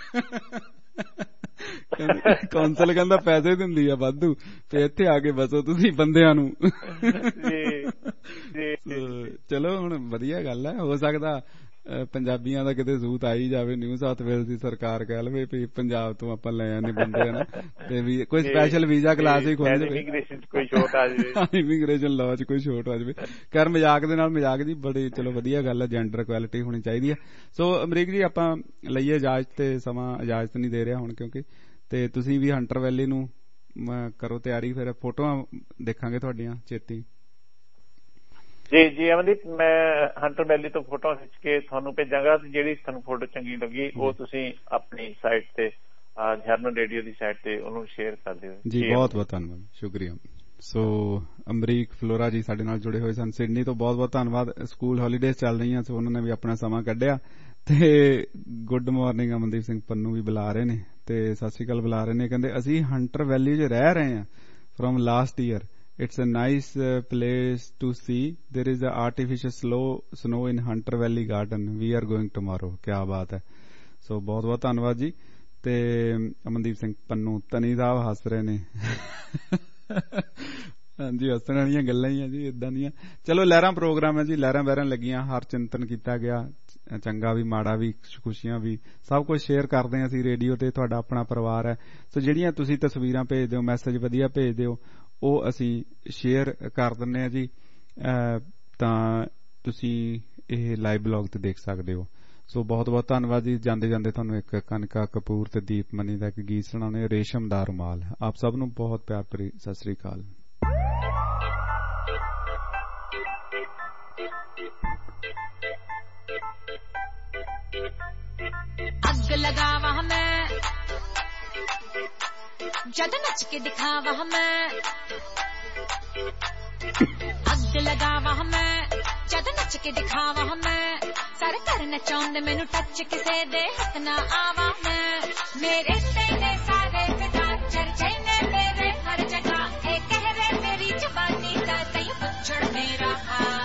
Speaker 2: ਕੌਂਸਲ ਕਹਿੰਦਾ ਪੈਸੇ ਦਿੰਦੀ ਆ ਵਾਧੂ ਤੇ ਇੱਥੇ ਆ ਕੇ ਬਸੋ ਤੁਸੀਂ ਬੰਦਿਆਂ ਨੂੰ। ਚਲੋ ਹੁਣ ਵਧੀਆ ਗੱਲ ਹੈ, ਹੋ ਸਕਦਾ ਪੰਜਾਬੀਆਂ ਦਾ ਕਿਤੇ ਜ਼ੂਤ ਆਈ ਜਾਵੇ, ਨਿਊ ਸਾਊਥ ਵੇਲਸ ਦੀ ਸਰਕਾਰ ਕਹਿ ਲਵੇ ਵੀ ਪੰਜਾਬ ਤੋਂ ਆਪਾਂ ਲੈ ਆਨੇ ਬੰਦੇ ਨਾ, ਤੇ ਵੀ ਕੋਈ ਸਪੈਸ਼ਲ ਵੀਜ਼ਾ ਕਲਾਸ ਹੀ ਖੋਲ ਜਾਵੇ,
Speaker 15: ਕੋਈ ਛੋਟ ਆ ਜਾਵੇ,
Speaker 2: ਇਮੀਗ੍ਰੇਸ਼ਨ ਲਾਅ ਚ ਕੋਈ ਛੋਟ ਆ ਜਾਵੇ। ਕਰ ਮਜ਼ਾਕ ਦੇ ਨਾਲ ਮਜ਼ਾਕ ਜੀ, ਬੜੀ ਚਲੋ ਵਧੀਆ ਗੱਲ ਹੈ, ਜੈਂਡਰ ਇਕੁਐਲਿਟੀ ਹੋਣੀ ਚਾਹੀਦੀ ਹੈ। ਸੋ ਅਮਰੀਕ ਜੀ ਆਪਾਂ ਲਈਏ ਇਜਾਜ਼ਤ, ਤੇ ਸਮਾਂ ਇਜਾਜ਼ਤ ਨਹੀਂ ਦੇ ਰਿਹਾ ਹੁਣ ਕਿਉਂਕਿ, ਤੇ ਤੁਸੀਂ ਵੀ ਹੰਟਰ ਵੈਲੀ ਨੂੰ ਕਰੋ ਤਿਆਰੀ, ਫਿਰ ਫੋਟੋਆਂ ਦੇਖਾਂਗੇ ਤੁਹਾਡੀਆਂ ਛੇਤੀ।
Speaker 15: ਜੀ ਜੀ ਅਮਨਦੀਪ, ਮੈਂ ਹੰਟਰ ਵੈਲੀ ਤੋਂ ਫੋਟੋ ਖਿੱਚ ਕੇ ਤੁਹਾਨੂੰ ਭੇਜਾਂਗਾ, ਤੇ ਜਿਹੜੀ ਤੁਹਾਨੂੰ ਫੋਟੋ ਚੰਗੀ ਲੱਗੀ ਉਹ ਤੁਸੀਂ ਆਪਣੀ ਸਾਈਟ ਤੇ ਹਰਮਨ ਰੇਡੀਓ ਦੀ ਸਾਈਟ ਤੇ ਉਹਨੂੰ ਸ਼ੇਅਰ ਕਰ ਦਿਓ ਜੀ।
Speaker 2: ਬਹੁਤ ਬਹੁਤ ਧੰਨਵਾਦ, ਸ਼ੁਕਰੀਆ। ਸੋ ਅਮਰੀਕ ਫਲੋਰਾ ਜੀ ਸਾਡੇ ਨਾਲ ਜੁੜੇ ਹੋਏ ਸਨ ਸਿਡਨੀ ਤੋਂ, ਬਹੁਤ ਬਹੁਤ ਧੰਨਵਾਦ। ਸਕੂਲ ਹੌਲੀਡੇਜ਼ ਚੱਲ ਰਹੀਆਂ ਸੋ ਉਹਨਾਂ ਨੇ ਵੀ ਆਪਣਾ ਸਮਾਂ ਕੱਢਿਆ, ਤੇ ਗੁੱਡ ਮਾਰਨਿੰਗ ਅਮਨਦੀਪ ਸਿੰਘ ਪੰਨੂ ਵੀ ਬੁਲਾ ਰਹੇ ਨੇ ਤੇ ਸਤਿ ਸ਼੍ਰੀ ਅਕਾਲ ਬੁਲਾ ਰਹੇ ਨੇ, ਕਹਿੰਦੇ ਅਸੀਂ ਹੰਟਰ ਵੈਲੀ 'ਚ ਰਹਿ ਰਹੇ ਹਾਂ from last year. It's a nice uh, place to see. There is a artificial slow snow in Hunter Valley Garden. We are going tomorrow. ਕਿਆ ਬਾਤ ਹੈ। ਸੋ ਬਹੁਤ ਬਹੁਤ ਧੰਨਵਾਦ ਜੀ। ਤੇ ਅਮਨਦੀਪ ਸਿੰਘ ਪੰਨੂ ਤਨੀ ਸਾਹਿਬ ਹੱਸ ਰਹੇ ਨੇ। ਹਾਂਜੀ, ਹੱਸਣ ਵਾਲੀਆਂ ਗੱਲਾਂ ਹੀ ਆ ਜੀ ਇਦਾਂ ਦੀਆਂ। ਚਲੋ ਲਹਿਰਾਂ ਪ੍ਰੋਗਰਾਮ ਹੈ ਜੀ, ਲਹਿਰਾਂ ਬਹਿਰਾਂ ਲੱਗੀਆਂ, ਹਰ ਚਿੰਤਨ ਕੀਤਾ ਗਿਆ, ਚੰਗਾ ਵੀ ਮਾੜਾ ਵੀ ਖੁਸ਼ੀਆਂ ਵੀ, ਸਭ ਕੁਝ ਸ਼ੇਅਰ ਕਰਦੇ ਹਾਂ ਅਸੀਂ ਰੇਡੀਓ ਤੇ। ਤੁਹਾਡਾ ਆਪਣਾ ਪਰਿਵਾਰ ਹੈ, ਸੋ ਜਿਹੜੀਆਂ ਤੁਸੀਂ ਤਸਵੀਰਾਂ ਭੇਜਦੇ ਹੋ, ਮੈਸੇਜ ਵਧੀਆ ਭੇਜਦੇ ਹੋ, ਉਹ ਅਸੀਂ ਸ਼ੇਅਰ ਕਰ ਦਿੰਦੇ ਹਾਂ ਜੀ। ਤਾਂ ਤੁਸੀਂ ਇਹ ਲਾਈਵ ਬਲੌਗ ਤੇ ਦੇਖ ਸਕਦੇ ਹੋ। ਸੋ ਬਹੁਤ ਬਹੁਤ ਧੰਨਵਾਦ ਜੀ। ਜਾਂਦੇ ਜਾਂਦੇ ਤੁਹਾਨੂੰ ਇੱਕ ਕਨਕਾ ਕਪੂਰ ਤੇ ਦੀਪ ਮਨੀ ਦਾ ਇੱਕ ਗੀਤ ਸੁਣਾਉਣੇ, ਰੇਸ਼ਮ ਦਾ ਰੁਮਾਲ। ਆਪ ਸਭ ਨੂੰ ਬਹੁਤ ਪਿਆਰ ਭਰੀ ਸਤਿ ਸ੍ਰੀ ਅਕਾਲ।
Speaker 16: ਅੱਗ ਲਗਾਵਾ ਮੈਂ ਜਦ ਨੱਚ ਕੇ ਦਿਖਾਵਾ ਮੈਂ, ਅੱਗ ਲਗਾਵਾ ਮੈਂ ਜਦ ਨੱਚ ਕੇ ਦਿਖਾਵਾ ਮੈਂ, ਸਾਰੇ ਘਰ ਨਚਾਉਂਦੇ ਮੈਨੂੰ ਟੱਚ ਕਿਸੇ ਦੇ ਹੱਥ ਨਾ ਆਵਾ ਮੈਂ, ਮੇਰੇ ਤੇ ਨੇ ਸਾਰੇ ਫਿਦਾ ਚਰਚੇ ਨੇ ਮੇਰੇ ਹਰ ਜਗ੍ਹਾ, ਇਹ ਕਹਿ ਰਹੇ ਮੇਰੀ ਜ਼ਬਾਨੀ ਦਾ ਤੈਨੂੰ ਪੁੱਛਣ ਮੇਰਾ ਹਾਲ।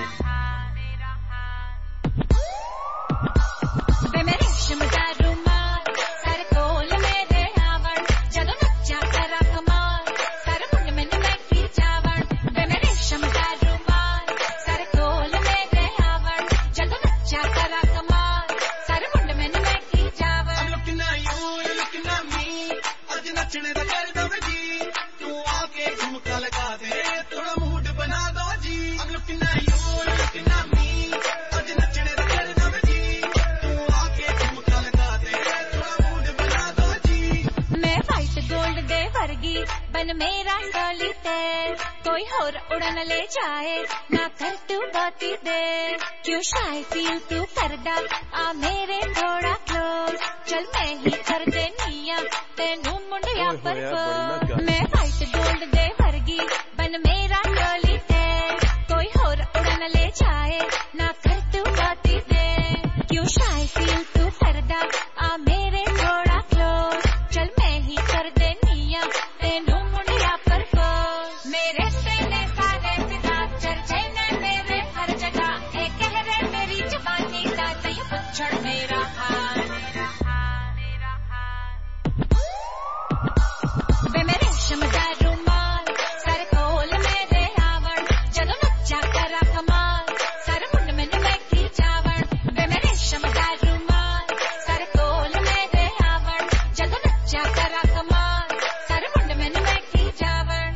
Speaker 16: ਵੇ ਮੇਰੇ ਰੇਸ਼ਮ ਦਾ ਰੁਮਾਲ ਸਾਰੇ ਕੋਲ ਮੇਰੇ ਆਵਣ, ਜਦੋਂ ਨੱਚਾ ਕਰਾਂ ਕਮਾਲ ਸਾਰੇ ਮੁੰਡੇ ਮੈਨੂੰ ਲੈ ਕੇ ਜਾਵਣ, ਵੇ ਮੇਰੇ ਰੇਸ਼ਮ ਦਾ ਰੁਮਾਲ ਸਾਰੇ ਕੋਲ ਮੇਰੇ ਆਵਣ, ਜਦੋਂ ਨੱਚਾ ਕਰਾਂ ਕਮਾਲ ਸਾਰੇ ਮੁੰਡੇ ਮੈਨੂੰ ਲੈ ਕੇ ਜਾਵਣ।
Speaker 5: looking at you, you're looking at me, ਅੱਜ ਨੱਚਣੇ ਦਾ ਕਰਦਾ ਵੇ ਜੀ, ਤੂੰ ਆ ਕੇ ਝੁਮਕਾ ਲਗਾ ਦੇ, ਥੋੜਾ ਮੂਡ ਬਣਾ ਦੋ ਜੀ। I'm looking at you, you're looking at me, ਅੱਜ ਨੱਚਣੇ ਦਾ ਕਰਦਾ ਵੇ ਜੀ, ਤੂੰ ਆ ਕੇ ਝੁਮਕਾ ਲਗਾ ਦੇ, ਥੋੜਾ ਮੂਡ ਬਣਾ ਦੋ ਜੀ।
Speaker 16: ਮੈਂ ਵਾਈਟ ਗੋਲਡ ਦੇ ਵਰਗੀ ਬਨ ਮੇਰਾ ਸੋਲੀਟੇਰ, ਕੋਈ ਹੋਰ ਉੜਨ ਲੈ ਜਾਏ ਨਾ ਕਰ ਤੂੰ ਬਾਤੀ ਦੇ, ਕਿਉਂ ਸ਼ਾਇ ਫੀਲ ਤੂੰ ਕਰਦਾ ਆ ਮੇਰੇ ਥੋੜਾ ਕਲੋਜ਼, ਚਲ ਮੈਂ ਹੀ ਕਰ ਦੇਨੀ ਆ ਤੈਨੂੰ ਮੁੰਡਿਆ ਪਰਪੋਜ਼। ਮੈਂ ਵਾਈਟ ਗੋਲਡ ਦੇ ਵਰਗੀ ਬਨ ਮੇਰਾ ਸੋਲੀਟੇਰ, ਕੋਈ ਹੋਰ ਉੜਨ ਲੈ ਜਾਏ ਨਾ ਕਰ ਤੂੰ ਬਾਤੀ ਦੇ, ਕਿਉਂ ਸ਼ਾਇ ਫੀਲ ਤੂੰ ਕਰਦਾ ਆ ਮੇਰੇ ਥੋੜਾ ਕਲੋਜ਼, ਚਲ ਮੈਂ ਹੀ ਕਰ ਦੇਨੀ ਆ ਤੈਨੂੰ ਮੁੰਡਿਆ ਪਰਪੋਜ਼। ਮੇਰੇ ਤੇ ਨੇ ਸਾਰੇ ਫਿਦਾ ਚਰਚੇ ਨੇ ਮੇਰੇ ਹਰ ਜਗ੍ਹਾ, ਇਹ ਕਹਿ ਰਹੇ ਮੇਰੀ ਜ਼ਬਾਨੀ ਦਾ ਤੈਨੂੰ ਪੁੱਛਣ ਮੇਰਾ ਹਾਲ। ਵੇ ਮੇਰੇ ਰੇਸ਼ਮ ਦਾ ਰੁਮਾਲ ਸਾਰੇ ਕੋਲ ਮੇਰੇ ਆਵਣ, ਜਦੋਂ ਨੱਚਾ ਕਰਾਂ ਕਮਾਲ ਸਾਰੇ ਮੁੰਡੇ ਮੈਨੂੰ ਲੈ ਕੇ ਜਾਵਣ, ਵੇ ਮੇਰੇ ਰੇਸ਼ਮ ਦਾ ਰੁਮਾਲ ਸਾਰੇ ਕੋਲ ਮੇਰੇ ਆਵਣ, ਜਦੋਂ ਨੱਚਾ ਕਰਾਂ ਕਮਾਲ ਸਾਰੇ ਮੁੰਡੇ ਮੈਨੂੰ ਲੈ ਕੇ ਜਾਵਣ।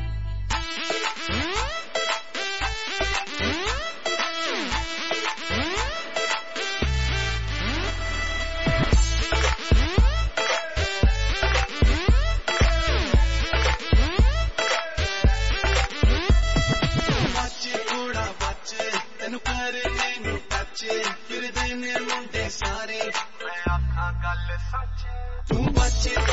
Speaker 5: ਯਾਰੀ ਮੈਂ ਆਖਾਂ ਗੱਲ ਸੱਚ ਤੂੰ ਬਚ